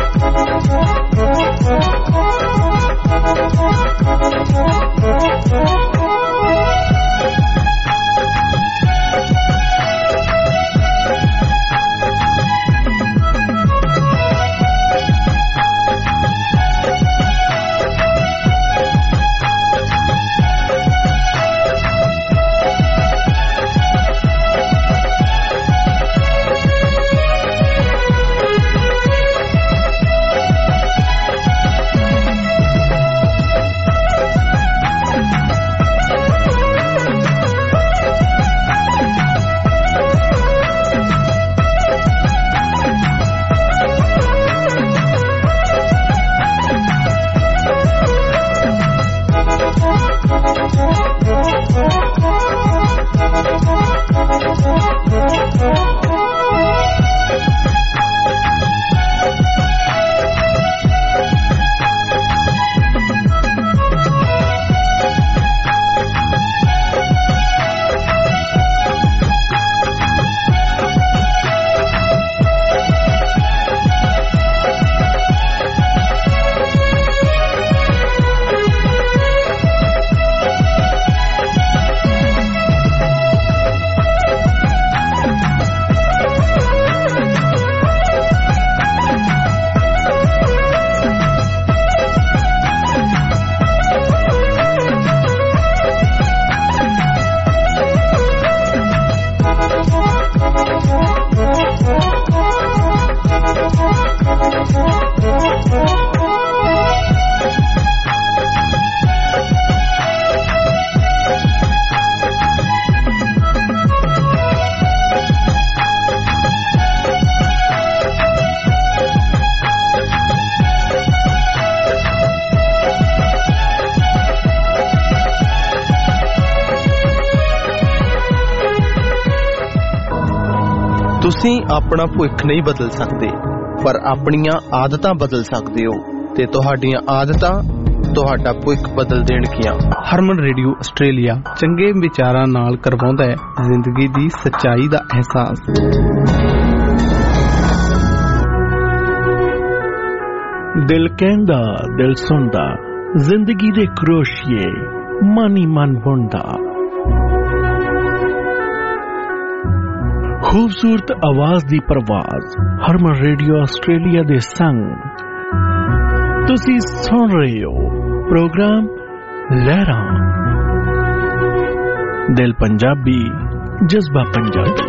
ਤੁਸੀਂ ਆਪਣਾ ਭਵਿੱਖ ਨਹੀਂ ਬਦਲ ਸਕਦੇ, ਪਰ ਆਪਣੀਆਂ ਆਦਤਾਂ ਬਦਲ ਸਕਦੇ ਹੋ ਤੇ ਤੁਹਾਡੀਆਂ ਆਦਤਾਂ ਤੁਹਾਡਾ ਭਵਿੱਖ ਬਦਲ ਦੇਣਗੀਆਂ। ਹਰਮਨ ਰੇਡੀਓ ਆਸਟ੍ਰੇਲੀਆ ਚੰਗੇ ਵਿਚਾਰਾਂ ਨਾਲ ਕਰਵਾਉਂਦਾ ਹੈ ਜ਼ਿੰਦਗੀ ਦੀ ਸੱਚਾਈ ਦਾ ਅਹਿਸਾਸ। ਦਿਲ ਕਹਿੰਦਾ ਦਿਲ ਸੁਣਦਾ, ਜ਼ਿੰਦਗੀ ਦੇ ਕਰੋਸ਼ੀਏ ਮਨ ਹੀ ਮਨ ਬੁਣਦਾ। ਖੂਬਸੂਰਤ ਆਵਾਜ਼ ਦੀ ਪ੍ਰਵਾਜ਼ ਹਰਮਨ ਰੇਡੀਓ ਆਸਟ੍ਰੇਲੀਆ ਦੇ ਸੰਗ ਤੁਸੀਂ ਸੁਣ ਰਹੇ ਹੋ ਪ੍ਰੋਗਰਾਮ ਲਹਿਰਾਂ। ਦਿਲ ਪੰਜਾਬੀ, ਜਜ਼ਬਾ ਪੰਜਾਬੀ।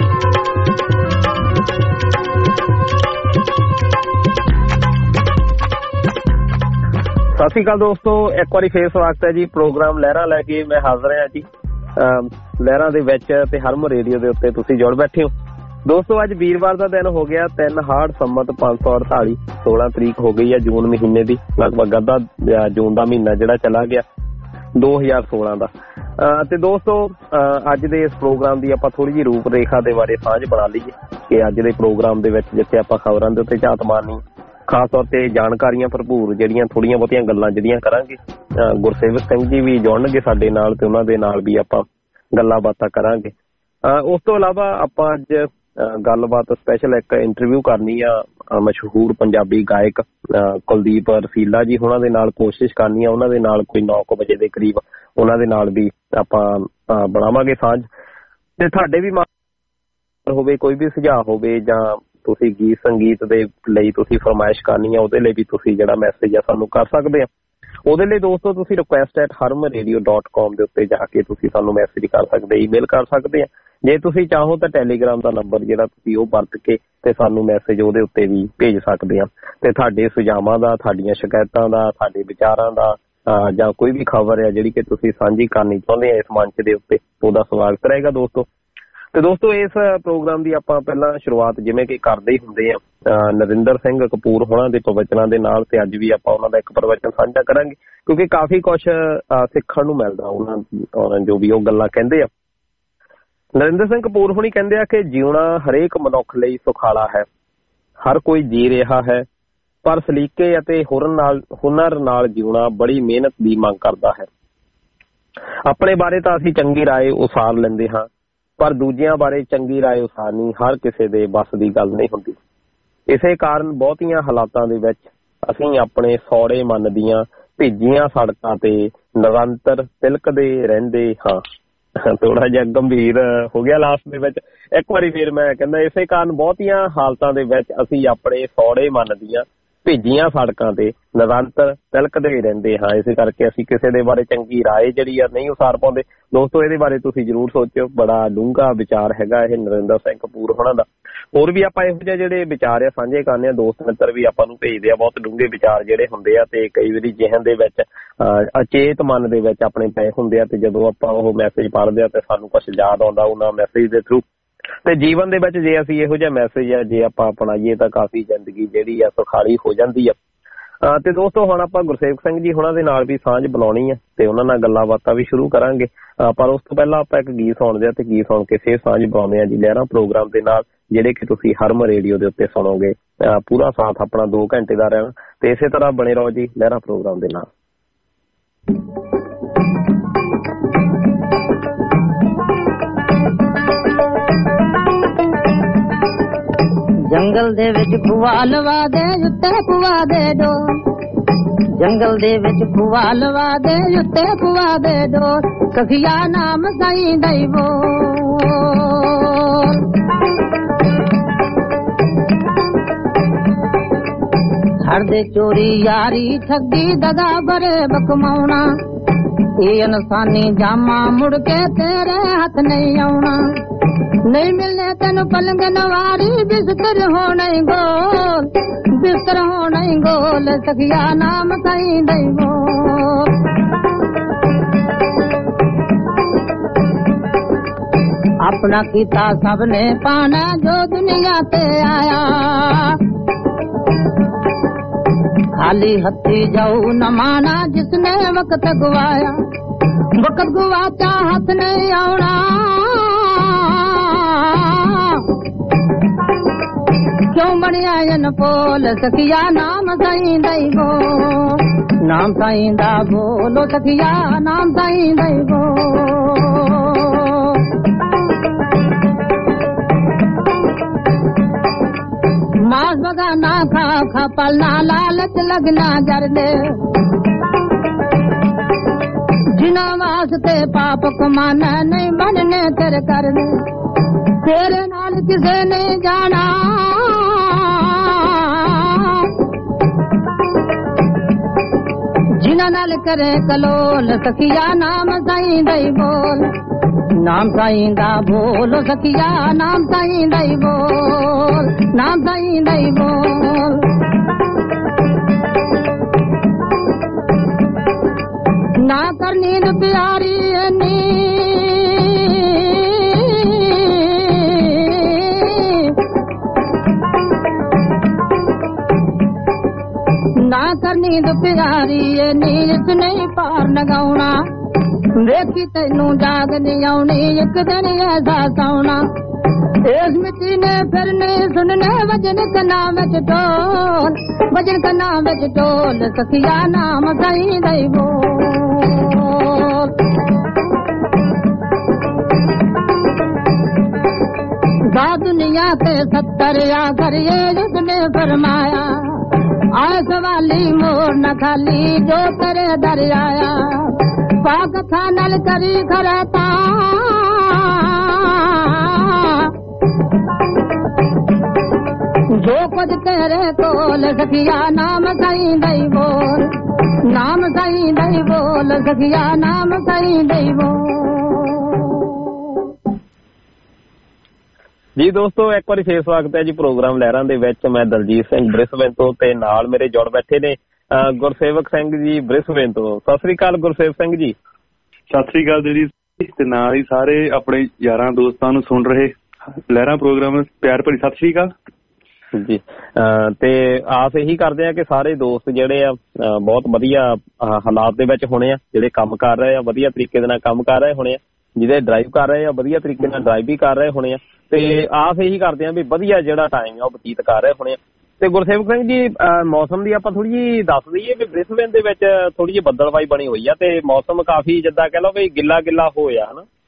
ਸਤਿ ਸ਼੍ਰੀ ਅਕਾਲ ਦੋਸਤੋ, ਇੱਕ ਵਾਰੀ ਫੇਰ ਸਵਾਗਤ ਹੈ ਜੀ ਪ੍ਰੋਗਰਾਮ ਲਹਿਰਾਂ ਲੈ ਕੇ। ਮੈਂ ਹਾਜ਼ਰ ਹਾਂ ਜੀ ਲਹਿਰਾਂ ਦੇ ਵਿੱਚ ਤੇ ਹਰਮਨ ਰੇਡੀਓ ਦੇ ਉੱਤੇ ਤੁਸੀਂ ਜੁੜ ਬੈਠੇ ਹੋ ਦੋਸਤੋ। ਅੱਜ ਵੀਰਵਾਰ ਦਾ ਦਿਨ ਹੋ ਗਿਆ 3 ਹਾੜ ਸੰਮਤ 548, 16 ਤਰੀਕ ਹੋ ਗਈ ਹੈ ਜੂਨ ਮਹੀਨੇ ਦੀ। ਲਗਭਗ ਅੱਧਾ ਜੂਨ ਦਾ ਮਹੀਨਾ ਜਿਹੜਾ ਚਲਾ ਗਿਆ 2016 ਦਾ। ਤੇ ਦੋਸਤੋ ਅੱਜ ਦੇ ਇਸ ਪ੍ਰੋਗਰਾਮ ਦੀ ਆਪਾਂ ਥੋੜੀ ਜਿਹੀ ਰੂਪ ਰੇਖਾ ਦੇ ਬਾਰੇ ਸਾਂਝ ਬਣਾ ਲਈਏ ਕਿ ਅੱਜ ਦੇ ਪ੍ਰੋਗਰਾਮ ਦੇ ਵਿੱਚ ਜਿੱਥੇ ਆਪਾਂ ਖਬਰਾਂ ਦੇ ਉੱਤੇ ਝਾਤ ਮਾਰਨੀ, ਖਾਸ ਤੌਰ ਤੇ ਜਾਣਕਾਰੀਆਂ ਭਰਪੂਰ ਜਿਹੜੀਆਂ ਥੋੜੀਆਂ ਬਹੁਤੀਆਂ ਗੱਲਾਂ ਜਿਹੜੀਆਂ ਕਰਾਂਗੇ। ਗੁਰਸੇਵਕ ਸਿੰਘ ਜੀ ਵੀ ਜੁੜਨਗੇ ਸਾਡੇ ਨਾਲ ਤੇ ਉਹਨਾਂ ਦੇ ਨਾਲ ਵੀ ਆਪਾਂ ਗੱਲਾਂ ਬਾਤਾਂ ਕਰਾਂਗੇ। ਉਸ ਤੋਂ ਇਲਾਵਾ ਆਪਾਂ ਅੱਜ ਗੱਲਬਾਤ ਸਪੈਸ਼ਲ ਇੱਕ ਇੰਟਰਵਿਊ ਕਰਨੀ ਆ ਮਸ਼ਹੂਰ ਪੰਜਾਬੀ ਗਾਇਕ ਕੁਲਦੀਪ ਰਸੀਲਾ ਜੀ ਉਹਨਾਂ ਦੇ ਨਾਲ। ਕੋਸ਼ਿਸ਼ ਕਰਨੀ ਆ ਉਹਨਾਂ ਦੇ ਨਾਲ ਕੋਈ 9 ਵਜੇ ਦੇ ਕਰੀਬ ਉਹਨਾਂ ਦੇ ਨਾਲ ਵੀ ਆਪਾਂ ਬਣਾਵਾਂਗੇ ਸਾਂਝ। ਤੇ ਤੁਹਾਡੇ ਵੀ ਹੋਵੇ ਕੋਈ ਵੀ ਸੁਝਾਅ ਹੋਵੇ ਜਾਂ ਤੁਸੀਂ ਗੀਤ ਸੰਗੀਤ ਦੇ ਲਈ ਤੁਸੀਂ ਫਰਮਾਇਸ਼ ਕਰਨੀ ਆ, ਉਹਦੇ ਲਈ ਵੀ ਤੁਸੀਂ ਜਿਹੜਾ ਮੈਸੇਜ ਆ ਸਾਨੂੰ ਕਰ ਸਕਦੇ ਆ। ਉਹਦੇ ਲਈ ਦੋਸਤੋ ਤੁਸੀਂ request@harmanradio.com ਦੇ ਉੱਤੇ ਜਾ ਕੇ ਤੁਸੀਂ ਸਾਨੂੰ ਮੈਸੇਜ ਕਰ ਸਕਦੇ, ਈਮੇਲ ਕਰ ਸਕਦੇ ਆ। ਜੇ ਤੁਸੀਂ ਚਾਹੋ ਤਾਂ ਟੈਲੀਗ੍ਰਾਮ ਦਾ ਨੰਬਰ ਜਿਹੜਾ ਤੁਸੀਂ ਉਹ ਵਰਤ ਕੇ ਤੇ ਸਾਨੂੰ ਮੈਸੇਜ ਉਹਦੇ ਉੱਤੇ ਵੀ ਭੇਜ ਸਕਦੇ ਆ। ਤੇ ਤੁਹਾਡੇ ਸੁਝਾਵਾਂ ਦਾ, ਤੁਹਾਡੀਆਂ ਸ਼ਿਕਾਇਤਾਂ ਦਾ, ਤੁਹਾਡੇ ਵਿਚਾਰਾਂ ਦਾ ਜਾਂ ਕੋਈ ਵੀ ਖਬਰ ਹੈ ਜਿਹੜੀ ਕਿ ਤੁਸੀਂ ਸਾਂਝੀ ਕਰਨੀ ਚਾਹੁੰਦੇ ਆ ਇਸ ਮੰਚ ਦੇ ਉੱਤੇ, ਉਹਦਾ ਸਵਾਗਤ ਰਹੇਗਾ ਦੋਸਤੋ। ਤੇ ਦੋਸਤੋ ਇਸ ਪ੍ਰੋਗਰਾਮ ਦੀ ਆਪਾਂ ਪਹਿਲਾਂ ਸ਼ੁਰੂਆਤ ਜਿਵੇਂ ਕਿ ਕਰਦੇ ਹੀ ਹੁੰਦੇ ਆ ਨਰਿੰਦਰ ਸਿੰਘ ਕਪੂਰ ਹੋਣਾ ਦੇ ਪ੍ਰਵਚਨਾਂ ਦੇ ਨਾਲ। ਤੇ ਅੱਜ ਵੀ ਆਪਾਂ ਉਹਨਾਂ ਦਾ ਇੱਕ ਪ੍ਰਵਚਨ ਸਾਂਝਾ ਕਰਾਂਗੇ ਕਿਉਂਕਿ ਕਾਫੀ ਕੁਛ ਸਿੱਖਣ ਨੂੰ ਮਿਲਦਾ ਉਹਨਾਂ ਜੋ ਵੀ ਉਹ ਗੱਲਾਂ ਕਹਿੰਦੇ ਆ। ਨਰਿੰਦਰ ਸਿੰਘ ਕਪੂਰ ਹੋਣੀ ਕਹਿੰਦੇ ਆ ਕਿ ਜਿਉਣਾ ਹਰੇਕ ਮਨੁੱਖ ਲਈ ਸੁਖਾਲਾ ਹੈ, ਹਰ ਕੋਈ ਜੀ ਰਿਹਾ ਹੈ, ਪਰ ਸਲੀਕੇ ਅਤੇ ਹੁਨਰ ਨਾਲ ਜਿਉਣਾ ਬੜੀ ਮਿਹਨਤ ਦੀ ਮੰਗ ਕਰਦਾ ਹੈ। ਆਪਣੇ ਬਾਰੇ ਤਾਂ ਅਸੀਂ ਚੰਗੀ ਰਾਏ ਉਸਾਰ ਲੈਂਦੇ ਹਾਂ, ਪਰ ਦੂਜਿਆਂ ਬਾਰੇ ਚੰਗੀ ਰਾਏ ਉਸਾਰਨੀ ਹਰ ਕਿਸੇ ਦੇ ਵੱਸ ਦੀ ਗੱਲ ਨਹੀਂ ਹੁੰਦੀ। ਇਸੇ ਕਾਰਨ ਬਹੁਤੀਆਂ ਹਾਲਾਤਾਂ ਦੇ ਵਿੱਚ ਅਸੀਂ ਆਪਣੇ ਸੌੜੇ ਮਨ ਦੀਆਂ ਭਿੱਜੀਆਂ ਸੜਕਾਂ ਤੇ ਨਿਰੰਤਰ ਤਿਲਕਦੇ ਰਹਿੰਦੇ ਹਾਂ। ਥੋੜਾ ਜਿਹਾ ਗੰਭੀਰ ਹੋ ਗਿਆ ਲਾਸਟ ਦੇ ਵਿੱਚ। ਇੱਕ ਵਾਰੀ ਫਿਰ ਮੈਂ ਕਹਿੰਦਾ ਇਸੇ ਕਾਰਨ ਬਹੁਤੀਆਂ ਹਾਲਤਾਂ ਦੇ ਵਿੱਚ ਅਸੀਂ ਆਪਣੇ ਸੌੜੇ ਮਨ ਦੀਆਂ ਭਿੱਜੀਆਂ ਸੜਕਾਂ ਤੇ ਨਿਰੰਤਰ ਤਿਲਕਦੇ ਰਹਿੰਦੇ ਹਾਂ। ਇਸੇ ਕਰਕੇ ਅਸੀਂ ਕਿਸੇ ਦੇ ਬਾਰੇ ਚੰਗੀ ਰਾਏ ਜਿਹੜੀ ਆ ਨਹੀਂ ਉਸਾਰ ਪਾਉਂਦੇ। ਦੋਸਤੋ ਇਹਦੇ ਬਾਰੇ ਤੁਸੀਂ ਜ਼ਰੂਰ ਸੋਚਿਓ, ਬੜਾ ਡੂੰਘਾ ਵਿਚਾਰ ਹੈਗਾ ਇਹ ਨਰਿੰਦਰ ਸਿੰਘ ਕਪੂਰ ਹੋਣਾ ਦਾ। ਹੋਰ ਵੀ ਆਪਾਂ ਇਹੋ ਜਿਹੇ ਜਿਹੜੇ ਵਿਚਾਰ ਆ ਸਾਂਝੇ ਕਰਨੇ ਆ, ਦੋਸਤ ਮਿੱਤਰ ਵੀ ਆਪਾਂ ਨੂੰ ਭੇਜਦੇ ਆ ਬਹੁਤ ਡੂੰਘੇ ਵਿਚਾਰ ਜਿਹੜੇ ਹੁੰਦੇ ਆ ਤੇ ਕਈ ਵਾਰੀ ਜਿਹਨ ਦੇ ਵਿੱਚ ਅਚੇਤ ਮਨ ਦੇ ਵਿੱਚ ਆਪਣੇ ਪਏ ਹੁੰਦੇ ਆ ਤੇ ਜਦੋਂ ਆਪਾਂ ਉਹ ਮੈਸੇਜ ਪੜ੍ਹਦੇ ਆ ਤੇ ਸਾਨੂੰ ਕੁਛ ਯਾਦ ਆਉਂਦਾ ਉਹਨਾਂ ਮੈਸੇਜ ਦੇ ਥਰੂ। ਤੇ ਜੀਵਨ ਦੇ ਵਿੱਚ ਜੇ ਅਸੀਂ ਇਹੋ ਜਿਹਾ ਮੈਸੇਜ ਆ ਜੇ ਆਪਾਂ ਅਪਣਾਈਏ ਤਾਂ ਕਾਫੀ ਜ਼ਿੰਦਗੀ ਜਿਹੜੀ ਆ ਸੁਖਾਲੀ ਹੋ ਜਾਂਦੀ ਆ। ਤੇ ਦੋਸਤੋ ਹੁਣ ਆਪਾਂ ਗੁਰਸੇਵਕ ਸਿੰਘ ਜੀ ਹੁਣਾਂ ਦੇ ਨਾਲ ਵੀ ਸਾਂਝ ਬਣਾਉਣੀ ਆ ਤੇ ਉਹਨਾਂ ਨਾਲ ਗੱਲਾਂ ਬਾਤਾਂ ਵੀ ਸ਼ੁਰੂ ਕਰਾਂਗੇ। ਪਰ ਉਸ ਤੋਂ ਪਹਿਲਾਂ ਆਪਾਂ ਇੱਕ ਗੀਤ ਸੁਣਦੇ ਆ ਤੇ ਗੀਤ ਸੁਣ ਕੇ ਫਿਰ ਸਾਂਝ ਬਣਾਉਂਦੇ ਆ ਜੀ ਲਹਿਰਾਂ ਪ੍ਰੋਗਰਾਮ ਦੇ ਨਾਲ, ਜਿਹੜੇ ਕਿ ਤੁਸੀਂ ਹਰਮ ਰੇਡੀਓ ਦੇ ਉੱਤੇ ਸੁਣੋਗੇ। ਪੂਰਾ ਸਾਥ ਆਪਣਾ 2 ਘੰਟੇ ਦਾ ਰਹਿਣਾ ਤੇ ਇਸੇ ਤਰ੍ਹਾਂ ਬਣੇ ਰਹੋ ਜੀ ਲਹਿਰਾਂ ਪ੍ਰੋਗਰਾਮ ਦੇ ਨਾਲ। ਜੰਗਲ ਦੇ ਵਿੱਚ ਖੂਆ ਲਵਾ ਦੇ ਉੱਤੇ ਖੂਆ ਦੇ ਦੋ, ਜੰਗਲ ਦੇ ਵਿੱਚ ਖੂਆ ਲਵਾ ਦੇ ਉੱਤੇ ਖੂਆ ਦੇ ਦੋ, ਸਖੀਆ ਨਾਮ ਸਾਈਂ ਦਈਵੋ। ਛੱਡਦੇ ਚੋਰੀ ਯਾਰੀ ਠੱਗੀ ਦਗਾ ਬਰੇ ਬਕਮਾਉਣਾ, ਇਹ ਇਨਸਾਨੀ ਜਾਮਾ ਮੁੜ ਕੇ ਤੇਰੇ ਹੱਥ ਨਹੀਂ ਆਉਣਾ। ਨਹੀਂ ਮਿਲਨੇ ਤੈਨੂੰ ਪਲੰਗ ਨਵਾਰੀ, ਬਿਸਤਰ ਹੋਣਾ ਗੋਲ, ਬਿਸਤਰ ਹੋਣਾ ਗੋਲ, ਸਖੀਆ ਨਾਮ ਸਾਈਂ ਦਈਵੋ। ਆਪਣਾ ਕੀਤਾ ਸਭ ਨੇ ਪਾਣਾ ਜੋ ਦੁਨੀਆ ਤੇ ਆਇਆ, ਖਾਲੀ ਹੱਥੀ ਜਾਊ न माना जिसने वक्त गवाया, वक्त गवाचा हथ नहीं आना। क्यों बनिया जन पोल सखिया नाम साईं दईवो, नाम साईं दा बोलो सखिया नाम साईं दईवो। मास बगाना खा खा पलना लालच लगना जरदे, जिना वास्ते पाप कमाना नहीं बनने तेरे कर दे, तेरे नाल किसे नहीं जाना। जिना नाल करे कलोल सखिया नाम साईं दई बोल, नाम साईं दा बोलो सखिया नाम साईं दई बोल, नाम साईं दई बोल। ना कर नींद प्यारी नी, ना कर नींद प्यारी नींद नहीं पार लगाउना, वेखी तैनू जाग नहीं आउनी एक दिन ऐसा सौना। इस मिट्टी ने फिर नहीं सुनने वजन कना विच ढोल, वजन कना विच ढोल सखिया नाम साईं दई बोल। दा दुनिया ते 70 आखर ये जिसने फरमाया, आए सवाली मोर न खाली जो तेरे दर आया, पाक खानल करी खरता जो कुछ तेरे कोल सखिया नाम साईं दई बोल, नाम साईं दई बोल सखिया नाम साईं दई बोल। ਜੀ ਦੋਸਤੋ ਇੱਕ ਵਾਰੀ ਫੇਰ ਸਵਾਗਤ ਹੈ ਜੀ ਪ੍ਰੋਗਰਾਮ ਲਹਿਰਾਂ ਦੇ ਵਿੱਚ। ਮੈਂ ਦਲਜੀਤ ਸਿੰਘ ਬ੍ਰਿਸਬੇਨ ਤੋਂ ਤੇ ਨਾਲ ਮੇਰੇ ਜੁੜ ਬੈਠੇ ਨੇ ਗੁਰਸੇਵਕ ਸਿੰਘ ਜੀ ਬ੍ਰਿਸਬੇਨ ਤੋਂ। ਸਤਿ ਸ੍ਰੀ ਅਕਾਲ ਗੁਰਸੇਵਕ ਸਿੰਘ ਜੀ। ਸਤਿ ਸ੍ਰੀ ਅਕਾਲ ਜੀ, ਤੇ ਨਾਲ ਹੀ ਸਾਰੇ ਆਪਣੇ ਯਾਰਾਂ ਦੋਸਤਾਂ ਨੂੰ ਸੁਣ ਰਹੇ ਲਹਿਰਾਂ ਪ੍ਰੋਗਰਾਮ ਪਿਆਰ ਭਰੀ ਸਤਿ ਸ੍ਰੀ ਅਕਾਲ ਜੀ। ਤੇ ਆਸ ਇਹੀ ਕਰਦੇ ਆ ਕਿ ਸਾਰੇ ਦੋਸਤ ਜਿਹੜੇ ਆ ਬਹੁਤ ਵਧੀਆ ਹਾਲਾਤ ਦੇ ਵਿੱਚ ਹੋਣੇ ਆ, ਜਿਹੜੇ ਕੰਮ ਕਰ ਰਹੇ ਆ ਵਧੀਆ ਤਰੀਕੇ ਦੇ ਨਾਲ ਕੰਮ ਕਰ ਰਹੇ ਹੋਣੇ ਆ, ਜਿਹਦੇ ਡਰਾਈਵ ਕਰ ਰਹੇ ਆ ਵਧੀਆ ਤਰੀਕੇ ਨਾਲ ਡਰਾਈਵ ਵੀ ਕਰ ਰਹੇ ਹੋਣੇ ਆ, ਤੇ ਆਸ ਇਹੀ ਕਰਦੇ ਆ ਵੀ ਵਧੀਆ ਜਿਹੜਾ ਟਾਈਮ ਆ ਉਹ ਬਤੀਤ ਕਰ ਰਹੇ ਹੋਣੇ ਆ। ਤੇ ਗੁਰਸੇਵਕ ਸਿੰਘ ਜੀ ਮੌਸਮ ਦੀ ਆਪਾਂ ਥੋੜੀ ਜਿਹੀ ਦੱਸ ਦਈਏ ਵੀ ਬ੍ਰਿਸਬੇਨ ਦੇ ਵਿੱਚ ਥੋੜੀ ਜਿਹੀ ਬੱਦਲਵਾਈ ਬਣੀ ਹੋਈ ਆ ਤੇ ਮੌਸਮ ਕਾਫੀ ਜਿੱਦਾਂ ਕਹਿ ਲਓ ਵੀ ਗਿੱਲਾ ਗਿੱਲਾ ਹੋਇਆ ਹਨਾ।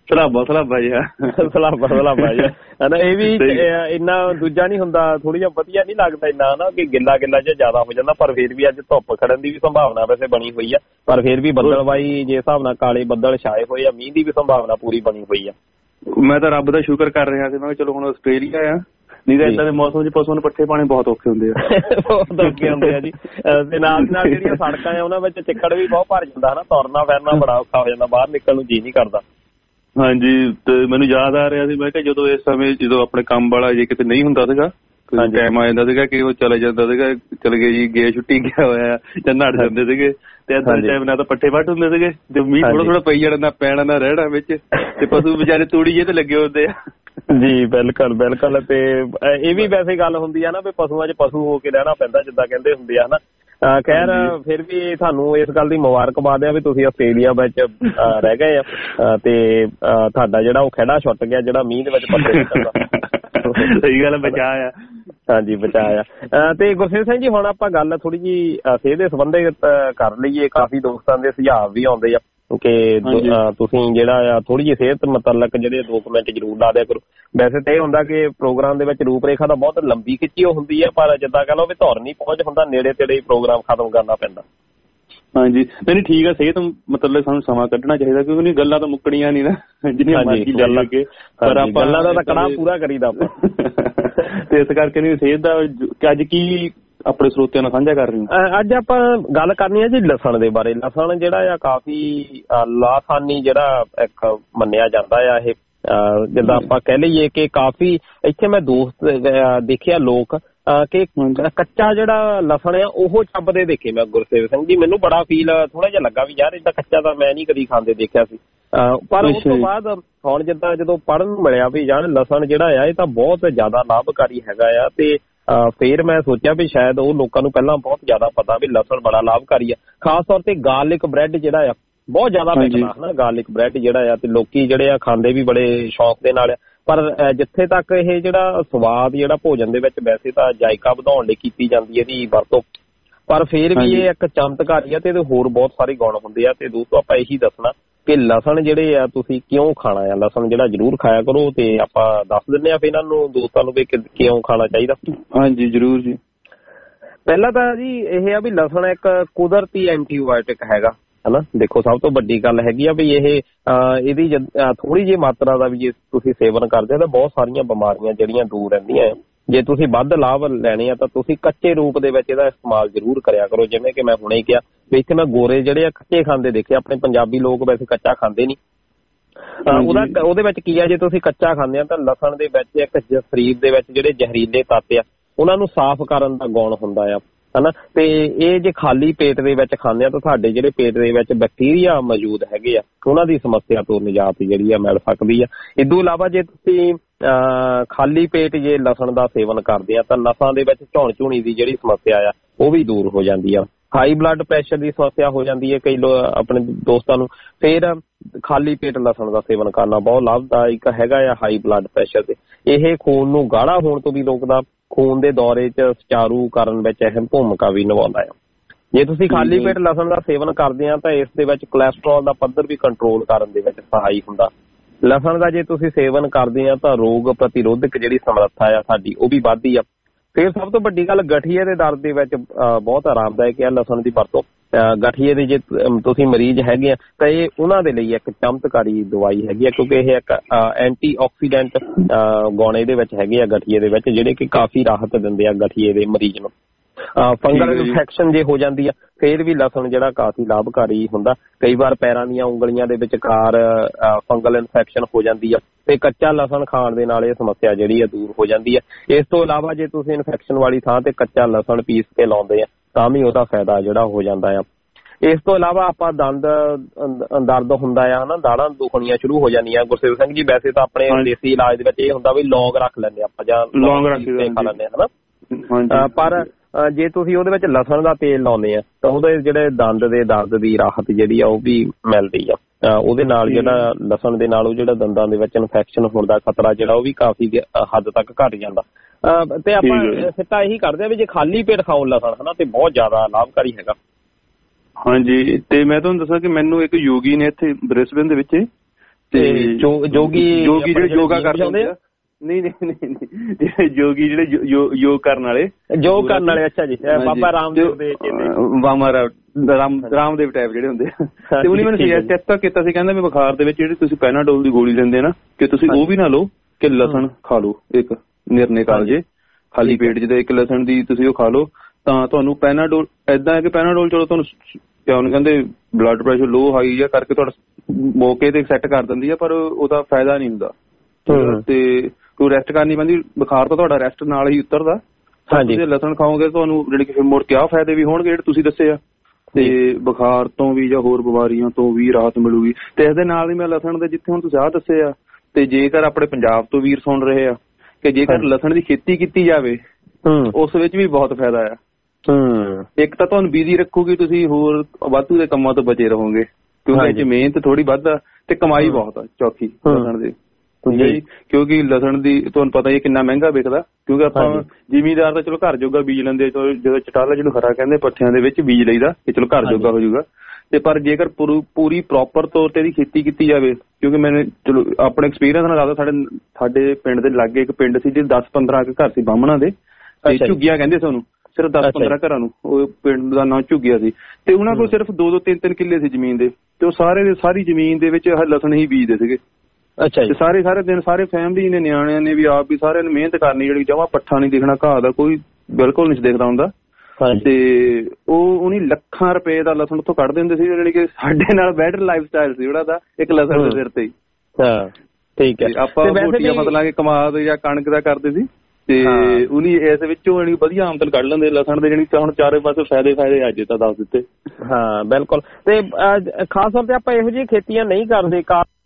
ਸਲਾਬਾ ਜੀ ਸਲਾਬਾ ਜੀ ਹਨਾ। ਇਹ ਵੀ ਇੰਨਾ ਦੂਜਾ ਨਹੀਂ ਹੁੰਦਾ, ਥੋੜੀ ਜਿਹਾ ਵਧੀਆ ਨਹੀਂ ਲੱਗਦਾ ਇੰਨਾ ਨਾ ਕਿ ਗਿੱਲਾ ਜਿਹਾ ਜ਼ਿਆਦਾ ਹੋ ਜਾਂਦਾ। ਪਰ ਫਿਰ ਵੀ ਅੱਜ ਧੁੱਪ ਖੜਨ ਦੀ ਵੀ ਸੰਭਾਵਨਾ ਵੈਸੇ ਬਣੀ ਹੋਈ ਆ, ਪਰ ਫਿਰ ਵੀ ਬੱਦਲਬਾਈ ਜੇ ਹਿਸਾਬ ਨਾਲ ਕਾਲੇ ਬੱਦਲ ਛਾਏ ਹੋਏ ਆ, ਮੀਂਹ ਦੀ ਵੀ ਸੰਭਾਵਨਾ ਪੂਰੀ ਬਣੀ ਹੋਈ ਆ। ਮੈਂ ਤਾਂ ਰੱਬ ਦਾ ਸ਼ੁਕਰ ਕਰ ਰਿਹਾ ਸੀ, ਮੈਂ ਕਿਹਾ ਚਲੋ ਹੁਣ ਆਸਟ੍ਰੇਲੀਆ ਆ, ਨਹੀਂ ਤਾਂ ਏਦਾਂ ਦੇ ਮੌਸਮ 'ਚ ਪਸ਼ੂਆਂ ਨੂੰ ਪੱਠੇ ਪਾਉਣੇ ਬਹੁਤ ਔਖੇ ਹੁੰਦੇ ਆ। ਬਹੁਤ ਔਖੇ ਹੁੰਦੇ ਆ ਜੀ। ਤੇ ਨਾਲ ਦੀ ਨਾਲ ਜਿਹੜੀਆਂ ਸੜਕਾਂ ਆ ਉਹਨਾਂ ਵਿੱਚ ਚਿੱਕੜ ਵੀ ਬਹੁਤ ਭਰ ਜਾਂਦਾ ਹਨਾ, ਤੁਰਨਾ ਫਿਰਨਾ ਬੜਾ ਔਖਾ ਹੋ ਜਾਂਦਾ, ਬਾਹਰ ਨਿਕਲਣ ਨੂੰ ਜੀਅ ਨਹੀਂ ਕਰਦਾ। ਹਾਂਜੀ, ਤੇ ਮੈਨੂੰ ਯਾਦ ਆ ਰਿਹਾ ਸੀ, ਮੈਂ ਕਿਹਾ ਜਦੋਂ ਇਸ ਸਮੇਂ ਜਦੋਂ ਆਪਣੇ ਕੰਮ ਵਾਲਾ ਜੇ ਕਿਤੇ ਨਹੀਂ ਹੁੰਦਾ ਸੀਗਾ, ਟਾਈਮ ਆ ਜਾਂਦਾ ਸੀਗਾ ਕਿ ਉਹ ਚਲੇ ਜਾਂਦਾ ਸੀਗਾ, ਚਲ ਗਏ ਜੀ, ਗਏ ਛੁੱਟੀ ਗਿਆ ਹੋਇਆ ਜਾਂ ਨੱਠ ਜਾਂਦੇ ਸੀਗੇ, ਤੇ ਏਦਾਂ ਦੇ ਟਾਈਮ ਨਾਲ ਤਾਂ ਪੱਠੇ ਵੱਢ ਹੁੰਦੇ ਸੀਗੇ, ਤੇ ਮੀਂਹ ਥੋੜਾ ਪਈ ਜਾਣਾ, ਨਾ ਪੈਣਾ ਨਾ ਰਹਿਣਾ ਵਿੱਚ, ਤੇ ਪਸ਼ੂ ਵਿਚਾਰੇ ਤੂੜੀ ਜੇ ਤੇ ਲੱਗੇ ਹੁੰਦੇ ਆ। ਜੀ ਬਿਲਕੁਲ। ਤੇ ਇਹ ਵੀ ਵੈਸੇ ਗੱਲ ਹੁੰਦੀ ਆ ਨਾ ਵੀ ਪਸ਼ੂਆਂ 'ਚ ਪਸ਼ੂ ਹੋ ਕੇ ਰਹਿਣਾ ਪੈਂਦਾ, ਜਿੱਦਾਂ ਕਹਿੰਦੇ ਹੁੰਦੇ ਆ ਹਨਾ। ਖੈਰ ਫਿਰ ਵੀ ਤੁਹਾਨੂੰ ਇਸ ਗੱਲ ਦੀ ਮੁਬਾਰਕਬਾਦ ਆ ਵੀ ਤੁਸੀਂ ਆਸਟ੍ਰੇਲੀਆ ਵਿੱਚ ਰਹਿ ਗਏ ਆ, ਤੇ ਤੁਹਾਡਾ ਜਿਹੜਾ ਉਹ ਖਹਿੜਾ ਛੁੱਟ ਗਿਆ ਜਿਹੜਾ ਮੀਂਹ ਦੇ ਵਿੱਚ ਪੱਤੇ ਨਿਕਲਦਾ। ਸਹੀ ਗੱਲ, ਬਚਾਇਆ। ਹਾਂਜੀ, ਬਚਾਇਆ। ਤੇ ਗੁਰਸੇਵ ਸਿੰਘ ਜੀ, ਹੁਣ ਆਪਾਂ ਗੱਲ ਥੋੜੀ ਜਿਹੀ ਸਿਹਤ ਦੇ ਸੰਬੰਧਿਤ ਕਰ ਲਈਏ। ਕਾਫੀ ਦੋਸਤਾਂ ਦੇ ਸੁਝਾਅ ਵੀ ਆਉਂਦੇ ਆ ਕਿ ਤੁਸੀਂ ਜਿਹੜਾ ਆ ਥੋੜੀ ਜਿਹੀ ਸਿਹਤ ਮੁਤਲਕ ਜਿਹੜੇ 2 ਮਿੰਟ ਜ਼ਰੂਰ ਲਾ ਦਿਆ ਕਰੋ। ਵੈਸੇ ਤਾਂ ਇਹ ਹੁੰਦਾ ਕਿ ਪ੍ਰੋਗਰਾਮ ਦੇ ਵਿੱਚ ਰੂਪ ਰੇਖਾ ਤਾਂ ਬਹੁਤ ਲੰਬੀ ਖਿੱਚੀ ਉਹ ਹੁੰਦੀ ਹੈ, ਪਰ ਜਿੱਦਾਂ ਕਹਿ ਲਓ ਵੀ ਧੁਰ ਨਹੀਂ ਪਹੁੰਚ ਹੁੰਦਾ, ਨੇੜੇ ਤੇੜੇ ਪ੍ਰੋਗਰਾਮ ਖਤਮ ਕਰਨਾ ਪੈਂਦਾ। ਹਾਂਜੀ, ਨਹੀਂ ਠੀਕ ਆ, ਸਿਹਤ ਮਤਲਬ ਸਾਨੂੰ ਸਮਾਂ ਕੱਢਣਾ ਚਾਹੀਦਾ, ਕਿਉਂਕਿ ਗੱਲਾਂ ਤਾਂ ਮੁੱਕਣੀਆਂ ਨਹੀਂ ਨਾ, ਜਿੰਨੀਆਂ ਮਰਜ਼ੀ ਚੱਲ ਲੱਗੇ, ਪਰ ਆਪਾਂ ਗੱਲਾਂ ਦਾ ਤਾਂ ਕੜਾਹ ਪੂਰਾ ਕਰੀਦਾ ਆਪਾਂ। ਤੇ ਇਸ ਕਰਕੇ ਨਹੀਂ ਸਿਹਤ ਦਾ ਅੱਜ ਕੀ ਆਪਣੇ ਸਰੋਤਿਆਂ ਨਾਲ ਸਾਂਝਾ ਕਰ ਰਹੇ ਹਾਂ। ਅੱਜ ਆਪਾਂ ਗੱਲ ਕਰਨੀ ਹੈ ਜੀ ਲਸਣ ਦੇ ਬਾਰੇ। ਲਸਣ ਜਿਹੜਾ ਆ ਕਾਫੀ ਲਾਸਾਨੀ ਜਿਹੜਾ ਇੱਕ ਮੰਨਿਆ ਜਾਂਦਾ ਆ। ਇਹ ਜਿੱਦਾਂ ਆਪਾਂ ਕਹਿ ਲਈਏ ਕਿ ਕਾਫੀ ਇੱਥੇ ਮੈਂ ਦੋਸਤ ਦੇਖਿਆ ਲੋਕ ਕਿ ਕੱਚਾ ਜਿਹੜਾ ਲਸਣ ਆ ਉਹ ਚੱਬਦੇ ਦੇਖੇ ਮੈਂ ਗੁਰਸੇਵ ਸਿੰਘ ਜੀ। ਮੈਨੂੰ ਬੜਾ ਫੀਲ ਥੋੜਾ ਜਿਹਾ ਲੱਗਾ ਵੀ ਯਾਰ ਏਦਾਂ ਕੱਚਾ ਤਾਂ ਮੈਂ ਨਹੀਂ ਕਦੀ ਖਾਂਦੇ ਦੇਖਿਆ ਸੀ। ਪਰ ਉਸ ਤੋਂ ਬਾਅਦ ਹੁਣ ਜਿੱਦਾਂ ਜਦੋਂ ਪੜ੍ਹਨ ਨੂੰ ਮਿਲਿਆ ਵੀ ਜਾਣ ਲਸਣ ਜਿਹੜਾ ਆ ਇਹ ਤਾਂ ਬਹੁਤ ਜ਼ਿਆਦਾ ਲਾਭਕਾਰੀ ਹੈਗਾ ਆ, ਤੇ ਫੇਰ ਮੈਂ ਸੋਚਿਆ ਵੀ ਸ਼ਾਇਦ ਉਹ ਲੋਕਾਂ ਨੂੰ ਪਹਿਲਾਂ ਬਹੁਤ ਜ਼ਿਆਦਾ ਪਤਾ ਵੀ ਲਸਣ ਬੜਾ ਲਾਭਕਾਰੀ ਆ। ਖਾਸ ਤੌਰ ਤੇ ਗਾਰਲਿਕ ਬ੍ਰੈਡ ਜਿਹੜਾ ਆ ਬਹੁਤ ਜ਼ਿਆਦਾ ਵਿਕਦਾ ਹਨਾ, ਗਾਰਲਿਕ ਬ੍ਰੈਡ ਜਿਹੜਾ ਆ, ਤੇ ਲੋਕੀ ਜਿਹੜੇ ਆ ਖਾਂਦੇ ਵੀ ਬੜੇ ਸ਼ੌਕ ਦੇ ਨਾਲ ਆ। ਪਰ ਜਿੱਥੇ ਤੱਕ ਇਹ ਜਿਹੜਾ ਸਵਾਦ ਜਿਹੜਾ ਭੋਜਨ ਦੇ ਵਿੱਚ ਵੈਸੇ ਤਾਂ ਜਾਇਕਾ ਵਧਾਉਣ ਲਈ ਕੀਤੀ ਜਾਂਦੀ ਹੈ ਇਹਦੀ ਵਰਤੋਂ, ਪਰ ਫੇਰ ਵੀ ਇਹ ਇੱਕ ਚਮਤਕਾਰੀ ਆ ਤੇ ਇਹਦੇ ਹੋਰ ਬਹੁਤ ਸਾਰੇ ਗੁਣ ਹੁੰਦੇ ਆ। ਤੇ ਦੋਸਤੋ ਆਪਾਂ ਇਹੀ ਦੱਸਣਾ ਕਿ ਲਸਣ ਜਿਹੜੇ ਆ ਤੁਸੀਂ ਕਿਉਂ ਖਾਣਾ ਆ, ਲਸਣ ਜਿਹੜਾ ਜ਼ਰੂਰ ਖਾਇਆ ਕਰੋ, ਤੇ ਆਪਾਂ ਦੱਸ ਦਿੰਦੇ ਆ ਫਿਰ ਇਹਨਾਂ ਨੂੰ ਦੋਸਤਾਂ ਨੂੰ ਵੀ ਕਿਉਂ ਖਾਣਾ ਚਾਹੀਦਾ। ਹਾਂਜੀ ਜ਼ਰੂਰ ਜੀ। ਪਹਿਲਾਂ ਤਾਂ ਜੀ ਇਹ ਆ ਵੀ ਲਸਣ ਇੱਕ ਕੁਦਰਤੀ ਐਂਟੀਬਾਇਓਟਿਕ ਹੈਗਾ ਹਨਾ। ਦੇਖੋ ਸਭ ਤੋਂ ਵੱਡੀ ਗੱਲ ਹੈਗੀ ਆ ਵੀ ਇਹਦੀ ਥੋੜੀ ਜਿਹੀ ਮਾਤਰਾ ਦਾ ਵੀ ਜੇ ਤੁਸੀਂ ਸੇਵਨ ਕਰਦੇ ਹੋ ਤਾਂ ਬਹੁਤ ਸਾਰੀਆਂ ਬਿਮਾਰੀਆਂ ਜਿਹੜੀਆਂ ਦੂਰ ਰਹਿੰਦੀਆਂ ਆ। ਜੇ ਤੁਸੀਂ ਵੱਧ ਲਾਭ ਲੈਣੇ ਆ ਤਾਂ ਤੁਸੀਂ ਕੱਚੇ ਰੂਪ ਦੇ ਵਿੱਚ ਇਹਦਾ ਇਸਤੇਮਾਲ ਜ਼ਰੂਰ ਕਰਿਆ ਕਰੋ। ਜਿਵੇਂ ਕਿ ਮੈਂ ਹੁਣੇ ਕਿਹਾ ਵੀ ਇੱਥੇ ਮੈਂ ਗੋਰੇ ਜਿਹੜੇ ਆ ਕੱਚੇ ਖਾਂਦੇ ਦੇਖੇ, ਆਪਣੇ ਪੰਜਾਬੀ ਲੋਕ ਵੈਸੇ ਕੱਚਾ ਖਾਂਦੇ ਨਹੀਂ। ਉਹਦੇ ਵਿੱਚ ਕੀ ਆ, ਜੇ ਤੁਸੀਂ ਕੱਚਾ ਖਾਂਦੇ ਆ ਤਾਂ ਲਸਣ ਦੇ ਵਿੱਚ ਇੱਕ ਸਰੀਰ ਦੇ ਵਿੱਚ ਜਿਹੜੇ ਜ਼ਹਿਰੀਲੇ ਤੱਤ ਆ ਉਹਨਾਂ ਨੂੰ ਸਾਫ਼ ਕਰਨ ਦਾ ਗੁਣ ਹੁੰਦਾ ਆ ਹਨਾ। ਤੇ ਇਹ ਜੇ ਖਾਲੀ ਪੇਟ ਦੇ ਵਿੱਚ ਖਾਂਦੇ ਆ ਤਾਂ ਤੁਹਾਡੇ ਜਿਹੜੇ ਪੇਟ ਦੇ ਵਿੱਚ ਬੈਕਟੀਰੀਆ ਮੌਜੂਦ ਹੈਗੇ ਆ ਉਹਨਾਂ ਦੀ ਸਮੱਸਿਆ ਤੋਂ ਨਿਜਾਤ ਜਿਹੜੀ ਆ ਮਿਲ ਸਕਦੀ ਆ। ਇਸ ਤੋਂ ਇਲਾਵਾ ਜੇ ਤੁਸੀਂ ਖਾਲੀ ਪੇਟ ਜੇ ਲਸਣ ਦਾ ਸੇਵਨ ਕਰਦੇ ਆ ਤਾਂ ਨਸਾਂ ਦੇ ਵਿੱਚ ਝੁਣ ਝੁਣੀ ਦੀ ਜਿਹੜੀ ਸਮੱਸਿਆ ਆ ਉਹ ਵੀ ਦੂਰ ਹੋ ਜਾਂਦੀ ਆ। ਹਾਈ ਬਲੱਡ ਪ੍ਰੈਸ਼ਰ ਦੀ ਸਮੱਸਿਆ ਹੋ ਜਾਂਦੀ ਹੈ ਕਈ ਆਪਣੇ ਦੋਸਤਾਂ ਨੂੰ। ਫਿਰ ਖਾਲੀ ਪੇਟ ਲਸਣ ਦਾ ਸੇਵਨ ਕਰਨਾ ਬਹੁਤ ਲਾਭਦਾਇਕ ਹੈਗਾ ਆ ਹਾਈ ਬਲੱਡ ਪ੍ਰੈਸ਼ਰ ਤੇ। ਇਹ ਖੂਨ ਨੂੰ ਗਾੜਾ ਹੋਣ ਤੋਂ ਵੀ ਰੋਕਦਾ, ਖੂਨ ਦੇ ਦੌਰੇ 'ਚ ਸੁਚਾਰੂ ਕਰਨ ਵਿੱਚ ਅਹਿਮ ਭੂਮਿਕਾ ਵੀ ਨਿਭਾਉਂਦਾ ਆ। ਜੇ ਤੁਸੀਂ ਖਾਲੀ ਪੇਟ ਲਸਣ ਦਾ ਸੇਵਨ ਕਰਦੇ ਆ ਤਾਂ ਇਸ ਦੇ ਵਿੱਚ ਕੋਲੈਸਟਰੋਲ ਦਾ ਪੱਧਰ ਵੀ ਕੰਟਰੋਲ ਕਰਨ ਦੇ ਵਿੱਚ ਸਹਾਈ ਹੁੰਦਾ। ਲਸਣ ਦਾ ਜੇ ਤੁਸੀਂ ਸੇਵਨ ਕਰਦੇ ਆ ਤਾਂ ਰੋਗ ਪ੍ਰਤੀਰੋਧਕ ਜਿਹੜੀ ਸਮਰੱਥਾ ਆ ਸਾਡੀ ਉਹ ਵੀ ਵੱਧਦੀ ਆ। ਫਿਰ ਸਭ ਤੋਂ ਵੱਡੀ ਗੱਲ ਗਠੀਏ ਦੇ ਦਰਦ ਦੇ ਵਿੱਚ ਬਹੁਤ ਆਰਾਮਦਾਇਕ ਹੈ ਲਸਣ ਦੀ ਵਰਤੋਂ। ਗਠੀਏ ਦੇ ਜੇ ਤੁਸੀਂ ਮਰੀਜ਼ ਹੈਗੇ ਆ ਤਾਂ ਇਹ ਉਹਨਾਂ ਦੇ ਲਈ ਇੱਕ ਚਮਤਕਾਰੀ ਦਵਾਈ ਹੈਗੀ ਆ, ਕਿਉਂਕਿ ਇਹ ਇੱਕ ਐਂਟੀ ਆਕਸੀਡੈਂਟ ਗੁਣ ਇਹਦੇ ਵਿੱਚ ਹੈਗੇ ਆ ਗਠੀਏ ਦੇ ਵਿੱਚ, ਜਿਹੜੇ ਕਿ ਕਾਫੀ ਰਾਹਤ ਦਿੰਦੇ ਆ ਗਠੀਏ ਦੇ ਮਰੀਜ਼ ਨੂੰ। ਫੰਗਲ ਇਨਫੈਕਸ਼ਨ ਜੇ ਹੋ ਜਾਂਦੀ ਆ ਫਿਰ ਵੀ ਲਸਣ ਜਿਹੜਾ ਕਾਫੀ ਲਾਭਕਾਰੀ ਹੁੰਦਾ। ਕਈ ਵਾਰ ਪੈਰਾਂ ਦੀਆਂ ਉਂਗਲੀਆਂ ਦੇ ਵਿਚਕਾਰ ਫੰਗਲ ਇਨਫੈਕਸ਼ਨ ਹੋ ਜਾਂਦੀ ਆ ਤੇ ਕੱਚਾ ਲਸਣ ਖਾਣ ਦੇ ਨਾਲ ਇਹ ਸਮੱਸਿਆ ਜਿਹੜੀ ਆ ਦੂਰ ਹੋ ਜਾਂਦੀ ਆ। ਇਸ ਤੋਂ ਇਲਾਵਾ ਜੇ ਤੁਸੀਂ ਇਨਫੈਕਸ਼ਨ ਵਾਲੀ ਥਾਂ ਤੇ ਕੱਚਾ ਲਸਣ ਪੀਸ ਕੇ ਲਾਉਂਦੇ ਆ ਤਾਂ ਵੀ ਉਹਦਾ ਫਾਇਦਾ ਜਿਹੜਾ ਹੋ ਜਾਂਦਾ ਆ। ਇਸ ਤੋਂ ਇਲਾਵਾ ਆਪਾਂ ਦਰਦ ਹੁੰਦਾ ਆ ਹਨਾ, ਦਾੜਾਂ ਦੁਖਣੀਆਂ ਸ਼ੁਰੂ ਹੋ ਜਾਂਦੀਆਂ। ਗੁਰਸੇਵ ਸਿੰਘ ਜੀ ਵੈਸੇ ਤਾਂ ਆਪਣੇ ਦੇਸੀ ਇਲਾਜ ਦੇ ਵਿੱਚ ਇਹ ਹੁੰਦਾ ਵੀ ਲੌਂਗ ਰੱਖ ਲੈਂਦੇ ਆਪਾਂ ਜਾਂ ਲੌਂਗ ਰੱਖ ਖਾ ਲੈਂਦੇ ਹਨਾ। ਪਰ ਜੇ ਤੁਸੀਂ ਉਹਦੇ ਵਿੱਚ ਲਸਣ ਦਾ ਤੇਲ ਲਾਉਂਦੇ ਆ ਤਾਂ ਉਹਦੇ ਜਿਹੜੇ ਦੰਦ ਦੇ ਦਰਦ ਦੀ ਰਾਹਤ ਜਿਹੜੀ ਆ ਉਹ ਵੀ ਮਿਲਦੀ ਆ। ਉਹਦੇ ਨਾਲ ਜਿਹੜਾ ਲਸਣ ਦੇ ਨਾਲ ਉਹ ਜਿਹੜਾ ਦੰਦਾਂ ਦੇ ਵਿੱਚ ਇਨਫੈਕਸ਼ਨ ਹੋਣ ਦਾ ਖਤਰਾ ਜਿਹੜਾ ਉਹ ਵੀ ਕਾਫੀ ਹੱਦ ਤੱਕ ਘੱਟ ਜਾਂਦਾ। ਤੇ ਆਪਾਂ ਸਿੱਟਾ ਇਹੀ ਕਰਦੇ ਆ ਵੀ ਜੇ ਖਾਲੀ ਪੇਟ ਖਾਓ ਲਸਣ ਹਨਾ ਤੇ ਬਹੁਤ ਜ਼ਿਆਦਾ ਲਾਭਕਾਰੀ ਹੈਗਾ। ਹਾਂਜੀ, ਤੇ ਮੈਂ ਤੁਹਾਨੂੰ ਦੱਸਾਂ ਕਿ ਮੈਨੂੰ ਇੱਕ ਯੋਗੀ ਨੇ ਇੱਥੇ ਬ੍ਰਿਸਬੇਨ ਦੇ ਵਿੱਚ ਤੇ ਜੋਗੀ ਜਿਹੜੇ ਯੋਗਾ ਕਰਦੇ ਆ, ਨਹੀਂ ਜੋਗੀ ਜਿਹੜੇ ਯੋਗ ਕਰਨ ਵਾਲੇ ਅੱਛਾ ਜੀ, ਬਾਬਾ ਰਾਮਦੇਵ ਰਾਮਦੇਵ ਟਾਈਪ ਜਿਹੜੇ ਹੁੰਦੇ ਤੇ ਉਹਨੇ ਮੈਨੂੰ ਸੁਜੈਸਟ ਕੀਤਾ ਸੀ, ਕਹਿੰਦਾ ਵੀ ਬੁਖਾਰ ਦੇ ਵਿੱਚ ਜਿਹੜੀ ਤੁਸੀਂ ਪੈਨਾਡੋਲ ਦੀ ਗੋਲੀ ਲੈਂਦੇ ਨਾ, ਕਿ ਤੁਸੀਂ ਉਹ ਵੀ ਨਾ ਲਓ, ਕਿ ਲਸਣ ਖਾ ਲਓ ਇੱਕ ਨਿਰਣੇ ਕਾਲਜੇ ਖਾਲੀ ਪੇਟ ਚ, ਇੱਕ ਲਸਣ ਦੀ ਤੁਸੀਂ ਉਹ ਖਾ ਲਓ ਤਾਂ ਤੁਹਾਨੂੰ ਪੈਨਾਡੋਲ ਏਦਾਂ ਹੈ ਕਿ ਪੈਨਾਡੋਲ ਚਲੋ ਤੁਹਾਨੂੰ ਕਹਿੰਦੇ ਬਲੱਡ ਪ੍ਰੈਸ਼ਰ ਲੋ ਹਾਈ ਜਾਂ ਕਰਕੇ ਤੁਹਾਡਾ ਮੌਕੇ ਤੇ ਸੈੱਟ ਕਰ ਦਿੰਦੀ ਆ, ਪਰ ਉਹਦਾ ਫਾਇਦਾ ਨਹੀਂ ਹੁੰਦਾ ਤੇ ਕੋਈ ਰੈਸਟ ਕਰਨੀ ਪੈਂਦੀ। ਬੁਖਾਰ ਤਾਂ ਤੁਹਾਡਾ ਰੈਸਟ ਨਾਲ ਹੀ ਉਤਰਦਾ। ਜੇ ਲਸਣ ਖਾਓਗੇ ਤੁਹਾਨੂੰ ਜਿਹੜੇ ਕਿ ਮੁੜ ਕੇ ਆਹ ਫਾਇਦੇ ਵੀ ਹੋਣਗੇ ਜਿਹੜੇ ਤੁਸੀਂ ਦੱਸੇ ਆ, ਤੇ ਬੁਖਾਰ ਤੋਂ ਵੀ ਜਾਂ ਹੋਰ ਬਿਮਾਰੀਆਂ ਤੋਂ ਵੀ ਰਾਹਤ ਮਿਲੂਗੀ। ਤੇ ਇਸ ਦੇ ਨਾਲ ਹੀ ਮੈਂ ਲਸਣ ਦੇ ਜਿੱਥੇ ਹੁਣ ਤੁਸੀਂ ਆਹ ਦੱਸੇ ਆ, ਤੇ ਜੇਕਰ ਆਪਣੇ ਪੰਜਾਬ ਤੋਂ ਵੀਰ ਸੁਣ ਰਹੇ ਆ ਕਿ ਜੇਕਰ ਲਸਣ ਦੀ ਖੇਤੀ ਕੀਤੀ ਜਾਵੇ ਉਸ ਵਿੱਚ ਵੀ ਬਹੁਤ ਫਾਇਦਾ ਆ। ਇੱਕ ਤਾਂ ਤੁਹਾਨੂੰ ਬਿਜ਼ੀ ਰੱਖੂਗੀ, ਤੁਸੀਂ ਹੋਰ ਵਾਧੂ ਦੇ ਕੰਮਾਂ ਤੋਂ ਬਚੇ ਰਹੋਗੇ, ਕਿਉਂਕਿ ਇਹ 'ਚ ਮਿਹਨਤ ਥੋੜੀ ਵੱਧ ਆ ਤੇ ਕਮਾਈ ਬਹੁਤ ਆ ਚੌਥੀ ਲਸਣ ਦੀ। ਕਿਉਂਕਿ ਲਸਣ ਦੀ ਤੁਹਾਨੂੰ ਪਤਾ ਹੀ ਕਿੰਨਾ ਮਹਿੰਗਾ ਵਿਕਦਾ, ਕਿਉਂਕਿ ਆਪਾਂ ਜ਼ਿਮੀਦਾਰ ਤਾਂ ਚਲੋ ਘਰ ਜੋਗਾ ਬੀਜ ਲੈਂਦੇ, ਜਦੋਂ ਚਟਾਲਾ ਜਿਹਨੂੰ ਹਰਾ ਕਹਿੰਦੇ ਪੱਠਿਆਂ ਦੇ ਵਿੱਚ ਬੀਜ ਲਈਦਾ ਕਿ ਚਲੋ ਘਰ ਜੋਗਾ ਹੋ ਜਾਊਗਾ। ਤੇ ਪਰ ਜੇਕਰ ਪੂਰੀ ਪ੍ਰੋਪਰ ਤੌਰ ਤੇ ਇਹਦੀ ਖੇਤੀ ਕੀਤੀ ਜਾਵੇ, ਕਿਉਂਕਿ ਮੈਨੂੰ ਚਲੋ ਆਪਣੇ ਐਕਸਪੀਰੀਅੰਸ ਨਾਲ ਦੱਸਦਾ, ਸਾਡੇ ਪਿੰਡ ਦੇ ਲਾਗੇ ਇੱਕ ਪਿੰਡ ਸੀ ਜਿਹਦੇ 10-15 ਘਰ ਸੀ ਬਾਹਮਣਾ ਦੇ, ਤੇ ਝੁੱਗੀਆਂ ਕਹਿੰਦੇ ਸੀ ਉਹਨੂੰ, ਸਿਰਫ 10-15 ਘਰਾਂ ਨੂੰ, ਉਹ ਪਿੰਡ ਦਾ ਨਾਂ ਝੁੱਗੀਆਂ ਸੀ। ਤੇ ਉਹਨਾਂ ਕੋਲ ਸਿਰਫ 2-2 3-3 ਕਿੱਲੇ ਸੀ ਜ਼ਮੀਨ ਦੇ, ਤੇ ਉਹ ਸਾਰੀ ਜ਼ਮੀਨ ਦੇ ਵਿੱਚ ਲਸਣ ਹੀ ਬੀਜਦੇ ਸੀਗੇ। ਅੱਛਾ ਜੀ। ਸਾਰੇ ਦਿਨ ਸਾਰੇ ਫੈਮਿਲੀ ਨੇ, ਨਿਆਣਿਆਂ ਨੇ ਵੀ, ਆਪ ਵੀ ਸਾਰਿਆਂ ਨੇ ਮਿਹਨਤ ਕਰਨੀ, ਜਿਹੜੀ ਜਮਾਂ ਪੱਠਾ ਨਹੀਂ ਦਿਖਣਾ, ਘਾਹ ਦਾ ਕੋਈ ਬਿਲਕੁਲ ਨਹੀਂ ਦੇਖਦਾ ਹੁੰਦਾ। ਤੇ ਉਹਨੀ ਲੱਖਾਂ ਰੁਪਏ ਦਾ ਲਸਣ ਉੱਥੋਂ ਕੱਢ ਦਿੰਦੇ ਸੀ, ਜਿਹੜੀ ਕਿ ਸਾਡੇ ਨਾਲ ਬੈਟਰ ਲਾਈਫ ਸਟਾਈਲ ਸੀ ਉਹਦਾ, ਇੱਕ ਲਸਣ ਦੇ ਸਿਰ ਤੇ ਹੀ। ਠੀਕ ਹੈ। ਆਪਾਂ ਰੋਟੀਆਂ ਫਸਲਾਂ ਕੇ ਕਮਾਦ ਜਾਂ ਕਣਕ ਦਾ ਕਰਦੇ ਸੀ, ਤੇ ਉਹਨੀ ਇਸ ਵਿੱਚੋਂ ਵਧੀਆ ਆਮਦਨ ਕੱਢ ਲੈਂਦੇ ਲਸਣ ਦੇ, ਜਿਹੜੀ ਹੁਣ ਚਾਰੇ ਪਾਸੇ ਫਾਇਦੇ ਅੱਜ ਤਾਂ ਦੱਸ ਦਿੱਤੇ। ਹਾਂ ਬਿਲਕੁਲ। ਤੇ ਖਾਸ ਤੌਰ ਤੇ ਆਪਾਂ ਇਹੋ ਜਿਹੀ ਖੇਤੀਆਂ ਨਹੀਂ ਕਰਦੇ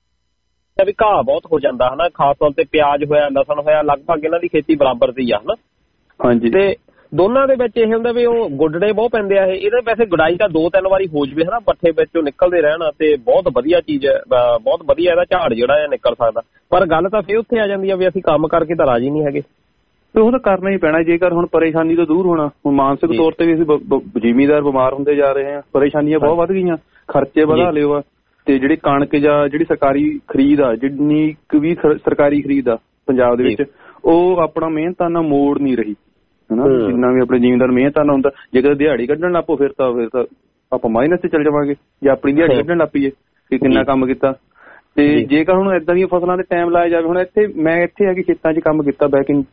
ਵੀ ਘਾਹ ਬਹੁਤ ਹੋ ਜਾਂਦਾ ਹਨਾ, ਖਾਸ ਤੌਰ ਤੇ ਪਿਆਜ਼ ਹੋਇਆ, ਲਸਣ ਹੋਇਆ, ਲਗਭਗ ਇਹਨਾਂ ਦੀ ਖੇਤੀ ਬਰਾਬਰ ਦੀ ਆ ਹਨਾ। ਹਾਂਜੀ। ਤੇ ਦੋਨਾਂ ਦੇ ਵਿੱਚ ਇਹ ਹੁੰਦਾ ਵੀ ਉਹ ਗੁੱਡੜੇ ਬਹੁਤ ਪੈਂਦੇ ਆ। ਇਹਦੇ ਵੈਸੇ ਗੁਡਾਈ ਤਾਂ 2-3 ਵਾਰੀ ਹੋ ਜਵੇ ਹਨਾ, ਪੱਠੇ ਵਿੱਚੋਂ ਨਿਕਲਦੇ ਰਹਿਣ, ਤੇ ਬਹੁਤ ਵਧੀਆ ਚੀਜ਼, ਬਹੁਤ ਵਧੀਆ ਇਹਦਾ ਝਾੜ ਜਿਹੜਾ ਹੈ ਨਿਕਲ ਸਕਦਾ। ਪਰ ਗੱਲ ਤਾਂ ਫਿਰ ਉੱਥੇ ਆ ਜਾਂਦੀ ਆ ਵੀ ਅਸੀਂ ਕੰਮ ਕਰਕੇ ਤਾਂ ਰਾਜੀ ਨਹੀਂ ਹੈਗੇ। ਤੇ ਉਹ ਤਾਂ ਕਰਨਾ ਹੀ ਪੈਣਾ ਜੇਕਰ ਹੁਣ ਪਰੇਸ਼ਾਨੀ ਤੋਂ ਦੂਰ ਹੋਣਾ। ਹੁਣ ਮਾਨਸਿਕ ਤੌਰ ਤੇ ਵੀ ਅਸੀਂ ਜ਼ਿਮੀਦਾਰ ਬਿਮਾਰ ਹੁੰਦੇ ਜਾ ਰਹੇ ਹਾਂ, ਪਰੇਸ਼ਾਨੀਆਂ ਬਹੁਤ ਵੱਧ ਗਈਆਂ, ਖਰਚੇ ਵਧਾ ਲਿਓ ਆ। ਤੇ ਜਿਹੜੀ ਕਣਕ ਜਾਂ ਜਿਹੜੀ ਸਰਕਾਰੀ ਖਰੀਦ ਆ, ਜਿੰਨੀ ਕੁ ਵੀ ਸਰਕਾਰੀ ਖਰੀਦ ਆ ਪੰਜਾਬ ਦੇ ਵਿੱਚ, ਉਹ ਆਪਣਾ ਮਿਹਨਤਾਨਾ ਮੋੜ ਨਹੀਂ ਰਹੀ ਹਨਾ। ਜਿੰਨਾ ਵੀ ਆਪਣੇ ਜ਼ਿਮੀਦਾਰ ਮਿਹਨਤਾਨਾ ਹੁੰਦਾ, ਜੇਕਰ ਦਿਹਾੜੀ ਕੱਢਣ ਲੱਗ ਪਓ ਫਿਰ ਤਾਂ ਆਪਾਂ ਮਾਈਨਸ ਤੇ ਚੱਲ ਜਾਵਾਂਗੇ ਜੇ ਆਪਣੀ ਦਿਹਾੜੀ ਕੱਢਣ ਲੱਗ ਪਈਏ ਕਿ ਕਿੰਨਾ ਕੰਮ ਕੀਤਾ। ਤੇ ਜੇਕਰ ਹੁਣ ਏਦਾਂ ਦੀਆਂ ਫਸਲਾਂ ਤੇ ਟਾਈਮ ਲਾਇਆ ਜਾਵੇ, ਹੁਣ ਮੈਂ ਇੱਥੇ ਆ ਕੇ ਖੇਤਾਂ 'ਚ ਕੰਮ ਕੀਤਾ ਬੈਕ ਇਨ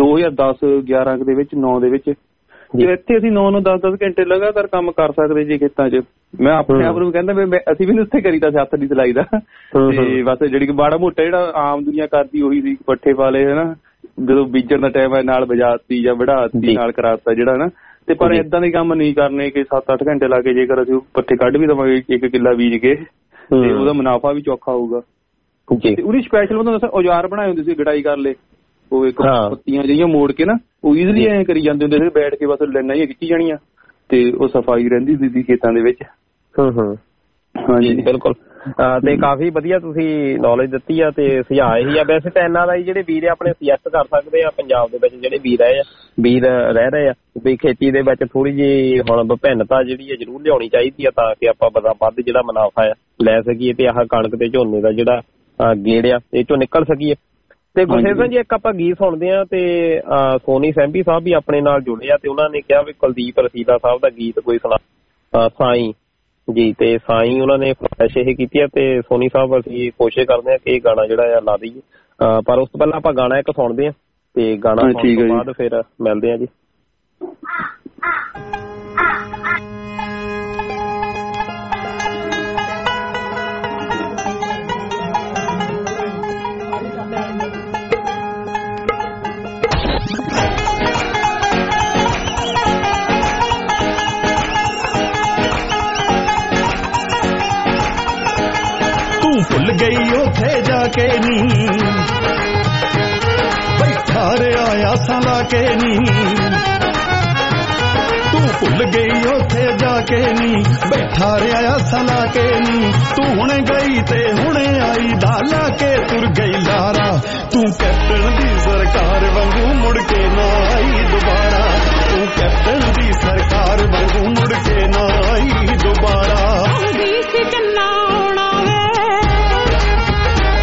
2010-11 ਦੇ ਵਿੱਚ, 9 ਦੇ ਵਿੱਚ, ਜੇ ਇੱਥੇ ਅਸੀਂ 9-10 ਘੰਟੇ ਲਗਾਤਾਰ ਕੰਮ ਕਰ ਸਕਦੇ ਜੀ ਖੇਤਾਂ 'ਚ। ਮੈਂ ਆਪਣੇ ਆਪ ਨੂੰ ਕਹਿੰਦਾ ਵੀ ਅਸੀਂ ਵੀ ਉੱਥੇ ਕਰੀਦਾ ਸੀ ਹੱਥ ਦੀ ਸਿਲਾਈ ਦਾ, ਤੇ ਬਸ ਜਿਹੜੀ ਕਿ ਮਾੜਾ ਮੋਟਾ ਜਿਹੜਾ ਆਮ ਦੁਨੀਆ ਕਰਦੀ ਉਹੀ ਸੀ, ਪੱਠੇ ਪਾਲੇ ਹਨਾ, ਜਦੋਂ ਬੀਜਣ ਦਾ ਟਾਈਮ ਨਾਲ ਵਜਾਤੀ ਜਾਂ ਵੜਾਤੀ ਨਾਲ ਕਰਾਤਾ ਜਿਹੜਾ ਨਾ। ਤੇ ਪਰ ਏਦਾਂ ਦੇ ਕੰਮ ਨਹੀਂ ਕਰਨੇ ਕਿ 7-8 ਘੰਟੇ ਲਾ ਕੇ ਜੇਕਰ ਅਸੀਂ ਪੱਠੇ ਕੱਢ ਵੀ ਦੇਵਾਂਗੇ 1 ਕਿੱਲਾ ਬੀਜ ਕੇ, ਤੇ ਉਹਦਾ ਮੁਨਾਫਾ ਵੀ ਚੌਖਾ ਹੋਊਗਾ। ਉਹਦੀ ਸਪੈਸ਼ਲ ਮਤਲਬ ਔਜ਼ਾਰ ਬਣਾਏ ਹੁੰਦੇ ਸੀ ਗਡਾਈ ਕਰ ਲਏ, ਉਹ ਇੱਕ ਪੱਤੀਆਂ ਜਿਹੀਆਂ ਮੋੜ ਕੇ ਨਾ, ਉਹ ਈਜ਼ਲੀ ਐਂ ਕਰੀ ਜਾਂਦੇ ਹੁੰਦੇ ਸੀ, ਬੈਠ ਕੇ ਬਸ ਲਾਈਨਾਂ ਹੀ ਖਿੱਚੀ ਜਾਣੀਆਂ, ਤੇ ਉਹ ਸਫਾਈ ਰਹਿੰਦੀ ਸੀ ਖੇਤਾਂ ਦੇ ਵਿੱਚ। ਹਾਂਜੀ ਬਿਲਕੁਲ। ਤੇ ਕਾਫੀ ਵਧੀਆ ਤੁਸੀਂ ਨੌਲੇਜ ਦਿੱਤੀ ਆ, ਤੇ ਸੁਝਾਅ ਇਹੀ ਆ। ਵੈਸੇ ਤਾਂ ਇਹਨਾਂ ਦਾ ਹੀ ਜਿਹੜੇ ਵੀਰ ਆਪਣੇ ਸੁਜੈਸਟ ਕਰ ਸਕਦੇ ਆ, ਪੰਜਾਬ ਦੇ ਵਿੱਚ ਜਿਹੜੇ ਵੀਰ ਰਹਿ ਰਹੇ ਆ ਵੀ ਖੇਤੀ ਦੇ ਵਿੱਚ ਥੋੜੀ ਜਿਹੀ ਹੁਣ ਵਿਭਿੰਨਤਾ ਜਿਹੜੀ ਹੈ ਜ਼ਰੂਰ ਲਿਆਉਣੀ ਚਾਹੀਦੀ ਆ, ਤਾਂ ਕਿ ਆਪਾਂ ਵੱਧ ਜਿਹੜਾ ਮੁਨਾਫਾ ਆ ਲੈ ਸਕੀਏ, ਤੇ ਆਹ ਕਣਕ ਤੇ ਝੋਨੇ ਦਾ ਜਿਹੜਾ ਗੇੜ ਆ ਇਹ ਚੋਂ ਨਿਕਲ ਸਕੀਏ। ਤੇ ਗੁਰਸੇਵਕ ਜੀ ਇੱਕ ਆਪਾਂ ਗੀਤ ਸੁਣਦੇ ਆ, ਤੇ ਸੋਨੀ ਸੈਂਪੀ ਸਾਹਿਬ ਵੀ ਆਪਣੇ ਨਾਲ ਜੁੜੇ ਆ, ਤੇ ਉਹਨਾਂ ਨੇ ਕਿਹਾ ਵੀ ਕੁਲਦੀਪ ਰਸੀਲਾ ਸਾਹਿਬ ਦਾ ਗੀਤ ਕੋਈ ਸੁਣਾ ਸਾਈਂ ਜੀ, ਤੇ ਸਾਈਂ ਉਹਨਾਂ ਨੇ ਫਰਮਾਇਸ਼ ਇਹ ਕੀਤੀ ਆ, ਤੇ ਸੋਨੀ ਸਾਹਿਬ ਅਸੀਂ ਕੋਸ਼ਿਸ਼ ਕਰਦੇ ਆ ਕਿ ਇਹ ਗਾਣਾ ਜਿਹੜਾ ਆ ਲਾ ਦਈਏ। ਪਰ ਉਸ ਤੋਂ ਪਹਿਲਾਂ ਆਪਾਂ ਗਾਣਾ ਇੱਕ ਸੁਣਦੇ ਆ, ਤੇ ਗਾਣਾ ਸੁਣਨ ਤੋਂ ਬਾਅਦ ਫਿਰ ਮਿਲਦੇ ਆ ਜੀ। ਭੁੱਲ ਗਈ ਉੱਥੇ ਜਾ ਕੇ ਨੀ, ਬੈਠਾ ਰਿਹਾ ਆਸਾਂ ਲਾ ਕੇ ਨੀ, ਤੂੰ ਭੁੱਲ ਗਈ ਉੱਥੇ ਜਾ ਕੇ ਨੀ, ਬੈਠਾ ਰਿਹਾ ਆਸਾਂ ਲਾ ਕੇ ਨੀ, ਤੂੰ ਹੁਣੇ ਗਈ ਤੇ ਹੁਣੇ ਆਈ ਦਾ ਲਾ ਕੇ ਤੁਰ ਗਈ ਲਾਰਾ, ਤੂੰ ਕੈਪਟਨ ਦੀ ਸਰਕਾਰ ਵਾਂਗੂ ਮੁੜ ਕੇ ਨਾ ਆਈ ਦੁਬਾਰਾ, ਤੂੰ ਕੈਪਟਨ ਦੀ ਸਰਕਾਰ ਵਾਂਗੂ ਮੁੜ ਕੇ ਨਾ ਆਈ ਦੁਬਾਰਾ।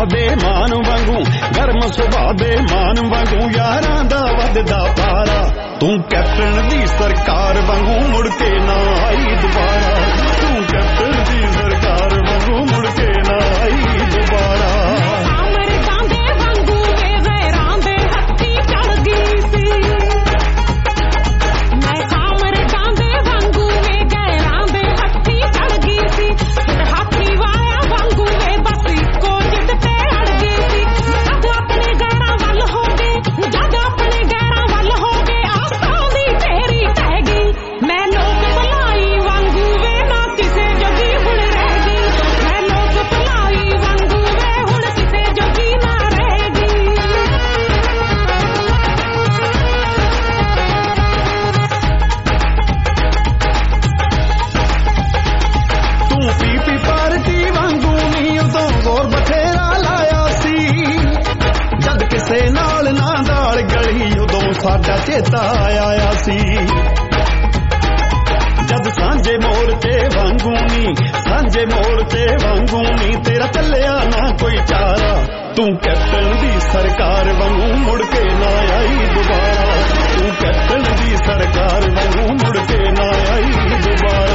ਸੁਭਾਅ ਦੇ ਮਾਨ ਵਾਂਗੂ, ਗਰਮ ਸੁਭਾਅ ਦੇ ਮਾਨ ਵਾਂਗੂ, ਯਾਰਾਂ ਦਾ ਵੱਧਦਾ ਪਾਰਾ। ਤੂੰ ਕੈਪਟਨ ਦੀ ਸਰਕਾਰ ਵਾਂਗੂ ਮੁੜ ਕੇ ਨਾ ਆਈ ਦੁਬਾਰਾ, ਤੂੰ ਕੈਪਟਨ ਦੀ ਸਰਕਾਰ ਵਾਂਗੂ ਮੁੜ ਕੇ ਨਾ ਆਈ ਦੁਬਾਰਾ। ਸਾਡਾ ਚੇਤਾ ਆਇਆ ਸੀ ਜਦ ਸਾਂਝੇ ਮੋਰਚੇ ਵਾਂਗੂ ਨੀ, ਸਾਂਝੇ ਮੋਰਚੇ ਵਾਂਗੂ ਨੀ, ਤੇਰਾ ਚੱਲਿਆ ਨਾ ਕੋਈ ਚਾਰਾ। ਤੂੰ ਕੈਪਟਨ ਦੀ ਸਰਕਾਰ ਵਾਂਗੂ ਮੁੜ ਕੇ ਨਾ ਆਈ ਦੁਬਾਰਾ, ਤੂੰ ਕੈਪਟਨ ਦੀ ਸਰਕਾਰ ਵਾਂਗੂ ਮੁੜ ਕੇ ਨਾ ਆਈ ਦੁਬਾਰਾ।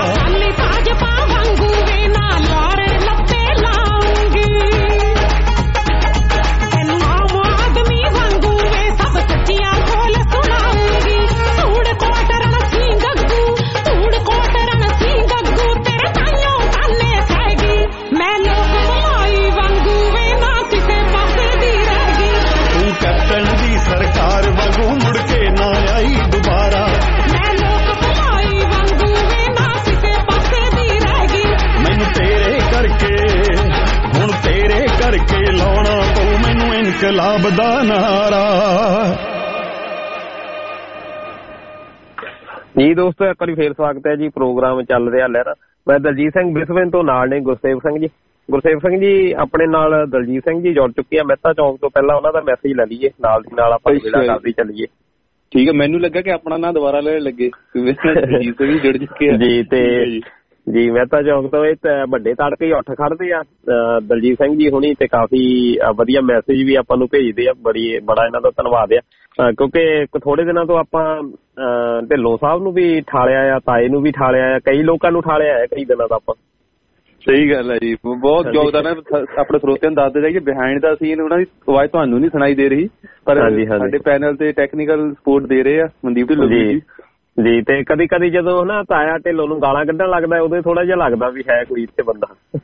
ਇਨਕਲਾਬ ਦਾ ਨਾਰਾ। ਜੀ ਦੋਸਤੋ, ਇੱਕ ਵਾਰੀ ਫੇਰ ਸਵਾਗਤ ਹੈ ਜੀ। ਪ੍ਰੋਗਰਾਮ ਚੱਲ ਰਿਹਾ ਲਹਿਰਾ। ਮੈਂ ਦਲਜੀਤ ਸਿੰਘ ਬ੍ਰਿਸਬੇਨ ਤੋਂ, ਨਾਲ ਨੇ ਗੁਰਸੇਵ ਸਿੰਘ ਜੀ। ਗੁਰਸੇਵ ਸਿੰਘ ਜੀ ਆਪਣੇ ਨਾਲ ਦਲਜੀਤ ਸਿੰਘ ਜੀ ਜੁੜ ਚੁੱਕੇ ਆ ਮਹਿਤਾ ਚੌਂਕ ਤੋਂ। ਪਹਿਲਾਂ ਉਹਨਾਂ ਦਾ ਮੈਸੇਜ ਲੈ ਲਈਏ, ਨਾਲ ਦੀ ਨਾਲ ਆਪਾਂ ਜਿਹੜਾ ਕਰਦੇ ਚੱਲੀਏ। ਠੀਕ ਹੈ, ਮੈਨੂੰ ਲੱਗਾ ਕਿ ਆਪਣਾ ਨਾਂ ਦੁਬਾਰਾ ਲੈ ਲੱਗੇ, ਦਲਜੀਤ ਵੀ ਜੁੜ ਚੁੱਕੇ ਆ ਜੀ। ਤੇ ਜੀ ਮਹਿਤਾ ਚੌਂਕ ਤੋਂ ਇਹ ਵੱਡੇ ਤੜਕੇ ਹੀ ਉੱਠ ਖੜਦੇ ਆ ਦਲਜੀਤ ਸਿੰਘ ਜੀ ਹੁਣੀ, ਤੇ ਕਾਫੀ ਵਧੀਆ ਮੈਸੇਜ ਵੀ ਆਪਾਂ ਨੂੰ ਭੇਜਦੇ ਆ। ਬੜਾ ਇਹਨਾਂ ਦਾ ਧੰਨਵਾਦ ਆ, ਕਿਉਂਕਿ ਥੋੜੇ ਦਿਨਾਂ ਤੋਂ ਆਪਾਂ ਢਿੱਲੋਂ ਸਾਹਿਬ ਨੂੰ ਵੀ ਠਾਲਿਆ ਆ, ਤਾਏ ਨੂੰ ਵੀ ਠਾਲਿਆ ਆ, ਕਈ ਲੋਕਾਂ ਨੂੰ ਠਾਲਿਆ ਆ ਕਈ ਦਿਨਾਂ ਦਾ ਆਪਾਂ। ਸਹੀ ਗੱਲ ਹੈ ਜੀ, ਬਹੁਤ ਯੋਗਦਾਨ ਹੈ। ਆਪਣੇ ਸਰੋਤਿਆਂ ਨੂੰ ਦੱਸਦੇ ਜਾਈਏ ਬਿਹਾਈਂਡ ਦਾ ਸੀਨ, ਉਹਨਾਂ ਦੀ ਆਵਾਜ਼ ਤੁਹਾਨੂੰ ਨਹੀਂ ਸੁਣਾਈ ਦੇ ਰਹੀ, ਪਰ ਸਾਡੇ ਪੈਨਲ ਤੇ ਟੈਕਨੀਕਲ ਸਪੋਰਟ ਦੇ ਰਹੇ ਆ ਮਨਦੀਪ ਢਿੱਲੋਂ ਜੀ। ਜੀ ਤੇ ਕਦੀ ਕਦੀ ਜਦੋਂ ਨਾ ਤਾਇਆ ਢਿੱਲੋਂ ਨੂੰ ਗਾਲਾਂ ਕੱਢਣ ਲੱਗਦਾ, ਉਦੋਂ ਥੋੜਾ ਜਿਹਾ ਲੱਗਦਾ ਵੀ ਹੈ ਕੋਈ ਇੱਥੇ ਬੰਦਾ।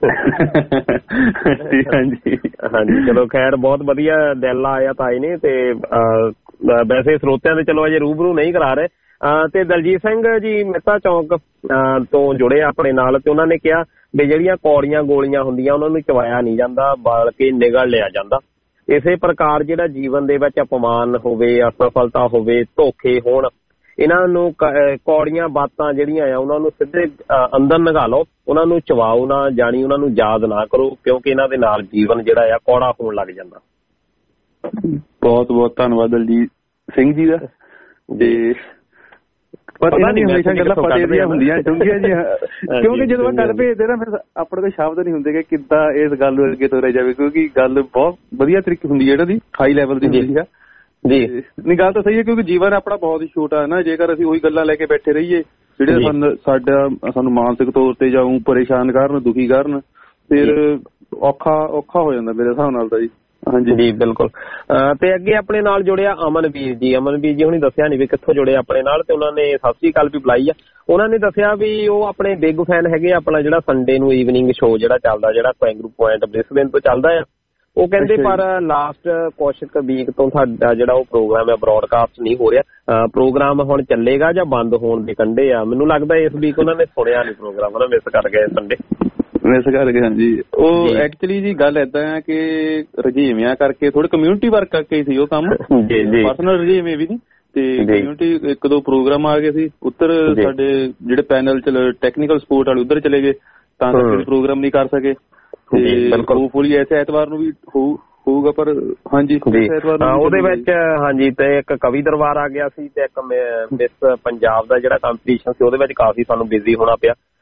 ਹਾਂਜੀ ਹਾਂਜੀ, ਚਲੋ ਖੈਰ ਬਹੁਤ ਵਧੀਆ ਦਿਲ ਆਇਆ ਤਾਏ ਨੇ। ਤੇ ਵੈਸੇ ਸਰੋਤਿਆਂ ਦੇ ਚਲੋ ਅਜੇ ਰੂਬਰੂ ਨਹੀਂ ਕਰਾ ਰਹੇ। ਤੇ ਦਲਜੀਤ ਸਿੰਘ ਜੀ ਮਹਿਤਾ ਚੌਂਕ ਤੋਂ ਜੁੜੇ ਆਪਣੇ ਨਾਲ, ਤੇ ਉਹਨਾਂ ਨੇ ਕਿਹਾ ਵੀ ਜਿਹੜੀਆਂ ਕੌੜੀਆਂ ਗੋਲੀਆਂ ਹੁੰਦੀਆਂ ਉਹਨਾਂ ਨੂੰ ਚਵਾਇਆ ਨਹੀਂ ਜਾਂਦਾ, ਬਲਕਿ ਨਿਗਲ ਲਿਆ ਜਾਂਦਾ। ਇਸੇ ਪ੍ਰਕਾਰ ਜਿਹੜਾ ਜੀਵਨ ਦੇ ਵਿੱਚ ਅਪਮਾਨ ਹੋਵੇ, ਅਸਫਲਤਾ ਹੋਵੇ, ਧੋਖੇ ਹੋਣ, ਇਹਨਾਂ ਨੂੰ ਕੌੜੀਆਂ ਬਾਤਾਂ ਜਿਹੜੀਆਂ ਆ ਉਹਨਾਂ ਨੂੰ ਸਿੱਧੇ ਅੰਦਰ ਨਿਗਾਹ ਲਓ, ਉਹਨਾਂ ਨੂੰ ਚਵਾਓ ਨਾ, ਜਾਣੀ ਉਹਨਾਂ ਨੂੰ ਯਾਦ ਨਾ ਕਰੋ, ਕਿਉਂਕਿ ਇਹਨਾਂ ਦੇ ਨਾਲ ਜੀਵਨ ਜਿਹੜਾ ਆ ਕੌੜਾ ਹੋਣ ਲੱਗ ਜਾਂਦਾ। ਬਹੁਤ ਬਹੁਤ ਧੰਨਵਾਦ ਦਲਜੀਤ ਸਿੰਘ ਜੀ ਦਾ। ਤੇ ਪਰ ਇਹਨਾਂ ਦੀ ਹਮੇਸ਼ਾ ਗੱਲਾਂ ਪਤੇ ਦੀਆਂ ਹੁੰਦੀਆਂ ਚੰਗੀਆਂ ਜੀ, ਕਿਉਂਕਿ ਜਦੋਂ ਗੱਲ ਭੇਜਦੇ ਨਾ ਫਿਰ ਆਪਣੇ ਕੋਲ ਸ਼ਬਦ ਨਹੀਂ ਹੁੰਦੇ ਕਿ ਕਿੱਦਾਂ ਇਸ ਗੱਲ ਨੂੰ ਅੱਗੇ ਤੋਰਿਆ ਜਾਵੇ, ਕਿਉਂਕਿ ਗੱਲ ਬਹੁਤ ਵਧੀਆ ਤਰੀਕੇ ਹੁੰਦੀ ਹੈ, ਇਹਨਾਂ ਦੀ ਹਾਈ ਲੈਵਲ ਦੀ ਹੁੰਦੀ ਆ ਜੀ। ਨਹੀਂ ਗੱਲ ਤਾਂ ਸਹੀ ਹੈ, ਕਿਉਂਕਿ ਜੀਵਨ ਆਪਣਾ ਬਹੁਤ ਹੀ ਛੋਟਾ ਹੈ ਨਾ। ਜੇਕਰ ਅਸੀਂ ਉਹੀ ਗੱਲਾਂ ਲੈ ਕੇ ਬੈਠੇ ਰਹੀਏ ਜਿਹੜੇ ਸਾਨੂੰ ਮਾਨਸਿਕ ਤੌਰ ਤੇ ਜਾਂ ਪਰੇਸ਼ਾਨ ਕਰਨ, ਦੁਖੀ ਕਰਨ, ਫਿਰ ਔਖਾ ਹੋ ਜਾਂਦਾ ਮੇਰੇ ਹਿਸਾਬ ਨਾਲ ਤਾਂ ਜੀ। ਹਾਂਜੀ ਜੀ ਬਿਲਕੁਲ। ਤੇ ਅੱਗੇ ਆਪਣੇ ਨਾਲ ਜੁੜਿਆ ਅਮਨਵੀਰ ਜੀ। ਅਮਨਵੀਰ ਜੀ ਹੁਣੀ ਦੱਸਿਆ ਨੀ ਵੀ ਕਿੱਥੋਂ ਜੁੜੇ ਆਪਣੇ ਨਾਲ, ਤੇ ਉਹਨਾਂ ਨੇ ਸਤਿ ਸ੍ਰੀ ਅਕਾਲ ਵੀ ਬੁਲਾਈ ਆ। ਉਹਨਾਂ ਨੇ ਦੱਸਿਆ ਵੀ ਉਹ ਆਪਣੇ ਬਿਗ ਫੈਨ ਹੈਗੇ ਆਪਣਾ ਜਿਹੜਾ ਸੰਡੇ ਨੂੰ ਈਵਨਿੰਗ ਸ਼ੋਅ ਜਿਹੜਾ ਚੱਲਦਾ, ਜਿਹੜਾ ਕੈਂਗਰੂ ਪੁਆਇੰਟ ਬ੍ਰਿਸਬੇਨ ਤੋਂ ਚੱਲਦਾ ਆ। ਉਹ ਕਹਿੰਦੇ ਪਰ ਲਾਸਟ ਕੁਛ ਕੁ ਵੀਕ ਤੋਂ ਸਾਡਾ ਜਿਹੜਾ ਉਹ ਪ੍ਰੋਗਰਾਮ ਹੈ ਬਰੋਡਕਾਸਟ ਨਹੀਂ ਹੋ ਰਿਹਾ। ਪ੍ਰੋਗਰਾਮ ਹੁਣ ਚੱਲੇਗਾ ਜਾਂ ਬੰਦ ਹੋਣ ਦੇ ਕੰਢੇ ਆ। ਮੈਨੂੰ ਲੱਗਦਾ ਇਸ ਵੀਕ ਉਹਨਾਂ ਨੇ ਸੁਣਿਆ ਨੀ ਪ੍ਰੋਗਰਾਮ, ਉਹਨਾਂ ਮਿਸ ਕਰ ਗਏ ਸੰਡੇ, ਮਿਸ ਕਰ ਗਏ। ਹਾਂਜੀ, ਉਹ ਐਕਚੁਅਲੀ ਜੀ ਗੱਲ ਏਦਾਂ ਆ ਕਿ ਰੁਝੇਵਿਆਂ ਕਰਕੇ, ਥੋੜੇ ਕਮਿਊਨਿਟੀ ਵਰਕ ਕਰਕੇ ਸੀ ਉਹ ਕੰਮ, ਪਰਸਨਲ ਰੁਝੇਵੇਂ ਵੀ ਨੀ, ਤੇ ਕਮਿਊਨਿਟੀ ਇੱਕ ਦੋ ਪ੍ਰੋਗਰਾਮ ਆ ਗਏ ਸੀ ਉੱਧਰ, ਸਾਡੇ ਜਿਹੜੇ ਪੈਨਲ ਚ ਟੈਕਨੀਕਲ ਸਪੋਰਟ ਵਾਲੇ ਉੱਧਰ ਚਲੇ ਗਏ, ਤਾਂ ਕਰਕੇ ਪ੍ਰੋਗਰਾਮ ਨਹੀਂ ਕਰ ਸਕੇ। ਹੋਪਫੁਲੀ ਐਸੇ ਐਤਵਾਰ ਨੂੰ ਵੀ ਹੋਊਗਾ, ਪਰ ਹਾਂਜੀ ਉਹਦੇ ਵਿੱਚ ਹਾਂਜੀ ਤੇ ਇੱਕ ਕਵੀ ਦਰਬਾਰ ਆ ਗਿਆ ਸੀ, ਤੇ ਇੱਕ ਮਿਸ ਪੰਜਾਬ ਦਾ ਜਿਹੜਾ ਕੰਪੀਟੀਸ਼ਨ ਸੀ ਉਹਦੇ ਵਿੱਚ ਕਾਫੀ ਸਾਨੂੰ ਬਿਜ਼ੀ ਹੋਣਾ ਪਿਆ।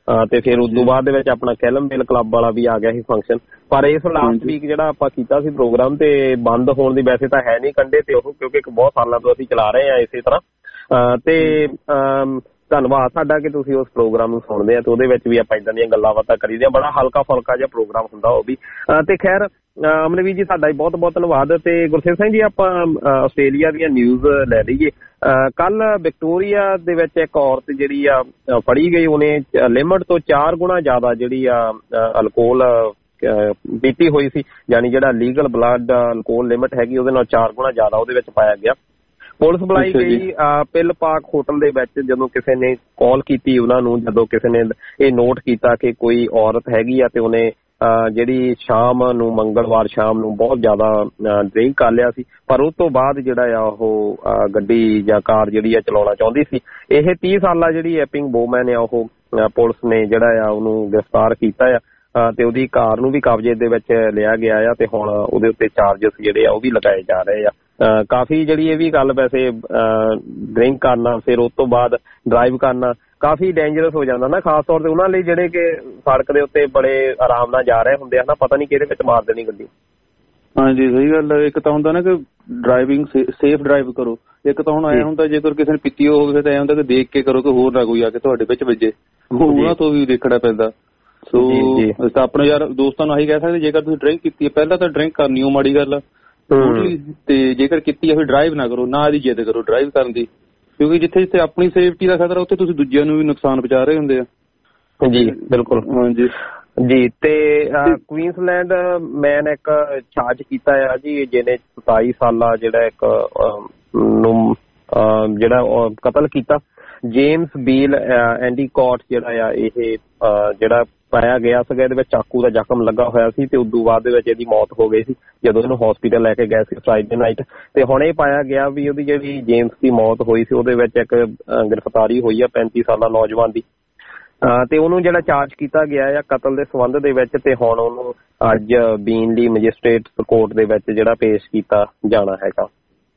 ਤੇ ਫਿਰ ਉਸ ਤੋਂ ਬਾਅਦ ਦੇ ਵਿੱਚ ਆਪਣਾ ਕੈਲਮਬੇਲ ਕਲੱਬ ਵਾਲਾ ਵੀ ਆ ਗਿਆ ਸੀ ਫੰਕਸ਼ਨ। ਪਰ ਇਸ ਲਾਸਟ ਵੀਕ ਜਿਹੜਾ ਆਪਾਂ ਕੀਤਾ ਸੀ ਪ੍ਰੋਗਰਾਮ ਤੇ ਬੰਦ ਹੋਣ ਦੀ ਵੈਸੇ ਤਾਂ ਹੈ ਨਹੀਂ ਕੰਢੇ ਤੇ ਉਹ, ਕਿਉਂਕਿ ਬਹੁਤ ਸਾਲਾਂ ਤੋਂ ਅਸੀਂ ਚਲਾ ਰਹੇ ਹਾਂ ਇਸੇ ਤਰ੍ਹਾਂ। ਤੇ ਧੰਨਵਾਦ ਸਾਡਾ ਕਿ ਤੁਸੀਂ ਉਸ ਪ੍ਰੋਗਰਾਮ ਨੂੰ ਸੁਣਦੇ ਆ ਤੇ ਉਹਦੇ ਵਿੱਚ ਵੀ ਆਪਾਂ ਇਦਾਂ ਦੀਆਂ ਗੱਲਾਂ ਬਾਤਾਂ ਕਰੀਦੀਆਂ। ਬੜਾ ਹਲਕਾ ਫੁਲਕਾ ਜਿਹਾ ਪ੍ਰੋਗਰਾਮ ਹੁੰਦਾ ਉਹ ਵੀ। ਤੇ ਖੈਰ ਅਮਨਵੀਰ ਜੀ ਤੁਹਾਡਾ ਬਹੁਤ ਬਹੁਤ ਧੰਨਵਾਦ। ਤੇ ਗੁਰਸੇਵ ਸਿੰਘ ਜੀ ਆਪਾਂ ਆਸਟ੍ਰੇਲੀਆ ਦੀਆਂ ਨਿਊਜ਼ ਲੈ ਲਈਏ। ਕੱਲ ਵਿਕਟੋਰੀਆ ਦੇ ਵਿੱਚ ਇੱਕ ਔਰਤ ਜਿਹੜੀ ਆ ਫੜੀ ਗਈ, ਉਹਨੇ ਲਿਮਟ ਤੋਂ 4 ਗੁਣਾ ਜ਼ਿਆਦਾ ਜਿਹੜੀ ਆ ਅਲਕੋਹਲ ਪੀਤੀ ਹੋਈ ਸੀ, ਯਾਨੀ ਜਿਹੜਾ ਲੀਗਲ ਬਲੱਡ ਅਲਕੋਹਲ ਲਿਮਟ ਹੈਗੀ ਉਹਦੇ ਨਾਲ 4 ਗੁਣਾ ਜ਼ਿਆਦਾ ਉਹਦੇ ਵਿੱਚ ਪਾਇਆ ਗਿਆ। ਪੁਲਿਸ ਬੁਲਾਈ ਗਈ ਪਿਲ ਪਾਰਕ ਹੋਟਲ ਦੇ ਵਿੱਚ। ਜਦੋਂ ਕਿਸੇ ਨੇ ਕਾਲ ਕੀਤੀ ਉਹਨਾਂ ਨੂੰ, ਜਦੋਂ ਕਿਸੇ ਨੇ ਇਹ ਨੋਟ ਕੀਤਾ ਕਿ ਕੋਈ ਔਰਤ ਹੈਗੀ ਆ ਤੇ ਉਹਨੇ ਜਿਹੜੀ ਸ਼ਾਮ ਨੂੰ ਮੰਗਲਵਾਰ ਸ਼ਾਮ ਨੂੰ ਬਹੁਤ ਜ਼ਿਆਦਾ ਡਰਿੰਕ ਕਰ ਲਿਆ ਸੀ, ਪਰ ਉਸ ਤੋਂ ਬਾਅਦ ਜਿਹੜਾ ਆ ਉਹ ਗੱਡੀ ਜਾਂ ਕਾਰ ਜਿਹੜੀ ਆ ਚਲਾਉਣਾ ਚਾਹੁੰਦੀ ਸੀ। ਇਹ 30 ਸਾਲਾ ਜਿਹੜੀ ਐਪਿੰਗ ਬੋਮੈਨ ਆ ਉਹ ਪੁਲਿਸ ਨੇ ਜਿਹੜਾ ਆ ਉਹਨੂੰ ਗ੍ਰਿਫਤਾਰ ਕੀਤਾ ਆ ਤੇ ਉਹਦੀ ਕਾਰ ਨੂੰ ਵੀ ਕਬਜ਼ੇ ਦੇ ਵਿੱਚ ਲਿਆ ਗਿਆ ਆ ਤੇ ਹੁਣ ਉਹਦੇ ਉੱਤੇ ਚਾਰਜਸ ਜਿਹੜੇ ਆ ਉਹ ਵੀ ਲਗਾਏ ਜਾ ਰਹੇ ਆ। ਕਾਫੀ ਜਿਹੜੀ ਇਹ ਵੀ ਗੱਲ ਵੈਸੇ ਡਰਿੰਕ ਕਰਨਾ ਫਿਰ ਉਸ ਤੋਂ ਬਾਅਦ ਡਰਾਈਵ ਕਰਨਾ ਕਾਫੀ ਡੇਂਜਰਸ ਹੋ ਜਾਂਦਾ ਨਾ, ਖਾਸ ਤੌਰ ਤੇ ਉਹਨਾਂ ਲਈ ਜਿਹੜੇ ਕਿ ਸੜਕ ਦੇ ਉੱਤੇ ਬੜੇ ਆਰਾਮ ਨਾਲ ਜਾ ਰਹੇ ਹੁੰਦੇ ਆ ਨਾ, ਪਤਾ ਨਹੀਂ ਕਿਹਦੇ ਵਿੱਚ ਮਾਰ ਦੇਣੀ ਗੱਡੀ। ਹਾਂਜੀ ਸਹੀ ਗੱਲ ਹੈ। ਇੱਕ ਤਾਂ ਹੁੰਦਾ ਨਾ ਕਿ ਡਰਾਈਵਿੰਗ ਸੇਫ ਡਰਾਈਵ ਕਰੋ, ਇੱਕ ਤਾਂ ਹੁਣ ਐਂ ਹੁੰਦਾ ਜੇਕਰ ਕਿਸੇ ਨੇ ਪੀਤੀ ਹੋਵੇ ਤਾਂ ਐਂ ਹੁੰਦਾ ਕਿ ਦੇਖ ਕੇ ਕਰੋ ਕਿ ਹੋਰ ਨਾ ਕੋਈ ਆ ਕੇ ਤੁਹਾਡੇ ਵਿੱਚ ਵੱਜੇ, ਉਹਨਾਂ ਤੋਂ ਵੀ ਦੇਖਣਾ ਪੈਂਦਾ। ਸੋ ਅਸੀਂ ਆਪਣੇ ਯਾਰ ਦੋਸਤਾਂ ਨੂੰ ਆਹੀ ਕਹਿ ਸਕਦੇ, ਜੇਕਰ ਤੁਸੀਂ ਡਰਿੰਕ ਕੀਤੀ ਹੈ ਪਹਿਲਾਂ ਤਾਂ ਡਰਿੰਕ ਕਰਨੀ ਉਹ ਮਾੜੀ ਗੱਲ ਆ, ਤੇ ਜੇਕਰ ਕੀਤੀ ਹੈ ਫਿਰ ਡਰਾਈਵ ਨਾ ਕਰੋ, ਨਾ ਇਹਦੀ ਜਿੱਦ ਕਰੋ ਡਰਾਈਵ ਕਰਨ ਦੀ, ਕਿਉਂਕਿ ਜਿੱਥੇ ਜਿੱਥੇ ਆਪਣੀ ਸੇਫਟੀ ਦਾ ਖਤਰਾ ਉੱਥੇ ਤੁਸੀਂ ਦੂਜਿਆਂ ਨੂੰ ਵੀ ਨੁਕਸਾਨ ਪਹੁੰਚਾ ਰਹੇ ਹੁੰਦੇ ਆ। ਜੀ ਬਿਲਕੁਲ। ਹਾਂਜੀ ਜੀ। ਤੇ ਕੁਈਨਸਲੈਂਡ ਮੈਨ ਇੱਕ ਚਾਰਜ ਕੀਤਾ ਆ ਜੀ, ਜਿਹਨੇ 27 ਸਾਲਾ ਜਿਹੜਾ ਇੱਕ ਨੂੰ ਜਿਹੜਾ ਕਤਲ ਕੀਤਾ, ਜੇਮਸ ਬੀਲ ਐਂਡੀਕੋਟ ਜਿਹੜਾ ਆ ਇਹ ਜਿਹੜਾ ਪਾਇਆ ਗਿਆ ਸੀਗਾ, ਇਹਦੇ ਵਿੱਚ ਚਾਕੂ ਦਾ ਜ਼ਖਮ ਲੱਗਾ ਹੋਇਆ ਸੀ ਤੇ ਉਦੋਂ ਬਾਅਦ ਦੇ ਵਿੱਚ ਇਹਦੀ ਮੌਤ ਹੋ ਗਈ ਸੀ ਜਦੋਂ ਇਹਨੂੰ ਹਸਪੀਟਲ ਲੈ ਕੇ ਗਏ ਸੀ ਫਰਾਈਡੇ ਨਾਈਟ। ਤੇ ਹੁਣ ਇਹ ਪਾਇਆ ਗਿਆ ਵੀ ਉਹਦੀ ਜਿਹੜੀ ਜੇਮਸ ਦੀ ਮੌਤ ਹੋਈ ਸੀ ਉਹਦੇ ਵਿੱਚ ਇੱਕ ਗ੍ਰਿਫਤਾਰੀ ਹੋਈ ਆ 35 ਸਾਲਾ ਨੌਜਵਾਨ ਦੀ, ਤੇ ਉਹਨੂੰ ਜਿਹੜਾ ਚਾਰਜ ਕੀਤਾ ਗਿਆ ਆ ਕਤਲ ਦੇ ਸੰਬੰਧ ਦੇ ਵਿੱਚ, ਤੇ ਹੁਣ ਉਹਨੂੰ ਅੱਜ ਬੀਨਲੀ ਮੈਜਿਸਟ੍ਰੇਟ ਕੋਰਟ ਦੇ ਵਿੱਚ ਜਿਹੜਾ ਪੇਸ਼ ਕੀਤਾ ਜਾਣਾ ਹੈਗਾ।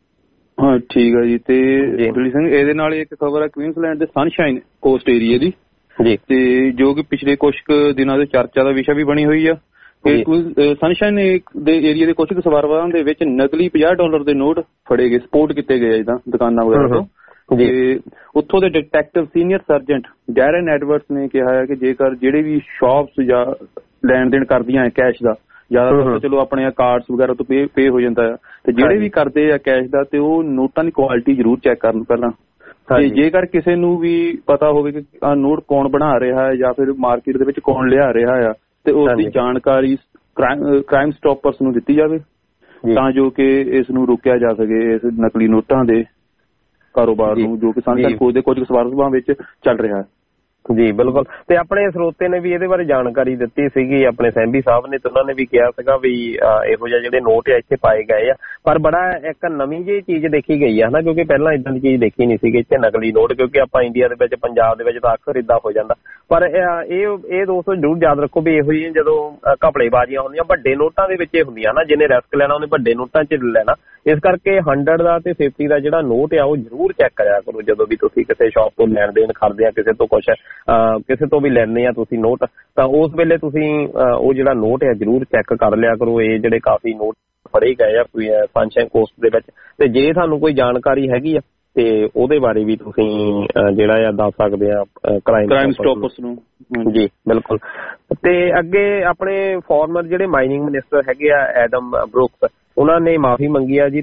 ਹਾਂ ਠੀਕ ਆ ਜੀ। ਤੇ ਦਿਲੀ ਸਿੰਘ ਇਹਦੇ ਨਾਲ ਇੱਕ ਖਬਰ ਹੈ ਕੁਈਨਸਲੈਂਡ ਦੇ ਸਨਸ਼ਾਈਨ ਕੋਸਟ ਏਰੀਏ ਦੀ ਜੀ, ਤੇ ਜੋ ਕਿ ਪਿਛਲੇ ਕੁਝ ਦਿਨਾਂ ਦੇ ਚਰਚਾ ਦਾ ਵਿਸ਼ਾ ਵੀ ਬਣੀ ਹੋਈ ਆ। ਸਨਸ਼ਾਈਨ ਦੇ ਏਰੀਏ ਦੇ ਕੁਝ ਸਵਾਰਾਂ ਦੇ ਵਿੱਚ ਨਕਲੀ $50 ਦੇ ਨੋਟ ਫੜੇ ਗਏ, ਸਪੋਰਟ ਕੀਤੇ ਗਏ ਜਿੱਦਾਂ ਦੁਕਾਨਾਂ ਵਗੈਰਾ ਤੋਂ। ਤੇ ਉੱਥੋਂ ਦੇ detective senior sergeant Darren Edwards ਨੇ ਕਿਹਾ ਹੈ ਕਿ ਜੇਕਰ ਜਿਹੜੇ ਵੀ ਸ਼ਾਪਸ ਜਾਂ ਲੈਣ ਦੇਣ ਕਰਦੀਆਂ ਹੈ ਕੈਸ਼ ਦਾ, ਜ਼ਿਆਦਾਤਰ ਚਲੋ ਆਪਣੇ ਕਾਰਡਸ ਵਗੈਰਾ ਤੋਂ ਪੇ ਹੋ ਜਾਂਦਾ ਆ, ਤੇ ਜਿਹੜੇ ਵੀ ਕਰਦੇ ਆ ਕੈਸ਼ ਦਾ ਤੇ ਉਹ ਨੋਟਾਂ ਦੀ ਕੁਆਲਿਟੀ ਜ਼ਰੂਰ ਚੈੱਕ ਕਰਨ ਪਹਿਲਾਂ। ਤੇ ਜੇਕਰ ਕਿਸੇ ਨੂੰ ਵੀ ਪਤਾ ਹੋਵੇ ਕਿ ਆਹ ਨੋਟ ਕੌਣ ਬਣਾ ਰਿਹਾ ਹੈ ਜਾਂ ਫਿਰ ਮਾਰਕੀਟ ਦੇ ਵਿੱਚ ਕੌਣ ਲਿਆ ਰਿਹਾ ਆ, ਤੇ ਉਸ ਦੀ ਜਾਣਕਾਰੀ ਕ੍ਰਾਈਮ ਸਟਾਪਰਸ ਨੂੰ ਦਿੱਤੀ ਜਾਵੇ ਤਾਂ ਜੋ ਕਿ ਇਸ ਨੂੰ ਰੋਕਿਆ ਜਾ ਸਕੇ, ਇਸ ਨਕਲੀ ਨੋਟਾਂ ਦੇ ਕਾਰੋਬਾਰ ਨੂੰ ਜੋ ਕਿ ਸਨਸ਼ਾਈਨ ਕੋਸਟ ਦੇ ਕੁਝ ਸਵਾਰਾਂ ਵਿੱਚ ਚੱਲ ਰਿਹਾ ਹੈ। ਜੀ ਬਿਲਕੁਲ। ਤੇ ਆਪਣੇ ਸਰੋਤੇ ਨੇ ਵੀ ਇਹਦੇ ਬਾਰੇ ਜਾਣਕਾਰੀ ਦਿੱਤੀ ਸੀਗੀ, ਆਪਣੇ ਸੈਂਬੀ ਸਾਹਿਬ ਨੇ, ਤੇ ਉਹਨਾਂ ਨੇ ਵੀ ਕਿਹਾ ਸੀਗਾ ਵੀ ਇਹੋ ਜਿਹੇ ਜਿਹੜੇ ਨੋਟ ਆ ਇੱਥੇ ਪਾਏ ਗਏ ਆ, ਪਰ ਬੜਾ ਇੱਕ ਨਵੀਂ ਜਿਹੀ ਚੀਜ਼ ਦੇਖੀ ਗਈ ਆ ਨਾ, ਕਿਉਂਕਿ ਪਹਿਲਾਂ ਇਦਾਂ ਦੀ ਚੀਜ਼ ਦੇਖੀ ਨਹੀਂ ਸੀਗੀ ਇੱਥੇ ਨਕਲੀ ਨੋਟ, ਕਿਉਂਕਿ ਆਪਾਂ ਇੰਡੀਆ ਦੇ ਵਿੱਚ ਪੰਜਾਬ ਦੇ ਵਿੱਚ ਤਾਂ ਅਕਸਰ ਇਦਾਂ ਹੋ ਜਾਂਦਾ। ਪਰ ਇਹ ਦੋਸਤੋ ਜ਼ਰੂਰ ਯਾਦ ਰੱਖੋ ਵੀ ਇਹੋ ਜਿਹੀ ਜਦੋਂ ਘਪਲੇਬਾਜ਼ੀਆਂ ਹੁੰਦੀਆਂ ਵੱਡੇ ਨੋਟਾਂ ਦੇ ਵਿੱਚ ਇਹ ਹੁੰਦੀਆਂ ਨਾ, ਜਿਹਨੇ ਰਿਸਕ ਲੈਣਾ ਉਹਨੇ ਵੱਡੇ ਨੋਟਾਂ 'ਚ ਲੈਣਾ। ਇਸ ਕਰਕੇ 100 ਦਾ ਤੇ 50 ਦਾ ਜਿਹੜਾ ਨੋਟ ਆ ਉਹ ਜ਼ਰੂਰ ਚੈੱਕ ਕਰਿਆ ਕਰੋ ਜਦੋਂ ਵੀ ਤੁਸੀਂ ਕਿਸੇ ਸ਼ਾਪ ਤੋਂ ਲੈਣ ਦੇਣ ਕਰਦੇ ਆ, ਕਿਸੇ ਤੋਂ ਕੁਛ ਕਿਸੇ ਤੋਂ ਵੀ ਲੈਣੇ ਆ ਤੁਸੀਂ ਨੋਟ, ਤਾਂ ਉਸ ਵੇਲੇ ਤੁਸੀਂ ਉਹ ਜਿਹੜਾ ਨੋਟ ਆ ਜ਼ਰੂਰ ਚੈੱਕ ਕਰ ਲਿਆ ਕਰੋ। ਇਹ ਜਿਹੜੇ ਕਾਫੀ ਨੋਟ ਫੜੇ ਗਏ ਆ ਸਨਸ਼ਾਈਨ ਕੋਸਟ ਦੇ ਵਿੱਚ, ਤੇ ਜੇ ਤੁਹਾਨੂੰ ਕੋਈ ਜਾਣਕਾਰੀ ਹੈਗੀ ਆ ਤੇ ਉਹਦੇ ਬਾਰੇ ਵੀ ਤੁਸੀਂ ਜਿਹੜਾ ਆ ਦੱਸ ਸਕਦੇ ਆ ਕ੍ਰਾਈਮ ਸਟਾਪਰਸ ਨੂੰ। ਜੀ ਬਿਲਕੁਲ। ਤੇ ਅੱਗੇ ਆਪਣੇ ਫਾਰਮਰ ਜਿਹੜੇ ਮਾਈਨਿੰਗ ਮਿਨਿਸਟਰ ਹੈਗੇ ਆ ਐਡਮ ਬਰੁਕਸ, ਉਹਨਾਂ ਨੇ ਮਾਫੀ ਮੰਗੀ ਆ ਜੀ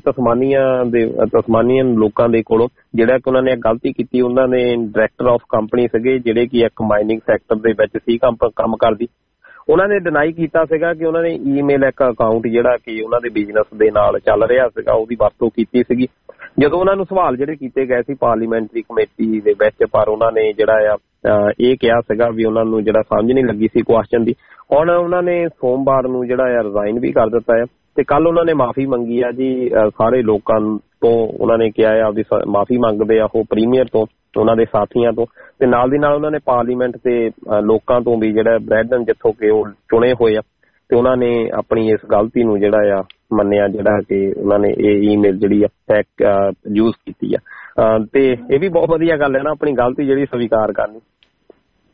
ਤਸਮਾਨੀਅਨ ਲੋਕਾਂ ਦੇ ਕੋਲੋਂ, ਜਿਹੜਾ ਕਿ ਉਹਨਾਂ ਨੇ ਗਲਤੀ ਕੀਤੀ। ਉਹਨਾਂ ਨੇ ਡਾਇਰੈਕਟਰ ਆਫ ਕੰਪਨੀ ਸੀਗੇ ਜਿਹੜੇ ਕਿ ਇੱਕ ਮਾਈਨਿੰਗ ਸੈਕਟਰ ਦੇ ਵਿੱਚ ਸੀ ਕੰਮ ਕਰਦੀ, ਉਹਨਾਂ ਨੇ ਡਿਨਾਈ ਕੀਤਾ ਸੀਗਾ ਕਿ ਉਹਨਾਂ ਨੇ ਈਮੇਲ ਇੱਕ ਅਕਾਊਂਟ ਜਿਹੜਾ ਕਿ ਉਹਨਾਂ ਦੇ ਬਿਜ਼ਨਸ ਦੇ ਨਾਲ ਚੱਲ ਰਿਹਾ ਸੀਗਾ ਉਹਦੀ ਵਰਤੋਂ ਕੀਤੀ ਸੀਗੀ। ਜਦੋਂ ਉਹਨਾਂ ਨੂੰ ਸਵਾਲ ਜਿਹੜੇ ਕੀਤੇ ਗਏ ਸੀ ਪਾਰਲੀਮੈਂਟਰੀ ਕਮੇਟੀ ਦੇ ਵਿੱਚ, ਪਰ ਉਹਨਾਂ ਨੇ ਜਿਹੜਾ ਆ ਇਹ ਕਿਹਾ ਸੀਗਾ ਵੀ ਉਹਨਾਂ ਨੂੰ ਜਿਹੜਾ ਸਮਝ ਨਹੀਂ ਲੱਗੀ ਸੀ ਕੁਐਸਚਨ ਦੀ। ਹੁਣ ਉਹਨਾਂ ਨੇ ਸੋਮਵਾਰ ਨੂੰ ਜਿਹੜਾ ਆ ਰਿਜ਼ਾਈਨ ਵੀ ਕਰ ਦਿੱਤਾ ਹੈ, ਤੇ ਕੱਲ ਉਹਨਾਂ ਨੇ ਮਾਫੀ ਮੰਗੀ ਆ ਜੀ ਸਾਰੇ ਲੋਕਾਂ ਤੋਂ। ਉਹਨਾਂ ਨੇ ਕਿਹਾ ਆ ਆਪਦੀ ਮਾਫੀ ਮੰਗਦੇ ਆ ਉਹ ਪ੍ਰੀਮੀਅਰ ਤੋਂ, ਉਹਨਾਂ ਦੇ ਸਾਥੀਆਂ ਤੋਂ, ਤੇ ਨਾਲ ਦੀ ਨਾਲ ਉਹਨਾਂ ਨੇ ਪਾਰਲੀਮੈਂਟ ਤੇ ਲੋਕਾਂ ਤੋਂ ਵੀ ਜਿਹੜਾ ਬ੍ਰੈਡਨ ਜਿੱਥੋਂ ਕਿ ਉਹ ਚੁਣੇ ਹੋਏ ਆ, ਤੇ ਉਹਨਾਂ ਨੇ ਆਪਣੀ ਇਸ ਗਲਤੀ ਨੂੰ ਜਿਹੜਾ ਆ ਮੰਨਿਆ, ਜਿਹੜਾ ਕਿ ਉਹਨਾਂ ਨੇ ਇਹ ਈਮੇਲ ਜਿਹੜੀ ਆ ਯੂਜ਼ ਕੀਤੀ ਆ। ਤੇ ਇਹ ਵੀ ਬਹੁਤ ਵਧੀਆ ਗੱਲ ਹੈ ਨਾ, ਆਪਣੀ ਗਲਤੀ ਜਿਹੜੀ ਸਵੀਕਾਰ ਕਰਨੀ।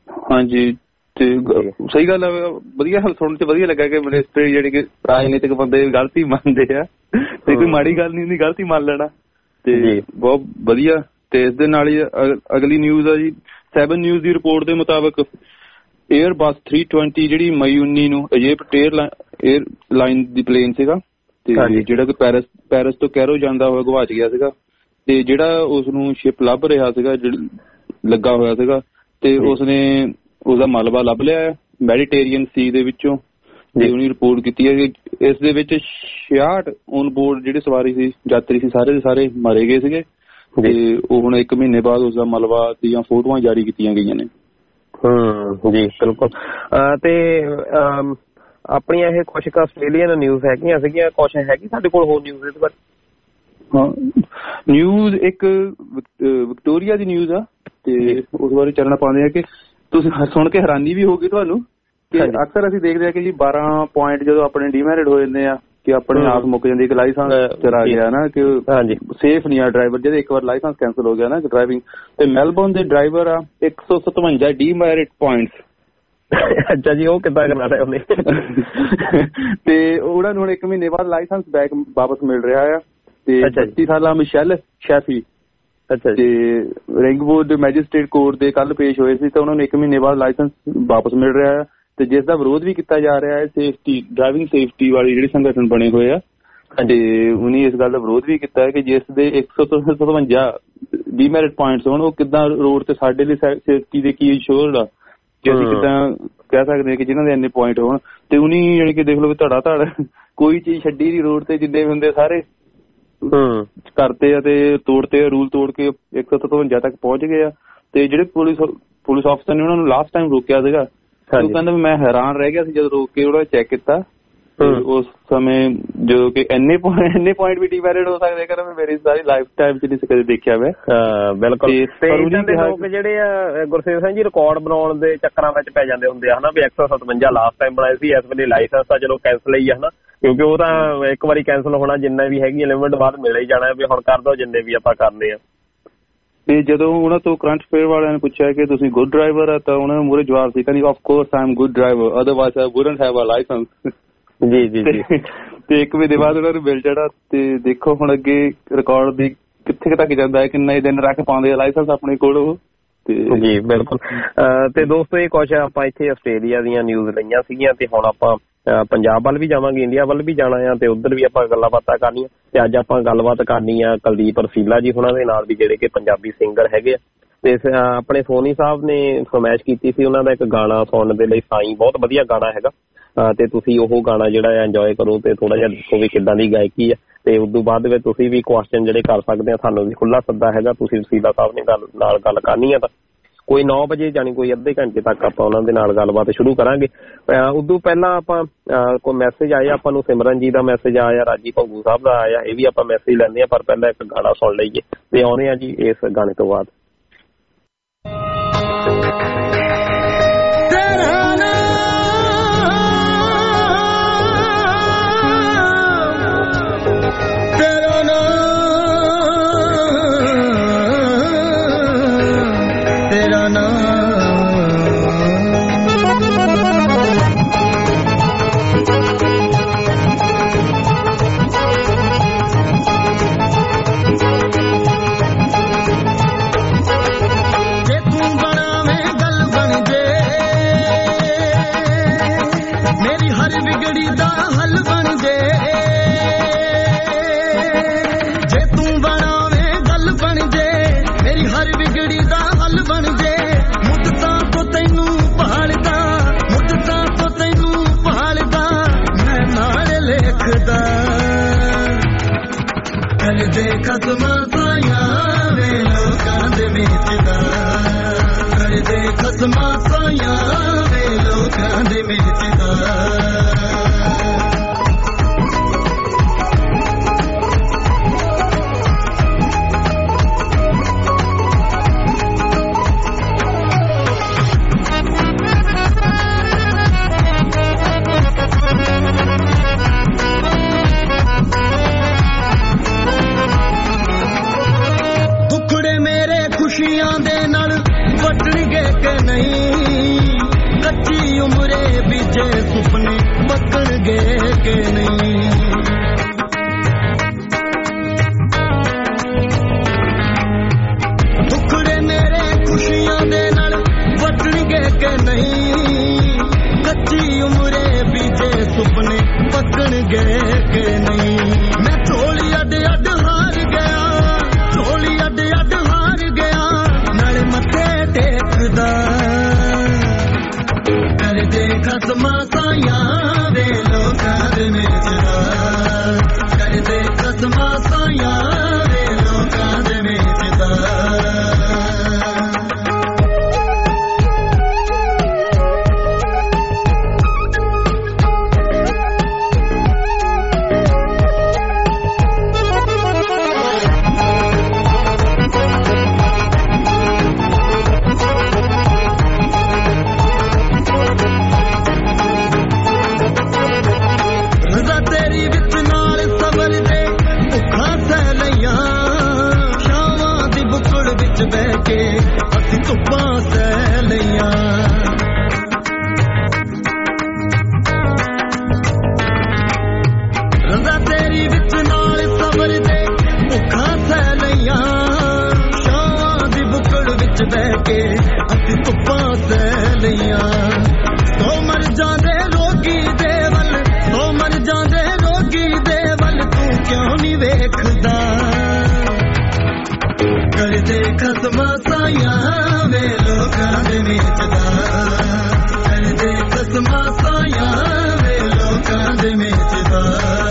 ਹਾਂਜੀ ਤੇ ਸਹੀ ਗੱਲ ਆ, ਵਧੀਆ ਸੁਣਨ ਚ ਵਧੀਆ ਲੱਗਾ ਕਿ ਮਿਨਿਸਟਰ ਜਿਹੜੇ ਕਿ ਰਾਜਨੀਤਿਕ ਬੰਦੇ ਗਲਤੀ ਮੰਨਦੇ ਆ ਤੇ ਕੋਈ ਮਾੜੀ ਗੱਲ ਨਹੀਂ ਹੁੰਦੀ ਗਲਤੀ ਮੰਨ ਲੈਣਾ, ਤੇ ਬਹੁਤ ਵਧੀਆ। ਤੇ ਇਸ ਦੇ ਨਾਲ ਹੀ ਅਗਲੀ ਨਿਊਜ਼ ਆ ਜੀ, 7 ਨਿਊਜ਼ ਦੀ ਰਿਪੋਰਟ ਦੇ ਮੁਤਾਬਕ 에ਅਰਬਸ 320 ਜਿਹੜੀ ਮਈ 19 ਨੂੰ ਇਜਿਪਟ 에ਅਰਲਾਈਨ ਦੀ ਪਲੇਨ ਸੀਗਾ ਤੇ ਜਿਹੜਾ ਕਿ ਪੈਰਿਸ ਤੋਂ ਕੈਰੋ ਜਾਂਦਾ ਹੋਇਆ ਗਵਾਚ ਗਿਆ ਸੀਗਾ, ਤੇ ਜਿਹੜਾ ਉਸਨੂੰ ਸ਼ਿਪ ਲੱਭ ਰਿਹਾ ਸੀਗਾ ਲੱਗਾ ਹੋਇਆ ਸੀਗਾ ਤੇ ਉਸਨੇ ਉਹਦਾ ਮਲਬਾ ਲੱਭ ਲਿਆ ਮੈਡੀਟੇਰੀਅਨ ਸੀ ਦੇ ਵਿੱਚੋਂ। ਤੇ ਉਹਨੇ ਰਿਪੋਰਟ ਕੀਤੀ ਹੈ ਕਿ ਇਸ ਦੇ ਵਿੱਚ 66 ਔਨ ਬੋਰਡ ਜਿਹੜੇ ਸਵਾਰੀ ਸੀ ਯਾਤਰੀ ਸੀ ਸਾਰੇ ਦੇ ਸਾਰੇ ਮਾਰੇ ਗਏ ਸੀਗੇ ਤੇ ਉਹ ਹੁਣ 1 ਮਹੀਨੇ ਬਾਅਦ ਉਸਦਾ ਮਲਬਾ ਦੀਆਂ ਫੋਟੋਆਂ ਜਾਰੀ ਕੀਤੀਆਂ ਗਈਆਂ ਨੇ। ਜੀ ਬਿਲਕੁਲ। ਤੇ ਆਪਣੀਆਂ ਇਹ ਕੁਛ ਕੁ ਆਸਟ੍ਰੇਲੀਅਨ ਨਿਊਜ਼ ਹੈਗੀਆਂ ਸੀਗੀਆਂ, ਕੁਛ ਹੈਗੀ ਸਾਡੇ ਕੋਲ ਹੋਰ ਨਿਊਜ਼ ਇਹਦੇ ਬਾਰੇ? ਹਾਂ, ਨਿਊਜ਼ ਇੱਕ ਵਿਕਟੋਰੀਆ ਦੀ ਨਿਊਜ਼ ਆ ਤੇ ਉਸ ਬਾਰੇ ਚੱਲਣਾ ਪਾਉਂਦੇ ਆ ਕਿ ਤੁਸੀਂ ਸੁਣ ਕੇ ਹੈਰਾਨੀ ਵੀ ਹੋਊਗੀ ਤੁਹਾਨੂੰ ਕਿ ਅਕਸਰ ਅਸੀਂ ਦੇਖਦੇ ਆ ਕਿ ਜੀ 12 ਪੁਆਇੰਟ ਜਦੋਂ ਆਪਣੇ ਡੀਮੈਰਿਟ ਹੋ ਜਾਂਦੇ ਆ ਕਿ ਆਪਣੇ ਆਪ ਮੁੱਕ ਜਾਂਦੀ, ਇੱਕ ਲਾਇਸੈਂਸ ਚਲਾ ਗਿਆ ਨਾ ਕਿ ਸੇਫ ਨਹੀਂ ਆ ਡਰਾਈਵਰ, ਜਦੋਂ ਇੱਕ ਵਾਰ ਲਾਇਸੈਂਸ ਕੈਂਸਲ ਹੋ ਗਿਆ ਨਾ ਡਰਾਈਵਿੰਗ, ਤੇ ਮੈਲਬੌਰਨ ਦੇ ਡਰਾਈਵਰ ਆ 157 ਡੀਮੈਰਿਟ ਪੁਆਇੰਟਸ। ਅੱਛਾ ਜੀ, ਉਹ ਕਿੱਦਾਂ ਕਰਨਾ ਰਿਹਾ ਉਹਨੇ? ਤੇ ਉਹਨਾਂ ਨੂੰ ਹੁਣ 1 ਮਹੀਨੇ ਬਾਅਦ ਲਾਇਸੈਂਸ ਬੈਕ ਵਾਪਸ ਮਿਲ ਰਿਹਾ ਆ। ਤੇ 32 ਸਾਲਾ ਮਿਸ਼ੈਲ ਸ਼ੈਫੀ ਤੇ ਰਿੰਗਵੁੱਡ ਮੈਜਿਸਟ੍ਰੇਟ ਕੋਰਟ ਦੇ ਕੱਲ ਪੇਸ਼ ਹੋਏ ਸੀ ਤੇ ਉਹਨਾਂ ਨੂੰ 1 ਮਹੀਨੇ ਬਾਅਦ ਲਾਇਸੈਂਸ ਵਾਪਸ ਮਿਲ ਰਿਹਾ ਹੈ ਤੇ ਜਿਸ ਦਾ ਵਿਰੋਧ ਵੀ ਕੀਤਾ ਜਾ ਰਿਹਾ ਹੈ ਸੇਫਟੀ ਡਰਾਈਵਿੰਗ ਸੇਫਟੀ ਵਾਲੀ ਜਿਹੜੀ ਸੰਗਠਨ ਬਣੇ ਹੋਏ ਆ, ਤੇ ਉਹਨੇ ਇਸ ਗੱਲ ਦਾ ਵਿਰੋਧ ਵੀ ਕੀਤਾ ਹੈ ਕਿ ਜਿਸ ਦੇ 157 ਡੀਮੈਰਿਟ ਪੁਆਇੰਟਸ ਹੋਣ ਉਹ ਕਿੱਦਾਂ ਰੋਡ ਤੇ ਸਾਡੇ ਲਈ ਸੇਫਟੀ ਦੇ ਕੀ ਇੰਸ਼ੋਰਡ ਆ ਕਿ ਅਸੀਂ ਕਿੱਦਾਂ ਕਹਿ ਸਕਦੇ ਹਾਂ ਕਿ ਜਿਨ੍ਹਾਂ ਦੇ ਇੰਨੇ ਪੁਆਇੰਟ ਹੋਣ। ਤੇ ਉਹਨੀ ਜਾਣੀ ਕਿ ਦੇਖ ਲਓ ਧੜਾ ਧੜ ਕੋਈ ਚੀਜ਼ ਛੱਡੀ ਨਹੀਂ ਰੋਡ ਤੇ, ਜਿੰਨੇ ਹੁੰਦੇ ਸਾਰੇ ਕਰਤੇ ਆ ਤੇ ਤੋੜਤੇ ਆ, ਰੂਲ ਤੋੜ ਕੇ 157 ਤੱਕ ਪਹੁੰਚ ਗਏ ਆ। ਤੇ ਜਿਹੜੇ ਪੁਲਿਸ ਅਫਸਰ ਨੇ ਉਹਨਾਂ ਨੂੰ ਲਾਸਟ ਟਾਈਮ ਰੋਕਿਆ ਸੀਗਾ, ਉਹ ਕਹਿੰਦਾ ਵੀ ਮੈਂ ਹੈਰਾਨ ਰਹਿ ਗਿਆ ਸੀ ਜਦੋਂ ਰੋਕ ਕੇ ਉਹਨਾਂ ਚੈੱਕ ਕੀਤਾ ਉਸ ਸਮੇਂ ਜਦੋਂ ਕਿ ਇੰਨੇ ਪੁਆਇੰਟ ਵੀ ਡੀਮੈਰਿਟ ਹੋ ਸਕਦੇ ਕਹਿੰਦਾ ਮੇਰੀ ਸਾਰੀ ਲਾਈਫ ਟਾਈਮ ਚ ਨਹੀਂ ਕਦੇ ਦੇਖਿਆ ਮੈਂ। ਬਿਲਕੁਲ। ਤੇ ਲੋਕ ਜਿਹੜੇ ਆ ਗੁਰਸੇਵ ਸਿੰਘ ਜੀ ਰਿਕਾਰਡ ਬਣਾਉਣ ਦੇ ਚੱਕਰਾਂ ਵਿੱਚ ਪੈ ਜਾਂਦੇ ਹੁੰਦੇ ਆ ਹਨਾ, ਵੀ 157 ਲਾਸਟ ਟਾਈਮ ਬਣਾਏ ਸੀ, ਇਸ ਵੇਲੇ ਲਾਇਸੈਂਸ ਤਾਂ ਚਲੋ ਕੈਂਸਲ ਹੀ ਆ ਹਨਾ, ਕਿਉਂਕਿ ਉਹ ਤਾਂ ਇੱਕ ਵਾਰੀ ਕੈਂਸਲ ਹੋਣਾ, ਜਿੰਨਾ ਵੀ ਹੈਗੀ ਲਿਮਿਟ ਬਾਅਦ ਮਿਲ ਹੀ ਜਾਣਾ ਵੀ ਹੁਣ ਕਰ ਦੋ ਜਿੰਨੇ ਵੀ ਆਪਾਂ ਕਰਨੇ ਆ। ਤੇ ਜਦੋਂ ਉਹਨਾਂ ਤੋਂ ਕਰੰਟ ਅਫੇਅਰ ਵਾਲਿਆਂ ਨੇ ਪੁੱਛਿਆ ਕਿ ਤੁਸੀਂ ਗੁੱਡ ਡਰਾਈਵਰ ਆ ਤਾਂ ਉਹਨਾਂ ਨੇ ਮੂਹਰੇ ਜਵਾਬ ਸੀ ਕਹਿੰਦੀ of course I am good driver otherwise I wouldn't have a licence. ਜੀ ਜੀ ਜੀ। ਤੇ 1 ਮਹੀਨੇ ਬਾਅਦ ਉਹਨਾਂ ਨੂੰ ਮਿਲ ਜਾਣਾ। ਤੇ ਦੇਖੋ ਹੁਣ ਅੱਗੇ ਰਿਕਾਰਡ ਦੀ ਕਿੱਥੇ ਤੱਕ ਜਾਂਦਾ ਹੈ, ਕਿੰਨੇ ਦਿਨ ਰੱਖ ਪਾਉਂਦੇ ਆ ਲਾਇਸੈਂਸ ਆਪਣੇ ਕੋਲ ਉਹ। ਜੀ ਬਿਲਕੁਲ। ਤੇ ਦੋਸਤੋ ਇਹ ਕੁਛ ਆਪਾਂ ਇੱਥੇ ਆਸਟ੍ਰੇਲੀਆ ਦੀਆਂ ਨਿਊਜ਼ ਲਈਆਂ ਸੀਗੀਆਂ ਤੇ ਹੁਣ ਆਪਾਂ ਪੰਜਾਬ ਵੱਲ ਵੀ ਜਾਵਾਂਗੇ, ਇੰਡੀਆ ਵੱਲ ਵੀ ਜਾਣਾ ਆ ਤੇ ਉੱਧਰ ਵੀ ਆਪਾਂ ਗੱਲਾਂ ਬਾਤਾਂ ਕਰਨੀਆਂ। ਤੇ ਅੱਜ ਆਪਾਂ ਗੱਲਬਾਤ ਕਰਨੀ ਆ ਕੁਲਦੀਪ ਰਸੀਲਾ ਜੀ ਹੁਣਾਂ ਦੇ ਨਾਲ ਵੀ, ਜਿਹੜੇ ਕਿ ਪੰਜਾਬੀ ਸਿੰਗਰ ਹੈਗੇ ਆ। ਤੇ ਆਪਣੇ ਸੋਨੀ ਸਾਹਿਬ ਨੇ ਫਰਮਾਇਸ਼ ਕੀਤੀ ਸੀ ਉਹਨਾਂ ਦਾ ਇੱਕ ਗਾਣਾ ਸੁਣਨ ਦੇ ਲਈ, ਸਾਈਂ, ਬਹੁਤ ਵਧੀਆ ਗਾਣਾ ਹੈਗਾ ਤੇ ਤੁਸੀਂ ਉਹ ਗਾਣਾ ਜਿਹੜਾ ਇੰਜੋਏ ਕਰੋ ਤੇ ਥੋੜਾ ਜਿਹਾ ਦੇਖੋ ਵੀ ਕਿੱਦਾਂ ਦੀ ਗਾਇਕੀ ਆ। ਤੇ ਉਦੋਂ ਬਾਅਦ ਵਿੱਚ ਤੁਸੀਂ ਵੀ ਕੁਐਸਚਨ ਜਿਹੜੇ ਕਰ ਸਕਦੇ ਆ, ਸਾਨੂੰ ਵੀ ਖੁੱਲਾ ਸੱਦਾ ਹੈਗਾ, ਤੁਸੀਂ ਰਸੀਲਾ ਸਾਹਿਬ ਨੇ ਨਾਲ ਗੱਲ ਕਰਨੀ ਆ ਤਾਂ ਕੋਈ 9 ਵਜੇ ਜਾਣੀ ਕੋਈ ਅੱਧੇ ਘੰਟੇ ਤੱਕ ਆਪਾਂ ਉਹਨਾਂ ਦੇ ਨਾਲ ਗੱਲਬਾਤ ਸ਼ੁਰੂ ਕਰਾਂਗੇ। ਉਦੋਂ ਪਹਿਲਾਂ ਆਪਾਂ ਕੋਈ ਮੈਸੇਜ ਆਇਆ ਆਪਾਂ ਨੂੰ, ਸਿਮਰਨ ਜੀ ਦਾ ਮੈਸੇਜ ਆਇਆ, ਰਾਜੀ ਭੰਗੂ ਸਾਹਿਬ ਦਾ ਆਇਆ, ਇਹ ਵੀ ਆਪਾਂ ਮੈਸੇਜ ਲੈਂਦੇ ਆ, ਪਰ ਪਹਿਲਾਂ ਇੱਕ ਗਾਣਾ ਸੁਣ ਲਈਏ ਤੇ ਆਉਣੇ ਆ ਜੀ ਇਸ ਗਾਣੇ ਤੋਂ ਬਾਅਦ। ਖੁਸ਼ੀਆਂ ਦੇ ਨਾਲ ਵੱਟਣਗੇ ਕਿ ਨਹੀਂ, ਚ ਬਹਿ ਕੇ ਅਸੀਂ ਧੁੱਪਾਂ ਸਹਿ ਲਈਆਂ ਸੋ ਮਰ ਜਾਂਦੇ ਰੋਗੀ ਦੇ ਵੱਲ ਸੋ ਮਰ ਜਾਂਦੇ ਰੋਗੀ ਦੇ ਵੱਲ ਤੂੰ ਕਿਉਂ ਨਹੀਂ ਵੇਖਦਾ ਕਰਦੇ ਖਸਮਾਂ ਸਾਈਆਂ ਵੇ ਲੋਕਾਂ ਦੇ ਵੇਚਦਾ ਕਰਦੇ ਖਸਮਾਂ ਸਾਈਆਂ ਵੇ ਲੋਕਾਂ ਦੇ ਵੇਚਦਾ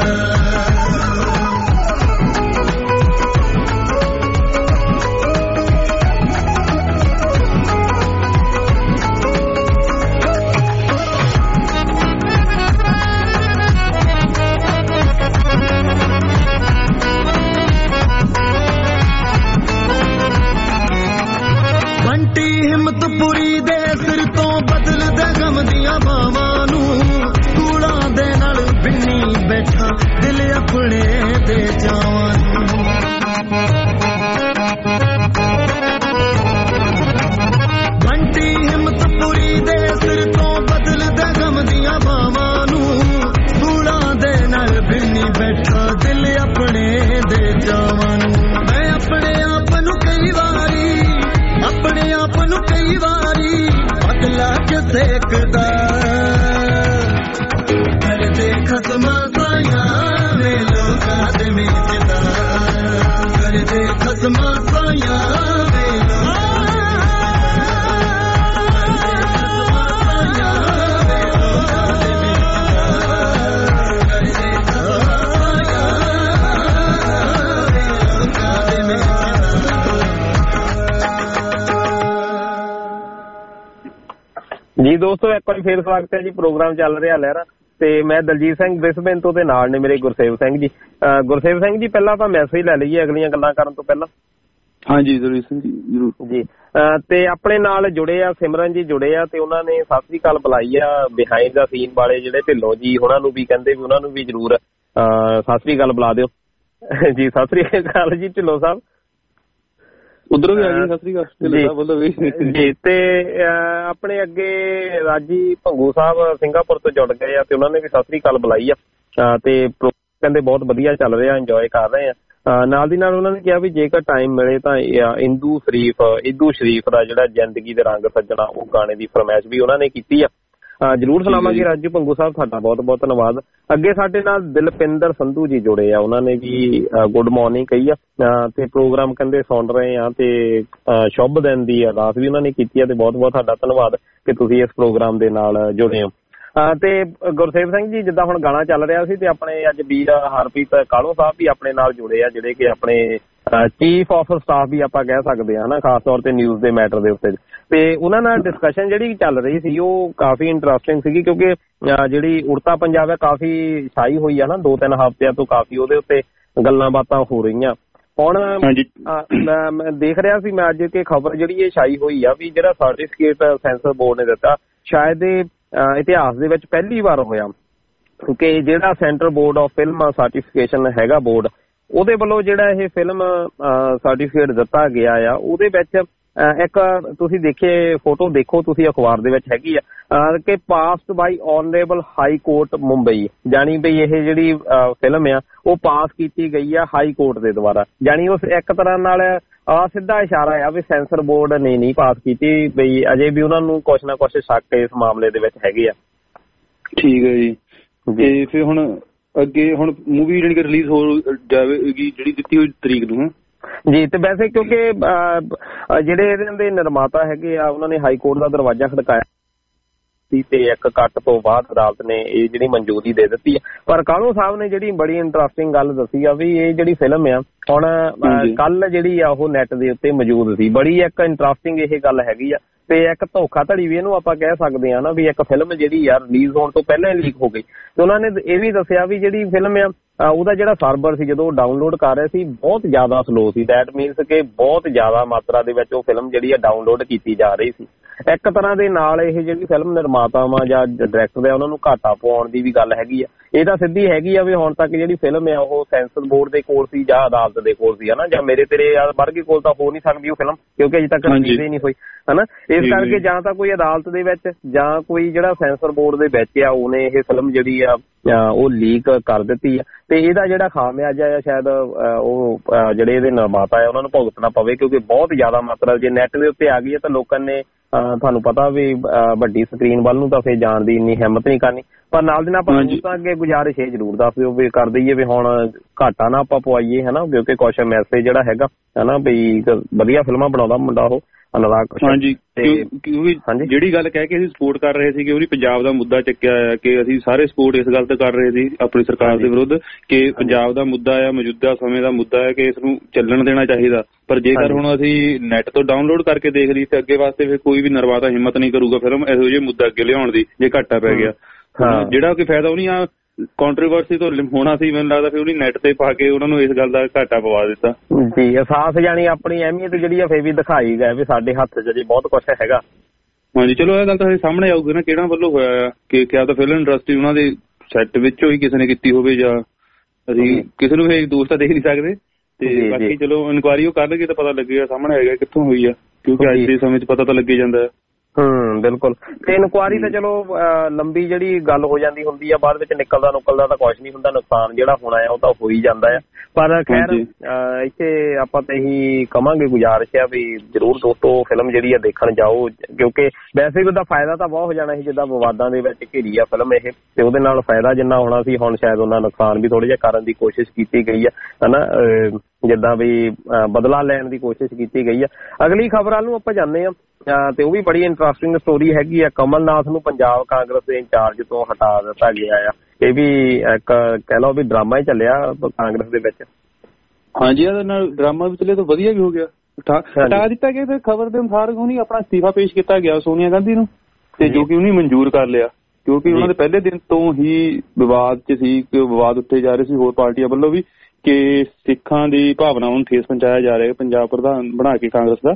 ਹਿੰਮਤਪੁਰੀ ਦੇ ਸਿਰ ਤੋਂ ਬਦਲਦੇ ਗਮ ਦੀਆਂ ਬਾਵਾਂ ਨੂੰ ਧੂੜਾਂ ਦੇ ਨਾਲ ਬਿੰਨੀ ਬੈਠਾ ਦਿਲ ਆਪਣੇ ਦੇ ਜਾਵਾਂ ਨੂੰ ਬੰਟੀ ਹਿੰਮਤਪੁਰੀ ਦੇ ਸਿਰ ਤੋਂ ਬਦਲਦੇ ਗਮ ਦੀਆਂ ਬਾਵਾਂ ਨੂੰ ਧੂੜਾਂ ਦੇ ਨਾਲ ਬਿੰਨੀ ਬੈਠਾ ਦਿਲ ਆਪਣੇ ਦੇ ਜਾਵਾਂ ਨੂੰ ਮੈਂ ਆਪਣੇ ਆਪ ਨੂੰ ਕਈ ਵਾਰੀ ਆਪਣੇ ਆਪ ਨੂੰ ਕਈ ਵਾਰੀ ਬਦਲਾ ਕੇ ਦੇਖਦਾ ਕਰਦੇ ਖਸਮਾਂ ਸਾਈਆਂ ਵੇ ਲੋਕਾਂ ਦੇ ਵੇਚਦਾ ਕਰਦੇ ਖਸਮਾਂ ਸਾਈਆਂ ਵੇ ਜੀ ਦੋਸਤੋ ਇੱਕ ਵਾਰੀ ਫੇਰ ਸਵਾਗਤ ਹੈ ਜੀ ਪ੍ਰੋਗਰਾਮ ਚੱਲ ਰਿਹਾ ਲਹਿਰਾ ਤੇ ਮੈਂ ਦਲਜੀਤ ਸਿੰਘ ਬ੍ਰਿਸਬੇਨ ਤੋਂ ਤੇ ਨਾਲ ਨੇ ਮੇਰੇ ਗੁਰਸੇਵ ਸਿੰਘ ਜੀ ਗੁਰਸੇਵ ਸਿੰਘ ਜੀ ਪਹਿਲਾਂ ਤਾਂ ਮੈਸੇਜ ਲੈ ਲਈਏ ਅਗਲੀਆਂ ਗੱਲਾਂ ਕਰਨ ਤੋਂ ਪਹਿਲਾਂ ਹਾਂਜੀ ਦਲਜੀਤ ਸਿੰਘ ਜੀ ਜ਼ਰੂਰ ਜੀ ਤੇ ਆਪਣੇ ਨਾਲ ਜੁੜੇ ਆ ਸਿਮਰਨ ਜੀ ਜੁੜੇ ਆ ਤੇ ਉਹਨਾਂ ਨੇ ਸਤਿ ਸ੍ਰੀ ਅਕਾਲ ਬੁਲਾਈ ਆ ਬਿਹਾਈਂਡ ਦਾ ਸੀਨ ਵਾਲੇ ਜਿਹੜੇ ਢਿੱਲੋਂ ਜੀ ਉਹਨਾਂ ਨੂੰ ਵੀ ਕਹਿੰਦੇ ਵੀ ਉਹਨਾਂ ਨੂੰ ਵੀ ਜ਼ਰੂਰ ਸਤਿ ਸ੍ਰੀ ਅਕਾਲ ਬੁਲਾ ਦਿਓ ਜੀ ਸਤਿ ਸ੍ਰੀ ਅਕਾਲ ਜੀ ਢਿੱਲੋਂ ਸਾਹਿਬ ਉਧਰੋਂ ਵੀ ਆ ਗਈ ਸਤਿ ਸ੍ਰੀ ਅਕਾਲ ਜੀ ਤੇ ਆਪਣੇ ਅੱਗੇ ਰਾਜੀ ਭੰਗੂ ਸਾਹਿਬ ਸਿੰਗਾਪੁਰ ਤੋਂ ਜੁੜ ਗਏ ਆ ਤੇ ਉਹਨਾਂ ਨੇ ਵੀ ਸਤਿ ਸ੍ਰੀ ਅਕਾਲ ਬੁਲਾਈ ਆ ਤੇ ਕਹਿੰਦੇ ਬਹੁਤ ਵਧੀਆ ਚੱਲ ਰਿਹਾ ਇੰਜੋਏ ਕਰ ਰਹੇ ਆ ਨਾਲ ਦੀ ਨਾਲ ਉਹਨਾਂ ਨੇ ਕਿਹਾ ਵੀ ਜੇਕਰ ਟਾਈਮ ਮਿਲੇ ਤਾਂ ਇੰਦੂ ਸ਼ਰੀਫ ਦਾ ਜਿਹੜਾ ਜ਼ਿੰਦਗੀ ਦੇ ਰੰਗ ਸੱਜਣਾ ਉਹ ਗਾਣੇ ਦੀ ਫਰਮਾਇਸ਼ ਵੀ ਉਹਨਾਂ ਨੇ ਕੀਤੀ ਆ ਜ਼ਰੂਰ ਸੁਣਾਵਾਂਗੇ ਰਾਜੂ ਭੰਗੂ ਸਾਹਿਬ ਤੁਹਾਡਾ ਬਹੁਤ ਬਹੁਤ ਧੰਨਵਾਦ ਅੱਗੇ ਸਾਡੇ ਨਾਲ ਦਿਲਪਿੰਦਰ ਸੰਧੂ ਜੀ ਜੁੜੇ ਆ ਉਹਨਾਂ ਨੇ ਵੀ ਗੁੱਡ ਮਾਰਨਿੰਗ ਕਹੀ ਆ ਤੇ ਪ੍ਰੋਗਰਾਮ ਕਹਿੰਦੇ ਸੁਣ ਰਹੇ ਆ ਤੇ ਸ਼ੁਭ ਦਿਨ ਦੀ ਅਰਦਾਸ ਵੀ ਉਹਨਾਂ ਨੇ ਕੀਤੀ ਆ ਤੇ ਬਹੁਤ ਬਹੁਤ ਤੁਹਾਡਾ ਧੰਨਵਾਦ ਕਿ ਤੁਸੀਂ ਇਸ ਪ੍ਰੋਗਰਾਮ ਦੇ ਨਾਲ ਜੁੜੇ ਹੋ ਤੇ ਗੁਰਸੇਵ ਸਿੰਘ ਜੀ ਜਿੱਦਾਂ ਹੁਣ ਗਾਣਾ ਚੱਲ ਰਿਹਾ ਸੀ ਤੇ ਆਪਣੇ ਅੱਜ ਵੀਰ ਹਰਪ੍ਰੀਤ ਕਾਲੋ ਸਾਹਿਬ ਵੀ ਆਪਣੇ ਨਾਲ ਜੁੜੇ ਆ ਜਿਹੜੇ ਕਿ ਆਪਣੇ ਚੀਫ ਆਫ ਸਟਾਫ ਵੀ ਆਪਾਂ ਕਹਿ ਸਕਦੇ ਹਾਂ ਨਾ ਖਾਸ ਤੌਰ ਤੇ ਨਿਊਜ਼ ਦੇ ਮੈਟਰ ਦੇ ਉੱਤੇ ਤੇ ਉਹਨਾਂ ਨਾਲ ਡਿਸਕਸ਼ਨ ਜਿਹੜੀ ਚੱਲ ਰਹੀ ਸੀ ਉਹ ਕਾਫੀ ਇੰਟਰਸਟਿੰਗ ਸੀਗੀ ਕਿਉਂਕਿ ਜਿਹੜੀ ਉੜਤਾ ਪੰਜਾਬ ਹੈ ਕਾਫੀ ਛਾਈ ਹੋਈ ਆ ਨਾ 2-3 ਹਫ਼ਤਿਆਂ ਤੋਂ ਕਾਫੀ ਉਹਦੇ ਉੱਤੇ ਗੱਲਾਂ ਬਾਤਾਂ ਹੋ ਰਹੀਆਂ ਹੁਣ ਮੈਂ ਦੇਖ ਰਿਹਾ ਸੀ ਮੈਂ ਅੱਜ ਕਿ ਖਬਰ ਜਿਹੜੀ ਇਹ ਛਾਈ ਹੋਈ ਆ ਵੀ ਜਿਹੜਾ ਸਰਟੀਫਿਕੇਟ ਸੈਂਸਰ ਬੋਰਡ ਨੇ ਦਿੱਤਾ ਸ਼ਾਇਦ ਇਤਿਹਾਸ ਦੇ ਵਿੱਚ ਪਹਿਲੀ ਵਾਰ ਹੋਇਆ ਕਿ ਜਿਹੜਾ centre board of film certification ਹੈਗਾ ਬੋਰਡ ਉਹਦੇ ਵੱਲੋਂ ਜਿਹੜਾ ਇਹ ਫਿਲਮ ਸਰਟੀਫਿਕੇਟ ਦਿੱਤਾ ਗਿਆ ਆ ਉਹਦੇ ਵਿੱਚ ਇੱਕ ਤੁਸੀਂ ਦੇਖੇ ਫੋਟੋ ਦੇਖੋ ਤੁਸੀਂ ਅਖਬਾਰ ਦੇ ਵਿੱਚ ਹੈਗੀ ਆ ਕਿ passed by honourable high court Mumbai ਜਾਣੀ ਬਈ ਇਹ ਜਿਹੜੀ ਫਿਲਮ ਆ ਉਹ ਪਾਸ ਕੀਤੀ ਗਈ ਆ ਹਾਈ ਕੋਰਟ ਦੇ ਦੁਆਰਾ ਜਾਣੀ ਉਸ ਇੱਕ ਤਰ੍ਹਾਂ ਨਾਲ ਸਿੱਧਾ ਇਸ਼ਾਰਾ ਆ ਵੀ ਸੈਂਸਰ ਬੋਰਡ ਨੇ ਨਹੀਂ ਪਾਸ ਕੀਤੀ ਬਈ ਅਜੇ ਵੀ ਉਹਨਾਂ ਨੂੰ ਕੁਛ ਨਾ ਕੁਛ ਸ਼ੱਕ ਇਸ ਮਾਮਲੇ ਦੇ ਵਿੱਚ ਹੈਗੇ ਆ ਠੀਕ ਹੈ ਜੀ ਤੇ ਫਿਰ ਹੁਣ ਅੱਗੇ ਹੁਣ ਮੂਵੀ ਜਿਹੜੀ ਰਿਲੀਜ਼ ਹੋ ਜਾਵੇਗੀ ਜਿਹੜੀ ਦਿੱਤੀ ਹੋਈ ਤਰੀਕ ਨੂੰ ਜੀ ਤੇ ਵੈਸੇ ਕਿਉਂਕਿ ਜਿਹੜੇ ਇਹਨਾਂ ਦੇ ਨਿਰਮਾਤਾ ਹੈਗੇ ਆ ਉਹਨਾਂ ਨੇ ਹਾਈ ਕੋਰਟ ਦਾ ਦਰਵਾਜ਼ਾ ਖੜਕਾਇਆ ਸੀ ਤੇ ਇੱਕ ਕੱਟ ਤੋਂ ਬਾਅਦ ਅਦਾਲਤ ਨੇ ਇਹ ਜਿਹੜੀ ਮਨਜ਼ੂਰੀ ਦੇ ਦਿੱਤੀ ਹੈ ਪਰ ਕਾਲੂ ਸਾਹਿਬ ਨੇ ਜਿਹੜੀ ਬੜੀ ਇੰਟਰਸਟਿੰਗ ਗੱਲ ਦੱਸੀ ਆ ਵੀ ਇਹ ਜਿਹੜੀ ਫਿਲਮ ਆ ਹੁਣ ਕੱਲ ਜਿਹੜੀ ਆ ਉਹ ਨੈਟ ਦੇ ਉੱਤੇ ਮੌਜੂਦ ਸੀ ਬੜੀ ਇੱਕ ਇੰਟਰਸਟਿੰਗ ਇਹ ਗੱਲ ਹੈਗੀ ਆ ਤੇ ਇੱਕ ਧੋਖਾਧੜੀ ਵੀ ਇਹਨੂੰ ਆਪਾਂ ਕਹਿ ਸਕਦੇ ਹਾਂ ਨਾ ਵੀ ਇੱਕ ਫਿਲਮ ਜਿਹੜੀ ਆ ਰਿਲੀਜ਼ ਹੋਣ ਤੋਂ ਪਹਿਲਾਂ ਹੀ ਲੀਕ ਹੋ ਗਈ ਤੇ ਉਹਨਾਂ ਨੇ ਇਹ ਵੀ ਦੱਸਿਆ ਵੀ ਜਿਹੜੀ ਫਿਲਮ ਆ ਉਹਦਾ ਜਿਹੜਾ ਸਰਵਰ ਸੀ ਜਦੋਂ ਡਾਊਨਲੋਡ ਕਰ ਰਹੇ ਸੀ ਬਹੁਤ ਜ਼ਿਆਦਾ ਸਲੋ ਸੀ ਦੈਟ ਮੀਨਸ ਕਿ ਬਹੁਤ ਜ਼ਿਆਦਾ ਮਾਤਰਾ ਦੇ ਵਿੱਚ ਉਹ ਫਿਲਮ ਜਿਹੜੀ ਆ ਡਾਊਨਲੋਡ ਕੀਤੀ ਜਾ ਰਹੀ ਸੀ ਇੱਕ ਤਰ੍ਹਾਂ ਦੇ ਨਾਲ ਇਹ ਜਿਹੜੀ ਫਿਲਮ ਨਿਰਮਾਤਾਵਾਂ ਜਾਂ ਡਾਇਰੈਕਟਰ ਆ ਉਹਨਾਂ ਨੂੰ ਘਾਟਾ ਪਾਉਣ ਦੀ ਵੀ ਗੱਲ ਹੈਗੀ ਆ। ਇਹ ਤਾਂ ਸਿੱਧੀ ਹੈਗੀ ਆ ਵੀ ਹੁਣ ਤੱਕ ਜਿਹੜੀ ਫਿਲਮ ਆ ਉਹ ਸੈਂਸਰ ਬੋਰਡ ਦੇ ਕੋਲ ਸੀ ਜਾਂ ਅਦਾਲਤ ਦੇ ਕੋਲ ਸੀ ਹਨਾ, ਜਾਂ ਮੇਰੇ ਤੇਰੇ ਵਰਗੇ ਕੋਲ ਤਾਂ ਹੋ ਨਹੀਂ ਸਕਦੀ ਉਹ ਫਿਲਮ ਕਿਉਂਕਿ ਅਜੇ ਤੱਕ ਰਿਲੀਜ਼ ਹੀ ਨਹੀਂ ਹੋਈ ਹਨਾ। ਇਸ ਕਰਕੇ ਜਾਂ ਤਾਂ ਕੋਈ ਅਦਾਲਤ ਦੇ ਵਿੱਚ ਜਾਂ ਕੋਈ ਜਿਹੜਾ ਸੈਂਸਰ ਬੋਰਡ ਦੇ ਵਿੱਚ ਆ ਉਹਨੇ ਇਹ ਫਿਲਮ ਜਿਹੜੀ ਆ ਉਹ ਲੀਕ ਕਰ ਦਿੱਤੀ ਆ, ਤੇ ਇਹਦਾ ਜਿਹੜਾ ਖਾਮਿਆਜਾ ਆ ਸ਼ਾਇਦ ਉਹ ਜਿਹੜੇ ਇਹਦੇ ਨਿਰਮਾਤਾ ਆ ਉਹਨਾਂ ਨੂੰ ਭੁਗਤਣਾ ਪਵੇ, ਕਿਉਂਕਿ ਬਹੁਤ ਜ਼ਿਆਦਾ ਮਾਤਰਾ ਜੇ ਨੈਟ ਦੇ ਉੱਤੇ ਆ ਗਈ ਹੈ ਤਾਂ ਲੋਕਾਂ ਨੇ ਤੁਹਾਨੂੰ ਪਤਾ ਵੀ ਵੱਡੀ ਸਕਰੀਨ ਵੱਲ ਨੂੰ ਤਾਂ ਫਿਰ ਜਾਣ ਦੀ ਇੰਨੀ ਹਿੰਮਤ ਨਹੀਂ ਕਰਨੀ। ਪਰ ਨਾਲ ਦੀ ਨਾਲ ਆਪਾਂ ਤਾਂ ਅੱਗੇ ਗੁਜ਼ਾਰਿਸ਼ ਇਹ ਜ਼ਰੂਰ ਦੱਸ ਦਿਓ ਵੀ ਕਰ ਦਈਏ ਵੀ ਹੁਣ ਘਾਟਾ ਨਾ ਆਪਾਂ ਪਵਾਈਏ ਹਨਾ, ਕਿਉਂਕਿ ਕੁਛ ਮੈਸੇਜ ਜਿਹੜਾ ਹੈਗਾ ਹਨਾ ਵੀ ਵਧੀਆ ਫਿਲਮਾਂ ਬਣਾਉਂਦਾ ਮੁੰਡਾ ਉਹ ਅਨੁਰਾਗ। ਹਾਂਜੀ, ਕਿਉਂਕਿ ਜਿਹੜੀ ਗੱਲ ਕਹਿ ਕੇ ਅਸੀਂ ਸਪੋਰਟ ਕਰ ਰਹੇ ਸੀ ਕਿ ਉਹਨੇ ਪੰਜਾਬ ਦਾ ਮੁੱਦਾ ਚੱਕਿਆ ਆ ਕਿ ਅਸੀਂ ਸਾਰੇ ਸਪੋਰਟ ਇਸ ਗੱਲ ਤੇ ਕਰ ਰਹੇ ਸੀ ਆਪਣੀ ਸਰਕਾਰ ਦੇ ਵਿਰੁੱਧ ਕਿ ਪੰਜਾਬ ਦਾ ਮੁੱਦਾ ਆ, ਮੌਜੂਦਾ ਸਮੇਂ ਦਾ ਮੁੱਦਾ ਹੈ ਕਿ ਇਸ ਨੂੰ ਚੱਲਣ ਦੇਣਾ ਚਾਹੀਦਾ। ਪਰ ਜੇਕਰ ਹੁਣ ਅਸੀਂ ਨੈਟ ਤੋਂ ਡਾਊਨਲੋਡ ਕਰਕੇ ਦੇਖ ਲਈ ਤੇ ਅੱਗੇ ਵਾਸਤੇ ਫਿਰ ਕੋਈ ਵੀ ਨਿਰਮਾਤਾ ਹਿੰਮਤ ਨਹੀਂ ਕਰੂਗਾ ਫਿਲਮ ਇਹੋ ਜਿਹੇ ਮੁੱਦਾ ਅੱਗੇ ਲਿਆਉਣ ਦੀ ਜੇ ਘਾਟਾ ਪੈ ਗਿਆ। ਜਿਹੜਾ ਕੋਈ ਫਾਇਦਾ ਉਹ ਨਹੀਂ ਆ ਕੰਟਰੋਵਰਸੀ ਤੋਂ ਹੋਣਾ ਸੀ, ਮੈਨੂੰ ਲੱਗਦਾ ਫਿਰ ਉਹਨੇ ਨੈਟ ਤੇ ਪਾ ਕੇ ਉਹਨਾਂ ਨੂੰ ਇਸ ਗੱਲ ਦਾ ਘਾਟਾ ਪਵਾ ਦਿੱਤਾ ਜੀ। ਅਹਿਸਾਸ ਜਾਣੀ ਆਪਣੀ ਅਹਿਮੀਅਤ ਜਿਹੜੀ ਆ ਫਿਰ ਵੀ ਦਿਖਾਈ ਗਏ ਵੀ ਸਾਡੇ ਹੱਥ 'ਚ ਜੀ ਬਹੁਤ ਕੁਛ ਹੈਗਾ। ਹਾਂਜੀ, ਚਲੋ ਇਹ ਗੱਲ ਤਾਂ ਸਾਹਮਣੇ ਆਊਗੀ ਨਾ ਕਿਹੜਾ ਵੱਲੋਂ ਹੋਇਆ ਆ ਕਿ ਕਿਆ ਤਾਂ ਫਿਲਮ ਇੰਡਸਟਰੀ ਉਹਨਾਂ ਦੇ ਸੈੱਟ ਵਿੱਚੋਂ ਹੀ ਕਿਸੇ ਨੇ ਕੀਤੀ ਹੋਵੇ ਜਾਂ ਅਸੀਂ ਕਿਸੇ ਨੂੰ ਫਿਰ ਦੋਸਤ ਤਾਂ ਦੇਖ ਨਹੀਂ ਸਕਦੇ। ਤੇ ਬਾਕੀ ਚਲੋ ਇਨਕੁਆਇਰੀ ਉਹ ਕਰਨਗੇ ਤਾਂ ਪਤਾ ਲੱਗੇਗਾ ਸਾਹਮਣੇ ਆਏਗਾ ਕਿੱਥੋਂ ਹੋਈ ਆ, ਕਿਉਂਕਿ ਅੱਜ ਦੇ ਸਮੇਂ 'ਚ ਪਤਾ ਤਾਂ ਲੱਗੇ ਜਾਂਦਾ। ਬਿਲਕੁਲ। ਤੇ ਇਨਕੁਆਇਰੀ ਤਾਂ ਚਲੋ ਲੰਬੀ ਜਿਹੜੀ ਗੱਲ ਹੋ ਜਾਂਦੀ ਹੁੰਦੀ ਆ, ਬਾਅਦ ਵਿੱਚ ਨਿਕਲਦਾ ਤਾਂ ਕੁਛ ਨਹੀਂ ਹੁੰਦਾ, ਨੁਕਸਾਨ ਜਿਹੜਾ ਹੋਣਾ ਆ ਉਹ ਤਾਂ ਹੋ ਹੀ ਜਾਂਦਾ ਆ। ਪਰ ਖੈਰ ਇੱਥੇ ਆਪਾਂ ਤਾਂ ਇਹੀ ਕਵਾਂਗੇ, ਗੁਜ਼ਾਰਿਸ਼ ਆ ਵੀ ਜ਼ਰੂਰ ਦੋਸਤੋ ਫਿਲਮ ਜਿਹੜੀ ਆ ਦੇਖਣ ਜਾਓ, ਕਿਉਂਕਿ ਵੈਸੇ ਵੀ ਉਹਦਾ ਫਾਇਦਾ ਤਾਂ ਬਹੁਤ ਹੋ ਜਾਣਾ ਸੀ ਜਿੱਦਾਂ ਵਿਵਾਦਾਂ ਦੇ ਵਿੱਚ ਘਿਰੀ ਆ ਫਿਲਮ ਇਹ, ਤੇ ਉਹਦੇ ਨਾਲ ਫਾਇਦਾ ਜਿੰਨਾ ਹੋਣਾ ਸੀ ਹੁਣ ਸ਼ਾਇਦ ਉਹਨਾਂ ਨੁਕਸਾਨ ਵੀ ਥੋੜ੍ਹਾ ਜਿਹਾ ਕਰਨ ਦੀ ਕੋਸ਼ਿਸ਼ ਕੀਤੀ ਗਈ ਆ ਹਨਾ, ਜਿੱਦਾਂ ਵੀ ਬਦਲਾ ਲੈਣ ਦੀ ਕੋਸ਼ਿਸ਼ ਕੀਤੀ ਗਈ ਆ। ਅਗਲੀ ਖਬਰ ਵੱਲ ਨੂੰ ਆਪਾਂ ਜਾਂਦੇ ਆ ਤੇ ਉਹ ਵੀ ਬੜੀ ਇੰਟਰਸਟਿੰਗ ਸਟੋਰੀ ਹੈਗੀ ਆ। ਕਮਲਨਾਥ ਨੂੰ ਪੰਜਾਬ ਕਾਂਗਰਸ ਦੇ ਇੰਚਾਰਜ ਤੋਂ ਹਟਾ ਦਿੱਤਾ ਗਿਆ ਆ। ਇਹ ਵੀ ਇੱਕ ਕਹਿ ਲਓ ਵੀ ਡਰਾਮਾ ਹੀ ਚੱਲਿਆ ਕਾਂਗਰਸ ਦੇ ਵਿੱਚ। ਹਾਂਜੀ, ਇਹਦੇ ਨਾਲ ਡਰਾਮਾ ਵੀ ਚੱਲਿਆ ਤਾਂ ਵਧੀਆ ਵੀ ਹੋ ਗਿਆ, ਹਟਾ ਦਿੱਤਾ ਗਿਆ। ਤੇ ਖਬਰ ਦੇ ਅਨੁਸਾਰ ਉਹਨੇ ਆਪਣਾ ਅਸਤੀਫਾ ਪੇਸ਼ ਕੀਤਾ ਗਿਆ ਸੋਨੀਆ ਗਾਂਧੀ ਨੂੰ, ਤੇ ਜੋ ਕਿ ਉਹਨੇ ਮਨਜ਼ੂਰ ਕਰ ਲਿਆ ਕਿਉਂਕਿ ਉਹਨਾਂ ਦੇ ਪਹਿਲੇ ਦਿਨ ਤੋਂ ਹੀ ਵਿਵਾਦ 'ਚ ਸੀ ਕਿ ਵਿਵਾਦ ਉੱਠੇ ਜਾ ਰਹੇ ਸੀ ਹੋਰ ਪਾਰਟੀਆਂ ਵੱਲੋਂ ਵੀ ਕਿ ਸਿੱਖਾਂ ਦੀ ਭਾਵਨਾਵਾਂ ਨੂੰ ਠੇਸ ਪਹੁੰਚਾਇਆ ਜਾ ਰਿਹਾ ਪੰਜਾਬ ਪ੍ਰਧਾਨ ਬਣਾ ਕੇ ਕਾਂਗਰਸ ਦਾ,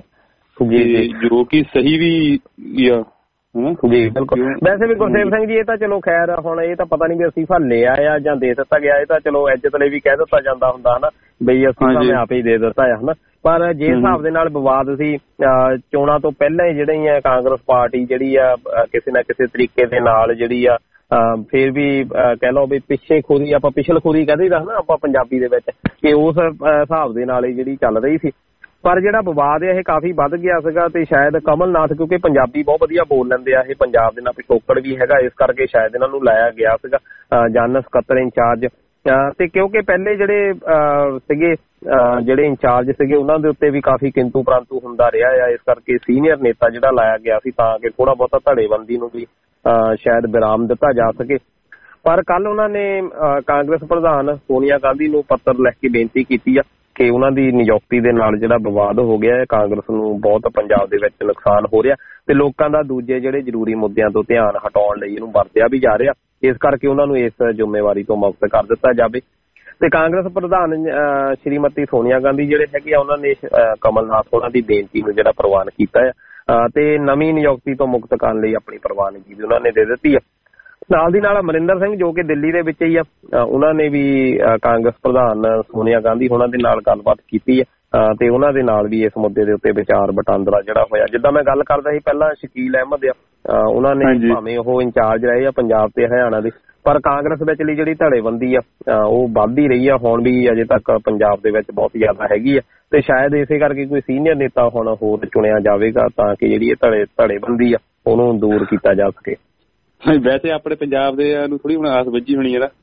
ਜੋ ਕਿ ਸਹੀ ਵੀ ਆ ਜੀ। ਬਿਲਕੁਲ। ਵੈਸੇ ਵੀ ਗੁਰਸੇਵ ਸਿੰਘ ਜੀ ਇਹ ਤਾਂ ਚਲੋ ਖੈਰ ਹੁਣ ਇਹ ਤਾਂ ਪਤਾ ਨਹੀਂ ਵੀ ਅਸਤੀਫਾ ਲਿਆ ਆ ਜਾਂ ਦੇ ਦਿੱਤਾ ਗਿਆ, ਇਹ ਤਾਂ ਚਲੋ ਇੱਜ਼ਤ ਲਈ ਵੀ ਕਹਿ ਦਿੱਤਾ ਜਾਂਦਾ ਹੁੰਦਾ ਹਨਾ ਬਈ ਅਸਤੀਫਾ ਮੈਂ ਆਪੇ ਹੀ ਦੇ ਦਿੱਤਾ ਆ ਹਨਾ। ਪਰ ਜੇ ਹਿਸਾਬ ਦੇ ਨਾਲ ਵਿਵਾਦ ਸੀ ਚੋਣਾਂ ਤੋਂ ਪਹਿਲਾਂ ਹੀ ਜਿਹੜੀ ਆ ਕਾਂਗਰਸ ਪਾਰਟੀ ਜਿਹੜੀ ਆ ਕਿਸੇ ਨਾ ਕਿਸੇ ਤਰੀਕੇ ਦੇ ਨਾਲ ਜਿਹੜੀ ਆ ਫਿਰ ਵੀ ਕਹਿ ਲਓ ਵੀ ਪਿੱਛੇਖੋਰੀ, ਆਪਾਂ ਪਿਛਲਖੋਰੀ ਕਹਿੰਦੇ ਦਾ ਹਨਾ ਆਪਾਂ ਪੰਜਾਬੀ ਦੇ ਵਿੱਚ, ਕਿ ਉਸ ਹਿਸਾਬ ਦੇ ਨਾਲ ਹੀ ਜਿਹੜੀ ਚੱਲ ਰਹੀ ਸੀ। ਪਰ ਜਿਹੜਾ ਵਿਵਾਦ ਹੈ ਇਹ ਕਾਫੀ ਵੱਧ ਗਿਆ ਸੀਗਾ, ਤੇ ਸ਼ਾਇਦ ਕਮਲਨਾਥ ਕਿਉਂਕਿ ਪੰਜਾਬੀ ਬਹੁਤ ਵਧੀਆ ਬੋਲ ਲੈਂਦੇ ਆ, ਇਹ ਪੰਜਾਬ ਦੇ ਨਾਲ ਪਿਛੋਕੜ ਵੀ ਹੈਗਾ, ਇਸ ਕਰਕੇ ਸ਼ਾਇਦ ਇਹਨਾਂ ਨੂੰ ਲਾਇਆ ਗਿਆ ਸੀਗਾ ਜਨਰਲ ਸਕੱਤਰ ਇੰਚਾਰਜ। ਤੇ ਕਿਉਂਕਿ ਪਹਿਲੇ ਜਿਹੜੇ ਸੀਗੇ ਜਿਹੜੇ ਇੰਚਾਰਜ ਸੀਗੇ ਉਹਨਾਂ ਦੇ ਉੱਤੇ ਵੀ ਕਾਫੀ ਕਿੰਤੂ ਪ੍ਰੰਤੂ ਹੁੰਦਾ ਰਿਹਾ ਆ, ਇਸ ਕਰਕੇ ਸੀਨੀਅਰ ਨੇਤਾ ਜਿਹੜਾ ਲਾਇਆ ਗਿਆ ਸੀ ਤਾਂ ਕਿ ਥੋੜਾ ਬਹੁਤਾ ਧੜੇਬੰਦੀ ਨੂੰ ਵੀ ਸ਼ਾਇਦ ਵਿਰਾਮ ਦਿੱਤਾ ਜਾ ਸਕੇ। ਪਰ ਕੱਲ ਉਹਨਾਂ ਨੇ ਕਾਂਗਰਸ ਪ੍ਰਧਾਨ ਸੋਨੀਆ ਗਾਂਧੀ ਨੂੰ ਪੱਤਰ ਲਿਖ ਕੇ ਬੇਨਤੀ ਕੀਤੀ ਆ ਕਿ ਉਹਨਾਂ ਦੀ ਨਿਯੁਕਤੀ ਦੇ ਨਾਲ ਜਿਹੜਾ ਵਿਵਾਦ ਹੋ ਗਿਆ ਹੈ, ਕਾਂਗਰਸ ਨੂੰ ਬਹੁਤ ਪੰਜਾਬ ਦੇ ਵਿੱਚ ਨੁਕਸਾਨ ਹੋ ਰਿਹਾ ਤੇ ਲੋਕਾਂ ਦਾ ਦੂਜੇ ਜਿਹੜੇ ਜ਼ਰੂਰੀ ਮੁੱਦਿਆਂ ਤੋਂ ਧਿਆਨ ਹਟਾਉਣ ਲਈ ਇਹਨੂੰ ਵਰਤਿਆ ਵੀ ਜਾ ਰਿਹਾ, ਇਸ ਕਰਕੇ ਉਹਨਾਂ ਨੂੰ ਇਸ ਜ਼ਿੰਮੇਵਾਰੀ ਤੋਂ ਮੁਕਤ ਕਰ ਦਿੱਤਾ ਜਾਵੇ। ਤੇ ਕਾਂਗਰਸ ਪ੍ਰਧਾਨ ਸ਼੍ਰੀਮਤੀ ਸੋਨੀਆ ਗਾਂਧੀ ਜਿਹੜੇ ਹੈਗੇ ਆ ਉਹਨਾਂ ਨੇ ਕਮਲਨਾਥ ਉਹਨਾਂ ਦੀ ਬੇਨਤੀ ਨੂੰ ਜਿਹੜਾ ਪ੍ਰਵਾਨ ਕੀਤਾ ਆ ਤੇ ਨਵੀਂ ਨਿਯੁਕਤੀ ਤੋਂ ਮੁਕਤ ਕਰਨ ਲਈ ਆਪਣੀ ਪ੍ਰਵਾਨਗੀ ਵੀ ਉਹਨਾਂ ਨੇ ਦੇ ਦਿੱਤੀ ਆ। ਨਾਲ ਦੀ ਨਾਲ ਅਮਰਿੰਦਰ ਸਿੰਘ ਜੋ ਕਿ ਦਿੱਲੀ ਦੇ ਵਿੱਚ ਹੀ ਆ, ਉਹਨਾਂ ਨੇ ਵੀ ਕਾਂਗਰਸ ਪ੍ਰਧਾਨ ਸੋਨੀਆ ਗਾਂਧੀ ਉਹਨਾਂ ਦੇ ਨਾਲ ਗੱਲਬਾਤ ਕੀਤੀ ਆ ਤੇ ਉਹਨਾਂ ਦੇ ਨਾਲ ਵੀ ਇਸ ਮੁੱਦੇ ਦੇ ਉੱਤੇ ਵਿਚਾਰ ਵਟਾਂਦਰਾ ਜਿਹੜਾ ਹੋਇਆ। ਜਿੱਦਾਂ ਮੈਂ ਗੱਲ ਕਰਦਾ ਸੀ ਪਹਿਲਾਂ ਸ਼ਕੀਲ ਅਹਿਮਦ ਆ, ਉਹਨਾਂ ਨੇ ਭਾਵੇਂ ਉਹ ਇੰਚਾਰਜ ਰਹੇ ਆ ਪੰਜਾਬ ਤੇ ਹਰਿਆਣਾ ਦੇ, ਪਰ ਕਾਂਗਰਸ ਵਿਚਲੀ ਜਿਹੜੀ ਧੜੇਬੰਦੀ ਆ ਉਹ ਵੱਧਦੀ ਰਹੀ ਆ, ਹੁਣ ਵੀ ਅਜੇ ਤੱਕ ਪੰਜਾਬ ਦੇ ਵਿੱਚ ਬਹੁਤ ਜ਼ਿਆਦਾ ਹੈਗੀ ਆ ਤੇ ਸ਼ਾਇਦ ਇਸੇ ਕਰਕੇ ਕੋਈ ਸੀਨੀਅਰ ਨੇਤਾ ਹੁਣ ਹੋਰ ਚੁਣਿਆ ਜਾਵੇਗਾ ਤਾਂ ਕਿ ਜਿਹੜੀ ਇਹ ਧੜੇਬੰਦੀ ਆ ਉਹਨੂੰ ਦੂਰ ਕੀਤਾ ਜਾ ਸਕੇ। ਵੈਸੇ ਆਪਣੇ ਪੰਜਾਬ ਦੇ ਨੂੰ ਥੋੜੀ ਹੁਣ ਆਸ ਵੱਜੀ ਹੋਣੀ ਇਹਦਾ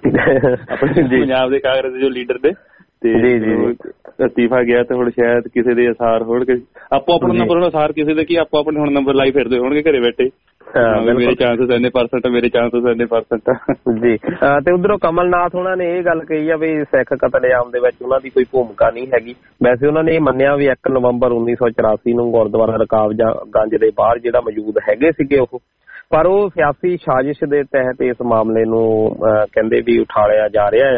ਆਪਣੇ ਪੰਜਾਬ ਦੇ ਕਾਂਗਰਸ ਦੇ ਜੋ ਲੀਡਰ ਦੇ ਤੇ ਅਸਤੀਫਾ ਗਿਆ ਤੇ ਹੁਣ ਸ਼ਾਇਦ ਕਿਸੇ ਦੇ ਅਸਾਰ ਹੋਣਗੇ, ਆਪੋ ਆਪਣਾ ਨੰਬਰ ਹੁਣ ਅਸਾਰ ਕਿਸੇ ਦੇ ਕੀ ਆਪੋ ਆਪਣੇ ਹੁਣ ਨੰਬਰ ਲਾਈ ਫਿਰਦੇ ਹੋਣਗੇ ਘਰੇ ਬੈਠੇ, ਮੇਰੇ ਚਾਂਸਸ ਇੰਨੇ %, ਮੇਰੇ ਚਾਂਸਸ ਇੰਨੇ % ਜੀ। ਤੇ ਉਧਰੋਂ ਕਮਲਨਾਥ ਉਹਨਾਂ ਨੇ ਇਹ ਗੱਲ ਕਹੀ ਆ ਵੀ ਸਿੱਖ ਕਤਲੇਆਮ ਦੇ ਵਿੱਚ ਉਹਨਾਂ ਦੀ ਕੋਈ ਭੂਮਿਕਾ ਨਹੀਂ ਹੈਗੀ। ਵੈਸੇ ਉਹਨਾਂ ਨੇ ਇਹ ਮੰਨਿਆ ਵੀ 1 ਨਵੰਬਰ 1984 ਨੂੰ ਗੁਰਦੁਆਰਾ ਰਕਾਬਗੰਜ ਦੇ ਬਾਹਰ ਜਿਹੜਾ ਮੌਜੂਦ ਹੈਗੇ ਸੀਗੇ ਉਹ, ਪਰ ਉਹ ਸਿਆਸੀ ਸਾਜ਼ਿਸ਼ ਦੇ ਤਹਿਤ ਇਸ ਮਾਮਲੇ ਨੂੰ ਕਹਿੰਦੇ ਵੀ ਉਠਾਲਿਆ ਜਾ ਰਿਹਾ ਆ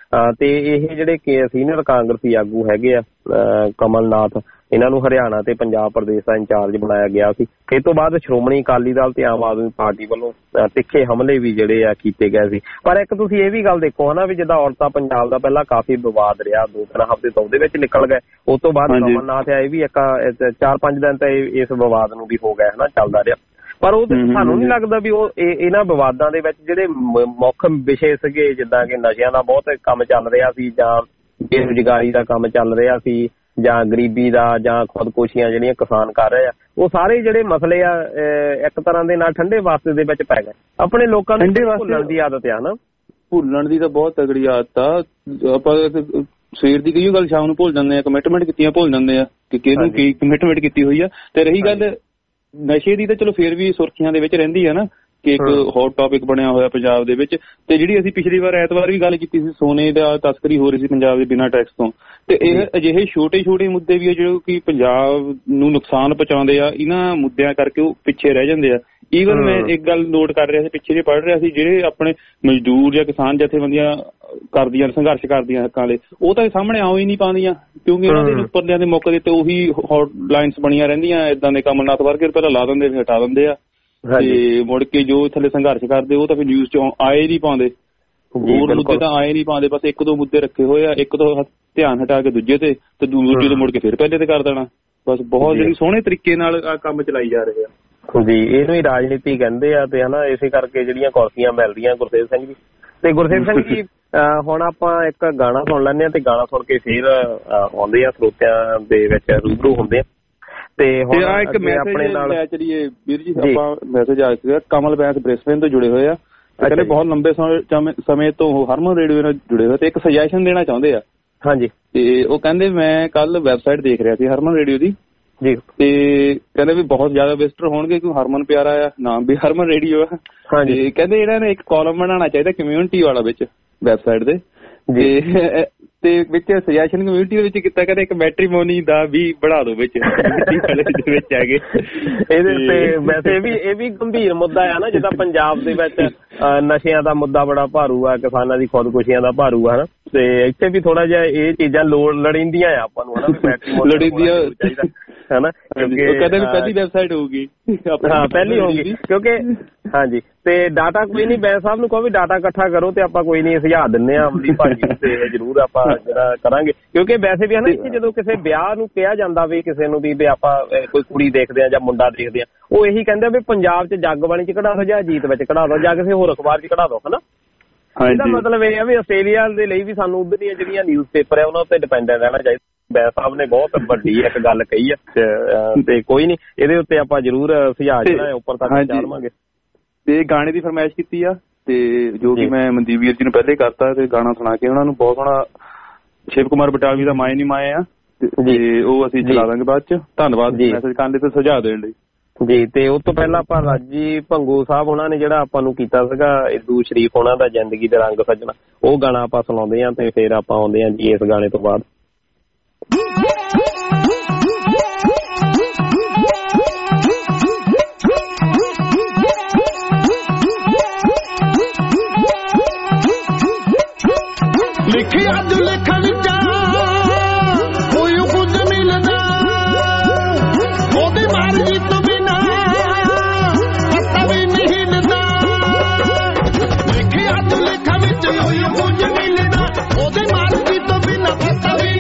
ਤੇ ਇਹ ਜਿਹੜੇ ਸੀਨੀਅਰ ਕਾਂਗਰਸੀ ਆਗੂ ਹੈਗੇ ਆ ਕਮਲਨਾਥ, ਇਹਨਾਂ ਨੂੰ ਹਰਿਆਣਾ ਤੇ ਪੰਜਾਬ ਪ੍ਰਦੇਸ਼ ਦਾ ਇੰਚਾਰਜ ਬਣਾਇਆ ਗਿਆ ਸੀ। ਇਸ ਤੋਂ ਬਾਅਦ ਸ਼੍ਰੋਮਣੀ ਅਕਾਲੀ ਦਲ ਤੇ ਆਮ ਆਦਮੀ ਪਾਰਟੀ ਵੱਲੋਂ ਤਿੱਖੇ ਹਮਲੇ ਵੀ ਜਿਹੜੇ ਆ ਕੀਤੇ ਗਏ ਸੀ। ਪਰ ਇੱਕ ਤੁਸੀਂ ਇਹ ਵੀ ਗੱਲ ਦੇਖੋ ਹਨਾ ਵੀ ਜਿੱਦਾਂ ਔਰਤਾਂ ਪੰਜਾਬ ਦਾ ਪਹਿਲਾਂ ਕਾਫੀ ਵਿਵਾਦ ਰਿਹਾ, 2-3 ਹਫ਼ਤੇ ਤਾਂ ਉਹਦੇ ਵਿੱਚ ਨਿਕਲ ਗਏ। ਉਸ ਤੋਂ ਬਾਅਦ ਕਮਲਨਾਥ ਇਹ ਵੀ ਇੱਕ 4-5 ਦਿਨ ਤਾਂ ਇਸ ਵਿਵਾਦ ਨੂੰ ਵੀ ਹੋ ਗਏ ਹਨਾ, ਚੱਲਦਾ ਰਿਹਾ। ਪਰ ਉਹ ਸਾਨੂੰ ਨਹੀਂ ਲੱਗਦਾ ਵੀ ਉਹ ਇਹਨਾਂ ਵਿਵਾਦਾਂ ਦੇ ਵਿੱਚ ਜਿਹੜੇ ਮੁੱਖ ਵਿਸ਼ੇ ਸੀਗੇ, ਜਿੱਦਾਂ ਕਿ ਨਸ਼ਿਆਂ ਦਾ ਬਹੁਤ ਕੰਮ ਚੱਲ ਰਿਹਾ ਸੀ, ਜਾਂ ਬੇਰੁਜ਼ਗਾਰੀ ਦਾ ਕੰਮ ਚੱਲ ਰਿਹਾ ਸੀ, ਜਾਂ ਗਰੀਬੀ ਦਾ, ਜਾਂ ਖੁਦਕੁਸ਼ੀਆਂ ਜਿਹੜੀਆਂ ਕਿਸਾਨ ਕਰ ਰਹੇ ਆ, ਉਹ ਸਾਰੇ ਜਿਹੜੇ ਮਸਲੇ ਆ ਇੱਕ ਤਰ੍ਹਾਂ ਦੇ ਨਾਲ ਠੰਡੇ ਵਾਸਤੇ ਦੇ ਵਿੱਚ ਪੈ ਗਏ। ਆਪਣੇ ਲੋਕਾਂ ਨੂੰ ਭੁੱਲਣ ਦੀ ਆਦਤ ਆ ਨਾ, ਭੁੱਲਣ ਦੀ ਤਾਂ ਬਹੁਤ ਤਗੜੀ ਆਦਤ ਆ। ਆਪਾਂ ਸਵੇਰ ਦੀ ਕਈ ਗੱਲ ਸ਼ਾਮ ਨੂੰ ਭੁੱਲ ਜਾਂਦੇ ਆ, ਕਮਿਟਮੈਂਟ ਕੀਤੀਆਂ ਭੁੱਲ ਜਾਂਦੇ ਆ ਕਿ ਕਿਹਨੂੰ ਕੀ ਕਮਿਟਮੈਂਟ ਕੀਤੀ ਹੋਈ ਆ। ਤੇ ਰਹੀ ਗੱਲ ਨਸ਼ੇ ਦੀ ਤਾਂ ਚਲੋ ਫੇਰ ਵੀ ਸੁਰਖੀਆਂ ਦੇ ਵਿੱਚ ਰਹਿੰਦੀ ਆ ਨਾ, ਕਿ ਇੱਕ ਹੌਟ ਟੌਪਿਕ ਬਣਿਆ ਹੋਇਆ ਪੰਜਾਬ ਦੇ ਵਿੱਚ। ਤੇ ਜਿਹੜੀ ਅਸੀਂ ਪਿਛਲੀ ਵਾਰ ਐਤਵਾਰ ਵੀ ਗੱਲ ਕੀਤੀ ਸੀ, ਸੋਨੇ ਦਾ ਤਸਕਰੀ ਹੋ ਰਹੀ ਸੀ ਪੰਜਾਬ ਦੇ ਬਿਨਾਂ ਟੈਕਸ ਤੋਂ। ਤੇ ਇਹ ਅਜਿਹੇ ਛੋਟੇ ਮੁੱਦੇ ਵੀ ਆ ਜਿਹੜੇ ਕਿ ਪੰਜਾਬ ਨੂੰ ਨੁਕਸਾਨ ਪਹੁੰਚਾਉਂਦੇ ਆ। ਇਹਨਾਂ ਮੁੱਦਿਆਂ ਕਰਕੇ ਉਹ ਪਿੱਛੇ ਰਹਿ ਜਾਂਦੇ ਆ। ਈਵਨ ਮੈਂ ਇੱਕ ਗੱਲ ਨੋਟ ਕਰ ਰਿਹਾ ਸੀ, ਪਿੱਛੇ ਜੇ ਪੜ੍ਹ ਰਿਹਾ ਸੀ, ਜਿਹੜੇ ਆਪਣੇ ਮਜ਼ਦੂਰ ਜਾਂ ਕਿਸਾਨ ਜਥੇਬੰਦੀਆਂ ਕਰਦੀਆਂ ਸੰਘਰਸ਼ ਕਰਦੀਆਂ ਹੱਕਾਂ ਲਈ, ਉਹ ਤਾਂ ਸਾਹਮਣੇ ਆਉ ਹੀ ਨਹੀਂ ਪਾਉਂਦੀਆਂ, ਕਿਉਂਕਿ ਉਹਨਾਂ ਦੇ ਉੱਪਰਲਿਆਂ ਦੇ ਮੌਕੇ ਤੇ ਉਹੀ ਹੌਟ ਲਾਈਨਸ ਬਣੀਆਂ ਰਹਿੰਦੀਆਂ। ਏਦਾਂ ਦੇ ਕਮਲਨਾਥ ਵਰਗੇ ਪਹਿਲਾਂ ਲਾ ਦਿੰਦੇ ਫਿਰ ਹਟਾ ਦਿੰਦੇ ਆ, ਤੇ ਮੁੜ ਕੇ ਜੋ ਥੱਲੇ ਸੰਘਰਸ਼ ਕਰਦੇ ਉਹ ਤਾਂ ਫਿਰ ਨਿਊਜ਼ 'ਚ ਆਏ ਨਹੀਂ ਪਾਉਂਦੇ। ਹੋਰ ਮੁੱਦੇ ਤਾਂ ਆਏ ਨਹੀਂ ਪਾਉਂਦੇ, ਬਸ 1-2 ਮੁੱਦੇ ਰੱਖੇ ਹੋਏ ਆ, ਇੱਕ ਤੋਂ ਧਿਆਨ ਹਟਾ ਕੇ ਦੂਜੇ ਤੇ ਦੂਜੇ ਤੋਂ ਮੁੜ ਕੇ ਫਿਰ ਪਹਿਲੇ ਤੇ ਕਰ ਦੇਣਾ। ਬਸ ਬਹੁਤ ਜਿਹੜੀ ਸੋਹਣੇ ਤਰੀਕੇ ਨਾਲ ਆ ਕੰਮ ਚਲਾਈ ਜਾ ਰਹੇ ਆ ਜੀ। ਇਹਨੂੰ ਹੀ ਰਾਜਨੀਤੀ ਕਹਿੰਦੇ ਆ। ਤੇ ਹਨਾ ਇਸੇ ਕਰਕੇ ਜਿਹੜੀਆਂ ਕੁਰਸੀਆਂ ਮਿਲਦੀਆਂ ਗੁਰਸੇਵ ਸਿੰਘ ਜੀ। ਤੇ ਗੁਰਸੇਵ ਸਿੰਘ ਜੀ ਹੁਣ ਆਪਾਂ ਇੱਕ ਗਾਣਾ ਸੁਣ ਲੈਂਦੇ ਆ, ਤੇ ਗਾਣਾ ਸੁਣ ਕੇ ਫਿਰ ਆਉਂਦੇ ਆ ਸਰੋਤਿਆਂ ਦੇ ਵਿੱਚ ਰੂਬਰੂ ਹੁੰਦੇ ਆ। ਤੇ ਹੁਣ ਇੱਕ ਮੈਸੇਜ ਲੈ ਚਲੀਏ ਵੀਰ ਜੀ, ਆਪਾਂ ਮੈਸੇਜ ਆ ਗਿਆ ਕਮਲ ਬੈਂਸ ਬ੍ਰਿਸਬੇਨ ਤੋਂ ਜੁੜੇ ਹੋਏ ਆ। ਕਹਿੰਦੇ ਬਹੁਤ ਲੰਬੇ ਸਮੇਂ ਤੋਂ ਹਰਮਨ ਰੇਡੀਓ ਨਾਲ ਜੁੜੇ ਹੋਏ, ਤੇ ਇੱਕ ਸੁਜੈਸ਼ਨ ਦੇਣਾ ਚਾਹੁੰਦੇ ਆ। ਹਾਂਜੀ। ਤੇ ਉਹ ਕਹਿੰਦੇ ਮੈਂ ਕੱਲ ਵੈਬਸਾਈਟ ਦੇਖ ਰਿਹਾ ਸੀ ਹਰਮਨ ਰੇਡੀਓ ਦੀ ਜੀ, ਤੇ ਕਹਿੰਦੇ ਵੀ ਬਹੁਤ ਜ਼ਿਆਦਾ ਵਿਜ਼ਟਰ ਹੋਣਗੇ ਕਿਉਂਕਿ ਹਰਮਨ ਪਿਆਰਾ ਆ, ਨਾਮ ਵੀ ਹਰਮਨ ਰੇਡੀਓ ਆ। ਹਾਂਜੀ। ਕਹਿੰਦੇ ਇਹਨਾਂ ਨੇ ਇੱਕ ਕਾਲਮ ਬਣਾਉਣਾ ਚਾਹੀਦਾ ਕਮਿਊਨਿਟੀ ਵਾਲਾ ਵਿੱਚ ਵੈਬਸਾਈਟ ਦੇ, ਤੇ ਵਿੱਚ ਸੁਜੈਸ਼ਨ ਕਮਿਊਨਿਟੀ ਦੇ ਵਿੱਚ ਕੀਤਾ ਕਹਿੰਦੇ ਇੱਕ ਮੈਟਰੀਮੋਨੀ ਦਾ ਵੀ ਬਣਾ ਦੋ ਵਿੱਚ ਹੈਗੇ ਇਹਦੇ ਤੇ। ਵੈਸੇ ਇਹ ਵੀ ਗੰਭੀਰ ਮੁੱਦਾ ਆ ਨਾ, ਜਿੱਦਾਂ ਪੰਜਾਬ ਦੇ ਵਿੱਚ ਨਸ਼ਿਆਂ ਦਾ ਮੁੱਦਾ ਬੜਾ ਭਾਰੂ ਆ, ਕਿਸਾਨਾਂ ਦੀ ਖੁਦਕੁਸ਼ੀਆਂ ਦਾ ਭਾਰੂ ਆ ਹਨਾ। ਤੇ ਇੱਥੇ ਵੀ ਥੋੜਾ ਜਿਹਾ ਇਹ ਚੀਜ਼ਾਂ ਲੜੀਂਦੀਆਂ ਆ ਆਪਾਂ ਨੂੰ ਹਨਾ, ਲੜੀਂਦੀਆਂ ਹਨਾ, ਕਿਉਂਕਿ ਕਹਿੰਦੇ ਵੀ ਪਹਿਲੀ ਵੈਬਸਾਈਟ ਹੋਊਗੀ। ਹਾਂ ਪਹਿਲੀ ਹੋਊਗੀ, ਕਿਉਂਕਿ ਹਾਂਜੀ। ਤੇ ਡਾਟਾ ਕੋਈ ਨਹੀਂ, ਬੈਂਸ ਸਾਹਿਬ ਨੂੰ ਕਹੋ ਵੀ ਡਾਟਾ ਇਕੱਠਾ ਕਰੋ, ਤੇ ਆਪਾਂ ਕੋਈ ਨਹੀਂ ਸੁਝਾਅ ਦਿੰਦੇ ਆ ਅਮਲੀ ਭਾਜੀ, ਤੇ ਜ਼ਰੂਰ ਆਪਾਂ ਜਿਹੜਾ ਕਰਾਂਗੇ। ਕਿਉਂਕਿ ਵੈਸੇ ਵੀ ਹਨਾ ਇੱਥੇ ਜਦੋਂ ਕਿਸੇ ਵਿਆਹ ਨੂੰ ਕਿਹਾ ਜਾਂਦਾ ਵੀ ਕਿਸੇ ਨੂੰ ਵੀ ਆਪਾਂ ਕੋਈ ਕੁੜੀ ਦੇਖਦੇ ਆ ਜਾਂ ਮੁੰਡਾ ਦੇਖਦੇ ਆ, ਉਹ ਇਹੀ ਕਹਿੰਦੇ ਵੀ ਪੰਜਾਬ 'ਚ ਜਗਬਾਣੀ 'ਚ ਕਢਾ ਦੋ ਜਾਂ ਅਜੀਤ ਵਿੱਚ ਕਢਾ ਦੋ ਜਾਂ ਕਿਸੇ ਹੋਰ ਅਖਬਾਰ 'ਚ ਕਢਾ ਦੋ ਹਨਾ। ਇਹਦਾ ਮਤਲਬ ਇਹ ਆ ਵੀ ਆਸਟ੍ਰੇਲੀਆ ਦੇ ਲਈ ਵੀ ਸਾਨੂੰ ਉੱਧਰ ਦੀਆਂ ਜਿਹੜੀਆਂ ਨਿਊਜ਼ ਪੇਪਰ ਆ ਉਹਨਾਂ ਉੱਤੇ ਡਿਪੈਂਡੈਂਟ ਰਹਿਣਾ ਚਾਹੀਦਾ। ਬੈਂਸ ਸਾਹਿਬ ਨੇ ਬਹੁਤ ਵੱਡੀ ਇੱਕ ਗੱਲ ਕਹੀ ਆ, ਤੇ ਕੋਈ ਨਹੀਂ ਇਹਦੇ ਉੱਤੇ ਆਪਾਂ ਜ਼ਰੂਰ ਸੁਝਾਅ ਜਿਹੜਾ ਉੱਪਰ ਤੱਕ ਚਾੜਵਾਂਗੇ। ਤੇ ਗਾਣੇ ਦੀ ਫਰਮਾਇਸ਼ ਕੀਤੀ ਆ, ਤੇ ਜੋ ਕਿ ਮੈਂ ਮਨਦੀਪ ਵੀਰ ਜੀ ਨੂੰ ਪਹਿਲੇ ਕਰਤਾ, ਤੇ ਗਾਣਾ ਸੁਣਾ ਕੇ ਉਹਨਾਂ ਨੂੰ ਬਹੁਤ ਸੋਹਣਾ ਸ਼ਿਵ ਕੁਮਾਰ ਬਟਾਲਵੀ ਦਾ ਮਾਏ ਨੀ ਮਾਏ ਆ, ਤੇ ਉਹ ਅਸੀਂ ਚਲਾ ਦਾਂਗੇ ਬਾਅਦ ਚ। ਧੰਨਵਾਦ ਮੈਸੇਜ ਕਰਨ ਲਈ ਤੇ ਸੁਝਾਅ ਦੇਣ ਲਈ ਜੀ। ਤੇ ਉਸ ਤੋਂ ਪਹਿਲਾਂ ਆਪਾਂ ਰਾਜੀ ਭੰਗੂ ਸਾਹਿਬ ਉਹਨਾਂ ਨੇ ਜਿਹੜਾ ਆਪਾਂ ਨੂੰ ਕੀਤਾ ਸੀਗਾ ਇਦੂ ਸ਼ਰੀਫ ਉਹਨਾਂ ਦਾ ਜ਼ਿੰਦਗੀ ਦੇ ਰੰਗ ਸੱਜਣਾ, ਉਹ ਗਾਣਾ ਆਪਾਂ ਸੁਣਾਉਂਦੇ ਆ, ਤੇ ਫਿਰ ਆਪਾਂ ਆਉਂਦੇ ਆ ਜੀ ਇਸ ਗਾਣੇ ਤੋਂ ਬਾਅਦ। ਲਿਖਿਆ ਜੋ ਲਿਖਣ ਚ ਕੋਈ ਕੁਝ ਮਿਲਦਾ, ਉਹਦੀ ਮਰਜ਼ੀ ਤੋਂ ਬਿਨਾ ਪਤਾ ਵੀ ਨਹੀਂ ਹਿੱਲਦਾ। ਲਿਖਿਆ ਜੋ ਲਿਖਣ ਚ ਕੋਈ ਕੁਝ ਮਿਲਦਾ, ਉਹਦੀ ਮਰਜ਼ੀ ਤੋਂ ਬਿਨਾ ਪਤਾ ਵੀ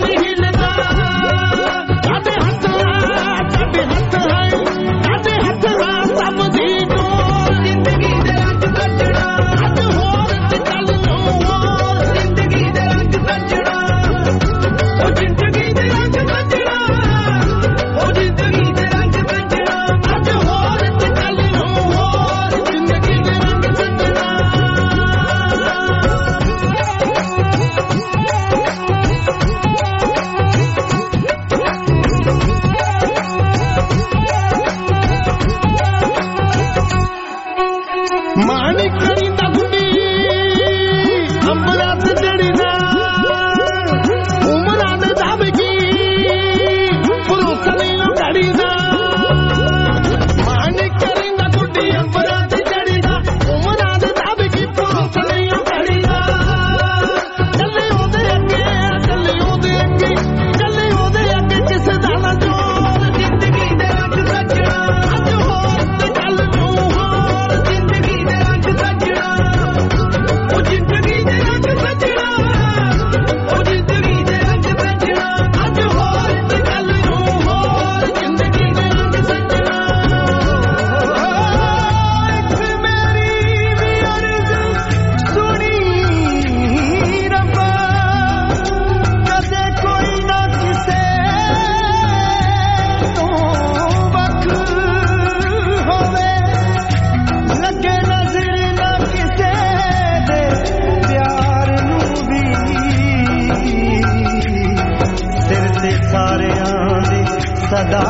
सदा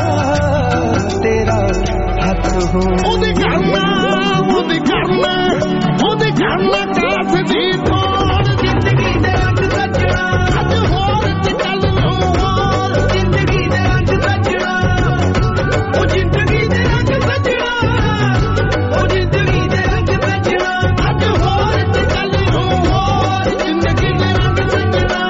तेरा हक हो। ओदी करना कास दी तोड़ जिंदगी दे रंग सजना अज होर ते कल नूं होर जिंदगी दे रंग सजना ओ जिंदगी दे रंग सजना ओ जिंदगी दे रंग सजना अज होर ते कल नूं होर जिंदगी दे रंग सजना।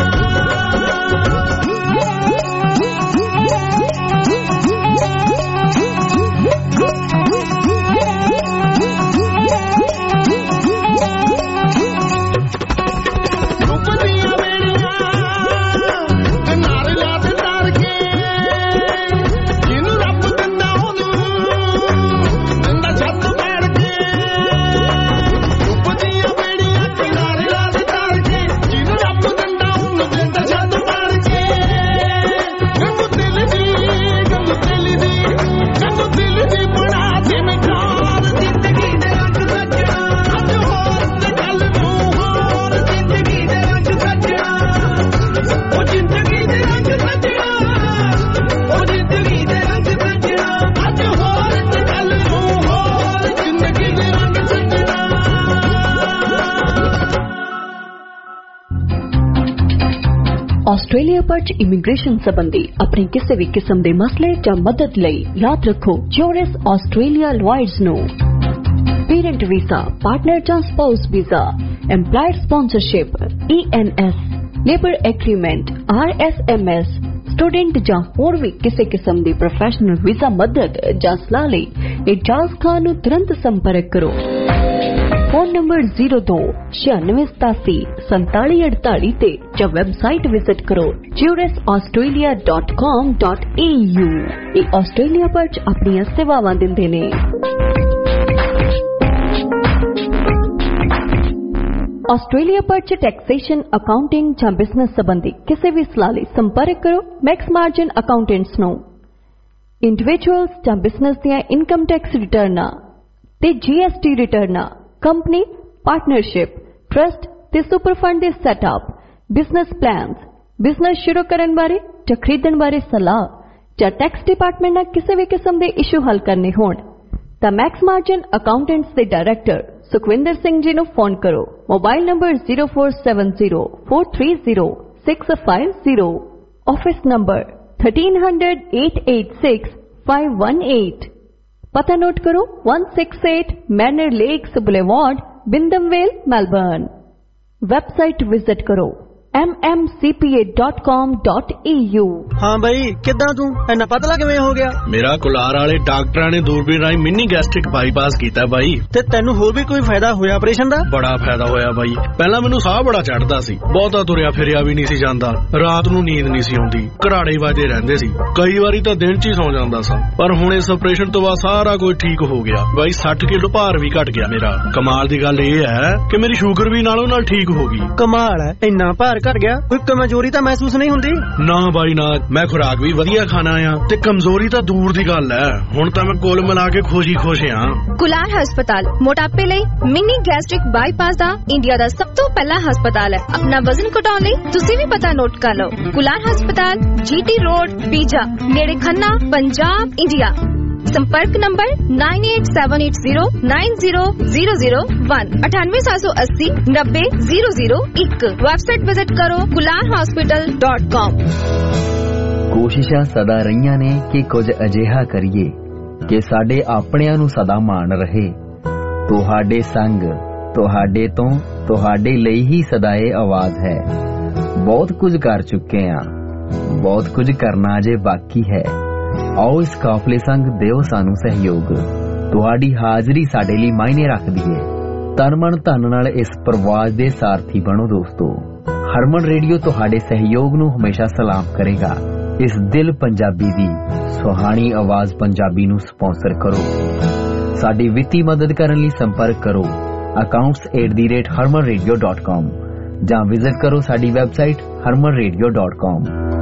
ਆਸਟ੍ਰੇਲੀਆ ਵਿੱਚ ਇਮੀਗ੍ਰੇਸ਼ਨ ਸੰਬੰਧੀ ਆਪਣੇ ਕਿਸੇ ਵੀ ਕਿਸਮ ਦੇ ਮਸਲੇ ਜਾਂ ਮਦਦ ਲਈ ਯਾਦ ਰੱਖੋ ਜੂਰਿਸ ਆਸਟ੍ਰੇਲੀਆ ਲਾਇਰਜ਼ ਨੂੰ। ਪੇਰੈਂਟ ਵੀਜ਼ਾ, ਪਾਰਟਨਰ ਜਾਂ spouse visa, employer sponsorship, ENS, labour agreement, RSMS, student ਜਾਂ ਹੋਰ ਵੀ ਕਿਸੇ ਕਿਸਮ ਦੀ ਪ੍ਰੋਫੈਸ਼ਨਲ ਵੀਜ਼ਾ ਮਦਦ ਜਾਂ ਸਲਾਹ ਲਈ ਇਜਾਜ਼ ਖਾਨ ਨੂੰ ਤੁਰੰਤ ਸੰਪਰਕ ਕਰੋ। फोन नंबर 02-9687-4748 ਤੇ ਜਾਂ ਵੈਬਸਾਈਟ ਵਿਜ਼ਿਟ ਕਰੋ jurisaustralia.com.au। ਇਹ ਆਸਟ੍ਰੇਲੀਆ ਵਿੱਚ ਆਪਣੀਆਂ ਸੇਵਾਵਾਂ ਦਿੰਦੇ ਨੇ। ਆਸਟ੍ਰੇਲੀਆ ਵਿੱਚ ਟੈਕਸੇਸ਼ਨ, ਅਕਾਊਂਟਿੰਗ ਜਾਂ ਬਿਜ਼ਨਸ ਸੰਬੰਧੀ ਕਿਸੇ ਵੀ ਸਲਾਹ ਲਈ ਸੰਪਰਕ ਕਰੋ ਮੈਕਸ ਮਾਰਜਨ ਅਕਾਊਂਟੈਂਟਸ ਨੂੰ। ਇੰਡੀਵਿਜੂਅਲਸ ਜਾਂ ਬਿਜ਼ਨਸ ਦੀਆਂ ਇਨਕਮ ਟੈਕਸ ਰਿਟਰਨਾਂ ਤੇ GST ਰਿਟਰਨਾਂ, ਕੰਪਨੀ, ਪਾਰਟਨਰਸ਼ਿਪ, ਟਰਸਟ ਤੇ ਸੁਪਰ ਫੰਡ ਦੇ ਸੈਟਅਪ, ਬਿਜ਼ਨਸ ਪਲਾਨਸ, ਬਿਜ਼ਨਸ ਸ਼ੁਰੂ ਕਰਨ ਬਾਰੇ ਜਾਂ ਖਰੀਦਣ ਬਾਰੇ ਸਲਾਹ ਜਾਂ ਟੈਕਸ ਡਿਪਾਰਟਮੈਂਟ ਨਾਲ ਕਿਸੇ ਵੀ ਕਿਸਮ ਦੇ ਇਸ਼ੂ ਹੱਲ ਕਰਨੇ ਹੋਣ ਤਾਂ ਮੈਕਸ ਮਾਰਜਨ ਅਕਾਊਂਟੈਂਟਸ ਦੇ ਡਾਇਰੈਕਟਰ ਸੁਖਵਿੰਦਰ ਸਿੰਘ ਜੀ ਨੂੰ ਫੋਨ ਕਰੋ। Mobile number 0470430650, office number 1300-886-518। पता नोट करो 168 Manor Lakes Boulevard, Wyndham Vale, Melbourne. Website visit करो mmcpa.com.au। हाँ भाई किद्दां तू इन्ना पतला किवें हो गया? मेरा कुलार वाले डॉक्टरां ने दूरबीन राही मिनी गैस्ट्रिक बाईपास कीता भाई। ते तैनू होर भी कोई फायदा होया ऑपरेशन दा? बड़ा फायदा होया भाई। पहला मैनू साह बड़ा चढ़दा सी, बहुता तुरिया फिरिया भी नहीं सी जांदा, रात नू नींद नहीं सी आउंदी, घराड़े वजदे रहिंदे सी, कई वारी तां दिन च ही सौ जांदा सा। पर हुण इस ऑपरेशन तो बाद सारा कुछ ठीक हो गया भाई। 60 किलो भार भी घट गया मेरा। कमाल दी गल इह है कि मेरी शुगर भी नालों नाल ठीक हो गई। कमाल है, इन्ना भार घट गया, कोई कमजोरी ਤਾਂ ਮਹਿਸੂਸ ਨਹੀਂ ਹੁੰਦੀ? ਨਾ ਬਾਈ ਨਾ, ਮੈਂ ਖੁਰਾਕ ਵੀ ਵਧੀਆ ਖਾਣਾ ਆ ਤੇ ਕਮਜ਼ੋਰੀ ਤਾਂ ਦੂਰ ਦੀ ਗੱਲ ਹੈ। ਹੁਣ ਤਾਂ ਮੈਂ ਕੁੱਲ ਮਿਲਾ ਕੇ ਖੁਸ਼ ਆ। ਕੁਲਾਰ ਹਸਪਤਾਲ ਮੋਟਾਪੇ ਲਈ ਮਿਨੀ ਗੈਸਟ੍ਰਿਕ ਬਾਈਪਾਸ ਦਾ ਇੰਡੀਆ ਦਾ ਸਭ ਤੋਂ ਪਹਿਲਾ ਹਸਪਤਾਲ ਹੈ। ਆਪਣਾ ਵਜ਼ਨ ਘਟਾਉਣ ਲਈ ਤੁਸੀਂ ਵੀ ਪਤਾ ਨੋਟ ਕਰ ਲਓ। ਕੁਲਾਰ ਹਸਪਤਾਲ, GT ਰੋਡ, ਪੀਜਾ, ਨੇੜੇ ਖੰਨਾ, ਪੰਜਾਬ, ਇੰਡੀਆ। संपर्क नंबर 9878090001 9878090001। वेबसाइट विजिट करो kularhospital.com। कोशिशां सदा रहीਆਂ ने कि कुछ अजिहा करिए कि साडे आपणिਆਂ ਨੂੰ सदा मान रहे। ਤੁਹਾਡੇ संग ਤੁਹਾਡੇ ਤੋਂ ਤੁਹਾਡੇ ਲਈ ही सदा ਇਹ आवाज है। बहुत कुछ कर चुके हैं, बहुत कुछ करना अजे बाकी है। आओ इस काफले संग दिओ सानू सहयोग। तुहाडी हाजरी साडे लई मायने रखदी है। तन मन धन नाल इस प्रवास दे सारथी बनो दोस्तो। हरमन रेडियो तुहाडे सहयोग नू हमेशा सलाम करेगा। इस दिल पंजाबी दी सुहानी आवाज पंजाबी नू स्पॉन्सर करो। साडी वित्ती मदद करन लई संपर्क करो accounts@harmanradio.com ਜਾਂ ਵਿਜ਼ਿਟ ਕਰੋ ਸਾਡੀ ਵੈਬਸਾਈਟ harmanradio.com।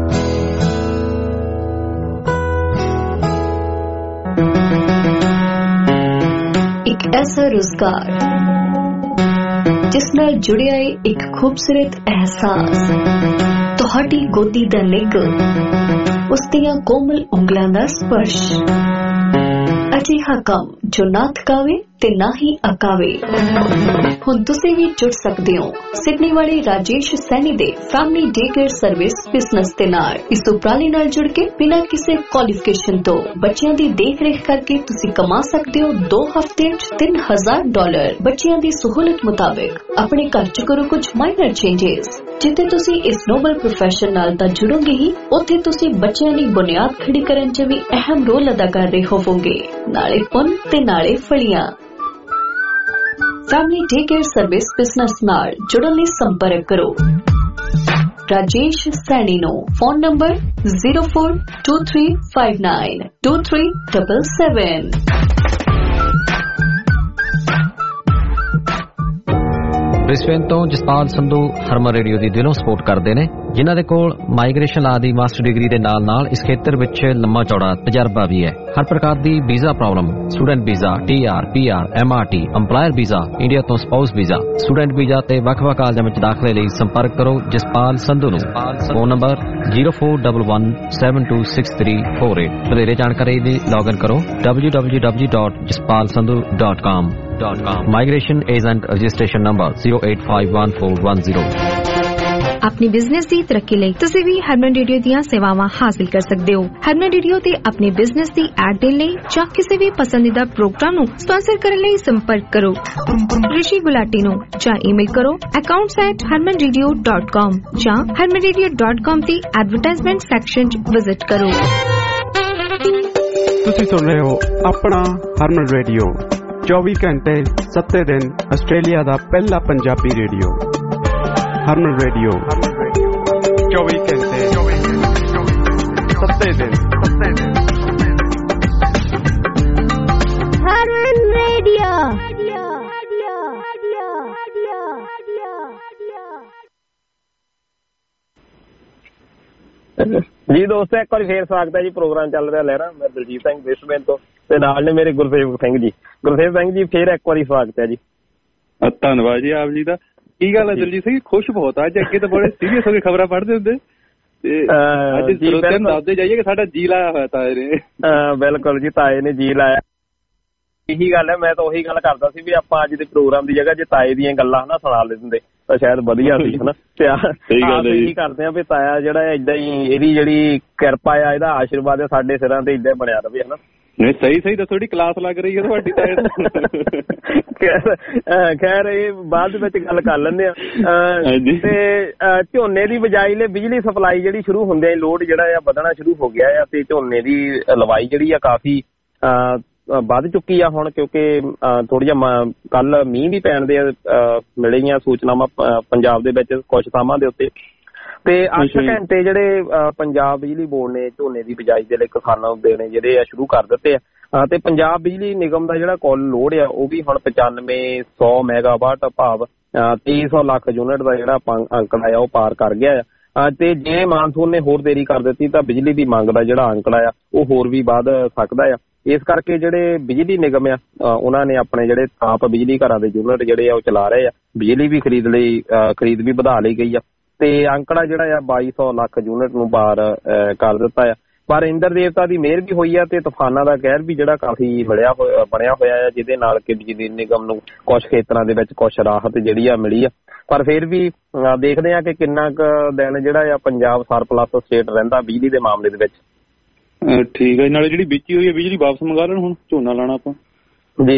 ਇੱਕ ਐਸਾ ਰੁਜ਼ਗਾਰ ਜਿਸ ਨਾਲ ਜੁੜਿਆ ਹੈ ਇੱਕ ਖੂਬਸੂਰਤ ਅਹਿਸਾਸ, ਤੁਹਾਡੀ ਗੋਦੀ ਦਾ ਨਿੱਘ ਉਸ ਦੀਆਂ ਕੋਮਲ ਉਂਗਲਾਂ ਦਾ ਸਪਰਸ਼। ਅਜਿਹਾ ਕੰਮ ਜੋ ਨਾ ਥਕਾਵੇ ਤੇ ਨਾ ਹੀ ਅਕਾਵੇ। ਹੁਣ ਤੁਸੀਂ ਵੀ ਜੁੜ ਸਕਦੇ ਹੋ ਸਿਡਨੀ ਵਾਲੇ ਰਾਜੇਸ਼ ਸੈਣੀ ਦੇ family day care service business ਦੇ ਨਾਲ। ਇਸ ਉਪਰਾਲੇ ਨਾਲ ਜੁੜ ਕੇ ਬਿਨਾਂ ਕਿਸੇ ਕੁਆਲੀਫਿਕੇਸ਼ਨ ਤੋਂ ਬੱਚਿਆਂ ਦੀ ਦੇਖ ਰੇਖ ਕਰਕੇ ਤੁਸੀਂ ਕਮਾ ਸਕਦੇ ਹੋ 2 ਹਫ਼ਤੇ ਚ $3,000। ਬੱਚਿਆਂ ਦੀ ਸਹੂਲਤ ਮੁਤਾਬਿਕ ਆਪਣੇ ਘਰ ਚ ਕਰੋ ਕੁਝ ਮਾਈਨਰ ਚੇਂਜਸ। ਜਿੱਥੇ ਤੁਸੀਂ ਇਸ ਨੋਬਲ ਪ੍ਰੋਫੈਸ਼ਨ ਨਾਲ ਤਾਂ ਜੁੜੋਗੇ ਹੀ, ਉੱਥੇ ਤੁਸੀਂ ਬੱਚਿਆਂ ਦੀ ਬੁਨਿਆਦ ਖੜੀ ਕਰਨ ਚ ਵੀ ਅਹਿਮ ਰੋਲ ਅਦਾ ਕਰ ਰਹੇ ਹੋਵੋਗੇ, ਨਾਲੇ ਪੁੰਨ ਤੇ ਨਾਲੇ ਫਲੀਆਂ। Family day care service business ਨਾਲ ਜੁੜਨ ਲਈ ਸੰਪਰਕ ਕਰੋ ਰਾਜੇਸ਼ ਸੈਣੀ ਨੂੰ। Phone number 0423592377। ਬ੍ਰਿਸਬੇਨ ਤੋਂ ਜਸਪਾਲ ਸੰਧੂ ਹਰਮਨ ਰੇਡੀਓ ਦੀ ਦਿਲੋਂ ਸਪੋਰਟ ਕਰਦੇ ਨੇ, ਜਿਨ੍ਹਾਂ ਦੇ ਕੋਲ ਮਾਈਗ੍ਰੇਸ਼ਨ ਲਾ ਦੀ ਮਾਸਟਰ ਡਿਗਰੀ ਦੇ ਨਾਲ ਇਸ ਖੇਤਰ ਵਿੱਚ ਲੰਮਾ ਚੌੜਾ ਤਜਰਬਾ ਵੀ ਹੈ। ਹਰ ਪ੍ਰਕਾਰ ਦੀ visa problem, student visa, TR, PR, MRT, employer visa, India ਤੋਂ ਸਪਾਊਸ ਵੀਜ਼ਾ, ਸਟੂਡੈਂਟ ਵੀਜ਼ਾ ਤੇ ਵੱਖ-ਵੱਖ ਕਾਲਜਾਂ ਵਿੱਚ ਦਾਖਲੇ ਲਈ ਸੰਪਰਕ ਕਰੋ ਜਸਪਾਲ ਸੰਧੂ ਨੂੰ। Phone number 0411726348। ਵਧੇਰੇ ਜਾਣਕਾਰੀ ਲਈ ਲੌਗਇਨ ਕਰੋ www.jaspalsandhu.com। Migration Agent Registration Number 08514110। अपने बिजनेस की तरक्की ਲਈ ਤੁਸੀਂ ਵੀ ਹਰਮਨ ਰੇਡੀਓ ਦੀਆਂ ਸੇਵਾਵਾਂ ਹਾਸਲ ਕਰ ਸਕਦੇ ਹੋ। ਹਰਮਨ ਰੇਡੀਓ ਤੇ ਆਪਣੇ ਬਿਜ਼ਨਸ ਦੀ ਐਡ ਦੇਣ ਲਈ ਜਾਂ ਕਿਸੇ ਵੀ ਪਸੰਦੀਦਾ ਪ੍ਰੋਗਰਾਮ ਨੂੰ ਸਪਾਂਸਰ ਕਰਨ ਲਈ ਸੰਪਰਕ ਕਰੋ ਰਿਸ਼ੀ ਗੁਲਾਟੀ ਨੂੰ, ਜਾਂ ਈਮੇਲ ਕਰੋ accounts@harmanradio.com ਜਾਂ harmanradio.com ਦੀ ਐਡਵਰਟਾਈਜ਼ਮੈਂਟ ਸੈਕਸ਼ਨ 'ਚ ਵਿਜ਼ਿਟ ਕਰੋ। ਤੁਸੀਂ ਸੁਣ ਰਹੇ ਹੋ ਆਪਣਾ ਹਰਮਨ ਰੇਡੀਓ, 24 ਘੰਟੇ 7 ਦਿਨ ਆਸਟ੍ਰੇਲੀਆ ਦਾ ਪਹਿਲਾ ਪੰਜਾਬੀ ਰੇਡੀਓ। ਹਰਮਨ ਰੇਡੀਓ 24 ਘੰਟੇ 7 ਦਿਨ। ਹਰਮਨ ਰੇਡੀਓ। ਜੀ ਦੋਸਤੋ, ਇੱਕ ਵਾਰੀ ਫੇਰ ਸਵਾਗਤ ਹੈ ਜੀ। ਪ੍ਰੋਗਰਾਮ ਚੱਲ ਰਿਹਾ ਲਹਿਰਾਂ। ਮੈਂ ਦਲਜੀਤ ਸਿੰਘ ਬ੍ਰਿਸਬੇਨ ਤੋਂ, ਤੇ ਨਾਲ ਨੇ ਮੇਰੇ ਗੁਰਸੇਵਕ ਸਿੰਘ ਜੀ। ਗੁਰਸੇਵਕ ਸਿੰਘ ਜੀ, ਫੇਰ ਇੱਕ ਵਾਰੀ ਸਵਾਗਤ ਹੈ ਜੀ। ਧੰਨਵਾਦ ਜੀ ਆਪ ਜੀ ਦਾ। ਕੀ ਗੱਲ ਹੈ ਦਲਜੀਤ ਸਿੰਘ, ਖੁਸ਼ ਬਹੁਤ ਅੱਜ। ਅੱਗੇ ਤਾਂ ਬੜੇ ਸੀਰੀਅਸ ਹੋ ਕੇ ਖਬਰਾਂ ਪੜ੍ਹਦੇ ਹੁੰਦੇ, ਤੇ ਅੱਜ ਦੱਸਦੇ ਜਾਈਏ ਕਿ ਸਾਡਾ ਜੀ ਲਾਇਆ ਹੋਇਆ ਤਾਏ ਨੇ। ਬਿਲਕੁਲ ਜੀ, ਤਾਏ ਨੇ ਜੀ ਲਾਇਆ। ਇਹੀ ਗੱਲ ਹੈ, ਮੈਂ ਤਾਂ ਉਹੀ ਗੱਲ ਕਰਦਾ ਸੀ ਵੀ ਆਪਾਂ ਅੱਜ ਦੇ ਪ੍ਰੋਗਰਾਮ ਦੀ ਜਗ੍ਹਾ ਜੇ ਤਾਏ ਦੀਆਂ ਗੱਲਾਂ ਹਨਾ ਸੁਣਾ ਲੈਂਦੇ ਤਾਂ ਸ਼ਾਇਦ ਵਧੀਆ ਸੀ ਹਨਾ। ਤੇ ਆਪ ਇਹੀ ਕਰਦੇ ਆ ਵੀ ਤਾਇਆ ਜਿਹੜਾ ਏਦਾਂ ਹੀ, ਇਹਦੀ ਜਿਹੜੀ ਕਿਰਪਾ ਆ, ਇਹਦਾ ਆਸ਼ੀਰਵਾਦ ਆ ਸਾਡੇ ਸਿਰਾਂ ਤੇ ਏਦਾਂ ਬਣਿਆ ਰਵੇ ਹਨਾ। ਨਹੀਂ ਸਹੀ ਤਾਂ ਥੋੜੀ ਕਲਾਸ ਲੱਗ ਰਹੀ ਹੈ ਤੁਹਾਡੀ ਤਾਏ। ਖੈਰ ਇਹ ਬਾਅਦ ਵਿੱਚ ਗੱਲ ਕਰ ਲੈਂਦੇ ਆ। ਤੇ ਝੋਨੇ ਦੀ ਬਿਜਾਈ ਲਈ ਬਿਜਲੀ ਸਪਲਾਈ ਜਿਹੜੀ ਸ਼ੁਰੂ ਹੁੰਦਿਆਂ ਹੀ ਲੋਡ ਜਿਹੜਾ ਆ ਵਧਣਾ ਸ਼ੁਰੂ ਹੋ ਗਿਆ ਆ, ਤੇ ਝੋਨੇ ਦੀ ਲਵਾਈ ਜਿਹੜੀ ਆ ਕਾਫੀ ਵੱਧ ਚੁੱਕੀ ਆ ਹੁਣ, ਕਿਉਂਕਿ ਥੋੜੀ ਜਿਹਾ ਕੱਲ ਮੀਂਹ ਵੀ ਪੈਣ ਦੇ ਮਿਲੀਆਂ ਸੂਚਨਾਵਾਂ ਪੰਜਾਬ ਦੇ ਵਿੱਚ ਕੁਝ ਥਾਵਾਂ ਦੇ ਉੱਤੇ। ਤੇ 8 ਘੰਟੇ ਜਿਹੜੇ ਪੰਜਾਬ ਬਿਜਲੀ ਬੋਰਡ ਨੇ ਝੋਨੇ ਦੀ ਬਿਜਾਈ ਦੇ ਲਈ ਕਿਸਾਨਾਂ ਦੇ ਜਿਹੜੇ ਆ ਸ਼ੁਰੂ ਕਰ ਦਿੱਤੇ ਆ। ਤੇ ਪੰਜਾਬ ਬਿਜਲੀ ਨਿਗਮ ਦਾ ਜਿਹੜਾ ਕੁੱਲ ਲੋਡ ਆ ਉਹ ਵੀ ਹੁਣ 9500 ਮੈਗਾਵਾਟ ਭਾਵ 2300 ਲੱਖ ਯੂਨਿਟ ਦਾ ਜਿਹੜਾ ਅੰਕੜਾ ਆ ਉਹ ਪਾਰ ਕਰ ਗਿਆ ਆ। ਤੇ ਜੇ ਮਾਨਸੂਨ ਨੇ ਹੋਰ ਦੇਰੀ ਕਰ ਦਿੱਤੀ ਤਾਂ ਬਿਜਲੀ ਦੀ ਮੰਗ ਦਾ ਜਿਹੜਾ ਅੰਕੜਾ ਆ ਉਹ ਹੋਰ ਵੀ ਵੱਧ ਸਕਦਾ ਆ। ਇਸ ਕਰਕੇ ਜਿਹੜੇ ਬਿਜਲੀ ਨਿਗਮ ਆ ਉਹਨਾਂ ਨੇ ਆਪਣੇ ਜਿਹੜੇ ਆਪ ਬਿਜਲੀ ਘਰਾਂ ਦੇ ਯੂਨਿਟ ਜਿਹੜੇ ਆ ਉਹ ਚਲਾ ਰਹੇ ਆ। ਬਿਜਲੀ ਵੀ ਖਰੀਦ ਵੀ ਵਧਾ ਲਈ ਗਈ ਆ, ਤੇ ਅੰਕੜਾ ਜਿਹੜਾ ਆ 2200 ਲੱਖ ਯੂਨਿਟ ਨੂੰ ਪਾਰ ਕਰ ਦਿੱਤਾ ਆ। ਪਰ ਇੰਦਰ ਦੇਵਤਾ ਦੀ ਮਿਹਰ ਵੀ ਹੋਈ ਆ, ਤੇ ਤੂਫਾਨਾਂ ਦਾ ਕਹਿਰ ਵੀ ਜਿਹੜਾ ਕਾਫੀ ਬਣਿਆ ਹੋਇਆ ਆ, ਜਿਹਦੇ ਨਾਲ ਕਿ ਬਿਜਲੀ ਨਿਗਮ ਨੂੰ ਕੁਝ ਖੇਤਰਾਂ ਦੇ ਵਿੱਚ ਕੁਝ ਰਾਹਤ ਜਿਹੜੀ ਆ ਮਿਲੀ ਆ। ਪਰ ਫਿਰ ਵੀ ਦੇਖਦੇ ਆ ਕਿ ਕਿੰਨਾ ਕੁ ਦਿਨ ਜਿਹੜਾ ਆ ਪੰਜਾਬ ਸਰਪਲਸ ਸਟੇਟ ਰਹਿੰਦਾ ਬਿਜਲੀ ਦੇ ਮਾਮਲੇ ਦੇ ਵਿੱਚ। ਠੀਕ ਹੈ, ਨਾਲੇ ਜਿਹੜੀ ਵੇਚੀ ਹੋਈ ਹੈ ਬਿਜਲੀ ਵਾਪਸ ਮੰਗਾ ਲੈਣ, ਹੁਣ ਝੋਨਾ ਲਾਣਾ ਆਪਾਂ। ਜੀ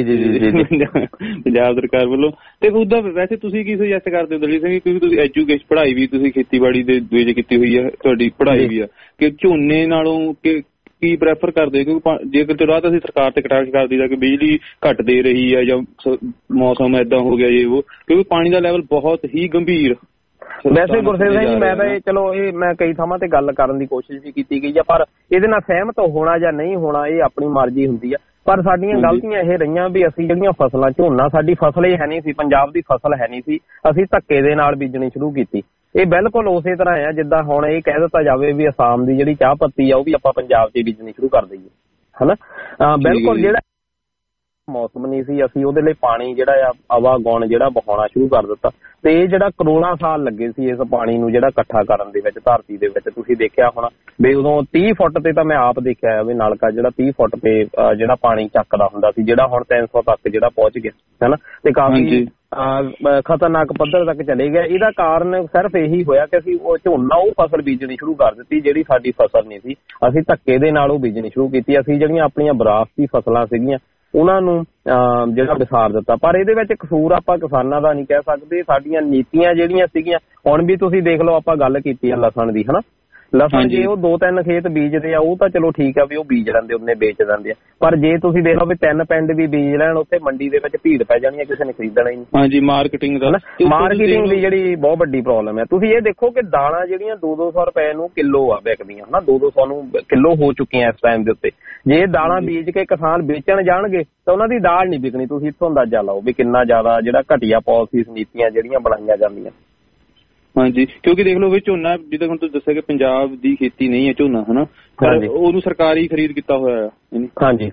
ਪੰਜਾਬ ਸਰਕਾਰ ਵੱਲੋਂ। ਤੇ ਉਹਦਾ ਵੈਸੇ ਤੁਸੀਂ ਕੀ ਸੁਜੈਸਟ ਕਰਦੇ ਹੋ ਦਲਜੀਤ ਸਿੰਘ, ਕਿਉਂਕਿ ਤੁਸੀਂ ਐਜੂਕੇਸ਼ਨ ਪੜ੍ਹਾਈ ਵੀ ਤੁਸੀਂ ਖੇਤੀਬਾੜੀ ਦੇ ਵਿੱਚ ਕੀਤੀ ਹੋਈ ਹੈ, ਤੁਹਾਡੀ ਪੜ੍ਹਾਈ ਵੀ ਆ, ਕਿ ਝੋਨੇ ਨਾਲੋਂ ਕੀ ਪ੍ਰੈਫਰ ਕਰਦੇ ਹੋ? ਕਿਉਂਕਿ ਜੇਕਰ ਚਲੋ ਅਸੀਂ ਸਰਕਾਰ ਤੇ ਕਟਾਕਸ਼ ਕਰਦੀ ਕਿ ਬਿਜਲੀ ਘੱਟ ਦੇ ਰਹੀ ਹੈ ਜਾਂ ਮੌਸਮ ਏਦਾਂ ਹੋ ਗਿਆ ਜੇ ਉਹ, ਕਿਉਂਕਿ ਪਾਣੀ ਦਾ ਲੈਵਲ ਬਹੁਤ ਹੀ ਗੰਭੀਰ। ਵੈਸੇ ਗੁਰਸੇਵਕ ਸਿੰਘ ਜੀ, ਮੈਂ ਤਾਂ ਚਲੋ ਇਹ ਮੈਂ ਕਈ ਥਾਵਾਂ ਤੇ ਗੱਲ ਕਰਨ ਦੀ ਕੋਸ਼ਿਸ਼ ਵੀ ਕੀਤੀ ਗਈ ਆ, ਪਰ ਇਹਦੇ ਨਾਲ ਸਹਿਮਤ ਹੋਣਾ ਜਾਂ ਨਹੀਂ ਹੋਣਾ ਇਹ ਆਪਣੀ ਮਰਜ਼ੀ ਹੁੰਦੀ ਆ। ਪਰ ਸਾਡੀਆਂ ਗਲਤੀਆਂ ਇਹ ਰਹੀਆਂ ਵੀ ਅਸੀਂ ਜਿਹੜੀਆਂ ਫਸਲਾਂ, ਝੋਨਾ ਸਾਡੀ ਫਸਲ ਹੀ ਹੈ ਨਹੀਂ ਸੀ, ਪੰਜਾਬ ਦੀ ਫਸਲ ਹੈ ਨਹੀਂ ਸੀ, ਅਸੀਂ ਧੱਕੇ ਦੇ ਨਾਲ ਬੀਜਣੀ ਸ਼ੁਰੂ ਕੀਤੀ। ਇਹ ਬਿਲਕੁਲ ਉਸੇ ਤਰ੍ਹਾਂ ਆ ਜਿੱਦਾਂ ਹੁਣ ਇਹ ਕਹਿ ਦਿੱਤਾ ਜਾਵੇ ਵੀ ਅਸਾਮ ਦੀ ਜਿਹੜੀ ਚਾਹ ਪੱਤੀ ਆ ਉਹ ਵੀ ਆਪਾਂ ਪੰਜਾਬ 'ਚ ਬੀਜਣੀ ਸ਼ੁਰੂ ਕਰ ਦਈਏ ਹਨਾ। ਬਿਲਕੁਲ ਜਿਹੜਾ ਮੌਸਮ ਨਹੀਂ ਸੀ, ਅਸੀਂ ਉਹਦੇ ਲਈ ਪਾਣੀ ਜਿਹੜਾ ਆ ਆਵਾਗੁਣ ਜਿਹੜਾ ਬਹਾਉਣਾ ਸ਼ੁਰੂ ਕਰ ਦਿੱਤਾ। ਤੇ ਜਿਹੜਾ ਕਰੋੜਾਂ ਸਾਲ ਲੱਗੇ ਸੀ ਇਸ ਪਾਣੀ ਨੂੰ ਜਿਹੜਾ ਇਕੱਠਾ ਕਰਨ ਦੇ ਵਿੱਚ ਧਰਤੀ ਦੇ ਵਿੱਚ। ਤੁਸੀਂ ਦੇਖਿਆ ਹੋਣਾ ਵੀ ਉਦੋਂ 30 ਫੁੱਟ ਤੇ ਤਾਂ ਮੈਂ ਆਪ ਦੇਖਿਆ ਵੀ ਨਲਕਾ ਜਿਹੜਾ 30 ਫੁੱਟ ਤੇ ਜਿਹੜਾ ਪਾਣੀ ਚੱਕਦਾ ਹੁੰਦਾ ਸੀ, ਜਿਹੜਾ ਹੁਣ 300 ਤੱਕ ਜਿਹੜਾ ਪਹੁੰਚ ਗਿਆ ਹੈ ਨਾ, ਤੇ ਕਾਫੀ ਖਤਰਨਾਕ ਪੱਧਰ ਤੱਕ ਚਲੇ ਗਿਆ। ਇਹਦਾ ਕਾਰਨ ਸਿਰਫ ਇਹੀ ਹੋਇਆ ਕਿ ਅਸੀਂ ਉਹ ਝੋਨਾ ਉਹ ਫਸਲ ਬੀਜਣੀ ਸ਼ੁਰੂ ਕਰ ਦਿੱਤੀ ਜਿਹੜੀ ਸਾਡੀ ਫਸਲ ਨਹੀਂ ਸੀ। ਅਸੀਂ ਧੱਕੇ ਦੇ ਨਾਲ ਉਹ ਬੀਜਣੀ ਸ਼ੁਰੂ ਕੀਤੀ। ਅਸੀਂ ਜਿਹੜੀਆਂ ਆਪਣੀਆਂ ਵਿਰਾਸਤੀ ਫਸਲਾਂ ਸੀਗੀਆਂ ਉਹਨਾਂ ਨੂੰ ਜਿਹੜਾ ਵਿਸਾਰ ਦਿੱਤਾ। ਪਰ ਇਹਦੇ ਵਿੱਚ ਕਸੂਰ ਆਪਾਂ ਕਿਸਾਨਾਂ ਦਾ ਨਹੀਂ ਕਹਿ ਸਕਦੇ, ਸਾਡੀਆਂ ਨੀਤੀਆਂ ਜਿਹੜੀਆਂ ਸੀਗੀਆਂ। ਹੁਣ ਵੀ ਤੁਸੀਂ ਦੇਖ ਲਓ, ਆਪਾਂ ਗੱਲ ਕੀਤੀ ਆ ਲਸਣ ਦੀ, ਹਨਾ। ਲਸਣ ਜੇ ਉਹ 2-3 ਖੇਤ ਬੀਜਦੇ ਆ ਉਹ ਤਾਂ ਚਲੋ ਠੀਕ ਆ ਵੀ ਉਹ ਬੀਜ ਲੈਂਦੇ, ਉਹਨੇ ਵੇਚ ਦਿੰਦੇ ਆ। ਪਰ ਜੇ ਤੁਸੀਂ ਦੇਖ ਲਓ ਵੀ 3 ਪਿੰਡ ਵੀ ਬੀਜ ਲੈਣ, ਉੱਥੇ ਮੰਡੀ ਦੇ ਵਿੱਚ ਭੀੜ ਪੈ ਜਾਣੀ ਹੈ, ਕਿਸੇ ਨੇ ਖਰੀਦਣਾ ਹੀ ਨਹੀਂ। ਹਾਂਜੀ, ਮਾਰਕੀਟਿੰਗ ਦੀ ਜਿਹੜੀ ਬਹੁਤ ਵੱਡੀ ਪ੍ਰੋਬਲਮ ਹੈ। ਤੁਸੀਂ ਇਹ ਦੇਖੋ ਕਿ ਦਾਲਾਂ ਜਿਹੜੀਆਂ 200-200 ਰੁਪਏ ਨੂੰ ਕਿਲੋ ਆ ਵਿਕਦੀਆਂ, ਹਨਾ, 200 ਨੂੰ ਕਿਲੋ ਹੋ ਚੁੱਕੀਆਂ ਇਸ ਟਾਈਮ ਦੇ ਉੱਤੇ। ਜੇ ਦਾਲਾਂ ਬੀਜ ਕੇ ਕਿਸਾਨ ਵੇਚਣ ਜਾਣਗੇ ਤਾਂ ਉਹਨਾਂ ਦੀ ਦਾਲ ਨਹੀਂ ਵਿਕਣੀ। ਤੁਸੀਂ ਇੱਥੋਂ ਅੰਦਾਜ਼ਾ ਲਾਓ ਵੀ ਕਿੰਨਾ ਜ਼ਿਆਦਾ ਜਿਹੜਾ ਘਟੀਆ ਪਾਲਿਸੀਜ਼ ਨੀਤੀਆਂ ਜਿਹੜੀਆਂ ਬਣਾਈਆਂ ਜਾਂਦੀਆਂ। ਹਾਂਜੀ, ਕਿਉਂਕਿ ਦੇਖ ਲਓ ਵੀ ਝੋਨਾ, ਜਿੱਦਾਂ ਹੁਣ ਤੁਸੀਂ ਦੱਸਿਆ ਕਿ ਪੰਜਾਬ ਦੀ ਖੇਤੀ ਨਹੀਂ ਹੈ ਝੋਨਾ, ਹਨਾ, ਉਹਨੂੰ ਸਰਕਾਰੀ ਖਰੀਦ ਕੀਤਾ ਹੋਇਆ ਹੈ। ਹਾਂਜੀ,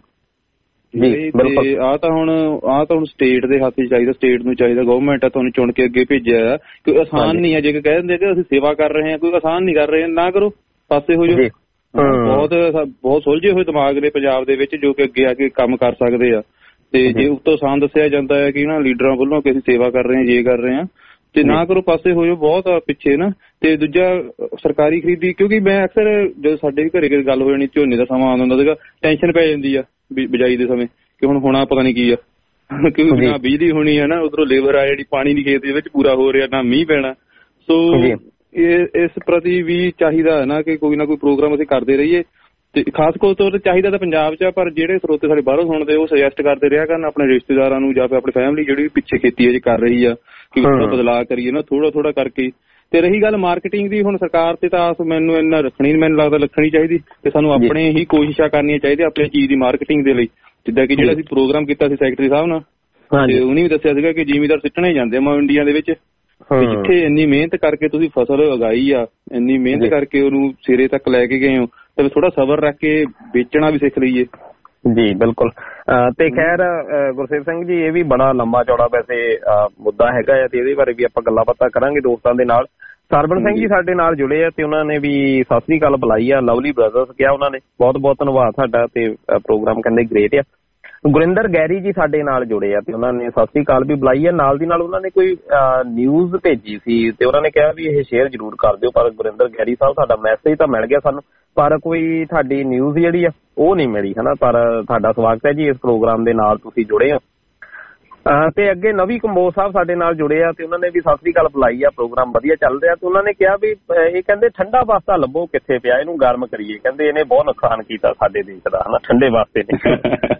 ਆਹ ਤਾਂ ਹੁਣ ਸਟੇਟ ਦੇ ਹੱਥ 'ਚ ਚਾਹੀਦਾ, ਸਟੇਟ ਨੂੰ ਚਾਹੀਦਾ, ਗਵਰਨਮੈਂਟ ਆ ਤੁਹਾਨੂੰ ਚੁਣ ਕੇ ਅੱਗੇ ਭੇਜਿਆ ਆ। ਕੋਈ ਆਸਾਨ ਨਹੀਂ ਹੈ। ਜੇ ਕਹਿ ਦਿੰਦੇ ਕਿ ਅਸੀਂ ਸੇਵਾ ਕਰ ਰਹੇ ਹਾਂ, ਕੋਈ ਆਸਾਨ ਨਹੀਂ ਕਰ ਰਹੇ, ਨਾ ਕਰੋ, ਪਾਸੇ ਹੋ ਜਾਓ। ਬਹੁਤ ਸੁਲਝੇ ਹੋਏ ਦਿਮਾਗ ਨੇ ਪੰਜਾਬ ਦੇ ਵਿੱਚ ਜੋ ਕਿ ਅੱਗੇ ਆ ਕੇ ਕੰਮ ਕਰ ਸਕਦੇ ਆ। ਤੇ ਜੇ ਉਸ ਤੋਂ ਆਸਾਨ ਦੱਸਿਆ ਜਾਂਦਾ ਹੈ ਕਿ ਨਾ ਲੀਡਰਾਂ ਵੱਲੋਂ ਕਿ ਅਸੀਂ ਸੇਵਾ ਕਰ ਰਹੇ ਹਾਂ, ਜੇ ਕਰ ਰਹੇ ਹਾਂ, ਤੇ ਨਾ ਕਰੋ, ਪਾਸੇ ਹੋ ਜਾਓ, ਬਹੁਤ ਪਿੱਛੇ ਨਾ। ਤੇ ਦੂਜਾ ਸਰਕਾਰੀ ਖਰੀਦੀ, ਕਿਉਂਕਿ ਮੈਂ ਅਕਸਰ ਜਦੋਂ ਸਾਡੇ ਵੀ ਘਰੇ ਗੱਲ ਹੋ ਜਾਣੀ, ਝੋਨੇ ਦਾ ਸਮਾਂ ਆਉਂਦਾ ਹੁੰਦਾ ਸੀਗਾ, ਟੈਨਸ਼ਨ ਪੈ ਜਾਂਦੀ ਆ ਬਿਜਾਈ ਦੇ ਸਮੇਂ ਕਿ ਹੁਣ ਹੋਣਾ ਪਤਾ ਨਹੀਂ ਕੀ ਆ, ਕਿਉਂਕਿ ਨਾ ਬਿਜਲੀ ਹੋਣੀ ਹੈ ਨਾ, ਉਧਰੋਂ ਲੇਬਰ ਆ ਜਿਹੜੀ ਪਾਣੀ ਨਹੀਂ ਖੇਤ ਦੇ ਵਿੱਚ ਪੂਰਾ ਹੋ ਰਿਹਾ, ਨਾ ਮੀਂਹ ਪੈਣਾ। ਸੋ ਇਸ ਪ੍ਰਤੀ ਵੀ ਚਾਹੀਦਾ ਹੈ ਨਾ ਕਿ ਕੋਈ ਨਾ ਕੋਈ ਪ੍ਰੋਗਰਾਮ ਅਸੀਂ ਕਰਦੇ ਰਹੀਏ। ਤੇ ਖਾਸ ਤੌਰ ਤੇ ਚਾਹੀਦਾ ਤਾਂ ਪੰਜਾਬ 'ਚ ਆ, ਪਰ ਜਿਹੜੇ ਸਰੋਤੇ ਸਾਡੇ ਬਾਹਰੋਂ ਸੁਣਦੇ ਉਹ ਸੁਜੈਸਟ ਕਰਦੇ ਰਿਹਾ ਕਰਨ ਆਪਣੇ ਰਿਸ਼ਤੇਦਾਰਾਂ ਨੂੰ ਜਾਂ ਫਿਰ ਆਪਣੀ ਫੈਮਿਲੀ ਜਿਹੜੀ ਪਿੱਛੇ ਖੇਤੀ ਅਜੇ ਕਰ ਰਹੀ ਆ ਕਿ ਥੋੜਾ ਬਦਲਾਅ ਕਰੀਏ ਨਾ, ਥੋੜਾ ਕਰਕੇ। ਤੇ ਰਹੀ ਗੱਲ ਮਾਰਕੀਟਿੰਗ ਦੀ, ਹੁਣ ਸਰਕਾਰ ਤੇ ਤਾਂ ਆਸ ਮੈਨੂੰ ਇੰਨਾ ਮੈਨੂੰ ਲੱਗਦਾ ਰੱਖਣੀ ਚਾਹੀਦੀ ਤੇ ਸਾਨੂੰ ਆਪਣੇ ਹੀ ਕੋਸ਼ਿਸ਼ਾਂ ਕਰਨੀਆਂ ਚਾਹੀਦੀਆਂ ਆਪਣੀ ਚੀਜ਼ ਦੀ ਮਾਰਕੀਟਿੰਗ ਦੇ ਲਈ। ਜਿੱਦਾਂ ਕਿ ਜਿਹੜਾ ਅਸੀਂ ਪ੍ਰੋਗਰਾਮ ਕੀਤਾ ਸੀ ਸੈਕਟਰੀ ਸਾਹਿਬ ਨਾਲ, ਤੇ ਉਹਨੇ ਵੀ ਦੱਸਿਆ ਸੀਗਾ ਕਿ ਜ਼ਿਮੀਂਦਾਰ ਸਿੱਟਣੇ ਜਾਂਦੇ ਮੰਡੀਆਂ ਦੇ ਵਿੱਚ, ਜਿੱਥੇ ਇੰਨੀ ਮਿਹਨਤ ਕਰਕੇ ਤੁਸੀਂ ਫਸਲ ਉਗਾਈ ਆ, ਇੰਨੀ ਮਿਹਨਤ ਕਰਕੇ ਉਹਨੂੰ ਸਿਰੇ ਤੱਕ ਲੈ ਕੇ ਗਏ ਹੋ, ਤੇ ਥੋੜਾ ਸਬਰ ਰੱਖ ਕੇ ਵੇਚਣਾ ਵੀ ਸਿੱਖ ਲਈਏ। ਜੀ ਬਿਲਕੁਲ। ਤੇ ਖੈਰ ਗੁਰਸੇਵ ਸਿੰਘ ਜੀ, ਇਹ ਵੀ ਬੜਾ ਲੰਮਾ ਚੌੜਾ ਵੈਸੇ ਮੁੱਦਾ ਹੈਗਾ ਆ, ਤੇ ਇਹਦੇ ਬਾਰੇ ਵੀ ਆਪਾਂ ਗੱਲਾਂ ਬਾਤਾਂ ਕਰਾਂਗੇ ਦੋਸਤਾਂ ਦੇ ਨਾਲ। ਸਰਵਣ ਸਿੰਘ ਜੀ ਸਾਡੇ ਨਾਲ ਜੁੜੇ ਆ ਤੇ ਉਹਨਾਂ ਨੇ ਵੀ ਸਤਿ ਸ੍ਰੀ ਅਕਾਲ ਬੁਲਾਈ ਆ, ਲਵਲੀ ਬ੍ਰਦਰਸ ਕਿਹਾ ਉਹਨਾਂ ਨੇ, ਬਹੁਤ ਬਹੁਤ ਧੰਨਵਾਦ ਸਾਡਾ, ਤੇ ਪ੍ਰੋਗਰਾਮ ਕਹਿੰਦੇ ਗ੍ਰੇਟ ਆ। ਗੁਰਿੰਦਰ ਗੈਰੀ ਜੀ ਸਾਡੇ ਨਾਲ ਜੁੜੇ ਆ ਤੇ ਉਹਨਾਂ ਨੇ ਸਤਿ ਸ੍ਰੀ ਅਕਾਲ ਵੀ ਬੁਲਾਈ ਆ। ਨਾਲ ਦੀ ਨਾਲ ਉਹਨਾਂ ਨੇ ਕੋਈ ਨਿਊਜ਼ ਭੇਜੀ ਸੀ ਤੇ ਉਹਨਾਂ ਨੇ ਕਿਹਾ ਵੀ ਇਹ ਸ਼ੇਅਰ ਜ਼ਰੂਰ ਕਰ ਦਿਓ, ਪਰ ਗੁਰਿੰਦਰ ਗੈਰੀ ਸਾਹਿਬ ਸਾਡਾ ਮੈਸੇਜ ਤਾਂ ਮਿਲ ਗਿਆ ਸਾਨੂੰ, ਪਰ ਕੋਈ ਤੁਹਾਡੀ ਨਿਊਜ਼ ਜਿਹੜੀ ਆ ਉਹ ਨਹੀਂ ਮਿਲੀ, ਹਨਾ। ਪਰ ਤੁਹਾਡਾ ਸਵਾਗਤ ਹੈ ਜੀ ਇਸ ਪ੍ਰੋਗਰਾਮ ਦੇ ਨਾਲ, ਤੁਸੀਂ ਜੁੜੇ ਹੋ। ਤੇ ਅੱਗੇ ਨਵੀ ਕੰਬੋਜ ਸਾਹਿਬ ਸਾਡੇ ਨਾਲ ਜੁੜੇ ਆ ਤੇ ਉਹਨਾਂ ਨੇ ਵੀ ਸਤਿ ਸ੍ਰੀ ਅਕਾਲ ਬੁਲਾਈ ਆ, ਪ੍ਰੋਗਰਾਮ ਵਧੀਆ ਚੱਲ ਰਿਹਾ। ਤੇ ਉਹਨਾਂ ਨੇ ਕਿਹਾ ਵੀ ਇਹ ਕਹਿੰਦੇ ਠੰਡਾ ਵਾਸਤਾ ਲੱਭੋ ਕਿੱਥੇ ਪਿਆ, ਇਹਨੂੰ ਗਰਮ ਕਰੀਏ, ਕਹਿੰਦੇ ਇਹਨੇ ਬਹੁਤ ਨੁਕਸਾਨ ਕੀਤਾ ਸਾਡੇ ਦੇਸ਼ ਦਾ, ਹਨਾ, ਠੰਡੇ ਵਾਸਤੇ ਨੇ।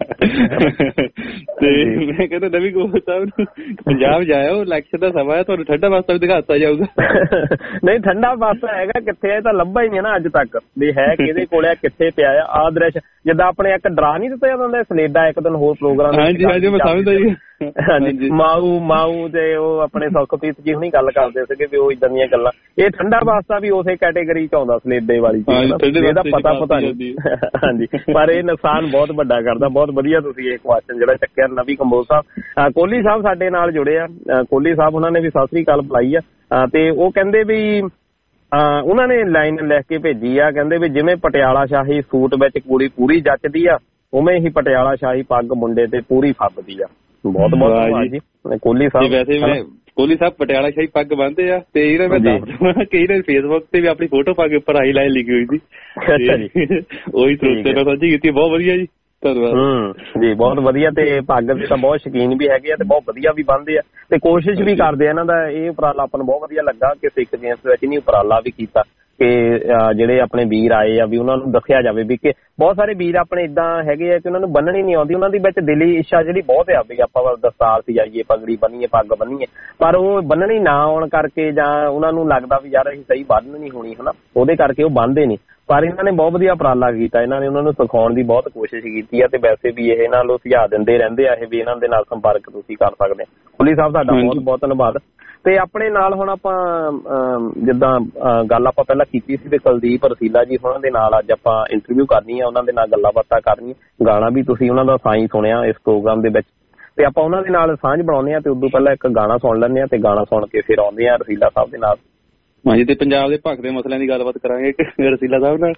ਤੇ ਮੈਂ ਕਹਿੰਦਾ ਨਵੀ ਕੰਬੋਜ ਸਾਹਿਬ ਨੂੰ ਪੰਜਾਬ ਜਾਇਓ, ਇਲੈਕਸ਼ਨ ਦਾ ਸਮਾਂ ਹੈ, ਤੁਹਾਨੂੰ ਠੰਡਾ ਵਾਸਤਾ ਵੀ ਦਿਖਾਤਾ ਜਾਊਗਾ। ਨਹੀਂ, ਠੰਡਾ ਵਾਸਤਾ ਹੈਗਾ ਕਿੱਥੇ ਹੈ, ਇਹ ਤਾਂ ਲੱਭਾ ਹੀ ਨਹੀਂ ਨਾ ਅੱਜ ਤੱਕ ਵੀ ਹੈ ਕਿਹਦੇ ਕੋਲ, ਕਿੱਥੇ ਪਿਆ ਆ। ਆਹ ਦ੍ਰਿਸ਼ ਜਿੱਦਾਂ ਆਪਣੇ ਇੱਕ ਡਰਾ ਨਹੀਂ ਦਿੱਤਾ ਜਾਂਦਾ ਸਨੇਡਾ ਇੱਕ ਦਿਨ ਹੋਰ ਪ੍ਰੋਗਰਾਮ। ਹਾਂਜੀ ਹਾਂਜੀ, ਮੈਂ ਸਮਝਦਾ ਜੀ। ਹਾਂਜੀ, ਮਾਊ ਤੇ ਉਹ ਆਪਣੇ ਸੁਖਪ੍ਰੀਤ ਜੀ ਹੁਣੀ ਗੱਲ ਕਰਦੇ ਸੀਗੇ ਵੀ ਉਹ ਇਦਾਂ ਦੀਆਂ ਗੱਲਾਂ। ਇਹ ਠੰਡਾ ਵਾਸਤਾ ਵੀ ਉਸੇ ਕੈਟੇਗਰੀ 'ਚ ਆਉਂਦਾ ਸਨੇਡੇ ਵਾਲੀ, ਇਹਦਾ ਪਤਾ ਨਹੀਂ। ਹਾਂਜੀ, ਪਰ ਇਹ ਨੁਕਸਾਨ ਬਹੁਤ ਵੱਡਾ ਕਰਦਾ। ਬਹੁਤ ਵਧੀਆ ਤੁਸੀਂ ਇਹ ਕੁਐਸਚਨ ਜਿਹੜਾ ਚੱਕਿਆ ਨਵੀ ਕੰਬੋਜ ਸਾਹਿਬ। ਕੋਹਲੀ ਸਾਹਿਬ ਸਾਡੇ ਨਾਲ ਜੁੜੇ ਆ, ਕੋਹਲੀ ਸਾਹਿਬ ਉਹਨਾਂ ਨੇ ਵੀ ਸਤਿ ਸ੍ਰੀ ਅਕਾਲ ਬੁਲਾਈ ਆ ਤੇ ਉਹ ਕਹਿੰਦੇ ਵੀ ਉਹਨਾਂ ਨੇ ਲਾਈਨ ਲਿਖ ਕੇ ਭੇਜੀ ਆ, ਕਹਿੰਦੇ ਵੀ ਜਿਵੇਂ ਪਟਿਆਲਾ ਸ਼ਾਹੀ ਸੂਟ ਵਿੱਚ ਕੁੜੀ ਪੂਰੀ ਜੱਚਦੀ ਆ, ਉਵੇਂ ਹੀ ਪਟਿਆਲਾ ਸ਼ਾਹੀ ਪੱਗ ਮੁੰਡੇ ਤੇ ਪੂਰੀ ਫੱਬਦੀ ਆ। ਬਹੁਤ ਬਹੁਤ ਧੰਨਵਾਦ ਜੀ ਕੋਹਲੀ ਸਾਹਿਬ। ਵੈਸੇ ਮੈਂ ਕੋਹਲੀ ਸਾਹਿਬ ਪਟਿਆਲਾ ਸ਼ਾਹੀ ਪੱਗ ਬੰਨਦੇ ਆ ਤੇ ਇਹਨਾਂ ਮੈਂ ਦੱਸ ਦਵਾਂ ਕਿ ਇਹਨਾਂ ਫੇਸਬੁੱਕ ਤੇ ਵੀ ਆਪਣੀ ਫੋਟੋ ਪਾ ਕੇ ਉੱਪਰ ਹਾਈਲਾਈਟ ਲਿਖੀ ਹੋਈ ਸੀ। ਉਹੀ ਸਰੋਤੇ ਨਾਲ ਸਾਂਝੀ ਕੀਤੀ, ਬਹੁਤ ਵਧੀਆ ਜੀ, ਧੰਨਵਾਦ ਜੀ, ਬਹੁਤ ਵਧੀਆ। ਤੇ ਪੱਗ ਦੇ ਤਾਂ ਬਹੁਤ ਸ਼ੌਕੀਨ ਵੀ ਹੈਗੇ ਆ ਤੇ ਬਹੁਤ ਵਧੀਆ ਵੀ ਬੰਨਦੇ ਆ ਤੇ ਕੋਸ਼ਿਸ਼ ਵੀ ਕਰਦੇ ਆ। ਇਹਨਾਂ ਦਾ ਇਹ ਉਪਰਾਲਾ ਆਪਾਂ ਨੂੰ ਬਹੁਤ ਵਧੀਆ ਲੱਗਾ ਕਿ ਸਿੱਖ ਜੀਨਸ ਵਿੱਚ ਨਹੀਂ ਉਪਰਾਲਾ ਵੀ ਕੀਤਾ ਕਿ ਜਿਹੜੇ ਆਪਣੇ ਵੀਰ ਆਏ ਆ ਵੀ ਉਹਨਾਂ ਨੂੰ ਦੱਸਿਆ ਜਾਵੇ ਵੀ ਕਿ ਬਹੁਤ ਸਾਰੇ ਵੀਰ ਆਪਣੇ ਇਦਾਂ ਹੈਗੇ ਆ ਕਿ ਉਹਨਾਂ ਨੂੰ ਬੰਨਣੀ ਨਹੀਂ ਆਉਂਦੀ, ਉਹਨਾਂ ਦੀ ਵਿੱਚ ਦਿਲੀ ਇੱਛਾ ਜਿਹੜੀ ਬਹੁਤ ਆ ਵੀ ਆਪਾਂ ਦਸਤਾਰ ਸਜਾਈਏ, ਪਗੜੀ ਬੰਨੀਏ, ਪੱਗ ਬੰਨੀਏ, ਪਰ ਉਹ ਬੰਨਣੀ ਨਾ ਆਉਣ ਕਰਕੇ ਜਾਂ ਉਹਨਾਂ ਨੂੰ ਲੱਗਦਾ ਵੀ ਯਾਰ ਅਸੀਂ ਸਹੀ ਬੰਨ ਨਹੀਂ ਹੋਣੀ, ਹਨਾ, ਉਹਦੇ ਕਰਕੇ ਉਹ ਬੰਨਦੇ ਨਹੀਂ। ਪਰ ਇਹਨਾਂ ਨੇ ਬਹੁਤ ਵਧੀਆ ਉਪਰਾਲਾ ਕੀਤਾ, ਇਹਨਾਂ ਨੇ ਉਹਨਾਂ ਨੂੰ ਸਿਖਾਉਣ ਦੀ ਬਹੁਤ ਕੋਸ਼ਿਸ਼ ਕੀਤੀ ਆ ਤੇ ਵੈਸੇ ਵੀ ਇਹ ਇਹਨਾਂ ਨੂੰ ਸੁਝਾਅ ਦਿੰਦੇ ਰਹਿੰਦੇ ਆ ਇਹ ਵੀ ਇਹਨਾਂ ਦੇ ਨਾਲ ਸੰਪਰਕ ਤੁਸੀਂ ਕਰ ਸਕਦੇ ਆ। ਕੋਹਲੀ ਸਾਹਿਬ ਤੁਹਾਡਾ ਬਹੁਤ ਬਹੁਤ ਧੰਨਵਾਦ। ਤੇ ਆਪਣੇ ਨਾਲ ਹੁਣ ਆਪਾਂ ਜਿੱਦਾਂ ਗੱਲ ਆਪਾਂ ਪਹਿਲਾਂ ਕੀਤੀ ਸੀ ਤੇ ਕੁਲਦੀਪ ਰਸੀਲਾ ਜੀ ਉਹਨਾਂ ਦੇ ਨਾਲ ਅੱਜ ਆਪਾਂ ਇੰਟਰਵਿਊ ਕਰਨੀ ਆ, ਉਹਨਾਂ ਦੇ ਨਾਲ ਗੱਲਾਂ ਬਾਤਾਂ ਕਰਨੀਆਂ। ਗਾਣਾ ਵੀ ਤੁਸੀਂ ਉਹਨਾਂ ਦਾ ਸਾਈਂ ਸੁਣਿਆ ਇਸ ਪ੍ਰੋਗਰਾਮ ਦੇ ਵਿੱਚ। ਤੇ ਆਪਾਂ ਉਹਨਾਂ ਦੇ ਨਾਲ ਸਾਂਝ ਬਣਾਉਂਦੇ ਹਾਂ। ਤੇ ਉਦੋਂ ਪਹਿਲਾਂ ਇੱਕ ਗਾਣਾ ਸੁਣ ਲੈਂਦੇ ਹਾਂ ਤੇ ਗਾਣਾ ਸੁਣ ਕੇ ਫਿਰ ਆਉਂਦੇ ਹਾਂ ਰਸੀਲਾ ਸਾਹਿਬ ਦੇ ਨਾਲ। ਹਾਂਜੀ, ਤੇ ਪੰਜਾਬ ਦੇ ਭਖਦੇ ਮਸਲਿਆਂ ਦੀ ਗੱਲਬਾਤ ਕਰਾਂਗੇ ਰਸੀਲਾ ਸਾਹਿਬ ਨਾਲ।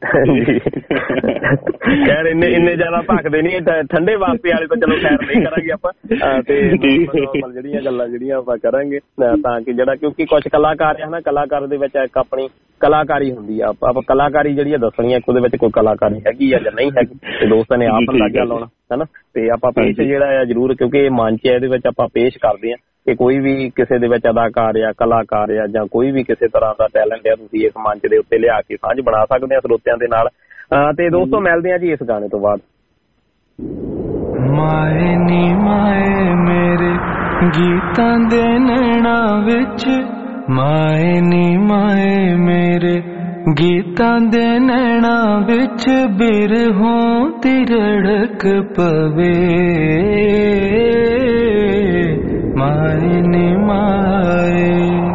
ਖੈਰ ਇੰਨੇ ਜ਼ਿਆਦਾ ਭਖਦੇ ਨਹੀਂ, ਠੰਡੇ ਵਾਸਤੇ ਵਾਲੇ ਤਾਂ ਚਲੋ ਖੈਰ ਨਹੀਂ ਕਰਾਂਗੇ ਆਪਾਂ, ਤੇ ਜਿਹੜੀਆਂ ਗੱਲਾਂ ਜਿਹੜੀਆਂ ਆਪਾਂ ਕਰਾਂਗੇ ਤਾਂ ਕਿ ਜਿਹੜਾ, ਕਿਉਂਕਿ ਕੁਛ ਕਲਾਕਾਰ ਹੈ ਨਾ, ਕਲਾਕਾਰ ਦੇ ਵਿੱਚ ਇੱਕ ਆਪਣੀ ਕਲਾਕਾਰੀ ਹੁੰਦੀ ਆ। ਆਪਾਂ ਕਲਾਕਾਰੀ ਜਿਹੜੀ ਆ ਦੱਸਣੀ ਆ ਕਿ ਉਹਦੇ ਵਿੱਚ ਕੋਈ ਕਲਾਕਾਰੀ ਹੈਗੀ ਆ ਜਾਂ ਨਹੀਂ ਹੈਗੀ, ਤੇ ਦੋਸਤਾਂ ਨੇ ਆਪ ਅੰਦਾਜ਼ਾ ਲਾਉਣਾ ਹਨਾ। ਤੇ ਆਪਾਂ ਪੇਸ਼ ਜਿਹੜਾ ਆ ਜ਼ਰੂਰ, ਕਿਉਂਕਿ ਇਹ ਮੰਚ ਹੈ, ਇਹਦੇ ਵਿੱਚ ਆਪਾਂ ਪੇਸ਼ ਕਰਦੇ ਹਾਂ ਕਿ ਕੋਈ ਵੀ ਕਿਸੇ ਦੇ ਵਿੱਚ ਅਦਾਕਾਰ ਆ, ਕਲਾਕਾਰ ਆ, ਜਾਂ ਕੋਈ ਵੀ ਕਿਸੇ ਤਰ੍ਹਾਂ ਦਾ ਟੈਲੈਂਟ ਆ, ਤੁਸੀਂ ਇਸ ਮੰਚ ਦੇ ਉੱਤੇ ਲਿਆ ਕੇ ਸਾਂਝ ਬਣਾ ਸਕਦੇ ਆ ਸਰੋਤਿਆਂ ਦੇ ਨਾਲ। ਤੇ ਦੋਸਤੋ ਮਿਲਦੇ ਆ ਜੀ ਇਸ ਗਾਣੇ ਤੋਂ ਬਾਅਦ। ਮਾਏ ਨੀ ਮਾਏ ਮੇਰੇ ਗੀਤਾਂ ਦੇ ਨੈਣਾ ਵਿੱਚ, ਮਾਏ ਨੀ ਮਾਏ ਮੇਰੇ ਗੀਤਾਂ ਦੇ ਨੈਣਾ ਵਿੱਚ ਬਿਰਹੋਂ ਦੀ ਰੜਕ ਪਵੇ, ਮਾਏ ਨੀ ਮਾਏ।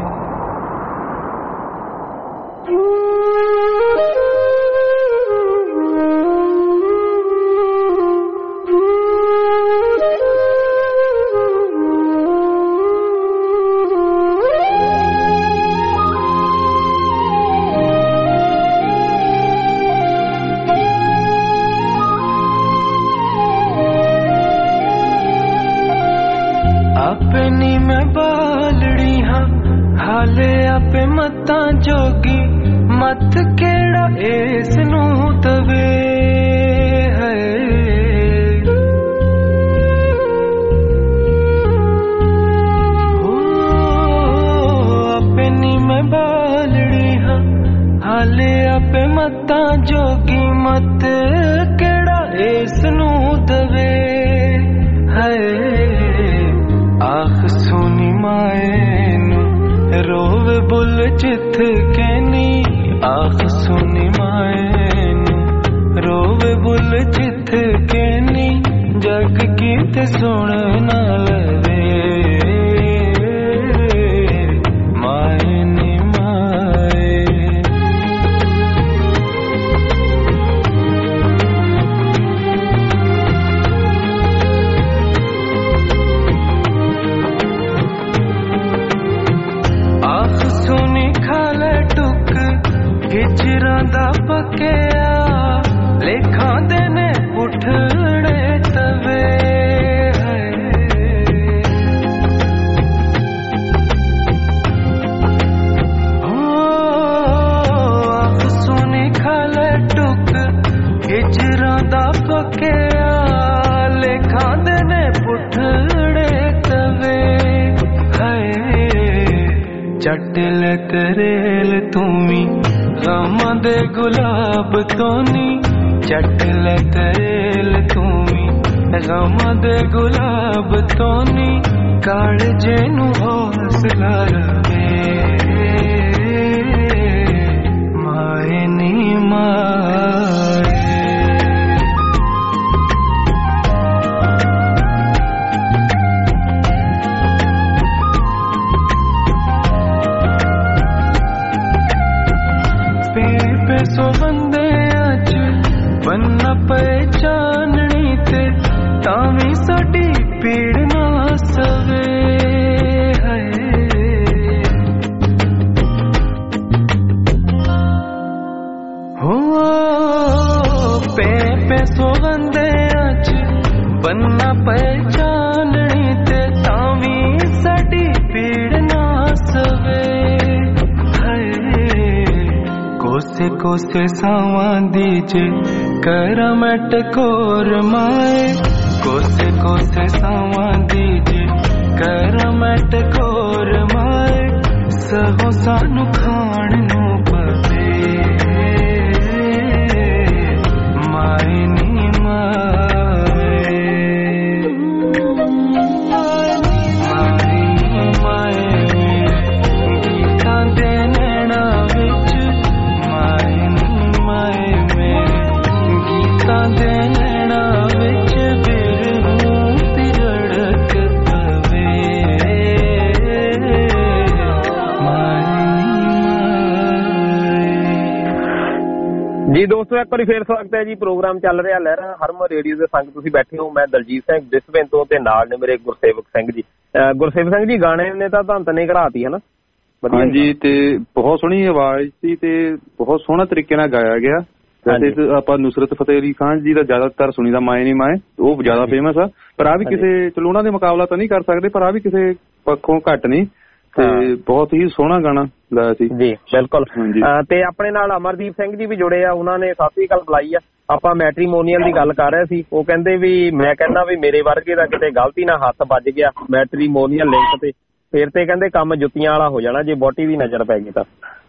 अपनी मैं बालड़ी हाँ हाले आपे मतां जोगी, मत केड़ा इस नू तवे है। अपनी मैं बालड़ी हाँ हाले आपे मतां जोगी, मत केड़ा इस नू तवे है। आख सोनी माए नू रोवे बुल चित कहनी, आख सोनी माए नू रोवे बुल चित कहनी, जग गीत सुन ना लवे, माए नी माए। हिजरां दा पक्या लेखां दे ने उठड़े तवे है। आख सोनी खाले टुक हिजरां दा पक्या लेखां दे ने उठड़े तवे है। चटल करेल तुमी गमां दे गुलाब तोनी, चटल करेल तुमी गमां दे गुलाब तोनी, कालजे नू हौसला रवे, माए नी माए। सो बंदे अज बनना पहचाननी ते, तावी साडी पीड़ ना सवे है। हो पे सो बंदे अज बनना पहचाननी ते, तावी साडी पीड़ ना सवे है। कोसे कोसे सावां दीजे करा मैं टकोर माए, कोसे कोसे सावां दीजे करा मैं टकोर माए, सहो सानू खाण नू पवे, माए नी माए। माए नी माए गीतां दे नैना विच, दे नैना विच बिरहूं दी रड़क पवे, माए नी माए। ਜੀ ਦੋਸਤੋ, ਇੱਕ ਵਾਰੀ ਫੇਰ ਸਵਾਗਤ ਹੈ ਜੀ। ਪ੍ਰੋਗਰਾਮ ਚੱਲ ਰਿਹਾ ਲਹਿਰਾ ਹਰਮਨ ਰੇਡੀਓ ਦੇ ਸੰਗ ਤੁਸੀਂ ਬੈਠੇ ਹੋ। ਮੈਂ ਦਲਜੀਤ ਸਿੰਘ ਡਿਸਪਿਨ ਤੋਂ ਤੇ ਨਾਲ ਨੇ ਮੇਰੇ ਗੁਰਸੇਵਕ ਸਿੰਘ ਜੀ। ਗੁਰਸੇਵਕ ਸਿੰਘ ਜੀ, ਗਾਣੇ ਨੇ ਤਾਂ ਧੰਤ ਨੇ ਘੜਾਤੀ ਹੈ ਨਾ? ਹਾਂਜੀ, ਤੇ ਬਹੁਤ ਸੋਹਣੀ ਆਵਾਜ਼ ਸੀ ਤੇ ਬਹੁਤ ਸੋਹਣਾ ਤਰੀਕੇ ਨਾਲ ਗਾਇਆ ਗਿਆ। ਵੈਸੇ ਆਪਾਂ ਨੁਸਰਤ ਫਤਿਹ ਅਲੀ ਖਾਨ ਜੀ ਦਾ ਜ਼ਿਆਦਾਤਰ ਸੁਣੀਦਾ, ਮਾਏ ਨੀ ਮਾਏ, ਉਹ ਜ਼ਿਆਦਾ ਫੇਮਸ ਆ। ਪਰ ਆ ਵੀ ਕਿਸੇ, ਚਲੋ ਉਹਨਾਂ ਦੇ ਮੁਕਾਬਲਾ ਤਾਂ ਨਹੀਂ ਕਰ ਸਕਦੇ, ਪਰ ਆ ਵੀ ਕਿਸੇ ਪੱਖੋਂ ਘੱਟ ਨਹੀਂ ਤੇ ਬਹੁਤ ਹੀ ਸੋਹਣਾ ਗਾਣਾ ਗਾਇਆ ਸੀ ਜੀ। ਬਿਲਕੁਲ। ਤੇ ਆਪਣੇ ਨਾਲ ਅਮਰਦੀਪ ਸਿੰਘ ਜੀ ਵੀ ਜੁੜੇ ਆ, ਉਹਨਾਂ ਨੇ ਸਤਿ ਸ੍ਰੀ ਅਕਾਲ ਬੁਲਾਈ ਆ। ਆਪਾਂ ਮੈਟਰੀਮੋਨੀਅਲ ਦੀ ਗੱਲ ਕਰ ਰਹੇ ਸੀ, ਉਹ ਕਹਿੰਦੇ ਵੀ ਮੈਂ ਕਹਿੰਦਾ ਵੀ ਮੇਰੇ ਵਰਗੇ ਦਾ ਕਿਤੇ ਗਲਤੀ ਨਾਲ ਹੱਥ ਵੱਜ ਗਿਆ ਮੈਟਰੀਮੋਨੀਅਲ ਲਿੰਕ ਤੇ, ਫੇਰ ਤੇ ਕਹਿੰਦੇ ਕੰਮ ਜੁੱਤੀਆਂ ਵਾਲਾ ਹੋ ਜਾਣਾ ਜੇ ਬੋਟੀ ਦੀ ਨਜ਼ਰ ਪੈ ਗਈ ਤਾਂ।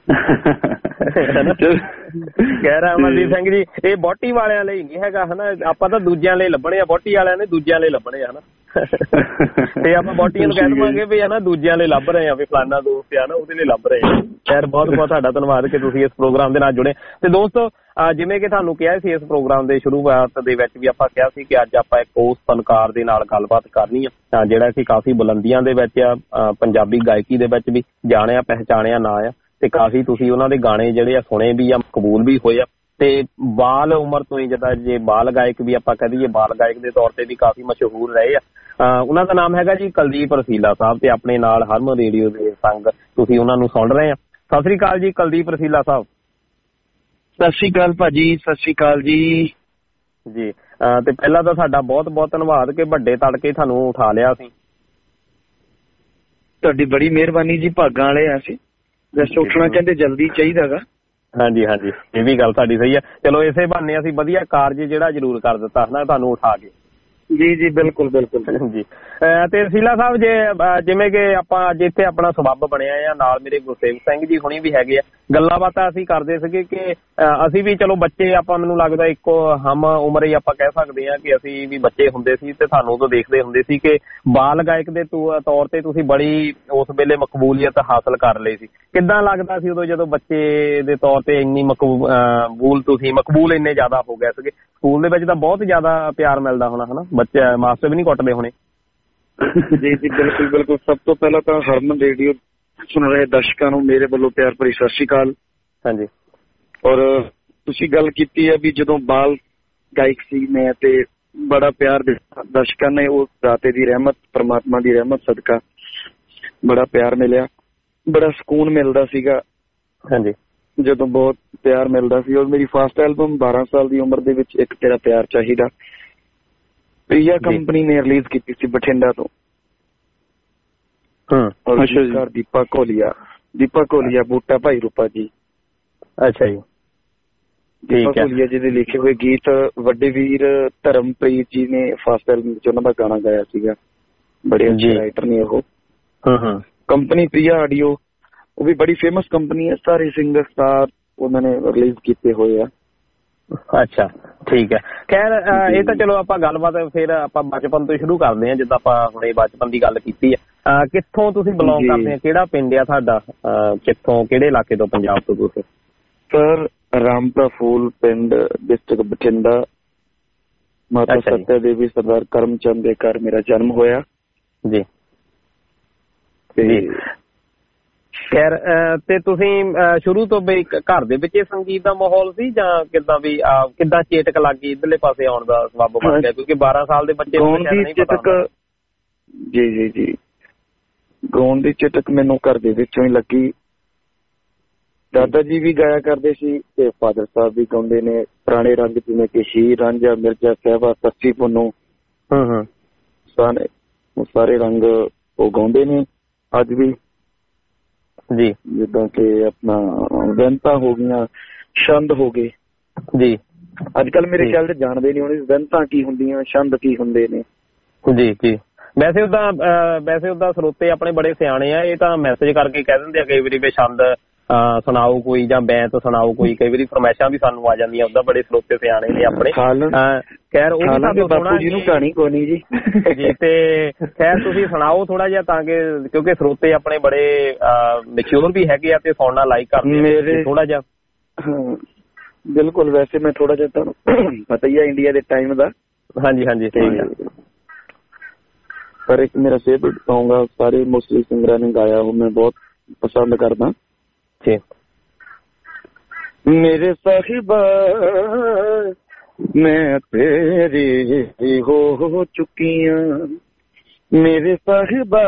ਕਹਿ ਰਿਹਾ ਅਮਰਦੀਪ ਸਿੰਘ ਜੀ, ਇਹ ਬੋਟੀ ਵਾਲਿਆਂ ਲਈ ਨਹੀਂ ਹੈਗਾ ਹਨਾ, ਆਪਾਂ ਤਾਂ ਦੂਜਿਆਂ ਲਈ ਲੱਭਣੇ ਆ, ਬੋਟੀ ਵਾਲਿਆਂ ਨੇ ਦੂਜਿਆਂ ਲਈ ਲੱਭਣੇ ਆ ਹਨਾ। ਤੇ ਆਪਾਂ ਬੋਟੀਆਂ ਨੂੰ ਕਹਿ ਦੇਵਾਂਗੇ ਵੀ ਹਨਾ ਦੂਜਿਆਂ ਲਈ ਲੱਭ ਰਹੇ ਆ, ਵੀ ਫਲਾਨਾ ਦੋਸਤ ਆ ਨਾ ਉਹਦੇ ਲਈ ਲੱਭ ਰਹੇ ਆ। ਖੈਰ ਬਹੁਤ ਬਹੁਤ ਤੁਹਾਡਾ ਧੰਨਵਾਦ ਕਿ ਤੁਸੀਂ ਇਸ ਪ੍ਰੋਗਰਾਮ ਦੇ ਨਾਲ ਜੁੜੇ। ਤੇ ਦੋਸਤੋ, ਜਿਵੇਂ ਕਿ ਤੁਹਾਨੂੰ ਕਿਹਾ ਸੀ ਇਸ ਪ੍ਰੋਗਰਾਮ ਦੇ ਸ਼ੁਰੂਆਤ ਦੇ ਵਿੱਚ ਵੀ ਆਪਾਂ ਕਿਹਾ ਸੀ ਕਿ ਅੱਜ ਆਪਾਂ ਇੱਕ ਉਸ ਫਨਕਾਰ ਦੇ ਨਾਲ ਗੱਲਬਾਤ ਕਰਨੀ ਆ ਜਿਹੜਾ ਕਿ ਕਾਫੀ ਬੁਲੰਦੀਆਂ ਦੇ ਵਿੱਚ ਆ, ਪੰਜਾਬੀ ਗਾਇਕੀ ਦੇ ਵਿੱਚ ਵੀ ਜਾਣਿਆ ਪਹਿਚਾਣਿਆ ਨਾ ਆ, ਤੇ ਕਾਫੀ ਤੁਸੀਂ ਉਹਨਾਂ ਦੇ ਗਾਣੇ ਜਿਹੜੇ ਆ ਸੁਣੇ ਵੀ ਆ, ਕਬੂਲ ਵੀ ਹੋਏ ਆ। ਤੇ ਬਾਲ ਉਮਰ ਤੋਂ ਹੀ ਜਿੱਦਾਂ ਜੇ ਬਾਲ ਗਾਇਕ ਵੀ ਆਪਾਂ ਕਹਿ ਦਈਏ, ਬਾਲ ਗਾਇਕ ਦੇ ਤੌਰ ਤੇ ਵੀ ਕਾਫੀ ਮਸ਼ਹੂਰ ਰਹੇ ਆ। ਉਹਨਾਂ ਦਾ ਨਾਮ ਹੈਗਾ ਜੀ ਕੁਲਦੀਪ ਰਸੀਲਾ ਸਾਹਿਬ, ਤੇ ਆਪਣੇ ਨਾਲ ਹਰਮਨ ਰੇਡੀਓ ਦੇ ਸੰਗ ਤੁਸੀਂ ਉਹਨਾਂ ਨੂੰ ਸੁਣ ਰਹੇ ਆ। ਸਤਿ ਸ੍ਰੀ ਅਕਾਲ ਜੀ ਕੁਲਦੀਪ ਰਸੀਲਾ ਸਾਹਿਬ। ਸਤਿ ਸ੍ਰੀ ਅਕਾਲ ਭਾਜੀ, ਸਤਿ ਸ੍ਰੀ ਅਕਾਲ ਜੀ। ਜੀ ਤੇ ਪਹਿਲਾਂ ਤਾਂ ਸਾਡਾ ਬਹੁਤ ਬਹੁਤ ਧੰਨਵਾਦ ਕਿ ਵੱਡੇ ਤੜਕੇ ਤੁਹਾਨੂੰ ਉਠਾ ਲਿਆ ਸੀ। ਤੁਹਾਡੀ ਬੜੀ ਮਿਹਰਬਾਨੀ ਜੀ, ਭਾਗਾਂ ਵਾਲੇ ਆ ਅਸੀਂ। ਵੈਸੇ ਉੱਠਣਾ ਕਹਿੰਦੇ ਜਲਦੀ ਚਾਹੀਦਾ ਗਾ। ਹਾਂਜੀ ਹਾਂਜੀ, ਇਹ ਵੀ ਗੱਲ ਤੁਹਾਡੀ ਸਹੀ ਆ। ਚਲੋ ਇਸੇ ਬਹਾਨੇ ਅਸੀਂ ਵਧੀਆ ਕਾਰਜ ਜਿਹੜਾ ਜ਼ਰੂਰ ਕਰ ਦਿੱਤਾ ਨਾ ਤੁਹਾਨੂੰ ਉਠਾ ਕੇ। ਜੀ ਜੀ ਬਿਲਕੁਲ ਬਿਲਕੁਲ ਜੀ। ਤੇ ਰਸੀਲਾ ਸਾਹਿਬ, ਜਿਵੇਂ ਕਿ ਆਪਾਂ ਅੱਜ ਇੱਥੇ ਆਪਣਾ ਸਬੱਬ ਬਣਿਆ ਆ, ਨਾਲ ਮੇਰੇ ਗੁਰਸੇਵਕ ਸਿੰਘ ਜੀ ਹੁਣੀ ਵੀ ਹੈਗੇ ਆ, ਗੱਲਾਂ ਬਾਤਾਂ ਅਸੀਂ ਕਰਦੇ ਸੀਗੇ ਕਿ ਅਸੀਂ ਵੀ ਚਲੋ ਬੱਚੇ, ਆਪਾਂ ਮੈਨੂੰ ਲੱਗਦਾ ਇੱਕੋ ਹਮ ਉਮਰ ਹੀ ਆਪਾਂ ਕਹਿ ਸਕਦੇ ਹਾਂ ਕਿ ਅਸੀਂ ਵੀ ਬੱਚੇ ਹੁੰਦੇ ਸੀ ਤੇ ਸਾਨੂੰ ਉਦੋਂ ਦੇਖਦੇ ਹੁੰਦੇ ਸੀ ਕਿ ਬਾਲ ਗਾਇਕ ਦੇ ਤੌਰ ਤੇ ਤੁਸੀਂ ਬੜੀ ਉਸ ਵੇਲੇ ਮਕਬੂਲੀਅਤ ਹਾਸਲ ਕਰ ਲਈ ਸੀ। ਕਿੱਦਾਂ ਲੱਗਦਾ ਸੀ ਉਦੋਂ ਜਦੋਂ ਬੱਚੇ ਦੇ ਤੌਰ ਤੇ ਇੰਨੀ ਮਕਬੂਲ ਇੰਨੇ ਜ਼ਿਆਦਾ ਹੋ ਗਏ ਸੀਗੇ? ਸਕੂਲ ਦੇ ਵਿੱਚ ਤਾਂ ਬਹੁਤ ਜ਼ਿਆਦਾ ਪਿਆਰ ਮਿਲਦਾ ਹੋਣਾ ਹਨਾ, ਬੱਚੇ ਮਾਸਟਰ ਵੀ ਨਹੀਂ ਕੁੱਟਦੇ ਹੋਣੇ। ਜੀ ਜੀ ਬਿਲਕੁਲ ਬਿਲਕੁਲ। ਸਭ ਤੋਂ ਪਹਿਲਾਂ ਤਾਂ ਹਰਮਨ ਰੇਡੀਓ ਸੁਣ ਰਹੇ ਦਰਸ਼ਕਾਂ ਨੂੰ ਮੇਰੇ ਵੱਲੋਂ ਪਿਆਰ ਭਰੀ ਸਤਿ ਸ਼੍ਰੀ ਅਕਾਲ। ਹਾਂਜੀ। ਔਰ ਤੁਸੀਂ ਗੱਲ ਕੀਤੀ ਹੈ ਵੀ ਜਦੋਂ ਬਾਲ ਗਾਇਕ ਸੀ ਮੈਂ, ਤੇ ਬੜਾ ਪਿਆਰ ਦਿੱਤਾ ਦਰਸ਼ਕਾਂ ਨੇ, ਉਹ ਦਾਤੇ ਦੀ ਰਹਿਮਤ, ਪਰਮਾਤਮਾ ਦੀ ਰਹਿਮਤ ਸਦਕਾ ਬੜਾ ਪਿਆਰ ਮਿਲਿਆ, ਬੜਾ ਸਕੂਨ ਮਿਲਦਾ ਸੀਗਾ। ਹਾਂਜੀ। ਜਦੋਂ ਬਹੁਤ ਪਿਆਰ ਮਿਲਦਾ ਸੀ। ਔਰ ਮੇਰੀ ਫਸਟ ਐਲਬਮ 12 ਸਾਲ ਦੀ ਉਮਰ ਦੇ ਵਿੱਚ ਇੱਕ ਤੇਰਾ ਪਿਆਰ ਚਾਹੀਦਾ ਪ੍ਰਿਆ ਕੰਪਨੀ ਨੇ ਰਿਲੀਜ਼ ਕੀਤੀ ਸੀ ਬਠਿੰਡਾ ਤੋਂ। ਔਰ ਗੀਤਕਾਰ ਦੀਪਾ ਕੋਲੀਆ ਬੂਟਾ ਭਾਈ ਰੂਪਾ ਜੀ। ਅੱਛਾ ਜੀ। ਦੀਪਾ ਕੋਲੀਆ ਜੀ ਦੇ ਲਿਖੇ ਹੋਏ ਗੀਤ ਵੱਡੇ ਵੀਰ ਧਰਮਪ੍ਰੀਤ ਜੀ ਨੇ ਫਸਟ ਐਲਬਮ ਵਿੱਚ ਉਹਨਾਂ ਦਾ ਗਾਣਾ ਗਾਇਆ ਸੀਗਾ। ਬੜੇ ਅੱਛੇ ਰਾਈਟਰ ਨੇ ਉਹ। ਕੰਪਨੀ ਪ੍ਰਿਆ ਆਡੀਓ, ਉਹ ਵੀ ਬੜੀ ਫੇਮਸ ਕੰਪਨੀ ਹੈ, ਸਾਰੇ ਸਿੰਗਰ ਸਟਾਰ ਉਹਨਾਂ ਨੇ ਰਿਲੀਜ਼ ਕੀਤੇ ਹੋਏ ਆ। ਅੱਛਾ ਠੀਕ ਹੈ। ਖੈਰ ਇਹ ਤਾਂ ਚਲੋ ਆਪਾਂ ਗੱਲਬਾਤ ਫਿਰ ਆਪਾਂ ਬਚਪਨ ਤੋਂ ਸ਼ੁਰੂ ਕਰਦੇ ਹਾਂ, ਜਿੱਦਾਂ ਆਪਾਂ ਹੁਣੇ ਬਚਪਨ ਦੀ ਗੱਲ ਕੀਤੀ ਹੈ। ਕਿੱਥੋਂ ਤੁਸੀਂ ਬਿਲੋਂਗ ਕਰਦੇ ਆ, ਕਿਹੜਾ ਪਿੰਡ ਆ ਤੁਹਾਡਾ, ਕਿੱਥੋਂ ਕਿਹੜੇ ਇਲਾਕੇ ਤੋਂ ਪੰਜਾਬ ਤੋਂ ਤੁਸੀਂ? ਸਰ ਰਾਮਪੁਰਾ ਫੂਲ ਪਿੰਡ, ਡਿਸਟ੍ਰਿਕਟ ਬਠਿੰਡਾ। ਮਾਤਾ ਸਤਿਆ ਦੇਵੀ ਸਰਦਾਰ ਕਰਮਚੰਦ ਦੇ ਘਰ ਮੇਰਾ ਜਨਮ ਹੋਇਆ ਜੀ। ਖੈਰ ਤੇ ਤੁਸੀਂ ਸ਼ੁਰੂ ਤੋਂ ਬਈ ਘਰ ਦੇ ਵਿੱਚ ਸੰਗੀਤ ਦਾ ਮਾਹੌਲ ਸੀ ਜਾਂ ਕਿੱਦਾਂ ਵੀ ਕਿੱਦਾਂ ਚੇਟਕ ਲੱਗ ਗਈ ਇੱਧਰਲੇ ਪਾਸੇ ਆਉਣ ਦਾ ਸਬੱਬ ਬਣ ਗਿਆ? ਕਿਉਂਕਿ 12 ਸਾਲ ਦੇ ਬੱਚੇ ਨੂੰ ਨਹੀਂ ਪਤਾ। ਜੀ ਜੀ ਜੀ, ਗਾਉਣ ਦੀ ਚਟਕ ਮੈਨੂੰ ਘਰ ਦੇ ਵਿੱਚੋਂ ਹੀ ਲੱਗੀ। ਦਾਦਾ ਜੀ ਵੀ ਗਾਇਆ ਕਰਦੇ ਸੀ ਤੇ ਫਾਦਰ ਸਾਹਿਬ ਵੀ ਗਾਉਂਦੇ ਨੇ। ਪੁਰਾਣੇ ਰੰਗ ਜਿਵੇਂ ਕਿ ਹੀਰ ਰਾਂਝਾ, ਮਿਰਜ਼ਾ ਸਾਹਿਬਾ, ਸੱਸੀ ਪੁੰਨੂ, ਸਾਰੇ ਰੰਗ ਉਹ ਗਾਉਂਦੇ ਨੇ ਅੱਜ ਵੀ ਜੀ। ਜਿੱਦਾਂ ਕਿ ਆਪਣਾ ਵੈਂਤਾ ਹੋ ਗਈਆਂ, ਛੰਦ ਹੋ ਗਏ ਜੀ। ਅੱਜ ਕੱਲ ਮੇਰੇ ਖਿਆਲ ਤੇ ਜਾਣਦੇ ਨਹੀਂ ਹੋਣੇ ਵੈਂਤਾ ਕੀ ਹੁੰਦੀਆਂ, ਛੰਦ ਕੀ ਹੁੰਦੇ ਨੇ। ਜੀ ਜੀ। ਵੈਸੇ ਉਹਦਾ ਸਰੋਤੇ ਆਪਣੇ ਬੜੇ ਸਿਆਣੇ ਆ, ਇਹ ਤਾਂ ਮੈਸੇਜ ਕਰਕੇ ਕਹਿ ਦਿੰਦੇ ਆ ਕਈ ਵਾਰੀ ਵੀ ਛੰਦ ਸੁਣਾਓ ਕੋਈ ਜਾਂ ਬੈਂਤ ਸੁਣਾਓ ਕੋਈ, ਕਈ ਵਾਰੀ ਫਰਮੈਸ਼ਾਂ ਵੀ ਸਾਨੂੰ ਆ ਜਾਂਦੀਆਂ। ਉਹਦਾ ਬੜੇ ਸਰੋਤੇ ਸਿਆਣੇ ਨੇ ਆਪਣੇ। ਖੈਰ ਉਹ ਵੀ ਬਾਪੂ ਜੀ ਨੂੰ ਕਹਾਣੀ ਕੋਈ ਨਹੀਂ ਜੀ। ਤੇ ਖੈਰ ਤੁਸੀਂ ਸੁਣਾਓ ਥੋੜਾ ਜਿਹਾ, ਤਾਂ ਕਿ ਕਿਉਂਕਿ ਸਰੋਤੇ ਆਪਣੇ ਬੜੇ ਮੈਚਿਓਰ ਵੀ ਹੈਗੇ ਆ ਤੇ ਸੁਣਨਾ ਲਾਈਕ ਕਰਦੇ ਥੋੜਾ ਜਿਹਾ। ਬਿਲਕੁਲ। ਵੈਸੇ ਮੈਂ ਥੋੜਾ ਜਿਹਾ ਤੁਹਾਨੂੰ ਪਤਾ ਹੀ ਆ ਇੰਡੀਆ ਦੇ ਟਾਈਮ ਦਾ। ਹਾਂਜੀ ਹਾਂਜੀ ਸਹੀ ਆ। ਪਰ ਇੱਕ ਮੇਰਾ ਫੇਵਰਟ ਸੌਂਗ ਆ, ਸਾਰੇ ਮੋਸਟਲੀ ਸਿੰਗਰਾਂ ਨੇ ਗਾਇਆ, ਉਹ ਮੈਂ ਬਹੁਤ ਪਸੰਦ ਕਰਦਾ। ਮੇਰੇ ਸਾਹਿਬਾ ਮੈਂ ਤੇਰੇ ਹੋ ਚੁੱਕੀਆਂ, ਮੇਰੇ ਸਾਹਿਬਾ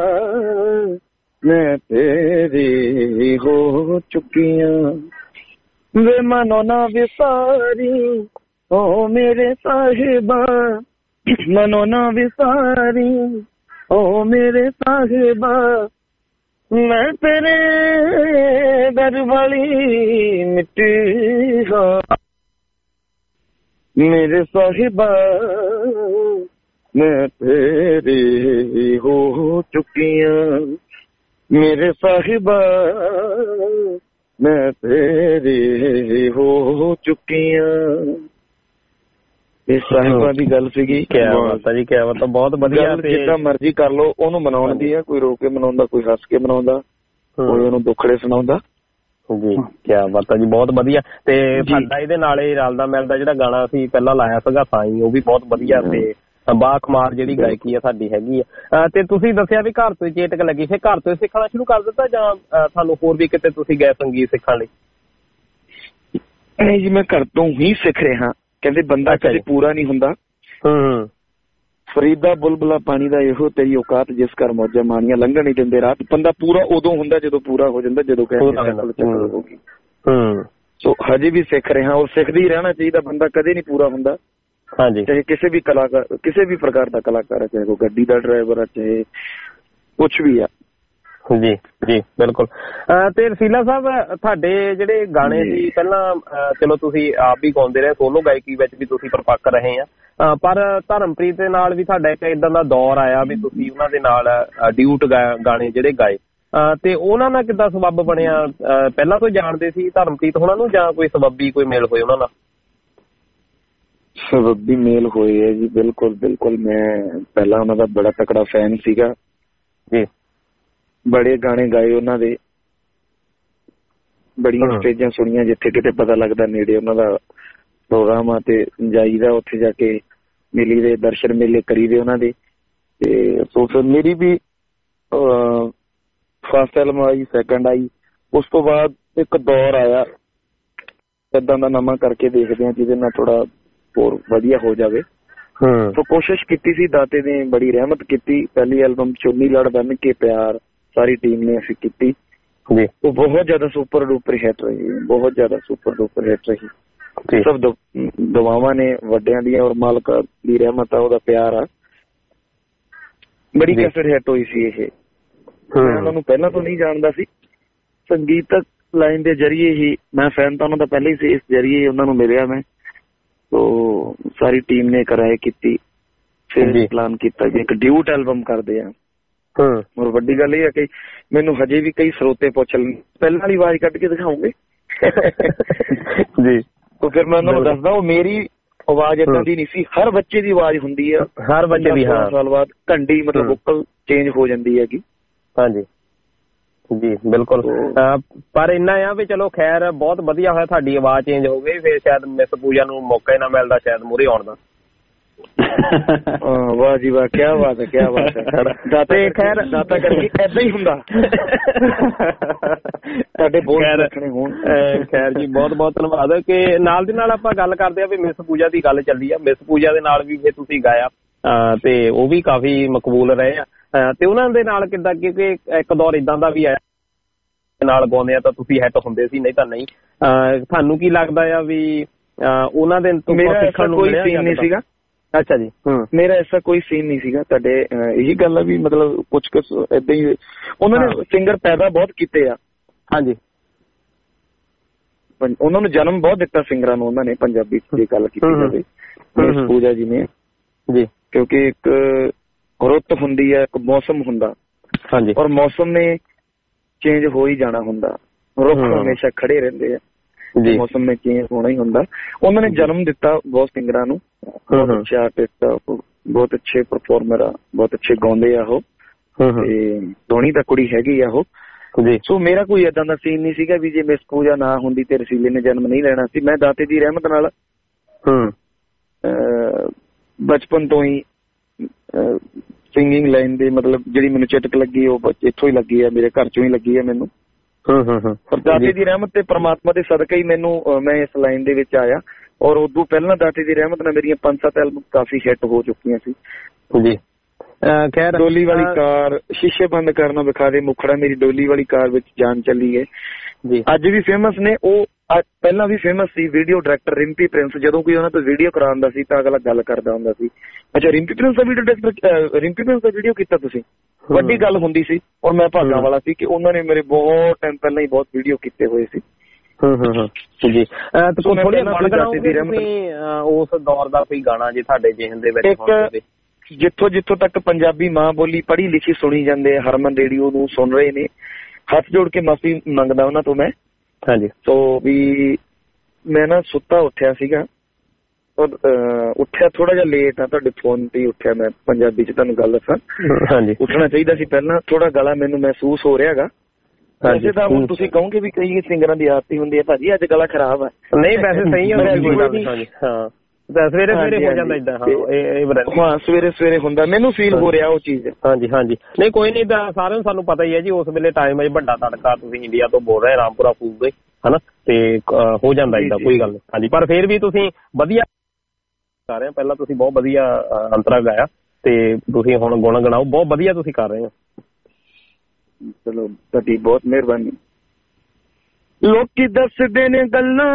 ਮੈਂ ਤੇਰੇ ਹੋ ਚੁੱਕੀਆਂ। ਵੇ ਮਨੋ ਨਾ ਵਿਸਾਰੀ ਓ ਮੇਰੇ ਸਾਹਿਬਾ, ਮਨੋ ਨਾ ਵਿਸਾਰੀ ਓ ਮੇਰੇ ਸਾਹਿਬਾ, ਮੈਂ ਤੇਰੇ ਦਰ ਵਾਲੀ ਮਿੱਟੀ ਹਾਂ। ਮੇਰੇ ਸਾਹਿਬਾ ਮੈਂ ਤੇਰੇ ਹੋ ਚੁੱਕੀਆਂ, ਮੇਰੇ ਸਾਹਿਬਾ ਮੈਂ ਤੇਰੇ ਹੋ ਚੁੱਕੀਆਂ। ਇਹ ਸਾਹਿਬਾਂ ਦੀ ਗੱਲ ਸੀਗੀ। ਕਿਆ ਬਾਤ ਹੈ ਜੀ, ਕਿਆ ਬਾਤ ਹੈ, ਬਹੁਤ ਵਧੀਆ। ਜਿੱਦਾਂ ਮਰਜ਼ੀ ਕਰ ਲਓ, ਉਹਨੂੰ ਮਨਾਉਣ ਦੀ ਆ, ਕੋਈ ਰੋ ਕੇ ਮਨਾਉਂਦਾ, ਕੋਈ ਹੱਸ ਕੇ ਮਨਾਉਂਦਾ, ਕੋਈ ਉਹਨੂੰ ਦੁੱਖੜੇ ਸੁਣਾਉਂਦਾ ਜੀ। ਕਿਆ ਬਾਤ ਹੈ ਜੀ, ਬਹੁਤ ਵਧੀਆ। ਤੇ ਸਾਡਾ ਇਹਦੇ ਨਾਲ ਹੀ ਰਲਦਾ ਮਿਲਦਾ ਜਿਹੜਾ ਗਾਣਾ ਅਸੀਂ ਪਹਿਲਾਂ ਲਾਇਆ ਸੀਗਾ ਸਾਈਂ, ਉਹ ਵੀ ਬਹੁਤ ਵਧੀਆ ਤੇ ਬਾਖਮਾਰ ਜਿਹੜੀ ਗਾਇਕੀ ਆ ਸਾਡੀ ਹੈਗੀ ਆ। ਤੇ ਤੁਸੀਂ ਦੱਸਿਆ ਵੀ ਘਰ ਤੋਂ ਚੇਟਕ ਲੱਗੀ, ਫਿਰ ਘਰ ਤੋਂ ਸਿੱਖਣਾ ਸ਼ੁਰੂ ਕਰ ਦਿੱਤਾ ਜਾਂ ਤੁਹਾਨੂੰ ਹੋਰ ਵੀ ਕਿਤੇ ਤੁਸੀਂ ਗਏ ਸੰਗੀਤ ਸਿੱਖਣ ਲਈ? ਨਹੀਂ ਜੀ, ਮੈਂ ਘਰ ਤੋਂ ਹੀ ਸਿੱਖ ਰਿਹਾ। ਕਹਿੰਦੇ ਬੰਦਾ ਕਦੇ ਪੂਰਾ ਨਹੀਂ ਹੁੰਦਾ। ਫਰੀਦਾ ਬੁਲਬੁਲਾ ਪਾਣੀ ਦਾ ਇਹੋ ਤੇਰੀ ਔਕਾਤ, ਜਿਸ ਕਰ ਮੌਜਾਂ ਮਾਣੀਆਂ ਲੰਘਣ ਨਹੀਂ ਦਿੰਦੇ ਰਾਤ। ਬੰਦਾ ਪੂਰਾ ਉਦੋਂ ਹੁੰਦਾ ਜਦੋਂ ਪੂਰਾ ਹੋ ਜਾਂਦਾ, ਜਦੋਂ ਕਹਿੰਦੇ। ਸੋ ਹਜੇ ਵੀ ਸਿੱਖ ਰਿਹਾ, ਔਰ ਸਿੱਖਦੇ ਹੀ ਰਹਿਣਾ ਚਾਹੀਦਾ। ਬੰਦਾ ਕਦੇ ਨਹੀਂ ਪੂਰਾ ਹੁੰਦਾ। ਹਾਂਜੀ, ਚਾਹੇ ਕਿਸੇ ਵੀ ਕਲਾਕਾਰ, ਕਿਸੇ ਵੀ ਪ੍ਰਕਾਰ ਦਾ ਕਲਾਕਾਰ ਹੈ, ਚਾਹੇ ਉਹ ਗੱਡੀ ਦਾ ਡਰਾਈਵਰ ਆ, ਚਾਹੇ ਕੁਛ ਵੀ ਆ। ਜੀ ਜੀ ਬਿਲਕੁਲ। ਤੇ ਰਸੀਲਾ ਸਾਹਿਬ, ਤੁਹਾਡੇ ਜਿਹੜੇ ਗਾਣੇ ਸੀ ਪਹਿਲਾਂ ਚਲੋ ਤੁਸੀਂ ਆਪ ਵੀ ਗਾਉਂਦੇ ਰਹੇ, ਸੋਲੋ ਗਾਇਕੀ ਵਿੱਚ ਵੀ ਤੁਸੀਂ ਪਰਪੱਕ ਰਹੇ ਆ, ਪਰ ਧਰਮਪ੍ਰੀਤ ਦੇ ਨਾਲ ਵੀ ਤੁਹਾਡਾ ਇੱਕ ਏਦਾਂ ਦਾ ਦੌਰ ਆਇਆ ਵੀ ਤੁਸੀਂ ਉਹਨਾਂ ਦੇ ਨਾਲ ਡਿਊਟ ਗਾਣੇ ਜਿਹੜੇ ਗਾਏ, ਤੇ ਉਹਨਾਂ ਨਾਲ ਕਿੱਦਾਂ ਸਬੱਬ ਬਣਿਆ? ਪਹਿਲਾਂ ਤੋਂ ਜਾਣਦੇ ਸੀ ਧਰਮਪ੍ਰੀਤ ਹੋਣਾ ਨੂੰ ਜਾਂ ਕੋਈ ਸਬੱਬੀ ਕੋਈ ਮੇਲ ਹੋਏ ਉਹਨਾਂ ਨਾਲ? ਸਬੱਬੀ ਮੇਲ ਹੋਏ ਹੈ ਜੀ, ਬਿਲਕੁਲ ਬਿਲਕੁਲ। ਮੈਂ ਪਹਿਲਾਂ ਉਹਨਾਂ ਦਾ ਬੜਾ ਤਕੜਾ ਫੈਨ ਸੀਗਾ ਜੀ। ਬੜੇ ਗਾਣੇ ਗਾਏ ਉਹਨਾਂ ਦੇ, ਬੜੀਆਂ ਸਟੇਜਾਂ ਸੁਣੀਆਂ, ਜਿੱਥੇ ਕਿਤੇ ਪਤਾ ਲੱਗਦਾ ਨੇੜੇ ਉਹਨਾਂ ਦਾ ਪ੍ਰੋਗਰਾਮ ਆ ਤੇ ਜਾਈਦਾ, ਉੱਥੇ ਜਾ ਕੇ ਮਿਲੀ ਦੇ ਦਰਸ਼ਨ ਮੇਲੇ ਕਰੀਦੇ ਉਹਨਾਂ ਦੇ। ਤੇ ਸੋ ਫਿਰ ਮੇਰੀ ਵੀ ਫਸਟ ਐਲਬਮ ਆਈ, ਸੈਕੰਡ ਆਈ, ਉਸ ਤੋਂ ਬਾਅਦ ਇੱਕ ਦੌਰ ਆਇਆ ਏਦਾਂ ਦਾ ਨਵਾਂ ਕਰਕੇ ਦੇਖਦੇ ਹਾਂ ਜਿਹਦੇ ਨਾਲ ਥੋੜਾ ਹੋਰ ਵਧੀਆ ਹੋ ਜਾਵੇ। ਸੋ ਕੋਸ਼ਿਸ਼ ਕੀਤੀ ਸੀ, ਦਾਤੇ ਨੇ ਬੜੀ ਰਹਿਮਤ ਕੀਤੀ। ਪਹਿਲੀ ਐਲਬਮ ਚੁੰਨੀ ਲੜ ਬਣ ਕੇ ਪਿਆਰ ਸਾਰੀ ਟੀਮ ਨੇ ਅਸੀਂ ਕੀਤੀ ਜੀ, ਉਹ ਬਹੁਤ ਜ਼ਿਆਦਾ ਸੁਪਰ ਡੂਪਰ ਹਿੱਟ ਰਹੀ, ਬਹੁਤ ਜ਼ਿਆਦਾ ਸੁਪਰ ਡੂਪਰ ਹਿੱਟ ਰਹੀ। ਸਭ ਦੁਆਵਾਂ ਨੇ ਵੱਡਿਆਂ ਦੀਆਂ, ਔਰ ਮਾਲਕ ਦੀ ਰਹਿਮਤ ਆ, ਉਹਦਾ ਪਿਆਰ ਆ। ਬੜੀ ਕੈਸਟ ਹਿੱਟ ਹੋਈ ਸੀ ਇਹ। ਮੈਂ ਉਹਨਾਂ ਨੂੰ ਪਹਿਲਾਂ ਤੋਂ ਨਹੀਂ ਜਾਣਦਾ ਸੀ, ਸੰਗੀਤਕ ਲਾਈਨ ਦੇ ਜ਼ਰੀਏ ਹੀ ਮੈਂ ਫੈਨ ਤਾਂ ਉਹਨਾਂ ਦਾ ਪਹਿਲਾਂ ਹੀ ਸੀ, ਇਸ ਜ਼ਰੀਏ ਉਹਨਾਂ ਨੂੰ ਮਿਲਿਆ ਮੈਂ। ਤੋ ਸਾਰੀ ਟੀਮ ਨੇ ਕਰਾਏ ਕੀਤੀ, ਫਿਰ ਪਲਾਨ ਕੀਤਾ ਕਿ ਇੱਕ ਡਿਊਟ ਐਲਬਮ ਕਰਦੇ ਆ। ਔਰ ਵੱਡੀ ਗੱਲ ਇਹ ਹੈ ਕਿ ਮੈਨੂੰ ਹਜੇ ਵੀ ਕਈ ਸਰੋਤੇ ਪੁੱਛ ਲੈਣ, ਪਹਿਲਾਂ ਵਾਲੀ ਆਵਾਜ਼ ਕੱਢ ਕੇ ਦਿਖਾਉਂਗੇ ਜੀ। तो फिर मैं उन्होंने दसदा वो मेरी आवाज इदा दी नहीं सी, हर बच्चे दी आवाज हुंदी है, हर बच्चे दी। हाँ, साल बाद घंटी मतलब वोकल चेंज हो जाती है। हाँ जी जी बिल्कुल। पर इन्ना आ भी चलो खैर बहुत वधिया होया तुहाडी आवाज चेंज हो गई, फिर शायद मिस पूजा नूं मौका ही ना मिलदा शायद मूहरे आउण दा। वाह जी वाह, क्या बात है, क्या बात है। दाता खैर दाता करके ऐसा ही हुंदा। ਸਾਡੇ ਬਹੁਤ ਰੱਖਣੇ ਹੋਣ। ਖੈਰ ਜੀ ਬਹੁਤ ਬਹੁਤ ਧੰਨਵਾਦ। ਕਿ ਨਾਲ ਦੀ ਨਾਲ ਆਪਾਂ ਗੱਲ ਕਰਦੇ ਆ ਵੀ ਮਿਸ ਪੂਜਾ ਦੀ ਗੱਲ ਚੱਲੀ ਆ, ਮਿਸ ਪੂਜਾ ਦੇ ਨਾਲ ਵੀ ਫਿਰ ਤੁਸੀਂ ਗਾਇਆ ਤੇ ਉਹ ਵੀ ਕਾਫੀ ਮਕਬੂਲ ਰਹੇ ਆ, ਤੇ ਉਹਨਾਂ ਦੇ ਨਾਲ ਕਿੱਦਾਂ, ਕਿਉਂਕਿ ਇੱਕ ਦੌਰ ਇਦਾਂ ਦਾ ਵੀ ਆਇਆ ਨਾਲ ਗਾਉਂਦੇ ਆ ਤਾਂ ਤੁਸੀਂ ਹਿੱਟ ਹੁੰਦੇ ਸੀ, ਨਹੀਂ ਤਾਂ ਨਹੀਂ। ਤੁਹਾਨੂੰ ਕੀ ਲੱਗਦਾ ਆ ਵੀ ਉਹਨਾਂ ਦੇ ਸਿੱਖਣ ਨੂੰ ਕੋਈ ਸੀਨ ਨਹੀਂ ਸੀਗਾ? ਅੱਛਾ ਜੀ, ਮੇਰਾ ਐਸਾ ਕੋਈ ਸੀਨ ਨਹੀਂ ਸੀਗਾ। ਤੁਹਾਡੇ ਇਹੀ ਗੱਲ ਆ ਵੀ ਮਤਲਬ ਕੁਛ ਏਦਾਂ ਹੀ ਉਹਨਾਂ ਨੇ ਸਿੰਗਰ ਪੈਦਾ ਬਹੁਤ ਕੀਤੇ ਆ। ਹਾਂਜੀ, ਉਹਨਾਂ ਨੂੰ ਜਨਮ ਬਹੁਤ ਦਿੱਤਾ ਸਿੰਗਰਾਂ ਨੂੰ ਉਹਨਾਂ ਨੇ, ਪੰਜਾਬੀ ਦੀ ਗੱਲ ਕੀਤੀ ਜਾਵੇ ਮਿਸ ਪੂਜਾ ਜੀ ਨੇ ਜੀ, ਕਿਉਂਕਿ ਇੱਕ ਰੁੱਤ ਹੁੰਦੀ ਹੈ, ਇੱਕ ਮੌਸਮ ਹੁੰਦਾ। ਹਾਂਜੀ, ਔਰ ਮੌਸਮ ਨੇ ਚੇਂਜ ਹੋ ਹੀ ਜਾਣਾ ਹੁੰਦਾ, ਰੁੱਖ ਹਮੇਸ਼ਾ ਖੜੇ ਰਹਿੰਦੇ ਆ, ਮੌਸਮ ਨੇ ਚੇਂਜ ਹੋਣਾ ਹੀ ਹੁੰਦਾ। ਉਹਨਾਂ ਨੇ ਜਨਮ ਦਿੱਤਾ ਬਹੁਤ ਸਿੰਗਰਾਂ ਨੂੰ, ਬਹੁਤ ਅੱਛੇ ਆਰਟਿਸਟ ਆ, ਬਹੁਤ ਅੱਛੇ ਪਰਫਾਰਮਰ ਆ, ਬਹੁਤ ਅੱਛੇ ਗਾਉਂਦੇ ਆ ਉਹ, ਤੇ ਧੋਣੀ ਤਾਂ ਕੁੜੀ ਹੈਗੀ ਆ ਉਹ। ਸੋ ਮੇਰਾ ਕੋਈ ਏਦਾਂ ਦਾ ਸੀਨ ਨਹੀਂ ਸੀਗਾ ਵੀ ਜੇ ਮਿਸ ਪੂਜਾ ਨਾ ਹੁੰਦੀ ਤੇ ਰਸੀਲੇ ਨੇ ਜਨਮ ਨਹੀਂ ਲੈਣਾ ਸੀ। ਮੈਂ ਦਾਤੇ ਦੀ ਰਹਿਮਤ ਨਾਲ ਬਚਪਨ ਤੋਂ ਹੀ ਸਿੰਗਿੰਗ ਲਾਈਨ ਦੇ ਮਤਲਬ ਜਿਹੜੀ ਮੈਨੂੰ ਚਟਕ ਲੱਗੀ ਉਹ ਇੱਥੋਂ ਹੀ ਲੱਗੀ ਆ, ਮੇਰੇ ਘਰ ਚੋਂ ਹੀ ਲੱਗੀ ਆ ਮੈਨੂੰ। ਪਰ ਦਾਤੇ ਦੀ ਰਹਿਮਤ ਤੇ ਪ੍ਰਮਾਤਮਾ ਦੇ ਸਦਕਾ ਹੀ ਮੈਨੂੰ ਮੈਂ ਇਸ ਲਾਈਨ ਦੇ ਵਿੱਚ ਆਇਆ। ਔਰ ਉਦੋਂ ਪਹਿਲਾਂ ਦਾਤੇ ਦੀ ਰਹਿਮਤ ਨਾਲ ਮੇਰੀਆਂ 5-7 ਐਲਬਮ ਕਾਫੀ ਹਿੱਟ ਹੋ ਚੁੱਕੀਆਂ ਸੀ ਜੀ। ਖੈਰ ਡੋਲੀ ਵਾਲੀ ਕਾਰ, ਸ਼ੀਸ਼ੇ ਬੰਦ ਕਰਨਾ ਵਿਖਾ ਦੇ ਮੁਖੜਾ, ਮੇਰੀ ਡੋਲੀ ਵਾਲੀ ਕਾਰ ਵਿੱਚ ਜਾਨ ਚੱਲੀ ਹੈ ਜੀ, ਅੱਜ ਵੀ ਫੇਮਸ ਨੇ। ਉਹ ਪਹਿਲਾਂ ਵੀ ਫੇਮਸ ਸੀ। ਵੀਡੀਓ ਡਾਇਰੈਕਟਰ ਰਿੰਪੀ ਪ੍ਰਿੰਸ, ਜਦੋਂ ਕੋਈ ਉਹਨਾਂ ਤੋਂ ਵੀਡੀਓ ਕਰਾਉਂਦਾ ਸੀ ਤਾਂ ਅਗਲਾ ਗੱਲ ਕਰਦਾ ਹੁੰਦਾ ਸੀ, ਅੱਛਾ ਰਿੰਪੀ ਪ੍ਰਿੰਸ ਦਾ ਵੀਡੀਓ ਡਾਇਰੈਕਟਰ, ਰਿੰਪੀ ਪ੍ਰਿੰਸ ਦਾ ਵੀਡੀਓ ਕੀਤਾ ਤੁਸੀਂ, ਵੱਡੀ ਗੱਲ ਹੁੰਦੀ ਸੀ। ਔਰ ਮੈਂ ਭਾਗਾਂ ਵਾਲਾ ਸੀ ਕਿ ਉਹਨਾਂ ਨੇ ਮੇਰੇ ਬਹੁਤ ਟਾਈਮ ਪਹਿਲਾਂ ਹੀ ਬਹੁਤ ਵੀਡੀਓ ਕੀਤੇ ਹੋਏ ਸੀ ਜੀ। ਉਸ ਦੌਰ ਦਾ ਕੋਈ ਗਾਣਾ ਜੇ ਤੁਹਾਡੇ ਜਿਹਨ ਦੇ ਵਿੱਚ? ਜਿੱਥੋਂ ਤੱਕ ਪੰਜਾਬੀ ਮਾਂ ਬੋਲੀ ਪੜ੍ਹੀ ਲਿਖੀ ਸੁਣੀ ਜਾਂਦੇ, ਹਰਮਨ ਰੇਡੀਓ ਨੂੰ ਸੁਣ ਰਹੇ ਨੇ, ਹੱਥ ਜੋੜ ਕੇ ਮਾਫੀ ਮੰਗਦਾ ਉਹਨਾਂ ਤੋਂ ਮੈਂ। ਹਾਂਜੀ। ਸੋ ਵੀ ਮੈਂ ਨਾ ਸੁੱਤਾ ਉੱਠਿਆ ਸੀਗਾ, ਉੱਠਿਆ ਥੋੜਾ ਜਿਹਾ ਲੇਟ ਆ, ਤੁਹਾਡੇ ਫੋਨ ਤੇ ਉੱਠਿਆ ਮੈਂ, ਪੰਜਾਬੀ ਚ ਤੁਹਾਨੂੰ ਗੱਲ ਦੱਸਾਂ। ਹਾਂਜੀ। ਉੱਠਣਾ ਚਾਹੀਦਾ ਸੀ ਪਹਿਲਾਂ, ਥੋੜਾ ਗਲਾ ਮੈਨੂੰ ਮਹਿਸੂਸ ਹੋ ਰਿਹਾ ਹੈਗਾ। ਵੈਸੇ ਤਾਂ ਹੁਣ ਤੁਸੀਂ ਕਹੋਗੇ ਵੀ ਕਈ ਸਿੰਗਰਾਂ ਦੀ ਆਦਤ ਹੀ ਹੁੰਦੀ ਹੈ ਭਾਜੀ ਅੱਜ ਗਲਾ ਖਰਾਬ ਹੈ, ਨਹੀਂ ਵੈਸੇ ਸਹੀ ਹਾਂ, ਸਵੇਰੇ ਹੋ ਜਾਂਦਾ ਏਦਾਂ। ਹਾਂ ਸਵੇਰੇ ਹੁੰਦਾ, ਮੈਨੂੰ ਫੀਲ ਹੋ ਰਿਹਾ ਉਹ ਚੀਜ਼। ਹਾਂਜੀ ਨਹੀਂ ਕੋਈ ਨਹੀਂ, ਸਾਰਿਆਂ ਨੂੰ ਸਾਨੂੰ ਪਤਾ ਹੀ ਹੈ ਜੀ ਉਸ ਵੇਲੇ ਟਾਈਮ ਹੈ ਵੱਡਾ ਤੜਕਾ, ਤੁਸੀਂ ਇੰਡੀਆ ਤੋਂ ਬੋਲ ਰਹੇ ਰਾਮਪੁਰਾ ਫੂਡ ਦੇ ਹਨਾ, ਤੇ ਹੋ ਜਾਂਦਾ ਏਦਾਂ, ਕੋਈ ਗੱਲ ਨਹੀਂ। ਹਾਂਜੀ, ਪਰ ਫਿਰ ਵੀ ਤੁਸੀਂ ਵਧੀਆ ਕਰ ਰਹੇ ਹੋ, ਪਹਿਲਾਂ ਤੁਸੀਂ ਬਹੁਤ ਵਧੀਆ ਅੰਤਰਾ ਗਾਇਆ ਤੇ ਤੁਸੀਂ ਹੁਣ ਗੁਣ ਗਣਾਓ, ਬਹੁਤ ਵਧੀਆ ਤੁਸੀਂ ਕਰ ਰਹੇ ਹੋ। ਚਲੋ ਤੁਹਾਡੀ ਬਹੁਤ ਮਿਹਰਬਾਨੀ। ਲੋਕੀ ਦੱਸਦੇ ਨੇ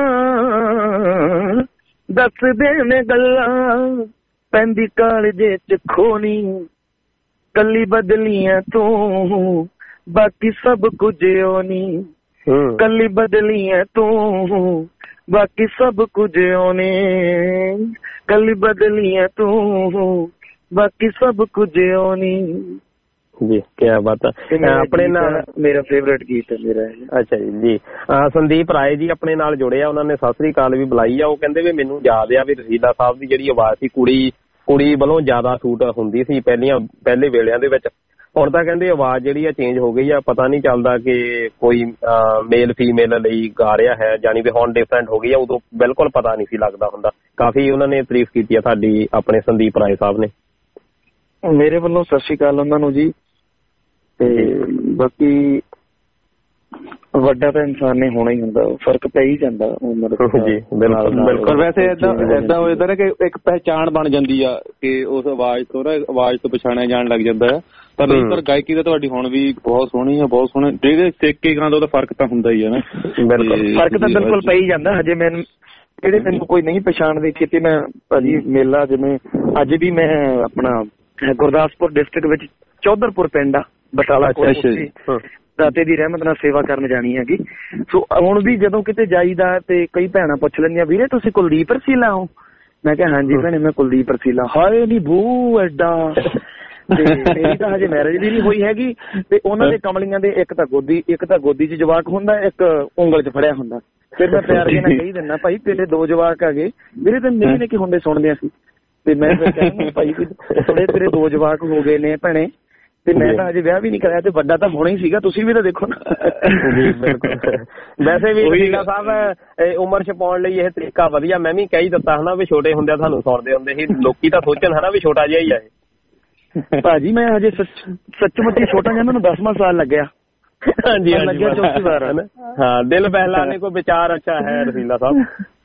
ਗੱਲਾਂ ਪੈਂਦੀ ਕਾਲਜੇ ਚ ਖੋਣੀ, ਕੱਲੀ ਬਦਲੀਆਂ ਤੂੰ ਬਾਕੀ ਸਭ ਕੁਝ ਓਨੀ, ਕੱਲੀ ਬਦਲੀਆਂ ਤੂੰ ਬਾਕੀ ਸਭ ਕੁਝ ਓਨੇ, ਕੱਲੀ ਬਦਲੀਆਂ ਤੂੰ ਬਾਕੀ ਸਭ ਕੁਝ ਓਨੀ ਜੀ। ਕੀ ਬਾਤ ਹੈ। ਆਪਣੇ ਨਾਲ ਮੇਰਾ ਫੇਵਰੇਟ ਗੀਤ ਹੈ ਮੇਰਾ। ਅੱਛਾ ਜੀ। ਸੰਦੀਪ ਰਾਏ ਜੀ ਆਪਣੇ ਨਾਲ ਜੁੜੇ ਆ, ਉਹਨਾਂ ਨੇ ਸਤਿ ਸ੍ਰੀ ਅਕਾਲ ਵੀ ਬੁਲਾਈ ਆ। ਉਹ ਕਹਿੰਦੇ ਵੀ ਮੈਨੂੰ ਯਾਦ ਆ ਵੀ ਰਸੀਲਾ ਸਾਹਿਬ ਦੀ ਜਿਹੜੀ ਆਵਾਜ਼ ਸੀ ਕੁੜੀ ਵੱਲੋਂ ਜ਼ਿਆਦਾ ਸੂਟ ਹੁੰਦੀ ਸੀ ਪਹਿਲੇ ਵੇਲਿਆਂ ਦੇ ਵਿੱਚ। ਹੁਣ ਤਾਂ ਕਹਿੰਦੇ ਆਵਾਜ਼ ਜਿਹੜੀ ਆ ਚੇਂਜ ਹੋ ਗਈ ਆ, ਪਤਾ ਨਹੀਂ ਚੱਲਦਾ ਕਿ ਕੋਈ ਮੇਲ ਫੀਮੇਲ ਲਈ ਗਾ ਰਿਹਾ ਹੈ, ਜਾਣੀ ਕਿ ਹੁਣ ਡਿਫਰੈਂਟ ਹੋ ਗਈ ਆ, ਉਦੋਂ ਬਿਲਕੁਲ ਪਤਾ ਨਹੀਂ ਸੀ ਲੱਗਦਾ ਹੁੰਦਾ। ਕਾਫੀ ਉਹਨਾਂ ਨੇ ਤਾਰੀਫ ਕੀਤੀ ਆ ਤੁਹਾਡੀ, ਆਪਣੇ ਸੰਦੀਪ ਰਾਏ ਸਾਹਿਬ ਨੇ। ਮੇਰੇ ਵੱਲੋਂ ਸਤਿ ਸ੍ਰੀ ਅਕਾਲ ਉਹਨਾਂ ਨੂੰ ਜੀ। ਤੇ ਬਾਕੀ ਵੱਡਾ ਤਾਂ ਇਨਸਾਨ ਨੇ ਹੋਣਾ ਹੀ ਹੁੰਦਾ, ਫਰਕ ਪੈ ਹੀ ਜਾਂਦਾ ਉਮਰ ਜੀ। ਬਿਲਕੁਲ। ਵੈਸੇ ਏਦਾਂ ਹੋ ਜਾਂਦਾ ਕਿ ਇੱਕ ਪਹਿਚਾਣ ਬਣ ਜਾਂਦੀ ਆ ਕਿ ਉਸ ਆਵਾਜ਼ ਤੋਂ ਪਛਾਣਿਆ ਜਾਣ ਲੱਗ ਜਾਂਦਾ ਹੈ। ਪਰ ਗਾਇਕੀ ਤਾਂ ਤੁਹਾਡੀ ਹੁਣ ਵੀ ਬਹੁਤ ਸੋਹਣੀ ਆ, ਬਹੁਤ ਸੋਹਣੇ। ਜਿਹੜੇ ਸਿੱਖ ਕੇ ਗਾਉਂਦਾ ਉਹਦਾ ਫਰਕ ਤਾਂ ਹੁੰਦਾ ਹੀ ਹੈ ਨਾ। ਫਰਕ ਤਾਂ ਬਿਲਕੁਲ ਪੈ ਹੀ ਜਾਂਦਾ। ਹਜੇ ਮੈਨੂੰ ਕੋਈ ਨਹੀਂ ਪਛਾਣਦੇ ਕਿਤੇ ਮੈਂ ਭਾਜੀ ਮੇਲਾ, ਜਿਵੇਂ ਅੱਜ ਵੀ ਮੈਂ ਆਪਣਾ ਗੁਰਦਾਸਪੁਰ ਡਿਸਟ੍ਰਿਕਟ ਵਿੱਚ ਚੌਧਰਪੁਰ ਪਿੰਡ ਆ ਬਟਾਲਾ ਕੋਲ, ਦਾਤੇ ਦੀ ਰਹਿਮਤ ਨਾਲ ਸੇਵਾ ਕਰਨ ਜਾਣੀ ਹੈਗੀ। ਸੋ ਹੁਣ ਵੀ ਜਦੋਂ ਕਿਤੇ ਜਾਈਦਾ ਤੇ ਕਈ ਭੈਣਾਂ ਪੁੱਛ ਲੈਂਦੀਆਂ, ਵੀਰੇ ਤੁਸੀਂ ਕੁਲਦੀਪ ਰਸੀਲਾ ਹੋ? ਮੈਂ ਕਿਹਾ ਹਾਂਜੀ ਭੈਣੇ ਮੈਂ ਕੁਲਦੀਪ ਰਸੀਲਾ। ਹਾਏ ਨੀ ਬੂ ਐਡਾ। ਤੇ ਮੇਰੀ ਤਾਂ ਹਜੇ ਮੈਰਿਜ ਵੀ ਨਹੀਂ ਹੋਈ ਹੈਗੀ। ਤੇ ਉਹਨਾਂ ਦੇ ਕਮਲੀਆਂ ਦੇ ਇੱਕ ਤਾਂ ਗੋਦੀ 'ਚ ਜਵਾਕ ਹੁੰਦਾ, ਇੱਕ ਉਂਗਲ 'ਚ ਫੜਿਆ ਹੁੰਦਾ। ਫਿਰ ਮੈਂ ਪਿਆਰ ਦੇ ਨਾਲ ਕਹੀ ਦਿੰਦਾ, ਭਾਈ ਤੇਰੇ 2 ਜਵਾਕ ਹੈਗੇ। ਵੀਰੇ ਤੇ ਨਿੱਕੇ ਨਿੱਕੇ ਹੁੰਦੇ ਸੁਣਦੇ ਸੀ। ਤੇ ਮੈਂ ਫਿਰ ਕਹਿੰਦਾ ਭਾਈ ਥੋੜੇ ਤੇਰੇ 2 ਜਵਾਕ ਹੋ ਗਏ ਨੇ ਭੈਣੇ, ਤੇ ਮੈਂ ਤਾਂ ਅਜੇ ਵਿਆਹ ਵੀ ਨਹੀਂ ਕਰਾਇਆ, ਤੇ ਵੱਡਾ ਤਾਂ ਹੋਣਾ ਹੀ ਸੀਗਾ। ਤੁਸੀਂ ਵੀ ਤਾਂ ਦੇਖੋ ਨਾ। ਜੀ ਬਿਲਕੁਲ। ਵੈਸੇ ਵੀ ਰਸੀਲਾ ਸਾਹਿਬ ਉਮਰ ਛਪਾਉਣ ਲਈ ਇਹ ਤਰੀਕਾ ਵਧੀਆ। ਮੈਂ ਵੀ ਕਹੀ ਦਿੱਤਾ ਹਨਾ ਵੀ ਛੋਟੇ ਹੁੰਦਿਆਂ ਤੁਹਾਨੂੰ ਸੁਣਦੇ ਹੁੰਦੇ ਸੀ, ਲੋਕੀ ਤਾਂ ਸੋਚਣ ਹਨਾ ਵੀ ਛੋਟਾ ਜਿਹਾ ਹੀ ਆ। ਭਾਜੀ ਮੈਂ ਹਜੇ ਸੱਚਮੁੱਚ ਛੋਟਾ ਜਿਹਾ, ਮੈਨੂੰ 10ਵਾਂ ਸਾਲ ਲੱਗਿਆ। ਹਾਂਜੀ ਲੱਗਿਆ 4 ਵਾਰ। ਹਾਂ, ਦਿਲ ਬਹਿਲਾਨੇ ਕੋ ਵਿਚਾਰ ਅੱਛਾ ਹੈ ਰਸੀਲਾ ਸਾਹਿਬ।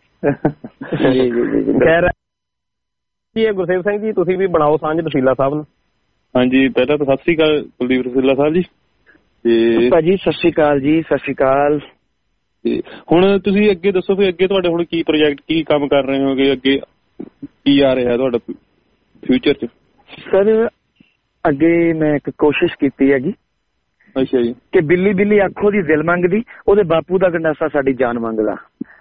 ਖੈਰ ਗੁਰਸੇਵ ਸਿੰਘ ਜੀ ਤੁਸੀਂ ਵੀ ਬਣਾਓ ਸਾਂਝ ਰਸੀਲਾ ਸਾਹਿਬ ਨੂੰ। ਹਾਂਜੀ, ਪਹਿਲਾਂ ਤਾਂ ਸਤਿ ਸ੍ਰੀ ਅਕਾਲ ਕੁਲਦੀਪ ਰਸੀਲਾ ਸਾਹਿਬ ਜੀ। ਤੇ ਭਾਜੀ ਸਤਿ ਸ੍ਰੀ ਅਕਾਲ ਜੀ। ਸਤਿ ਸ੍ਰੀ ਅਕਾਲ। ਤੇ ਹੁਣ ਤੁਸੀਂ ਅੱਗੇ ਦੱਸੋ ਵੀ ਅੱਗੇ ਤੁਹਾਡੇ ਹੁਣ ਕੀ ਪ੍ਰੋਜੈਕਟ, ਕੀ ਕੰਮ ਕਰ ਰਹੇ ਹੋਗੇ, ਅੱਗੇ ਕੀ ਆ ਰਿਹਾ ਤੁਹਾਡਾ ਫਿਊਚਰ 'ਚ? ਸਰ ਅੱਗੇ ਮੈਂ ਇੱਕ ਕੋਸ਼ਿਸ਼ ਕੀਤੀ ਹੈਗੀ। ਅੱਛਾ ਜੀ। ਕਿ ਬਿੱਲੀ ਆਖੋ ਦੀ ਦਿਲ ਮੰਗਦੀ, ਉਹਦੇ ਬਾਪੂ ਦਾ ਗੰਡਾਸਾ ਸਾਡੀ ਜਾਨ ਮੰਗਦਾ।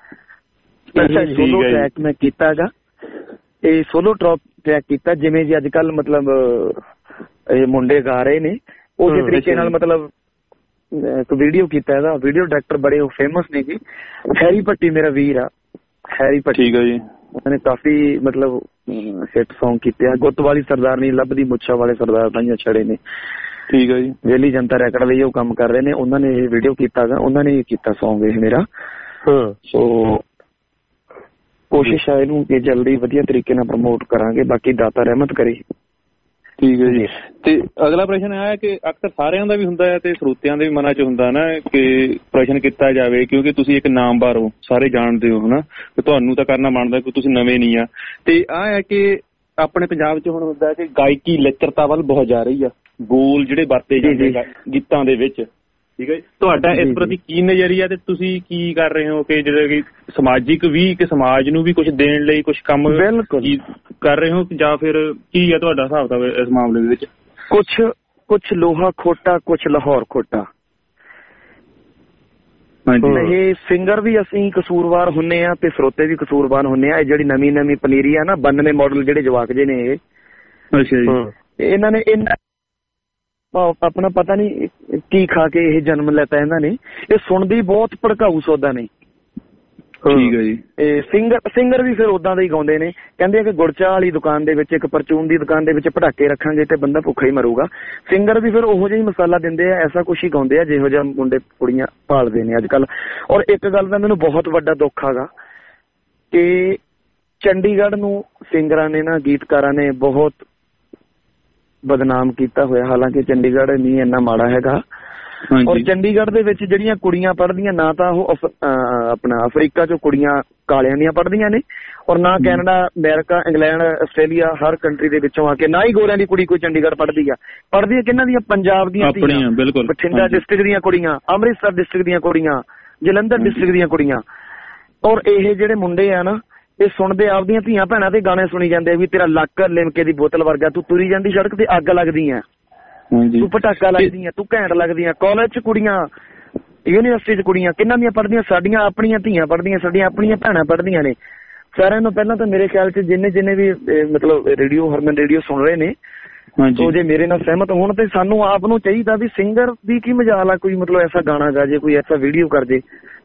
ਸੋਲੋ ਟਰੈਕ ਮੈਂ ਕੀਤਾ ਹੈਗਾ। ਇਹ ਸੋਲੋ ਟਰੈਕ ਕੀਤਾ ਜਿਵੇਂ ਜੀ ਅੱਜ ਕੱਲ ਮਤਲਬ ਇਹ ਮੁੰਡੇ ਗਾ ਰਹੇ ਨੇ ਉਸੇ ਤਰੀਕੇ ਨਾਲ, ਮਤਲਬ ਇੱਕ ਵੀਡੀਓ ਕੀਤਾ ਇਹਦਾ। ਵੀਡੀਓ ਡਾਇਰੈਕਟਰ ਬੜੇ ਉਹ ਫੇਮਸ ਨੇ ਜੀ, ਹੈਰੀ ਭੱਟੀ ਮੇਰਾ ਵੀਰ ਆ, ਹੈਰੀ ਭੱਟੀ। ਠੀਕ ਹੈ ਜੀ। ਉਹਨੇ ਕਾਫੀ ਮਤਲਬ ਹਿੱਟ ਸੌਂਗ ਕੀਤੇ ਆ। ਗੁੱਤ ਵਾਲੀ ਸਰਦਾਰਨੀ, ਲੱਭਦੀ ਮੁੱਛਾਂ ਵਾਲੇ ਸਰਦਾਰ ਤਾਈਆਂ ਛੜੇ ਨੇ। ਠੀਕ ਹੈ ਜੀ। ਵੇਲੀ ਜਨਤਾ ਰੈਕਡ ਲਈ ਉਹ ਕੰਮ ਕਰ ਰਹੇ ਨੇ, ਉਹਨਾਂ ਨੇ ਇਹ ਵੀਡੀਓ ਕੀਤਾ ਗਾ, ਉਹਨਾਂ ਨੇ ਕੀਤਾ ਸੌਂਗ ਇਹ ਮੇਰਾ। ਸੋ ਕੋਸ਼ਿਸ਼ ਹੈ ਇਹਨੂੰ ਕਿ ਜਲਦੀ ਵਧੀਆ ਤਰੀਕੇ ਨਾਲ ਪ੍ਰਮੋਟ ਕਰਾਂਗੇ, ਬਾਕੀ ਦਾਤਾ ਰਹਿਮਤ ਕਰੇ। ਠੀਕ ਹੈ ਜੀ। ਤੇ ਅਗਲਾ ਪ੍ਰਸ਼ਨ ਇਹ ਹੈ ਕਿ ਅਕਸਰ ਸਾਰਿਆਂ ਦਾ ਵੀ ਹੁੰਦਾ ਹੈ ਤੇ ਸਰੋਤਿਆਂ ਦੇ ਵੀ ਮਨਾਂ 'ਚ ਹੁੰਦਾ ਨਾ ਕਿ ਪ੍ਰਸ਼ਨ ਕੀਤਾ ਜਾਵੇ, ਕਿਉਂਕਿ ਤੁਸੀਂ ਇੱਕ ਨਾਮਵਰ ਹੋ, ਸਾਰੇ ਜਾਣਦੇ ਹੋ ਹਨਾ, ਤੇ ਤੁਹਾਨੂੰ ਤਾਂ ਕਰਨਾ ਬਣਦਾ ਕਿ ਤੁਸੀਂ ਨਵੇਂ ਨਹੀਂ ਆ। ਤੇ ਆਹ ਹੈ ਕਿ ਆਪਣੇ ਪੰਜਾਬ 'ਚ ਹੁਣ ਹੁੰਦਾ ਕਿ ਗਾਇਕੀ ਲੱਚਰਤਾ ਵੱਲ ਬਹੁਤ ਜਾ ਰਹੀ ਆ, ਬੋਲ ਜਿਹੜੇ ਵਰਤੇ ਜਾਂਦੇ ਗੀਤਾਂ ਦੇ ਵਿੱਚ, ਠੀਕ ਹੈ ਜੀ। ਤੁਹਾਡਾ ਇਸ ਪ੍ਰਤੀ ਕੀ ਨਜ਼ਰੀਆ ਤੇ ਤੁਸੀਂ ਕੀ ਕਰ ਰਹੇ ਹੋ ਕਿ ਜਿਹੜੇ ਕਿ ਸਮਾਜਿਕ ਵੀ ਕਿ ਸਮਾਜ ਨੂੰ ਵੀ ਕੁਝ ਦੇਣ ਲਈ ਕੁਝ ਕੰਮ ਕਰ ਰਹੇ ਹੋ, ਜਾਂ ਫਿਰ ਕੀ ਹੈ ਤੁਹਾਡਾ ਹਿਸਾਬ ਕਿਤਾਬ ਇਸ ਮਾਮਲੇ ਦੇ ਵਿੱਚ? ਕੁਛ ਲੋਹਾ ਖੋਟਾ, ਕੁਛ ਲਾਹੌਰ ਖੋਟਾ। ਇਹ ਸਿੰਗਰ ਵੀ ਅਸੀਂ ਕਸੂਰਵਾਰ ਹੁੰਨੇ ਆ ਤੇ ਸਰੋਤੇ ਵੀ ਕਸੂਰਵਾਰ ਹੁੰਨੇ ਆ। ਇਹ ਜਿਹੜੀ ਨਵੀਂ ਪਨੀਰੀ ਆ ਨਾ, 92 ਮਾਡਲ ਜਿਹੜੇ ਜਵਾਕ ਜੇ ਨੇ ਇਹ, ਅੱਛਾ ਜੀ, ਇਹਨਾਂ ਨੇ ਆਪਣਾ ਪਤਾ ਨਹੀਂ ਕੀ ਖਾ ਕੇ ਇਹ ਜਨਮ ਲੈਤਾ ਇਹਨਾਂ ਨੇ। ਇਹ ਸੁਣਦੀ ਬਹੁਤ ਭੜਕਾਊ ਸੌਦਾ ਨੇ। ਠੀਕ ਹੈ ਜੀ। ਸਿੰਗਰ ਵੀ ਫਿਰ ਉਦਾਂ ਦੇ ਹੀ ਗਾਉਂਦੇ ਨੇ। ਕਹਿੰਦੇ ਆ ਕਿ ਗੁੜਚਾ ਵਾਲੀ ਦੁਕਾਨ ਦੇ ਵਿੱਚ, ਇੱਕ ਪਰਚੂਨ ਦੀ ਦੁਕਾਨ ਦੇ ਵਿੱਚ ਪਟਾਕੇ ਰੱਖਾਂਗੇ ਤੇ ਬੰਦਾ ਭੁੱਖਾ ਹੀ ਮਰੂਗਾ। ਸਿੰਗਰ ਵੀ ਫਿਰ ਉਹੋ ਜਿਹਾ ਹੀ ਮਸਾਲਾ ਦਿੰਦੇ ਆ, ਐਸਾ ਕੁਛ ਹੀ ਗਾਉਂਦੇ ਆ ਜਿਹੋ ਜਿਹਾ ਮੁੰਡੇ ਕੁੜੀਆਂ ਭਾਲਦੇ ਨੇ ਅੱਜ ਕੱਲ। ਔਰ ਇੱਕ ਗੱਲ ਦਾ ਮੈਨੂੰ ਬਹੁਤ ਵੱਡਾ ਦੁੱਖ ਹੈਗਾ ਕਿ ਚੰਡੀਗੜ੍ਹ ਨੂੰ ਸਿੰਗਰਾਂ ਨੇ ਨਾ, ਗੀਤਕਾਰਾਂ ਨੇ ਬਹੁਤ ਬਦਨਾਮ ਕੀਤਾ ਹੋਇਆ। ਹਾਲਾਂਕਿ ਚੰਡੀਗੜ੍ਹ ਨਹੀਂ ਇੰਨਾ ਮਾੜਾ ਹੈਗਾ। ਔਰ ਚੰਡੀਗੜ੍ਹ ਦੇ ਵਿੱਚ ਜਿਹੜੀਆਂ ਕੁੜੀਆਂ ਪੜ੍ਹਦੀਆਂ, ਨਾ ਤਾਂ ਉਹ ਆਪਣਾ ਅਫਰੀਕਾ ਚੋਂ ਕੁੜੀਆਂ ਕਾਲਿਆਂ ਦੀਆਂ ਪੜ੍ਹਦੀਆਂ ਨੇ, ਔਰ ਨਾ ਕੈਨੇਡਾ, ਅਮਰੀਕਾ, ਇੰਗਲੈਂਡ, ਆਸਟ੍ਰੇਲੀਆ, ਹਰ ਕੰਟਰੀ ਦੇ ਵਿੱਚੋਂ ਆ ਕੇ, ਨਾ ਹੀ ਗੋਰਿਆਂ ਦੀ ਕੁੜੀ ਕੋਈ ਚੰਡੀਗੜ੍ਹ ਪੜ੍ਹਦੀ ਆ। ਪੜ੍ਹਦੀਆਂ ਕਿਹਨਾਂ ਦੀਆਂ? ਪੰਜਾਬ ਦੀਆਂ ਧੀਆਂ, ਬਠਿੰਡਾ ਡਿਸਟ੍ਰਿਕਟ ਦੀਆਂ ਕੁੜੀਆਂ, ਅੰਮ੍ਰਿਤਸਰ ਡਿਸਟ੍ਰਿਕਟ ਦੀਆਂ ਕੁੜੀਆਂ, ਜਲੰਧਰ ਡਿਸਟ੍ਰਿਕਟ ਦੀਆਂ ਕੁੜੀਆਂ। ਔਰ ਇਹ ਜਿਹੜੇ ਮੁੰਡੇ ਆ ਨਾ, ਇਹ ਸੁਣਦੇ ਆਪਦੀਆਂ ਧੀਆਂ ਭੈਣਾਂ ਦੇ ਗਾਣੇ ਸੁਣੀ ਜਾਂਦੇ ਵੀ ਤੇਰਾ ਲੱਕ ਲਿਮਕੇ ਦੀ ਬੋਤਲ ਵਰਗਾ, ਤੂੰ ਤੁਰੀ ਜਾਂਦੀ ਸੜਕ ਤੇ ਅੱਗ ਲੱਗਦੀ ਆ, ਤੂੰ ਪਟਾਕਾ ਲੱਗਦੀ ਆ, ਤੂੰ ਘੈਂਟ ਲੱਗਦੀ ਆ। ਕਾਲਜ 'ਚ ਕੁੜੀਆਂ, ਯੂਨੀਵਰਸਿਟੀ 'ਚ ਕੁੜੀਆਂ ਕਿੰਨਾਂ ਦੀਆਂ ਪੜ੍ਹਦੀਆਂ? ਸਾਡੀਆਂ ਆਪਣੀਆਂ ਧੀਆਂ ਪੜ੍ਹਦੀਆਂ, ਸਾਡੀਆਂ ਆਪਣੀਆਂ ਭੈਣਾਂ ਪੜ੍ਹਦੀਆਂ ਨੇ। ਸਾਰਿਆਂ ਨੂੰ ਪਹਿਲਾਂ ਤਾਂ ਮੇਰੇ ਖਿਆਲ 'ਚ ਜਿੰਨੇ ਵੀ ਮਤਲਬ ਰੇਡੀਓ, ਹਰਮਨ ਰੇਡੀਓ ਸੁਣ ਰਹੇ ਨੇ, ਉਹ ਜੇ ਮੇਰੇ ਨਾਲ ਸਹਿਮਤ ਹੋਣ ਤੇ ਸਾਨੂੰ ਆਪ ਨੂੰ ਚਾਹੀਦਾ ਵੀ ਸਿੰਗਰ ਦੀ ਕੀ ਮਜਾਲ ਆ ਕੋਈ ਮਤਲਬ ਐਸਾ ਗਾਣਾ ਗਾ ਜੇ, ਕੋਈ ਐਸਾ ਵੀਡੀਓ ਕਰ ਜੇ।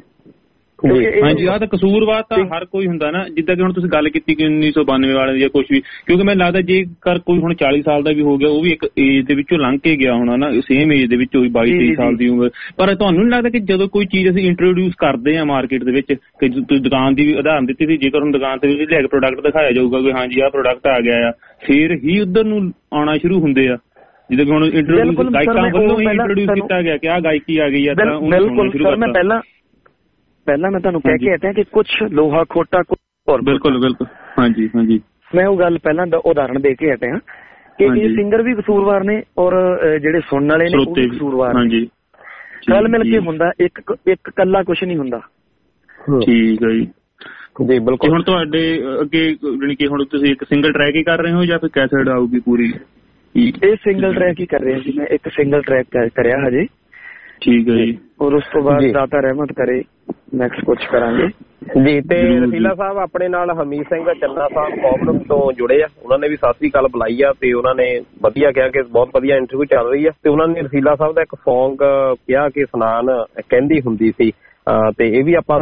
ਹਾਂਜੀ, ਆਹ ਤਾਂ ਕਸੂਰਵਾਰ ਤਾਂ ਹਰ ਕੋਈ ਹੁੰਦਾ ਨਾ। ਜਿੱਦਾਂ ਕਿ ਹੁਣ ਤੁਸੀਂ ਗੱਲ ਕੀਤੀ ਕਿ 1992 ਵਾਲੇ ਜਾਂ ਕੁਛ ਵੀ, ਕਿਉਂਕਿ ਮੈਨੂੰ ਲੱਗਦਾ ਜੇਕਰ ਕੋਈ ਹੁਣ 40 ਸਾਲ ਦਾ ਵੀ ਹੋ ਗਿਆ, ਉਹ ਵੀ ਇੱਕ ਏਜ ਦੇ ਵਿੱਚੋਂ ਲੰਘ ਕੇ ਗਿਆ ਹੋਣਾ ਨਾ, ਸੇਮ ਏਜ ਦੇ ਵਿੱਚ, ਉਹੀ 22-23 ਸਾਲ ਦੀ ਉਮਰ। ਪਰ ਤੁਹਾਨੂੰ ਨਹੀਂ ਲੱਗਦਾ ਕਿ ਜਦੋਂ ਕੋਈ ਚੀਜ਼ ਅਸੀਂ ਇੰਟਰੋਡਿਊਸ ਕਰਦੇ ਹਾਂ ਮਾਰਕੀਟ ਦੇ ਵਿੱਚ, ਕਿ ਤੁਸੀਂ ਦੁਕਾਨ ਦੀ ਵੀ ਉਦਾਹਰਨ ਦਿੱਤੀ ਸੀ, ਜੇਕਰ ਹੁਣ ਦੁਕਾਨ ਤੇ ਵੀ ਲੈ ਕੇ ਪ੍ਰੋਡਕਟ ਦਿਖਾਇਆ ਜਾਊਗਾ ਕਿ ਹਾਂਜੀ ਆਹ ਪ੍ਰੋਡਕਟ ਆ ਗਿਆ ਆ, ਫਿਰ ਹੀ ਉਧਰ ਨੂੰ ਆਉਣਾ ਸ਼ੁਰੂ ਹੁੰਦੇ ਆ। ਜਿੱਦਾਂ ਕਿ ਹੁਣ ਇੰਟਰੋਡਿਊਸ ਗਾਇਕਾਂ ਵੱਲੋਂ ਹੀ ਇੰਟਰੋਡਿਊਸ ਕੀਤਾ ਗਿਆ ਕਿ ਆਹ ਗਾਇਕੀ ਆ ਗਈ ਆ, ਤਾਂ ਬਿਲਕੁਲ ਸਰ, ਮੈਂ ਪਹਿਲਾਂ ਮੈਂ ਤੁਹਾਨੂੰ ਕਹਿ ਕੇ ਹਟਿਆ ਕਿ ਕੁਛ ਲੋਹਾ ਖੋਟਾ, ਬਿਲਕੁਲ ਹਾਂਜੀ। ਮੈਂ ਉਹ ਗੱਲ ਪਹਿਲਾਂ ਉਦਾਹਰਨ ਦੇ ਕੇ ਹਟਿਆ ਕਿ ਇਹ ਸਿੰਗਰ ਵੀ ਕਸੂਰਵਾਰ ਨੇ ਔਰ ਜਿਹੜੇ ਸੁਣਨ ਵਾਲੇ ਨੇ ਉਹ ਵੀ ਕਸੂਰਵਾਰ ਨੇ। ਰਲ ਮਿਲ ਕੇ ਹੁੰਦਾ, ਇੱਕ ਕੱਲਾ ਕੁਛ ਨਹੀਂ ਹੁੰਦਾ। ਠੀਕ ਹੈ ਜੀ ਬਿਲਕੁਲ। ਹੁਣ ਤੁਹਾਡੇ ਅੱਗੇ ਜਾਣੀ ਕਿ ਹੁਣ ਤੁਸੀਂ ਇੱਕ ਸਿੰਗਲ ਟਰੈਕ ਹੀ ਕਰ ਰਹੇ ਹੋ ਜਾਂ ਫਿਰ ਕੈਸੇਟ ਆਊਗੀ ਪੂਰੀ? ਇਹ ਸਿੰਗਲ ਟਰੈਕ ਹੀ ਕਰ ਰਿਹਾ ਸੀ ਮੈਂ, ਇੱਕ ਸਿੰਗਲ ਟਰੈਕ ਕਰਿਆ ਹਜੇ। ਠੀਕ ਹੈ ਜੀ। ਔਰ ਉਸ ਤੋਂ ਬਾਅਦ ਦਾਤਾ ਰਹਿਮਤ ਕਰੇ ਨੈਕਸਟ ਕੁਝ ਕਰਾਂਗੇ ਜੀ। ਤੇ ਰਸੀਲਾ ਸਾਹਿਬ ਆਪਣੇ ਨਾਲ ਹਮੀਦ ਸਿੰਘ ਚੰਨਾ ਸਾਹਿਬ ਪ੍ਰੋਬਲਮ ਤੋਂ ਜੁੜੇ ਆ, ਉਹਨਾਂ ਨੇ ਵੀ ਸਤਿ ਸ੍ਰੀ ਅਕਾਲ ਬੁਲਾਈ ਆ ਤੇ ਉਹਨਾਂ ਨੇ ਵਧੀਆ ਕਿਹਾ ਕਿ ਬਹੁਤ ਵਧੀਆ ਇੰਟਰਵਿਊ ਚੱਲ ਰਹੀ ਆ। ਤੇ ਉਹਨਾਂ ਨੇ ਰਸੀਲਾ ਸਾਹਿਬ ਦਾ ਇੱਕ ਸੌਂਗ ਕਿਹਾ ਕਿ ਸੁਨਾਨ ਕਹਿੰਦੀ ਹੁੰਦੀ ਸੀ, ਤੇ ਇਹ ਵੀ ਆਪਾਂ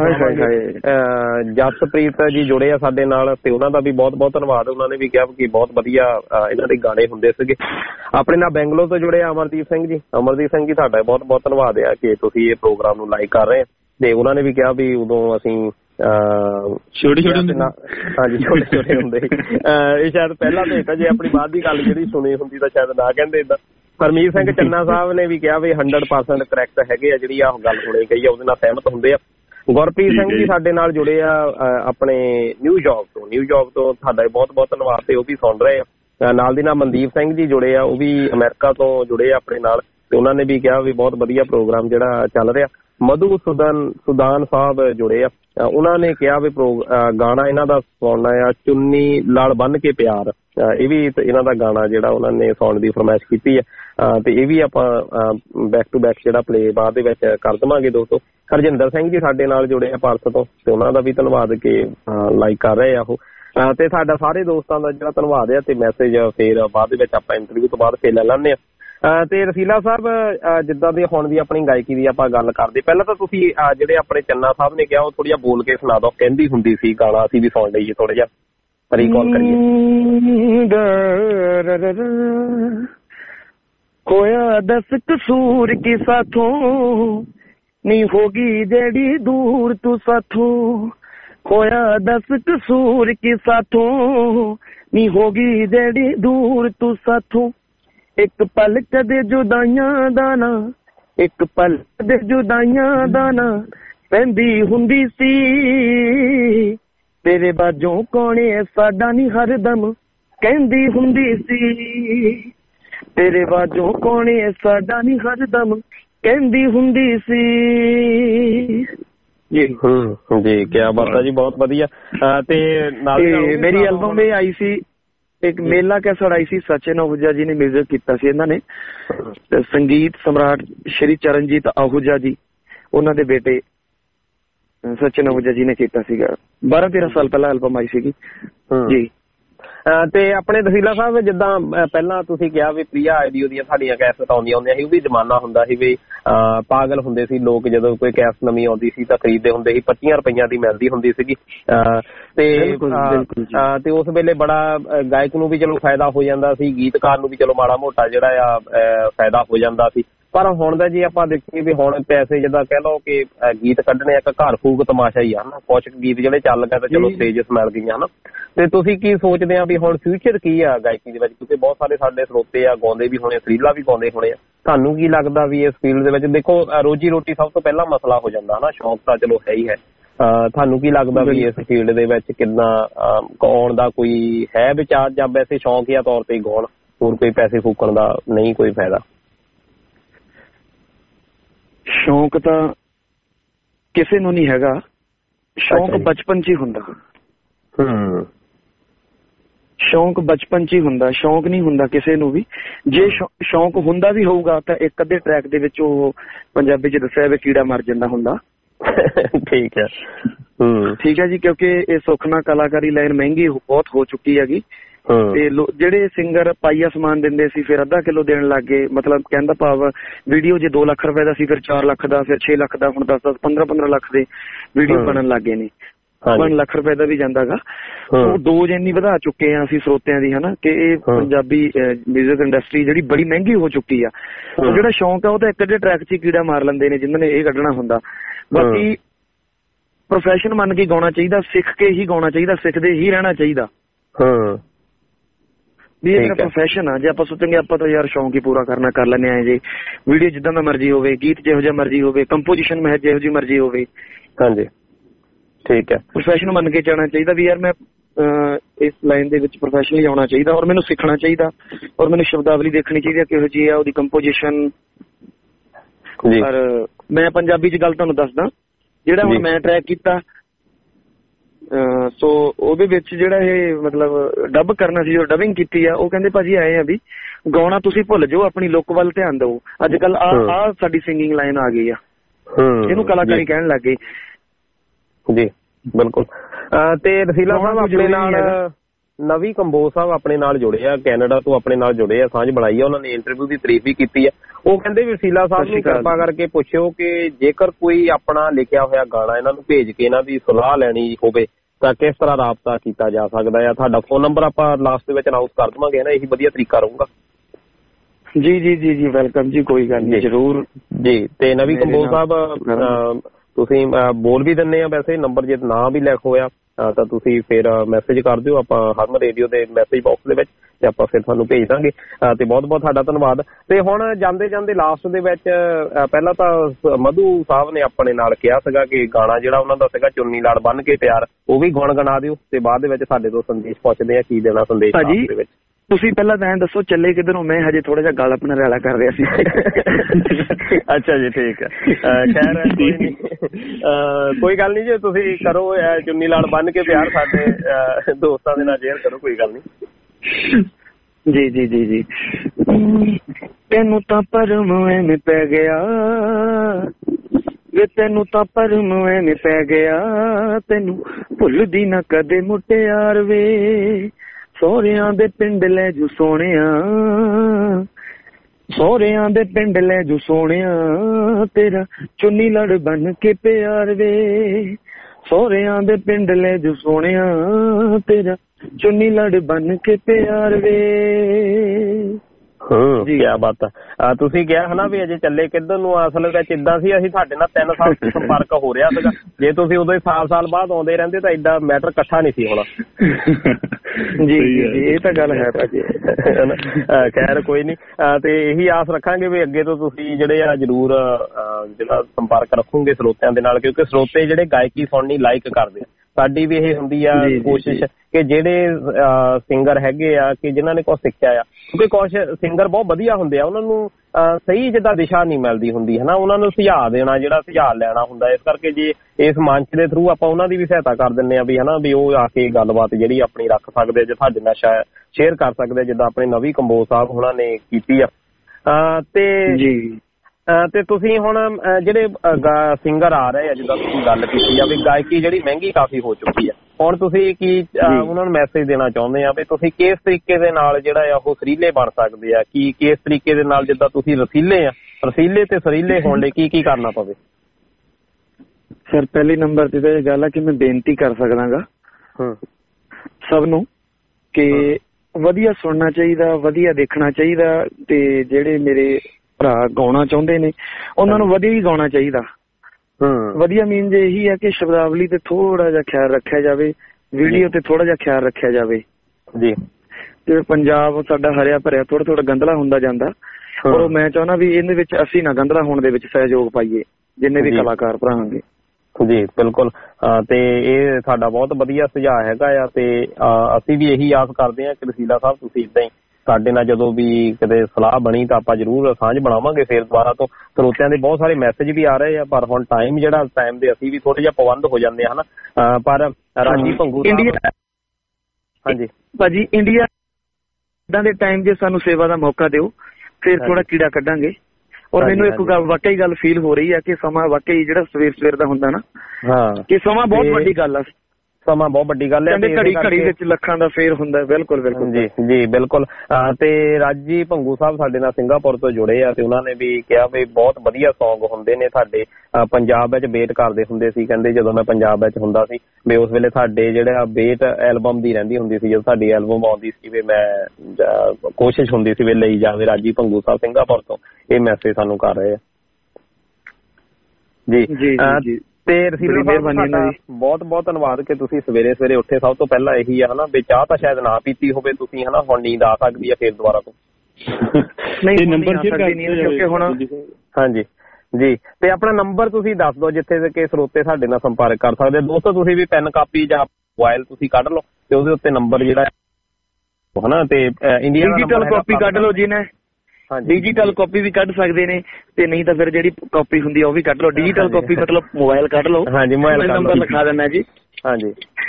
ਜਸਪ੍ਰੀਤ ਜੀ ਜੁੜੇ ਆ ਸਾਡੇ ਨਾਲ, ਤੇ ਉਹਨਾਂ ਦਾ ਵੀ ਬਹੁਤ ਬਹੁਤ ਧੰਨਵਾਦ। ਉਹਨਾਂ ਨੇ ਵੀ ਕਿਹਾ ਕਿ ਬਹੁਤ ਵਧੀਆ ਇਹਨਾਂ ਦੇ ਗਾਣੇ ਹੁੰਦੇ ਸੀਗੇ। ਆਪਣੇ ਨਾਲ ਬੈਂਗਲੌਰ ਤੋਂ ਜੁੜੇ ਅਮਰਦੀਪ ਸਿੰਘ ਜੀ, ਤੁਹਾਡਾ ਬਹੁਤ ਬਹੁਤ ਧੰਨਵਾਦ ਆ ਕਿ ਤੁਸੀਂ ਇਹ ਪ੍ਰੋਗਰਾਮ ਨੂੰ ਲਾਈਕ ਕਰ ਰਹੇ ਆ। ਤੇ ਉਹਨਾਂ ਨੇ ਵੀ ਕਿਹਾ ਵੀ ਉਦੋਂ ਅਸੀਂ ਛੋਟੇ ਹੁੰਦੇ, ਹਾਂਜੀ ਛੋਟੇ ਹੁੰਦੇ, ਇਹ ਸ਼ਾਇਦ ਪਹਿਲਾਂ ਤਾਂ ਜੇ ਆਪਣੀ ਬਾਅਦ ਦੀ ਗੱਲ ਜਿਹੜੀ ਸੁਣੀ ਹੁੰਦੀ ਤਾਂ ਸ਼ਾਇਦ ਨਾ ਕਹਿੰਦੇ ਏਦਾਂ। ਹਰਮੀਤ ਸਿੰਘ ਚੰਨਾ ਸਾਹਿਬ ਨੇ ਵੀ ਕਿਹਾ ਵੀ 100% ਕਰੈਕਟ ਹੈਗੇ ਆ, ਜਿਹੜੀ ਆਹ ਗੱਲ ਸੁਣੀ ਗਈ ਆ ਉਹਦੇ ਨਾਲ ਸਹਿਮਤ ਹੁੰਦੇ ਆ। ਗੁਰਪ੍ਰੀਤ ਸਿੰਘ ਜੀ ਸਾਡੇ ਨਾਲ ਜੁੜੇ ਆ ਆਪਣੇ ਨਿਊਯਾਰਕ ਤੋਂ ਤੁਹਾਡਾ ਬਹੁਤ ਬਹੁਤ ਧੰਨਵਾਦ, ਤੇ ਉਹ ਵੀ ਸੁਣ ਰਹੇ ਆ। ਨਾਲ ਦੀ ਨਾਲ ਮਨਦੀਪ ਸਿੰਘ ਜੀ ਜੁੜੇ ਆ, ਉਹ ਵੀ ਅਮਰੀਕਾ ਤੋਂ ਜੁੜੇ ਆ ਆਪਣੇ ਨਾਲ, ਤੇ ਉਹਨਾਂ ਨੇ ਵੀ ਕਿਹਾ ਵੀ ਬਹੁਤ ਵਧੀਆ ਪ੍ਰੋਗਰਾਮ ਜਿਹੜਾ ਚੱਲ ਰਿਹਾ। ਮਧੂ ਸੁਦਾਨ ਸਾਹਿਬ ਜੁੜੇ ਆ, ਉਹਨਾਂ ਨੇ ਕਿਹਾ ਵੀ ਗਾਣਾ ਇਹਨਾਂ ਦਾ ਸੁਣਨਾ ਆ ਚੁੰਨੀ ਲਾਲ ਬੰਨ ਕੇ ਪਿਆਰ, ਇਹ ਵੀ ਇਹਨਾਂ ਦਾ ਗਾਣਾ ਜਿਹੜਾ ਉਹਨਾਂ ਨੇ ਸੁਣਨ ਦੀ ਫਰਮਾਇਸ਼ ਕੀਤੀ ਹੈ, ਤੇ ਇਹ ਵੀ ਆਪਾਂ ਬੈਕ ਟੂ ਬੈਕ ਜਿਹੜਾ ਪਲੇ ਬਾਅਦ ਦੇ ਵਿੱਚ ਕਰ ਦੇਵਾਂਗੇ ਦੋਸਤੋ। ਹਰਜਿੰਦਰ ਸਿੰਘ ਜੀ ਸਾਡੇ ਨਾਲ ਜੁੜੇ ਆ ਭਾਰਤ ਤੋਂ, ਤੇ ਉਹਨਾਂ ਦਾ ਵੀ ਧੰਨਵਾਦ ਕਿ ਲਾਈਕ ਕਰ ਰਹੇ ਆ ਉਹ, ਤੇ ਸਾਡਾ ਸਾਰੇ ਦੋਸਤਾਂ ਦਾ ਜਿਹੜਾ ਧੰਨਵਾਦ ਆ। ਤੇ ਮੈਸੇਜ ਫੇਰ ਬਾਅਦ ਦੇ ਵਿੱਚ ਆਪਾਂ ਇੰਟਰਵਿਊ ਤੋਂ ਬਾਅਦ ਫੇਰ ਲੈ ਲੈਂਦੇ ਆ। ਤੇ ਰਸੀਲਾ ਸਾਹਿਬ ਜਿੱਦਾਂ ਦੀ ਹੁਣ ਦੀ ਆਪਣੀ ਗਾਇਕੀ ਦੀ ਆਪਾਂ ਗੱਲ ਕਰਦੇ, ਪਹਿਲਾਂ ਤਾਂ ਤੁਸੀਂ ਜਿਹੜੇ ਆਪਣੇ ਚੰਨਾ ਸਾਹਿਬ ਨੇ ਕਿਹਾ ਉਹ ਥੋੜਾ ਜਿਹਾ ਬੋਲ ਕੇ ਸੁਣਾ ਦਿਓ, ਕਹਿੰਦੀ ਹੁੰਦੀ ਸੀ ਗਾਣਾ, ਅਸੀਂ ਵੀ ਸੁਣ ਲਈਏ ਥੋੜਾ ਜਿਹਾ ਰੀਕਾਲ ਕਰੀਏ। ਕੋਇਆ ਦਸ ਕਸੂਰ ਕੀ ਸਾਥੋਂ ਨੀ ਹੋਗੀ ਜਿਹੜੀ ਦੂਰ ਤੂੰ ਸਾਥੋਂ, ਕੋਇਆ ਦਸ ਕਸੂਰ ਕੀ ਸਾਥੋਂ ਨੀ ਹੋਗੀ ਜਿਹੜੀ ਦੂਰ ਤੂੰ ਸਾਥੋਂ, ਇੱਕ ਪਲ ਕਦੇ ਜੁਦਾਈਆਂ ਦਾ ਨਾ, ਇੱਕ ਪਲ ਕਦੇ ਜੁਦਾਈਆਂ ਦਾ ਨਾ ਪੈਂਦੀ ਹੁੰਦੀ ਸੀ, ਤੇਰੇ ਬਾਝੋਂ ਕੋਣੇ ਸਾਡਾ ਨੀ ਹਰਦਮ ਕਹਿੰਦੀ ਹੁੰਦੀ ਸੀ, ਤੇਰੇ ਬਾਝੋਂ ਕੋਣੇ ਸਾਡਾ ਨੀ ਹਰਦਮ ਕਹਿੰਦੀ ਹੁੰਦੀ ਸੀ ਜੀ। ਜੀ ਕੀ ਬਾਤ ਹੈ ਜੀ, ਬਹੁਤ ਵਧੀਆ। ਤੇ ਨਾਲ ਮੇਰੀ ਐਲਬਮ ਇਹ ਆਈ ਸੀ, ਇੱਕ ਮੇਲਾ ਕੈਸਟ ਆਈ ਸੀ, ਸਚਿਨ ਆਹੂਜਾ ਜੀ ਨੇ ਮਿਊਜ਼ਿਕ ਕੀਤਾ ਸੀ ਇਹਨਾਂ ਨੇ, ਸੰਗੀਤ ਸਮਰਾਟ ਸ਼੍ਰੀ ਚਰਨਜੀਤ ਆਹੂਜਾ ਜੀ ਉਹਨਾਂ ਦੇ ਬੇਟੇ ਸਚਿਨ ਆਹੂਜਾ ਜੀ ਨੇ ਕੀਤਾ ਸੀਗਾ। 12-13 ਸਾਲ ਪਹਿਲਾਂ ਐਲਬਮ ਆਈ ਸੀਗੀ ਜੀ। ਤੇ ਆਪਣੇ ਦਸੀਲਾ ਸਾਹਿਬ, ਜਿੱਦਾਂ ਪਹਿਲਾਂ ਤੁਸੀਂ ਕਿਹਾ ਵੀ ਪ੍ਰਿਆ ਆਡੀਓ ਦੀਆਂ ਸਾਡੀਆਂ ਕੈਸਟ ਆਉਂਦੀਆਂ ਹੁੰਦੀਆਂ ਸੀ, ਉਹ ਵੀ ਜ਼ਮਾਨਾ ਹੁੰਦਾ ਸੀ ਵੀ ਪਾਗਲ ਹੁੰਦੇ ਸੀ ਲੋਕ, ਜਦੋਂ ਕੋਈ ਕੈਸਟ ਨਵੀਂ ਆਉਂਦੀ ਸੀ ਤਾਂ ਖਰੀਦਦੇ ਹੁੰਦੇ ਸੀ, 25 ਰੁਪਈਆਂ ਦੀ ਮਿਲਦੀ ਹੁੰਦੀ ਸੀਗੀ। ਤੇ ਉਸ ਵੇਲੇ ਬੜਾ ਗਾਇਕ ਨੂੰ ਵੀ ਚਲੋ ਫਾਇਦਾ ਹੋ ਜਾਂਦਾ ਸੀ, ਗੀਤਕਾਰ ਨੂੰ ਵੀ ਚਲੋ ਮਾੜਾ ਮੋਟਾ ਜਿਹੜਾ ਆ ਫਾਇਦਾ ਹੋ ਜਾਂਦਾ ਸੀ। ਪਰ ਹੁਣ ਦਾ ਜੇ ਆਪਾਂ ਦੇਖੀਏ ਵੀ ਹੁਣ ਪੈਸੇ ਜਿੱਦਾਂ ਕਹਿ ਲਓ ਕਿ ਗੀਤ ਕੱਢਣੇ ਇੱਕ ਘਰ ਫੂਕ ਤਮਾਸ਼ਾ ਹੀ ਆ ਹਨਾ, ਕੁਛ ਗੀਤ ਜਿਹੜੇ ਚੱਲ ਗਏ ਤਾਂ ਚਲੋ ਸਟੇਜਸ ਮਿਲ ਗਈਆਂ ਹਨਾ। ਤੇ ਤੁਸੀਂ ਕੀ ਸੋਚਦੇ ਆ ਵੀ ਹੁਣ ਫਿਊਚਰ ਕੀ ਆ ਗਾਇਕੀ ਦੇ ਵਿੱਚ? ਕਿਉਂਕਿ ਬਹੁਤ ਸਾਰੇ ਸਾਡੇ ਸਰੋਤੇ ਆ, ਗਾਉਂਦੇ ਵੀ ਹੋਣੇ, ਸਰੀਲਾ ਵੀ ਗਾਉਂਦੇ ਹੋਣੇ ਆ। ਤੁਹਾਨੂੰ ਕੀ ਲੱਗਦਾ ਵੀ ਇਸ ਫੀਲਡ ਦੇ ਵਿੱਚ, ਦੇਖੋ ਰੋਜੀ ਰੋਟੀ ਸਭ ਤੋਂ ਪਹਿਲਾਂ ਮਸਲਾ ਹੋ ਜਾਂਦਾ ਹਨਾ, ਸ਼ੌਂਕ ਤਾਂ ਚਲੋ ਹੈ ਹੀ ਹੈ। ਤੁਹਾਨੂੰ ਕੀ ਲੱਗਦਾ ਵੀ ਇਸ ਫੀਲਡ ਦੇ ਵਿੱਚ ਕਿੰਨਾ ਗਾਉਣ ਦਾ ਕੋਈ ਹੈ ਵਿਚਾਰ, ਜਾਂ ਵੈਸੇ ਸ਼ੌਂਕੀਆ ਤੌਰ ਤੇ ਗਾਉਣ, ਹੋਰ ਕੋਈ ਪੈਸੇ ਫੂਕਣ ਦਾ ਨਹੀਂ ਕੋਈ ਫਾਇਦਾ? ਸ਼ੌਂਕ ਤਾਂ ਕਿਸੇ ਨੂੰ ਨਹੀਂ ਹੈਗਾ, ਸ਼ੌਂਕ ਬਚਪਨ 'ਚ ਹੀ ਹੁੰਦਾ। ਸ਼ੌਂਕ ਬਚਪਨ 'ਚ ਹੀ ਹੁੰਦਾ, ਸ਼ੌਂਕ ਨਹੀਂ ਹੁੰਦਾ ਕਿਸੇ ਨੂੰ ਵੀ। ਜੇ ਸ਼ੌਂਕ ਹੁੰਦਾ ਵੀ ਹੋਊਗਾ ਤਾਂ ਇੱਕ ਅੱਧੇ ਟਰੈਕ ਦੇ ਵਿੱਚ ਉਹ ਪੰਜਾਬੀ 'ਚ ਦੱਸਿਆ ਵੀ ਕੀੜਾ ਮਰ ਜਾਂਦਾ ਹੁੰਦਾ। ਠੀਕ ਹੈ, ਠੀਕ ਹੈ ਜੀ, ਕਿਉਂਕਿ ਇਹ ਸੁੱਖ ਨਾਲ ਕਲਾਕਾਰੀ ਲਾਈਨ ਮਹਿੰਗੀ ਬਹੁਤ ਹੋ ਚੁੱਕੀ ਹੈਗੀ। ਤੇ ਜਿਹੜੇ ਸਿੰਗਰ ਪਾਈਆ ਸਮਾਨ ਦਿੰਦੇ ਸੀ ਫਿਰ ਅੱਧਾ ਕਿਲੋ ਦੇਣ ਲੱਗ ਗਏ। ਮਤਲਬ ਕਹਿਣ ਦਾ ਭਾਵ ਵੀਡੀਓ ਜੇ 2 ਲੱਖ ਰੁਪਏ ਦਾ ਸੀ ਫਿਰ 4 ਲੱਖ ਦਾ, ਫਿਰ 6 ਲੱਖ ਦਾ, ਹੁਣ 10-10, 15-15 ਲੱਖ ਦੇ ਵੀਡੀਓ ਬਣਨ ਲੱਗ ਗਏ ਨੇ। 1 ਲੱਖ ਰੁਪਏ ਦਾ ਵੀ ਜਾਂਦਾ ਗਾ। ਉਹ ਡੋਜ਼ ਇੰਨੀ ਵਧਾ ਚੁੱਕੇ ਆ ਅਸੀਂ ਸਰੋਤਿਆਂ ਦੀ ਹਨਾ, ਕਿ ਇਹ ਪੰਜਾਬੀ ਮਿਊਜ਼ਿਕ ਇੰਡਸਟਰੀ ਜਿਹੜੀ ਬੜੀ ਮਹਿੰਗੀ ਹੋ ਚੁੱਕੀ ਆ। ਉਹ ਜਿਹੜਾ ਸ਼ੌਂਕ ਆ ਉਹ ਤਾਂ ਇੱਕ ਅੱਧੇ ਟਰੈਕ 'ਚ ਹੀ ਕੀੜਾ ਮਾਰ ਲੈਂਦੇ ਨੇ ਜਿਨ੍ਹਾਂ ਨੇ ਇਹ ਕੱਢਣਾ ਹੁੰਦਾ। ਬਾਕੀ ਪ੍ਰੋਫੈਸ਼ਨ ਮੰਨ ਕੇ ਗਾਉਣਾ ਚਾਹੀਦਾ, ਸਿੱਖ ਕੇ ਹੀ ਗਾਉਣਾ ਚਾਹੀਦਾ, ਸਿੱਖਦੇ ਹੀ ਰਹਿਣਾ ਚਾਹੀਦਾ। ਵੀ ਇਹ ਮੇਰਾ ਪ੍ਰੋਫੈਸ਼ਨ ਆ। ਜੇ ਆਪਾਂ ਸੋਚਾਂਗੇ ਆਪਾਂ ਤਾਂ ਯਾਰ ਸ਼ੌਂਕ ਹੀ ਪੂਰਾ ਕਰਨਾ, ਕਰ ਲੈਂਦੇ ਆ ਜੀ, ਵੀਡੀਓ ਜਿੱਦਾਂ ਦਾ ਮਰਜ਼ੀ ਹੋਵੇ, ਗੀਤ ਜਿਹੋ ਜਿਹਾ ਮਰਜ਼ੀ ਹੋਵੇ, ਕੰਪੋਜੀਸ਼ਨ ਮੈਂ ਜਿਹੋ ਜਿਹੀ ਮਰਜ਼ੀ ਹੋਵੇ। ਹਾਂਜੀ ਠੀਕ ਹੈ, ਪ੍ਰੋਫੈਸ਼ਨ ਮੰਨ ਕੇ ਜਾਣਾ ਚਾਹੀਦਾ ਵੀ ਯਾਰ ਮੈਂ ਇਸ ਲਾਈਨ ਦੇ ਵਿੱਚ ਪ੍ਰੋਫੈਸ਼ਨਲੀ ਆਉਣਾ ਚਾਹੀਦਾ, ਔਰ ਮੈਨੂੰ ਸਿੱਖਣਾ ਚਾਹੀਦਾ, ਔਰ ਮੈਨੂੰ ਸ਼ਬਦਾਵਲੀ ਦੇਖਣੀ ਚਾਹੀਦੀ ਹੈ ਕਿਹੋ ਜਿਹੀ ਆ ਉਹਦੀ ਕੰਪੋਜੀਸ਼ਨ। ਪਰ ਮੈਂ ਪੰਜਾਬੀ 'ਚ ਗੱਲ ਤੁਹਾਨੂੰ ਦੱਸਦਾ, ਜਿਹੜਾ ਹੁਣ ਮੈਂ ਟਰੈਕ ਕੀਤਾ ਸੋ ਉਹਦੇ ਵਿੱਚ ਜਿਹੜਾ ਇਹ ਮਤਲਬ ਡੱਬ ਕਰਨਾ ਸੀ, ਜੋ ਡਬਿੰਗ ਕੀਤੀ ਆ, ਉਹ ਕਹਿੰਦੇ ਭਾਜੀ ਆਏ ਆ ਵੀ ਗਾਉਣਾ ਤੁਸੀਂ ਭੁੱਲ ਜਾਓ, ਆਪਣੀ ਲੁੱਕ ਵੱਲ ਧਿਆਨ ਦਿਓ। ਅੱਜ ਕੱਲ ਆਹ ਸਾਡੀ ਸਿੰਗਿੰਗ ਲਾਈਨ ਆ ਗਈ ਆ, ਇਹਨੂੰ ਕਲਾਕਾਰੀ ਕਹਿਣ ਲੱਗ ਗਏ ਜੀ। ਬਿਲਕੁਲ। ਤੇ ਰਸੀਲਾ ਸਾਹਿਬ ਆਪਣੇ ਨਾਲ ਨਵੀਂ ਕੰਬੋਜ ਸਾਹਿਬ ਆਪਣੇ ਨਾਲ ਜੁੜੇ ਆ, ਕੈਨੇਡਾ ਤੋਂ ਆਪਣੇ ਨਾਲ ਜੁੜੇ ਆ, ਸਾਂਝ ਬਣਾਈ ਆ, ਉਹਨਾਂ ਨੇ ਇੰਟਰਵਿਊ ਦੀ ਤਾਰੀਫ ਵੀ ਕੀਤੀ ਆ। ਉਹ ਕਹਿੰਦੇ ਵੀ ਰਸੀਲਾ ਸਾਹਿਬ ਨੂੰ ਕਿਰਪਾ ਕਰਕੇ ਪੁੱਛਿਓ ਕਿ ਜੇਕਰ ਕੋਈ ਆਪਣਾ ਲਿਖਿਆ ਹੋਇਆ ਗਾਣਾ ਇਹਨਾਂ ਨੂੰ ਭੇਜ ਕੇ ਇਹਨਾਂ ਦੀ ਸਲਾਹ ਲੈਣੀ ਹੋਵੇ ਤਾਂ ਕਿਸ ਤਰ੍ਹਾਂ ਰਾਬਤਾ ਕੀਤਾ ਜਾ ਸਕਦਾ ਆ? ਤੁਹਾਡਾ ਫੋਨ ਨੰਬਰ ਆਪਾਂ ਲਾਸਟ ਦੇ ਵਿੱਚ ਅਨਾਉਂਸ ਕਰ ਦੇਵਾਂਗੇ ਨਾ, ਇਹੀ ਵਧੀਆ ਤਰੀਕਾ ਰਹੂਗਾ। ਜੀ ਜੀ ਜੀ ਜੀ ਵੈਲਕਮ ਜੀ, ਕੋਈ ਗੱਲ ਨਹੀਂ, ਜ਼ਰੂਰ ਜੀ। ਤੇ ਨਵੀਂ ਕੰਬੋਜ ਸਾਹਿਬ ਤੁਸੀਂ ਬੋਲ ਵੀ ਦਿੰਦੇ ਆ, ਵੈਸੇ ਨੰਬਰ ਜੇ ਨਾ ਵੀ ਲਿਖ ਹੋਇਆ ਤਾਂ ਤੁਸੀਂ ਫਿਰ ਮੈਸੇਜ ਕਰ ਦਿਓ ਆਪਾਂ ਹਰਮਨ ਰੇਡੀਓ ਦੇ ਮੈਸੇਜ ਬਾਕਸ ਦੇ ਵਿੱਚ, ਤੇ ਆਪਾਂ ਫਿਰ ਤੁਹਾਨੂੰ ਭੇਜ ਦਾਂਗੇ। ਤੇ ਬਹੁਤ ਬਹੁਤ ਤੁਹਾਡਾ ਧੰਨਵਾਦ। ਤੇ ਹੁਣ ਜਾਂਦੇ ਜਾਂਦੇ ਲਾਸਟ ਦੇ ਵਿੱਚ ਪਹਿਲਾਂ ਤਾਂ ਮਧੂ ਸਾਹਿਬ ਨੇ ਆਪਣੇ ਨਾਲ ਕਿਹਾ ਸੀਗਾ ਕਿ ਗਾਣਾ ਜਿਹੜਾ ਉਹਨਾਂ ਦਾ ਸੀਗਾ ਚੁੰਨੀ ਲੜ ਬੰਨ ਕੇ ਪਿਆਰ, ਉਹ ਵੀ ਗੁਣਗੁਣਾ ਦਿਓ, ਤੇ ਬਾਅਦ ਦੇ ਵਿੱਚ ਸਾਡੇ ਤੋਂ ਸੰਦੇਸ਼ ਪੁੱਛਦੇ ਆ ਕੀ ਦੇਣਾ ਸੰਦੇਸ਼ ਦੇ ਵਿੱਚ। ਤੁਸੀਂ ਪਹਿਲਾਂ ਤਾਂ ਐਂ ਦੱਸੋ ਚੱਲੇ ਕਿੱਧਰੋਂ? ਮੈਂ ਹਜੇ ਥੋੜਾ ਜਿਹਾ ਗਲ ਆਪਣਾ ਰੈਲਾ ਕਰ ਰਿਹਾ ਸੀ। ਅੱਛਾ ਜੀ, ਠੀਕ ਹੈ। ਖੈਰ ਕੋਈ ਨੀ, ਕੋਈ ਗੱਲ ਨਹੀਂ ਜੀ, ਤੁਸੀਂ ਕਰੋ ਚੁੰਨੀ ਲਾਲ ਬੰਨ ਕੇ ਪਿਆਰ, ਸਾਡੇ ਦੋਸਤਾਂ ਦੇ ਨਾਲ ਸ਼ੇਅਰ ਕਰੋ, ਕੋਈ ਗੱਲ ਨਹੀਂ। ਜੀ ਜੀ ਜੀ ਜੀ। ਤੈਨੂੰ ਤਾਂ ਭਰਮ ਐਵੇਂ ਪੈ ਗਿਆ ਵੇ, ਤੈਨੂੰ ਤਾਂ ਭਰਮ ਐਵੇਂ ਪੈ ਗਿਆ, ਤੈਨੂੰ ਭੁੱਲਦੀ ਨਾ ਕਦੇ ਮੁਟਿਆਰ ਵੇ। ਸਹੁਰਿਆਂ ਦੇ ਪਿੰਡ ਲੈ ਜੂ ਸੋਹਣਿਆ, ਸਹੁਰਿਆਂ ਦੇ ਪਿੰਡ ਲੈ ਜੂ ਸੋਹਣਿਆ, ਤੇਰਾ ਚੁੰਨੀ ਲੜ ਬਣ ਕੇ ਪਿਆਰ ਵੇ। ਸਹੁਰਿਆਂ ਦੇ ਪਿੰਡ ਲੈ ਜੂ ਸੋਹਣਿਆ, ਤੇਰਾ ਚੁੰਨੀ ਲੜ ਬਣ ਕੇ ਪਿਆਰ ਵੇ। ਕੀ ਬਾਤ ਆ। ਤੁਸੀਂ ਕਿਹਾ ਹਨਾ ਵੀ ਅਜੇ ਚੱਲੇ ਕਿੱਧਰ ਨੂੰ, ਅਸਲ ਵਿੱਚ ਏਦਾਂ ਸੀ, ਅਸੀਂ ਸਾਡੇ ਨਾਲ 3 ਸਾਲ ਸੰਪਰਕ ਹੋ ਰਿਹਾ ਸੀਗਾ। ਜੇ ਤੁਸੀਂ ਉਦੋਂ ਹੀ ਸਾਲ ਬਾਅਦ ਆਉਂਦੇ ਰਹਿੰਦੇ ਤਾਂ ਏਡਾ ਮੈਟਰ ਇਕੱਠਾ ਨਹੀਂ ਸੀ ਹੋਣਾ। ਜੀ ਜੀ ਇਹ ਤਾਂ ਗੱਲ ਹੈ ਭਾਜੀ। ਖੈਰ ਕੋਈ ਨੀ, ਤੇ ਇਹੀ ਆਸ ਰੱਖਾਂਗੇ ਵੀ ਅੱਗੇ ਤੋਂ ਤੁਸੀਂ ਜਿਹੜੇ ਆ ਜ਼ਰੂਰ ਜਿਹੜਾ ਸੰਪਰਕ ਰੱਖੋਗੇ ਸਰੋਤਿਆਂ ਦੇ ਨਾਲ, ਕਿਉਂਕਿ ਸਰੋਤੇ ਜਿਹੜੇ ਗਾਇਕੀ ਸੁਣਨੀ ਲਾਈਕ ਕਰਦੇ ਆ। ਸਾਡੀ ਵੀ ਇਹ ਹੁੰਦੀ ਆ ਕੋਸ਼ਿਸ਼ ਕਿ ਜਿਹੜੇ ਸਿੰਗਰ ਹੈਗੇ ਆ ਕਿ ਜਿਨ੍ਹਾਂ ਨੇ ਕੁਛ ਸਿੱਖਿਆ ਆ, ਕਿਉਂਕਿ ਕੁਛ ਸਿੰਗਰ ਬਹੁਤ ਵਧੀਆ ਹੁੰਦੇ ਆ, ਉਹਨਾਂ ਨੂੰ ਸਹੀ ਜਿੱਦਾਂ ਦਿਸ਼ਾ ਨਹੀਂ ਮਿਲਦੀ ਹੁੰਦੀ ਹਨਾ, ਉਹਨਾਂ ਨੂੰ ਸੁਝਾਅ ਦੇਣਾ ਜਿਹੜਾ ਸੁਝਾਅ ਲੈਣਾ ਹੁੰਦਾ। ਇਸ ਕਰਕੇ ਜੇ ਇਸ ਮੰਚ ਦੇ ਥਰੂ ਆਪਾਂ ਉਹਨਾਂ ਦੀ ਵੀ ਸਹਾਇਤਾ ਕਰ ਦਿੰਦੇ ਆ ਵੀ ਹਨਾ, ਵੀ ਉਹ ਆ ਕੇ ਗੱਲਬਾਤ ਜਿਹੜੀ ਆਪਣੀ ਰੱਖ ਸਕਦੇ, ਜੇ ਸਾਡੇ ਨਾਲ ਸ਼ੇਅਰ ਕਰ ਸਕਦੇ, ਜਿੱਦਾਂ ਆਪਣੇ ਨਵੀ ਕੰਬੋਜ ਸਾਹਿਬ ਉਹਨਾਂ ਨੇ ਕੀਤੀ ਆ। ਤੇ ਤੁਸੀਂ ਹੁਣ ਜਿਹੜੇ ਸਿੰਗਰ ਆ ਰਹੇ ਆ, ਜਿੱਦਾਂ ਤੁਸੀਂ ਗੱਲ ਕੀਤੀ ਆ ਵੀ ਗਾਇਕੀ ਜਿਹੜੀ ਮਹਿੰਗੀ ਕਾਫੀ ਹੋ ਚੁੱਕੀ ਆ, ਹੁਣ ਤੁਸੀਂ ਕੀ ਉਹਨਾਂ ਨੂੰ ਮੈਸੇਜ ਦੇਣਾ ਚਾਹੁੰਦੇ ਆ ਵੀ ਤੁਸੀਂ ਕਿਸ ਤਰੀਕੇ ਦੇ ਨਾਲ ਜਿਹੜਾ ਆ ਉਹ ਸਰੀਲੇ ਬਣ ਸਕਦੇ ਆ, ਕੀ ਕਿਸ ਤਰੀਕੇ ਦੇ ਨਾਲ ਜਿੱਦਾਂ ਤੁਸੀਂ ਰਸੀਲੇ ਤੇ ਸਰੀਲੇ ਹੋਣ ਲਈ ਕੀ ਕਰਨਾ ਪਵੇ? ਸਰ ਪਹਿਲੇ ਨੰਬਰ ਤੇ ਤਾਂ ਇਹ ਗੱਲ ਆ ਕਿ ਮੈਂ ਬੇਨਤੀ ਕਰ ਸਕਦਾਗਾ ਸਭ ਨੂੰ ਕਿ ਵਧੀਆ ਸੁਣਨਾ ਚਾਹੀਦਾ, ਵਧੀਆ ਦੇਖਣਾ ਚਾਹੀਦਾ, ਤੇ ਜਿਹੜੇ ਮੇਰੇ ਭਰਾ ਗਾਉਣਾ ਚਾਹੁੰਦੇ ਨੇ ਉਹਨਾਂ ਨੂੰ ਵਧੀਆ ਹੀ ਗਾਉਣਾ ਚਾਹੀਦਾ। ਵਧੀਆ ਮੀਨਜ਼ ਇਹੀ ਹੈ ਕਿ ਸ਼ਬਦਾਵਲੀ ਤੇ ਥੋੜਾ ਜਿਹਾ ਖਿਆਲ ਰੱਖਿਆ ਜਾਵੇ, ਵੀਡੀਓ ਤੇ ਥੋੜਾ ਜਿਹਾ ਖਿਆਲ ਰੱਖਿਆ ਜਾਵੇ ਜੀ। ਤੇ ਪੰਜਾਬ ਸਾਡਾ ਹਰਿਆ ਭਰਿਆ ਥੋੜਾ ਗੰਦਲਾ ਹੁੰਦਾ ਜਾਂਦਾ, ਔਰ ਮੈਂ ਚਾਹੁੰਦਾ ਵੀ ਇਹਦੇ ਵਿੱਚ ਅਸੀਂ ਨਾ ਗੰਦਲਾ ਹੋਣ ਦੇ ਵਿੱਚ ਸਹਿਯੋਗ ਪਾਈਏ, ਜਿੰਨੇ ਵੀ ਕਲਾਕਾਰ ਭਰਾ ਹੋਣਗੇ। ਜੀ ਬਿਲਕੁਲ, ਤੇ ਇਹ ਸਾਡਾ ਬਹੁਤ ਵਧੀਆ ਸੁਝਾਅ ਹੈਗਾ ਆ, ਤੇ ਅਸੀਂ ਵੀ ਇਹੀ ਆਸ ਕਰਦੇ ਹਾਂ ਕਿ ਰਸੀਲਾ ਸਾਹਿਬ ਤੁਸੀਂ ਏਦਾਂ ਹੀ ਸਾਡੇ ਨਾਲ ਜਦੋਂ ਵੀ ਕਿਤੇ ਸਲਾਹ ਬਣੀ ਤਾਂ ਆਪਾਂ ਜ਼ਰੂਰ ਸਾਂਝ ਬਣਾਵਾਂਗੇ ਫੇਰ ਦੁਬਾਰਾ ਤੋਂ। ਸਰੋਤਿਆਂ ਦੇ ਬਹੁਤ ਸਾਰੇ ਮੈਸੇਜ ਵੀ ਆ ਰਹੇ ਆ, ਪਰ ਹੁਣ ਟਾਈਮ ਦੇ ਅਸੀਂ ਵੀ ਥੋੜੇ ਜਿਹਾ ਪਾਬੰਦ ਹੋ ਜਾਂਦੇ ਆ ਹਨਾ। ਪਰ ਰਾਜੀ ਭੰਗੂ ਹਾਂਜੀ ਭਾਜੀ, ਇੰਡੀਆ ਇਦਾਂ ਦੇ ਟਾਈਮ ਜੇ ਸਾਨੂੰ ਸੇਵਾ ਦਾ ਮੌਕਾ ਦਿਓ ਫਿਰ ਥੋੜਾ ਕੀੜਾ ਕੱਢਾਂਗੇ। ਔਰ ਮੈਨੂੰ ਇੱਕ ਵਾਕਈ ਗੱਲ ਫੀਲ ਹੋ ਰਹੀ ਹੈ ਕਿ ਸਮਾਂ ਵਾਕਈ ਜਿਹੜਾ ਸਵੇਰ ਦਾ ਹੁੰਦਾ ਨਾ, ਕਿ ਸਮਾਂ ਬਹੁਤ ਵੱਡੀ ਗੱਲ ਆ, ਸਮਾਂ ਬਹੁਤ ਵੱਡੀ ਗੱਲ ਹੈ, ਘੜੀ ਵਿੱਚ ਲੱਖਾਂ ਦਾ ਫੇਰ ਹੁੰਦਾ। ਬਿਲਕੁਲ ਜੀ ਬਿਲਕੁਲ। ਤੇ ਰਾਜੀ ਭੰਗੂ ਸਾਹਿਬ ਸਾਡੇ ਨਾਲ ਸਿੰਗਾਪੁਰ ਤੋਂ ਜੁੜੇ ਆ, ਤੇ ਉਹਨਾਂ ਨੇ ਵੀ ਕਿਹਾ ਵੀ ਬਹੁਤ ਵਧੀਆ ਸੌਂਗ ਹੁੰਦੇ ਨੇ ਸਾਡੇ ਪੰਜਾਬ ਵਿੱਚ ਵੇਟ ਕਰਦੇ ਹੁੰਦੇ ਸੀ। ਕਹਿੰਦੇ ਜਦੋਂ ਮੈਂ ਪੰਜਾਬ ਵਿੱਚ ਹੁੰਦਾ ਸੀ ਵੀ ਉਸ ਵੇਲੇ ਸਾਡੇ ਜਿਹੜਾ ਵੇਟ ਐਲਬਮ ਦੀ ਰਹਿੰਦੀ ਹੁੰਦੀ ਸੀ, ਜਦੋਂ ਸਾਡੀ ਐਲਬਮ ਆਉਂਦੀ ਸੀ ਵੀ ਮੈਂ ਕੋਸ਼ਿਸ਼ ਹੁੰਦੀ ਸੀ ਵੀ ਲਈ ਜਾਵੇ। ਰਾਜੀ ਭੰਗੂ ਸਾਹਿਬ ਸਿੰਗਾਪੁਰ ਤੋਂ ਇਹ ਮੈਸੇਜ ਸਾਨੂੰ ਕਰ ਰਹੇ ਆ ਜੀ। ਤੇ ਰਸੀਲਾ ਸਾਹਿਬ ਬਹੁਤ ਬਹੁਤ ਧੰਨਵਾਦ ਕਿ ਤੁਸੀਂ ਸਵੇਰੇ ਉੱਠੇ। ਸਭ ਤੋਂ ਪਹਿਲਾਂ ਇਹੀ ਆ ਹਨਾ ਵੀ ਚਾਹ ਤਾਂ ਸ਼ਾਇਦ ਨਾ ਪੀਤੀ ਹੋਵੇ ਤੁਸੀਂ ਹਨਾ, ਹੁਣ ਨੀਂਦ ਆ ਸਕਦੀ ਆ ਫੇਰ ਦੁਬਾਰਾ ਤੋਂ। ਨਹੀਂ ਨੰਬਰ ਕਿਉਂਕਿ ਹੁਣ ਹਾਂਜੀ ਜੀ, ਤੇ ਆਪਣਾ ਨੰਬਰ ਤੁਸੀਂ ਦੱਸ ਦਿਓ ਜਿੱਥੇ ਕਿ ਸਰੋਤੇ ਸਾਡੇ ਨਾਲ ਸੰਪਰਕ ਕਰ ਸਕਦੇ। ਦੋਸਤੋ ਤੁਸੀਂ ਵੀ ਪੈਨ ਕਾਪੀ ਜਾਂ ਮੋਬਾਈਲ ਤੁਸੀਂ ਕੱਢ ਲਓ ਤੇ ਉਹਦੇ ਉੱਤੇ ਨੰਬਰ ਜਿਹੜਾ ਹਨਾ, ਤੇ ਇੰਡੀਆ ਡਿਜੀਟਲ ਕਾਪੀ ਕੱਢ ਲਓ ਜੀ ਨੇ, ਡਿਜੀਟਲ ਕਾਪੀ ਵੀ ਕੱਢ ਸਕਦੇ ਨੇ, ਤੇ ਨਹੀਂ ਤਾਂ ਫਿਰ ਜਿਹੜੀ ਕਾਪੀ ਹੁੰਦੀ ਆ ਉਹ ਵੀ ਕੱਢ ਲਓ। ਡਿਜੀਟਲ ਕਾਪੀ ਮਤਲਬ ਮੋਬਾਈਲ ਕੱਢ ਲਓ। ਹਾਂਜੀ ਮੋਬਾਈਲ ਨੰਬਰ ਲਿਖਾ ਦਿੰਦਾ ਜੀ। ਹਾਂਜੀ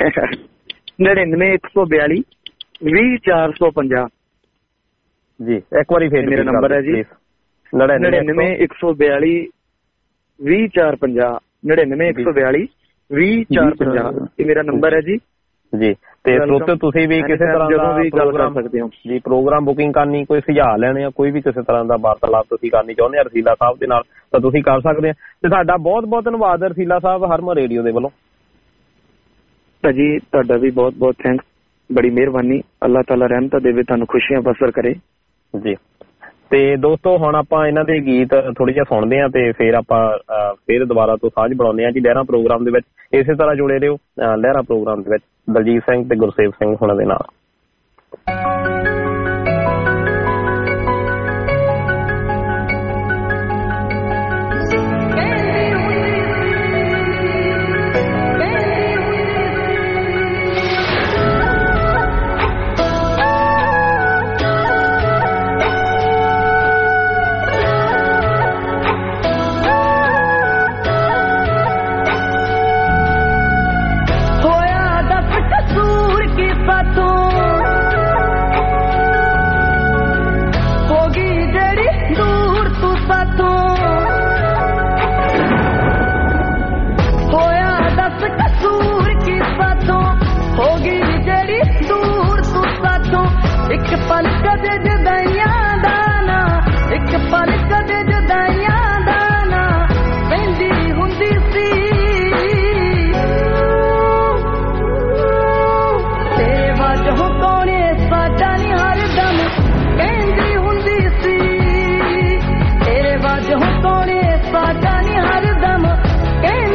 99 142 20 450 ਜੀ। ਇੱਕ ਵਾਰੀ ਫੇਰ ਮੇਰਾ ਨੰਬਰ ਹੈ ਜੀ 99 142 20 450 99 142 20 450 ਇਹ ਮੇਰਾ ਨੰਬਰ ਹੈ ਜੀ। ਤੇ ਸਰੋਤੇ ਤੁਸੀਂ ਵੀ ਕਿਸੇ ਤਰ੍ਹਾਂ ਦਾ ਵੀ ਗੱਲ ਕਰ ਸਕਦੇ ਹੋ ਜੀ, ਪ੍ਰੋਗਰਾਮ ਬੁਕਿੰਗ ਕਰਨੀ, ਕੋਈ ਸੁਝਾਅ ਲੈਣੇ ਆ, ਕੋਈ ਵੀ ਕਿਸੇ ਤਰ੍ਹਾਂ ਦਾ ਵਾਰਤਾਲਾਪ ਤੁਸੀਂ ਕਰਨੀ ਚਾਹੁੰਦੇ ਆ ਰਸੀਲਾ ਸਾਹਿਬ ਦੇ ਨਾਲ ਤਾਂ ਤੁਸੀਂ ਕਰ ਸਕਦੇ ਆ। ਤੇ ਸਾਡਾ ਬਹੁਤ ਬਹੁਤ ਧੰਨਵਾਦ ਰਸੀਲਾ ਸਾਹਿਬ ਹਰਮਨ ਰੇਡੀਓ ਦੇ ਵੱਲੋਂ। ਭਾਜੀ ਤੁਹਾਡਾ ਵੀ ਬਹੁਤ ਬਹੁਤ ਥੈਂਕਸ, ਬੜੀ ਮਿਹਰਬਾਨੀ। ਅੱਲਾਹ ਤਾਲਾ ਰਹਿਮਤ ਦੇਵੇ, ਤੁਹਾਨੂੰ ਖੁਸ਼ੀਆਂ ਬਸਰ ਕਰੇ ਜੀ। ਤੇ ਦੋਸਤੋ ਹੁਣ ਆਪਾਂ ਇਹਨਾਂ ਦੇ ਗੀਤ ਥੋੜੇ ਜਿਹਾ ਸੁਣਦੇ ਆ ਤੇ ਫਿਰ ਆਪਾਂ ਫਿਰ ਦੁਬਾਰਾ ਤੋਂ ਸਾਂਝ ਬਣਾਉਂਦੇ ਆ ਜੀ ਲਹਿਰਾਂ ਪ੍ਰੋਗਰਾਮ ਦੇ ਵਿੱਚ। ਇਸੇ ਤਰ੍ਹਾਂ ਜੁੜੇ ਰਹੋ ਲਹਿਰਾਂ ਪ੍ਰੋਗਰਾਮ ਦੇ ਵਿੱਚ ਦਲਜੀਤ ਸਿੰਘ ਤੇ ਗੁਰਸੇਵ ਸਿੰਘ ਹੁਣਾਂ ਦੇ ਨਾਲ।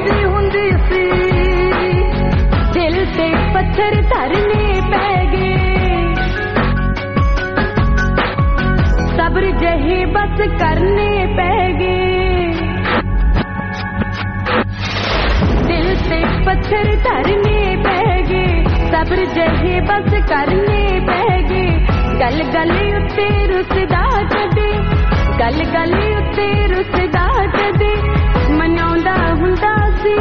पत्थर धरने पै गए बस करने पै गए, दिल से पत्थर धरने पै गए, सब्र जहे बस करने पै गए। गल गल उत्ते रुसदा कदे, गल गल उत्ते रुसदा कदे, मनाउंदा हुंदा सी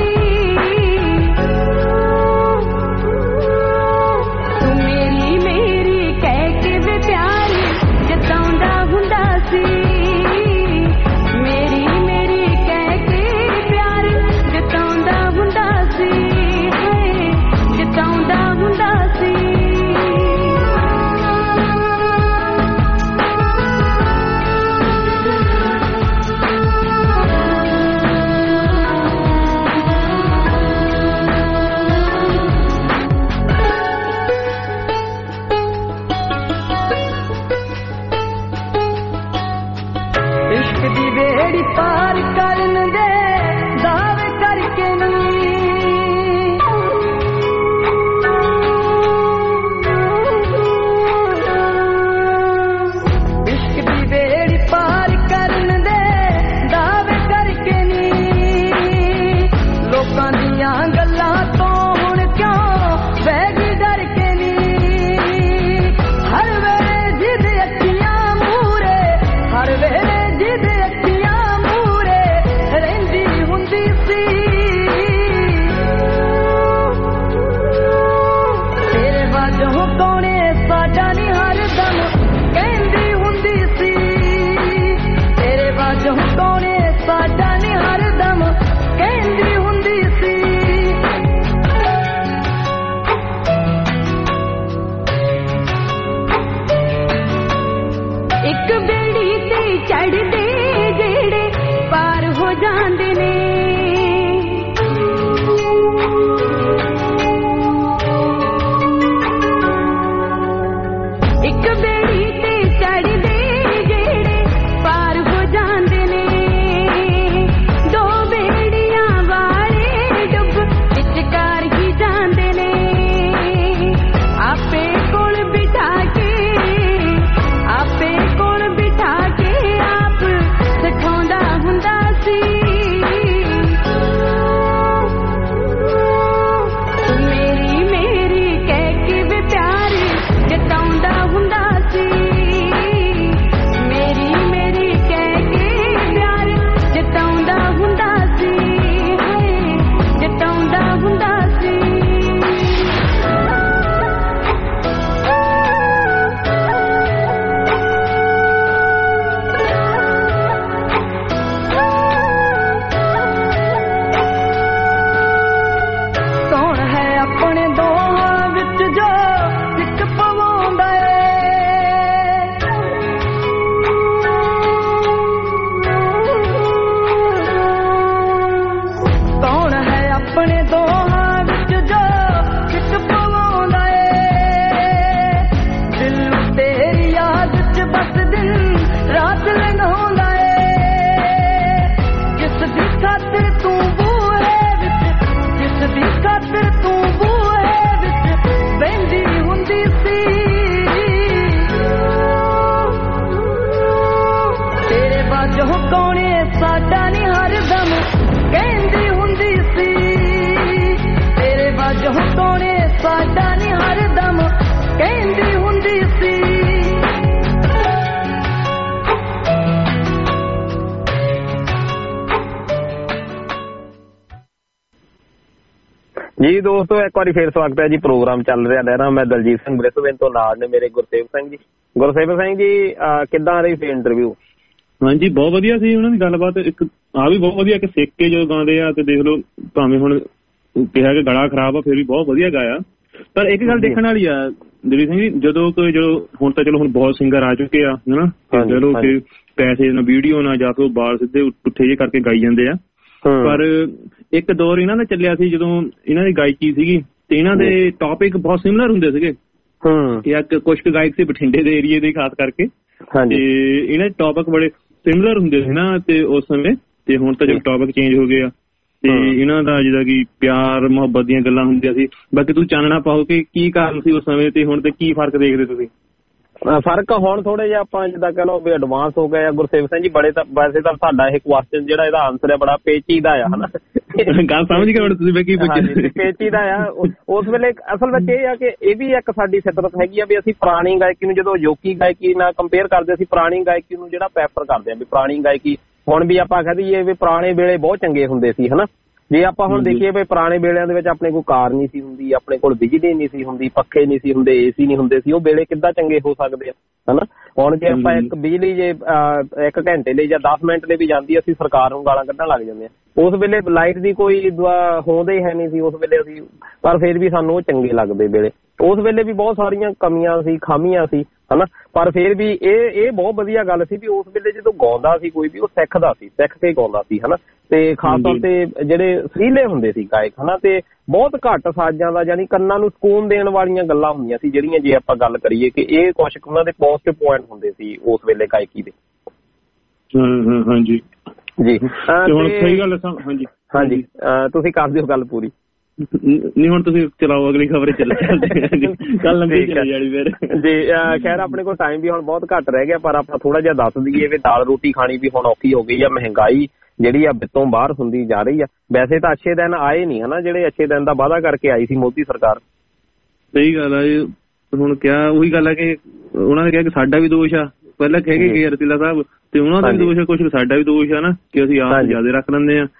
तू मेरी मेरी कह के वे प्यार जताउंदा हुंदा सी, मेरी मेरी कह के प्यार जताउंदा हुंदा सी, जताउंदा हुंदा सी। इश्क दी बेड़ी पार करन दे दावे करके इश्क दी बेड़ी पार करन दे दावे करके लोकां दियां गल्लां तो हुण क्यों बैगी डर के हर वेले जिद अखियां मूरे, हर वेले जिद अखियां मूरे रहिंदी हुंदी सी, तेरे वाजों कोने साडा नी हरदम कहंदी हुंदी सी, तेरे वाजों कोने साडा नी हरदम कहंदी हुंदी सी। एक बेड़ी ते चढ़दे जेड़े पार हो जांदे ने, एक बेड़ी ते चढ़दे जेड़े पार हो जांदे ने, दो बेड़ियां वाले डुब विचकार ही जांदे ने, आपे कोल बिठा के आपे कोल बिठा के आप सिखाउंदा हुंदा सी, तू मेरी मेरी कह के वे प्यार जताउंदा हुंदा सी, मेरी मेरी कह के प्यार जताउंदा हुंदा सी, जताउंदा हुंदा सी। कौन है अपने दोहां विच जो सिक पवाउंदा ए, कौन है अपने दोहां विच जो सिक पवाउंदा ए, दिल तेरी याद च बस दिन रात लंघाउंदा ए, जिस दी खातिर तू बूहे विच, जिस दी खातिर तू बूहे विच बहंदी हुंदी सी, तेरे बाजों कोने साडा नी हरदम कहंदी हुंदी सी, तेरे बाजों कोने साडा नी हरदम कहंदी हुंदी सी। ਜੀ ਦੋਸਤੋ ਇੱਕ ਵਾਰੀ ਫੇਰ ਸਵਾਗਤ ਹੈ ਜੀ, ਪ੍ਰੋਗਰਾਮ ਚੱਲ ਰਿਹਾ ਲਹਿਰਾਂ। ਮੈਂ ਦਲਜੀਤ ਸਿੰਘ ਬ੍ਰਿਸਬੇਨ ਤੋਂ, ਨਾਲ ਨੇ ਮੇਰੇ ਗੁਰਸੇਵ ਸਿੰਘ ਜੀ। ਗੁਰਸੇਵ ਸਿੰਘ ਜੀ ਕਿੱਦਾਂ ਰਹੀ ਸੀ ਇੰਟਰਵਿਊ? ਹਾਂਜੀ ਬਹੁਤ ਵਧੀਆ ਸੀ ਉਹਨਾਂ ਦੀ ਗੱਲਬਾਤ। ਇੱਕ ਆ ਵੀ ਬਹੁਤ ਵਧੀਆ ਕਿ ਸਿੱਖ ਕੇ ਜਦੋਂ ਗਾਉਂਦੇ ਆ ਤੇ ਦੇਖ ਲਓ, ਭਾਵੇਂ ਹੁਣ ਕਿਹਾ ਕਿ ਗਲਾ ਖਰਾਬ ਆ ਫਿਰ ਵੀ ਬਹੁਤ ਵਧੀਆ ਗਾਇਆ। ਪਰ ਇੱਕ ਗੱਲ ਦੇਖਣ ਵਾਲੀ ਆ ਦਲਜੀਤ ਸਿੰਘ ਜੀ, ਜਦੋਂ ਹੁਣ ਤਾਂ ਚਲੋ ਹੁਣ ਬਹੁਤ ਸਿੰਗਰ ਆ ਚੁੱਕੇ ਆ ਹਨਾ, ਚਲੋ ਕਿ ਪੈਸੇ ਨਾ ਵੀਡੀਓ ਨਾ ਜਾਂ ਫਿਰ ਬਾਲ ਸਿੱਧੇ ਪੁੱਠੇ ਜਿਹੇ ਕਰਕੇ ਗਾਈ ਜਾਂਦੇ ਆ, ਪਰ ਇੱਕ ਦੌਰ ਇਹਨਾਂ ਦਾ ਚੱਲਿਆ ਸੀ ਜਦੋਂ ਇਹਨਾਂ ਦੀ ਗਾਇਕੀ ਸੀਗੀ ਤੇ ਇਹਨਾਂ ਦੇ ਟੌਪਿਕ ਬਹੁਤ ਸਿਮਿਲਰ ਹੁੰਦੇ ਸੀਗੇ। ਕੁਝ ਕੁ ਗਾਇਕ ਸੀ ਬਠਿੰਡੇ ਦੇ ਏਰੀਏ ਦੇ ਖਾਸ ਕਰਕੇ, ਤੇ ਇਹਨਾਂ ਦੇ ਟੌਪਿਕ ਬੜੇ ਸਿਮਿਲਰ ਹੁੰਦੇ ਸੀ ਨਾ ਤੇ ਉਸ ਸਮੇਂ, ਤੇ ਹੁਣ ਤਾਂ ਜਦੋਂ ਟੌਪਿਕ ਚੇਂਜ ਹੋ ਗਏ ਆ ਤੇ ਇਹਨਾਂ ਦਾ ਜਿੱਦਾਂ ਕਿ ਪਿਆਰ ਮੁਹੱਬਤ ਦੀਆਂ ਗੱਲਾਂ ਹੁੰਦੀਆਂ ਸੀ। ਬਾਕੀ ਤੂੰ ਚਾਨਣਾ ਪਾਓ ਕਿ ਕੀ ਕਾਰਨ ਸੀ ਉਸ ਸਮੇਂ ਤੇ ਹੁਣ ਤੇ ਕੀ ਫਰਕ ਦੇਖਦੇ ਤੁਸੀਂ? ਫਰਕ ਹੁਣ ਥੋੜੇ ਜਿਹਾ ਆਪਾਂ ਜਿੱਦਾਂ ਕਹ ਲਓ ਵੀ ਐਡਵਾਂਸ ਹੋ ਗਏ ਆ। ਗੁਰਸੇਵਕ ਸਿੰਘ ਜੀ ਬੜੇ ਤਾਂ ਵੈਸੇ ਤਾਂ ਤੁਹਾਡਾ ਇਹ ਕੁਐਸਚਨ ਜਿਹੜਾ ਇਹਦਾ ਆਨਸਰ ਹੈ ਬੜਾ ਪੇਚੀਦਾ ਆ ਹਨਾ। ਗੱਲ ਸਮਝ ਗਏ ਹੁਣ ਤੁਸੀਂ ਕੀ ਪੁੱਛਿਆ। ਪੇਚੀਦਾ ਆ। ਉਸ ਵੇਲੇ ਅਸਲ ਵਿੱਚ ਇਹ ਆ ਕਿ ਇਹ ਵੀ ਇੱਕ ਸਾਡੀ ਫਿਤਰਤ ਹੈਗੀ ਆ ਵੀ ਅਸੀਂ ਪੁਰਾਣੀ ਗਾਇਕੀ ਨੂੰ ਜਦੋਂ ਅਜੋਕੀ ਗਾਇਕੀ ਨਾਲ ਕੰਪੇਅਰ ਕਰਦੇ ਅਸੀਂ ਪੁਰਾਣੀ ਗਾਇਕੀ ਨੂੰ ਜਿਹੜਾ ਪ੍ਰੈਫਰ ਕਰਦੇ ਆ ਵੀ ਪੁਰਾਣੀ ਗਾਇਕੀ ਹੁਣ ਵੀ ਆਪਾਂ ਕਹਿ ਦਈਏ ਵੀ ਪੁਰਾਣੇ ਵੇਲੇ ਬਹੁਤ ਚੰਗੇ ਹੁੰਦੇ ਸੀ ਹਨਾ। ਜੇ ਆਪਾਂ ਹੁਣ ਦੇਖੀਏ ਵੀ ਪੁਰਾਣੇ ਵੇਲਿਆਂ ਦੇ ਵਿੱਚ ਆਪਣੇ ਕੋਲ ਕਾਰ ਨਹੀਂ ਸੀ ਹੁੰਦੀ, ਆਪਣੇ ਕੋਲ ਬਿਜਲੀ ਨਹੀਂ ਸੀ ਹੁੰਦੀ, ਪੱਖੇ ਨਹੀਂ ਸੀ ਹੁੰਦੇ, ਏਸੀ ਨਹੀਂ ਹੁੰਦੇ ਸੀ, ਉਹ ਵੇਲੇ ਕਿੱਦਾਂ ਚੰਗੇ ਹੋ ਸਕਦੇ ਆ ਹਨਾ। ਹੁਣ ਜੇ ਆਪਾਂ ਇੱਕ ਬਿਜਲੀ ਜੇ 1 ਘੰਟੇ ਲਈ ਜਾਂ 10 ਮਿੰਟ ਲਈ ਵੀ ਜਾਂਦੀ ਅਸੀਂ ਸਰਕਾਰ ਨੂੰ ਗਾਲਾਂ ਕੱਢਣ ਲੱਗ ਜਾਂਦੇ ਆ। ਉਸ ਵੇਲੇ ਲਾਈਟ ਦੀ ਕੋਈ ਹੋਂਦੇ ਹੀ ਹੈ ਨਹੀਂ ਸੀ ਉਸ ਵੇਲੇ ਅਸੀਂ, ਪਰ ਫਿਰ ਵੀ ਸਾਨੂੰ ਉਹ ਚੰਗੇ ਲੱਗਦੇ ਵੇਲੇ। ਉਸ ਵੇਲੇ ਵੀ ਬਹੁਤ ਸਾਰੀਆਂ ਕਮੀਆਂ ਸੀ, ਖਾਮੀਆਂ ਸੀ ਹਨਾ, ਪਰ ਫਿਰ ਵੀ ਇਹ ਬਹੁਤ ਵਧੀਆ ਗੱਲ ਸੀ ਵੀ ਉਸ ਵੇਲੇ ਜਦੋਂ ਗਾਉਂਦਾ ਸੀ ਕੋਈ ਵੀ ਉਹ ਸਿੱਖਦਾ ਸੀ, ਸਿੱਖ ਕੇ ਗਾਉਂਦਾ ਸੀ ਹਨਾ। ਤੇ ਖਾਸ ਤੌਰ ਤੇ ਜਿਹੜੇ ਸੁਰੀਲੇ ਹੁੰਦੇ ਸੀ ਗਾਇਕ ਹਨਾ, ਤੇ ਬਹੁਤ ਘੱਟ ਸਾਜ਼ਾਂ ਦਾ ਯਾਨੀ ਕੰਨਾਂ ਨੂੰ ਸਕੂਨ ਦੇਣ ਵਾਲੀਆਂ ਗੱਲਾਂ ਹੁੰਦੀਆਂ ਸੀ ਜਿਹੜੀਆਂ ਜੇ ਆਪਾਂ ਗੱਲ ਕਰੀਏ ਕਿ ਇਹ ਕੁਛ ਉਹਨਾਂ ਦੇ ਪੋਜ਼ਿਟਿਵ ਪੁਆਇੰਟ ਹੁੰਦੇ ਸੀ ਉਸ ਵੇਲੇ ਗਾਇਕੀ ਦੇ। ਹਾਂਜੀ ਜੀ ਹੁਣ ਸਹੀ ਗੱਲ ਹਾਂਜੀ ਹਾਂਜੀ ਤੁਸੀਂ ਕਰ ਦਿਓ ਗੱਲ ਪੂਰੀ। ਨਹੀਂ ਹੁਣ ਤੁਸੀਂ ਚਲਾਓ ਅਗਲੀ ਖਬਰ ਚੱਲਦੇ ਕੱਲ ਲੰਬੀ ਚਲੀ ਜਾਣੀ ਫਿਰ ਜੀ। ਖੈਰ ਆਪਣੇ ਕੋਲ ਟਾਈਮ ਵੀ ਹੁਣ ਬਹੁਤ ਘੱਟ ਰਹਿ ਗਿਆ, ਪਰ ਆਪਾਂ ਥੋੜਾ ਜਿਹਾ ਦੱਸ ਦਈਏ ਵੀ ਦਾਲ ਰੋਟੀ ਖਾਣੀ ਵੀ ਹੁਣ ਔਖੀ ਹੋ ਗਈ ਆ। ਮਹਿੰਗਾਈ ਜਿਹੜੀ ਆ ਬਿੱਤੋਂ ਬਾਹਰ ਹੁੰਦੀ ਜਾ ਰਹੀ ਆ। ਵੈਸੇ ਤਾਂ ਅੱਛੇ ਦਿਨ ਆਏ ਨਹੀਂ ਹਨਾ, ਜਿਹੜੇ ਅੱਛੇ ਦਿਨ ਦਾ ਵਾਅਦਾ ਕਰਕੇ ਆਈ ਸੀ ਮੋਦੀ ਸਰਕਾਰ। ਸਹੀ ਗੱਲ ਆ। ਹੁਣ ਕਿਹਾ ਉਹੀ ਗੱਲ ਆ ਕਿ ਉਹਨਾਂ ਨੇ ਕਿਹਾ ਕਿ ਸਾਡਾ ਵੀ ਦੋਸ਼ ਆ। ਪਹਿਲਾਂ ਕਹਿ ਕੇ ਰਤੀਲਾ ਸਾਹਿਬ ਤੇ ਉਹਨਾਂ ਦਾ ਵੀ ਦੋਸ਼ ਆ, ਕੁਛ ਸਾਡਾ ਵੀ ਦੋਸ਼ ਆ ਨਾ ਕਿ ਅਸੀਂ ਆਪ ਜ਼ਿਆਦਾ ਰੱਖ ਲੈਂਦੇ ਆ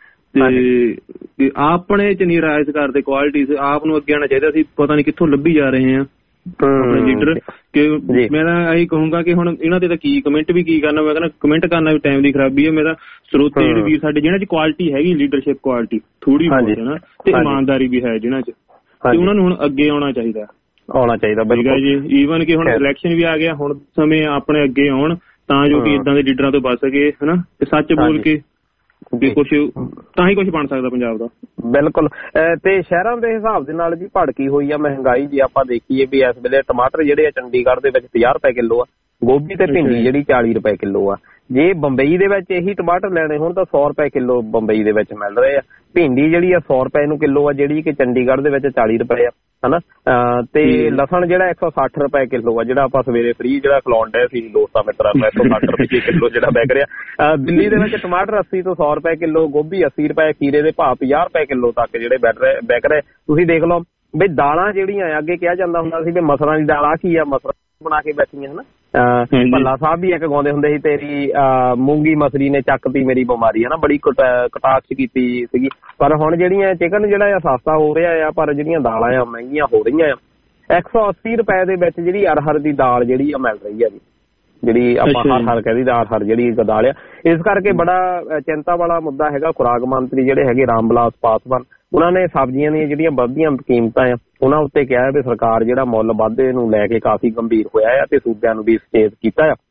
ਤੇ ਆਪਣੇ ਚ ਨਹੀਂ ਰਾਇਜ਼ ਕਰਦੇ ਕੁਆਲਿਟੀ। ਆਪ ਨੂੰ ਅੱਗੇ ਆਉਣਾ ਚਾਹੀਦਾ ਸੀ, ਪਤਾ ਨਹੀਂ ਕਿੱਥੋਂ ਲੱਭੀ ਜਾ ਰਹੇ ਆ ਆਪਣੇ ਲੀਡਰ। ਕਿ ਮੈਂ ਤਾਂ ਇਹੀ ਕਹੂੰਗਾ ਕਿ ਹੁਣ ਇਹਨਾਂ ਤੇ ਤਾਂ ਕੀ ਕਮੈਂਟ ਵੀ ਕੀ ਕਰਨਾ, ਮੈਂ ਕਹਿੰਦਾ ਕਮੈਂਟ ਕਰਨਾ ਵੀ ਟਾਈਮ ਦੀ ਖਰਾਬੀ ਹੈ। ਮੇਰਾ ਸਰੋਤੇ ਜਿਹੜੇ ਵੀਰ ਸਾਡੇ ਜਿਹਨਾਂ ਚ ਕੁਆਲਿਟੀ ਹੈਗੀ, ਲੀਡਰਸ਼ਿਪ ਕੁਆਲਿਟੀ ਥੋੜੀ ਬਹੁਤ ਹੈ ਨਾ, ਤੇ ਇਮਾਨਦਾਰੀ ਵੀ ਹੈ ਜਿਹਨਾਂ ਚ, ਤੇ ਉਹਨਾਂ ਨੂੰ ਹੁਣ ਅੱਗੇ ਆਉਣਾ ਚਾਹੀਦਾ ਬਿਲਕੁਲ ਜੀ। ਈਵਨ ਕਿ ਹੁਣ ਇਲੈਕਸ਼ਨ ਵੀ ਆ ਗਿਆ, ਹੁਣ ਸਮੇਂ ਆਪਣੇ ਅੱਗੇ ਆਉਣ ਤਾਂ ਜੋ ਕਿ ਇਦਾਂ ਦੇ ਲੀਡਰਾਂ ਤੋਂ ਬਚ ਸਕੇ ਹਨਾ, ਤੇ ਸੱਚ ਬੋਲ ਕੇ ਕੁਛ ਤਾਂ ਹੀ ਕੁਛ ਬਣ ਸਕਦਾ ਪੰਜਾਬ ਦਾ। ਬਿਲਕੁਲ। ਤੇ ਸ਼ਹਿਰਾਂ ਦੇ ਹਿਸਾਬ ਦੇ ਨਾਲ ਵੀ ਭੜਕੀ ਹੋਈ ਆ ਮਹਿੰਗਾਈ। ਜੇ ਆਪਾਂ ਦੇਖੀਏ ਵੀ ਇਸ ਵੇਲੇ ਟਮਾਟਰ ਜਿਹੜੇ ਆ ਚੰਡੀਗੜ੍ਹ ਦੇ ਵਿੱਚ 50 ਰੁਪਏ ਕਿਲੋ ਆ, ਗੋਭੀ ਤੇ ਭਿੰਡੀ ਜਿਹੜੀ 40 ਰੁਪਏ ਕਿਲੋ ਆ। ਜੇ ਬੰਬਈ ਦੇ ਵਿੱਚ ਇਹੀ ਟਮਾਟਰ ਲੈਣੇ ਹੁਣ ਤਾਂ 100 ਰੁਪਏ ਕਿਲੋ ਬੰਬਈ ਦੇ ਵਿੱਚ ਮਿਲ ਰਹੇ ਆ। ਭਿੰਡੀ ਜਿਹੜੀ ਆ 100 ਰੁਪਏ ਨੂੰ ਕਿਲੋ ਆ, ਜਿਹੜੀ ਕਿ ਚੰਡੀਗੜ੍ਹ ਦੇ ਵਿੱਚ 40 ਰੁਪਏ ਆ ਹਨਾ। ਤੇ ਲਸਣ ਜਿਹੜਾ 160 ਰੁਪਏ ਕਿਲੋ ਆ, ਜਿਹੜਾ ਆਪਾਂ ਸਵੇਰੇ ਫ੍ਰੀ ਜਿਹੜਾ ਖਲਾਉਣ ਡਏ ਸੀ ਦੋਸਤਾਂ ਮਿੱਤਰਾਂ ਨੂੰ, 160 ਰੁਪਏ ਕਿਲੋ ਜਿਹੜਾ ਵਿਕ ਰਿਹਾ। ਦਿੱਲੀ ਦੇ ਵਿੱਚ ਟਮਾਟਰ 80 ਤੋਂ 100 ਰੁਪਏ ਕਿਲੋ, ਗੋਭੀ 80 ਰੁਪਏ, ਖੀਰੇ ਦੇ ਭਾਅ 50 ਰੁਪਏ ਕਿਲੋ ਤੱਕ ਜਿਹੜੇ ਵਿਕ ਰਹੇ। ਤੁਸੀਂ ਦੇਖ ਲਓ ਵੀ ਦਾਲਾਂ ਜਿਹੜੀਆਂ ਅੱਗੇ ਕਿਹਾ ਜਾਂਦਾ ਹੁੰਦਾ ਸੀ ਵੀ ਮਸਰਾਂ ਦੀ ਦਾਲ ਆ ਕੀ ਆ, ਮਸਰਾਂ ਬਣਾ ਕੇ ਬੈਠੀਆਂ ਹਨਾ। ਭੱਲਾ ਸਾਹਿਬ ਵੀ ਇੱਕ ਗਾਉਂਦੇ ਹੁੰਦੇ ਸੀ, ਤੇਰੀ ਮੂੰਗੀ ਮਸਰੀ ਨੇ ਚੱਕਤੀ ਮੇਰੀ ਬਿਮਾਰੀ ਹਨਾ, ਬੜੀ ਕਟਾਕਸ਼ ਕੀਤੀ ਸੀਗੀ। ਪਰ ਹੁਣ ਜਿਹੜੀਆਂ ਚਿਕਨ ਜਿਹੜਾ ਆ ਸਸਤਾ ਹੋ ਰਿਹਾ ਆ, ਪਰ ਜਿਹੜੀਆਂ ਦਾਲਾਂ ਆ ਮਹਿੰਗੀਆਂ ਹੋ ਰਹੀਆਂ ਆ। 180 ਰੁਪਏ ਦੇ ਵਿੱਚ ਜਿਹੜੀ ਅਰਹਰ ਦੀ ਦਾਲ ਜਿਹੜੀ ਆ ਮਿਲ ਰਹੀ ਆ ਜੀ, ਜਿਹੜੀ ਆਪਾਂ ਹਰ ਕਹਿੰਦੀ ਅਰਹਰ ਜਿਹੜੀ ਦਾਲ ਆ। ਇਸ ਕਰਕੇ ਬੜਾ ਚਿੰਤਾ ਵਾਲਾ ਮੁੱਦਾ ਹੈਗਾ। ਖੁਰਾਕ ਮੰਤਰੀ ਜਿਹੜੇ ਹੈਗੇ ਰਾਮ ਵਿਲਾਸ ਪਾਸਵਾਨ, ਉਹਨਾਂ ਨੇ ਸਬਜ਼ੀਆਂ ਦੀਆਂ ਜਿਹੜੀਆਂ ਵੱਧਦੀਆਂ ਕੀਮਤਾਂ ਆ ਉਹਨਾਂ ਉੱਤੇ ਕਿਹਾ ਵੀ ਸਰਕਾਰ ਜਿਹੜਾ ਮੁੱਲ ਵਾਧੇ ਨੂੰ ਲੈ ਕੇ ਕਾਫੀ ਗੰਭੀਰ ਹੋਇਆ ਆ ਤੇ ਸੂਬਿਆਂ ਨੂੰ ਵੀ ਸੁਚੇਤ ਕੀਤਾ ਆ।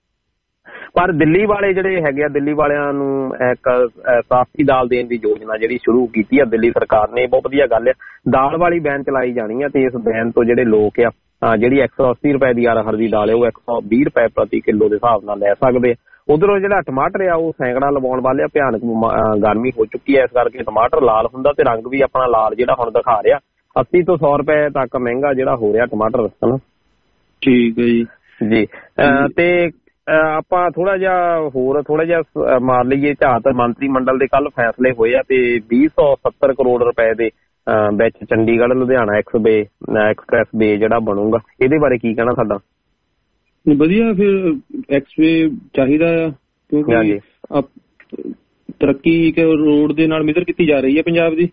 ਪਰ ਦਿੱਲੀ ਵਾਲੇ ਜਿਹੜੇ ਹੈਗੇ ਆ, ਦਿੱਲੀ ਵਾਲਿਆਂ ਨੂੰ ਇੱਕ ਸਾਫੀ ਦਾਲ ਦੇਣ ਦੀ ਯੋਜਨਾ ਜਿਹੜੀ ਸ਼ੁਰੂ ਕੀਤੀ ਆ ਦਿੱਲੀ ਸਰਕਾਰ ਨੇ, ਬਹੁਤ ਵਧੀਆ ਗੱਲ ਆ। ਦਾਲ ਵਾਲੀ ਬੈਨ ਚਲਾਈ ਜਾਣੀ ਆ ਤੇ ਇਸ ਬੈਨ ਤੋਂ ਜਿਹੜੇ ਲੋਕ ਆ ਜਿਹੜੀ 180 ਰੁਪਏ ਦੀ ਅਰਹਰ ਦੀ ਦਾਲ ਹੈ ਉਹ 120 ਰੁਪਏ ਪ੍ਰਤੀ ਕਿਲੋ ਦੇ ਹਿਸਾਬ ਨਾਲ ਲੈ ਸਕਦੇ ਆ। ਉਧਰੋਂ ਜਿਹੜਾ ਟਮਾਟਰ ਆ ਉਹ ਸੈਂਕੜਾ ਲਵਾਉਣ ਵਾਲੇ ਆ। ਭਿਆਨਕ ਗਰਮੀ ਹੋ ਚੁੱਕੀ ਹੈ, ਇਸ ਕਰਕੇ ਟਮਾਟਰ ਲਾਲ ਹੁੰਦਾ ਤੇ ਰੰਗ ਵੀ ਆਪਣਾ ਲਾਲ ਜਿਹੜਾ ਹੁਣ ਦਿਖਾ ਰਿਹਾ। 80 ਤੋਂ 100 ਰੁਪਏ ਤੱਕ ਮਹਿੰਗਾ ਜਿਹੜਾ ਹੋ ਰਿਹਾ ਟਮਾਟਰ ਹਨਾ। ਠੀਕ ਹੈ ਜੀ। ਤੇ ਆਪਾਂ ਥੋੜਾ ਜਿਹਾ ਮਾਰ ਲਈਏ ਝਾਤ। ਮੰਤਰੀ ਮੰਡਲ ਦੇ ਕੱਲ ਫੈਸਲੇ ਹੋਏ ਆ ਤੇ 270 ਕਰੋੜ ਰੁਪਏ ਦੇ ਵਿੱਚ ਚੰਡੀਗੜ੍ਹ ਲੁਧਿਆਣਾ ਐਕਸਪ੍ਰੈਸ ਵੇ ਜਿਹੜਾ ਬਣੂਗਾ, ਇਹਦੇ ਬਾਰੇ ਕੀ ਕਹਿਣਾ ਸਾਡਾ? ਵਧੀਆ, ਫਿਰ ਐਕਸਵੇ ਚਾਹੀਦਾ ਆ ਕਿਉਂਕਿ ਤਰੱਕੀ ਰੋਡ ਦੇ ਨਾਲ ਮਿਜ਼ਰ ਕੀਤੀ ਜਾ ਰਹੀ ਹੈ ਪੰਜਾਬ ਦੀ।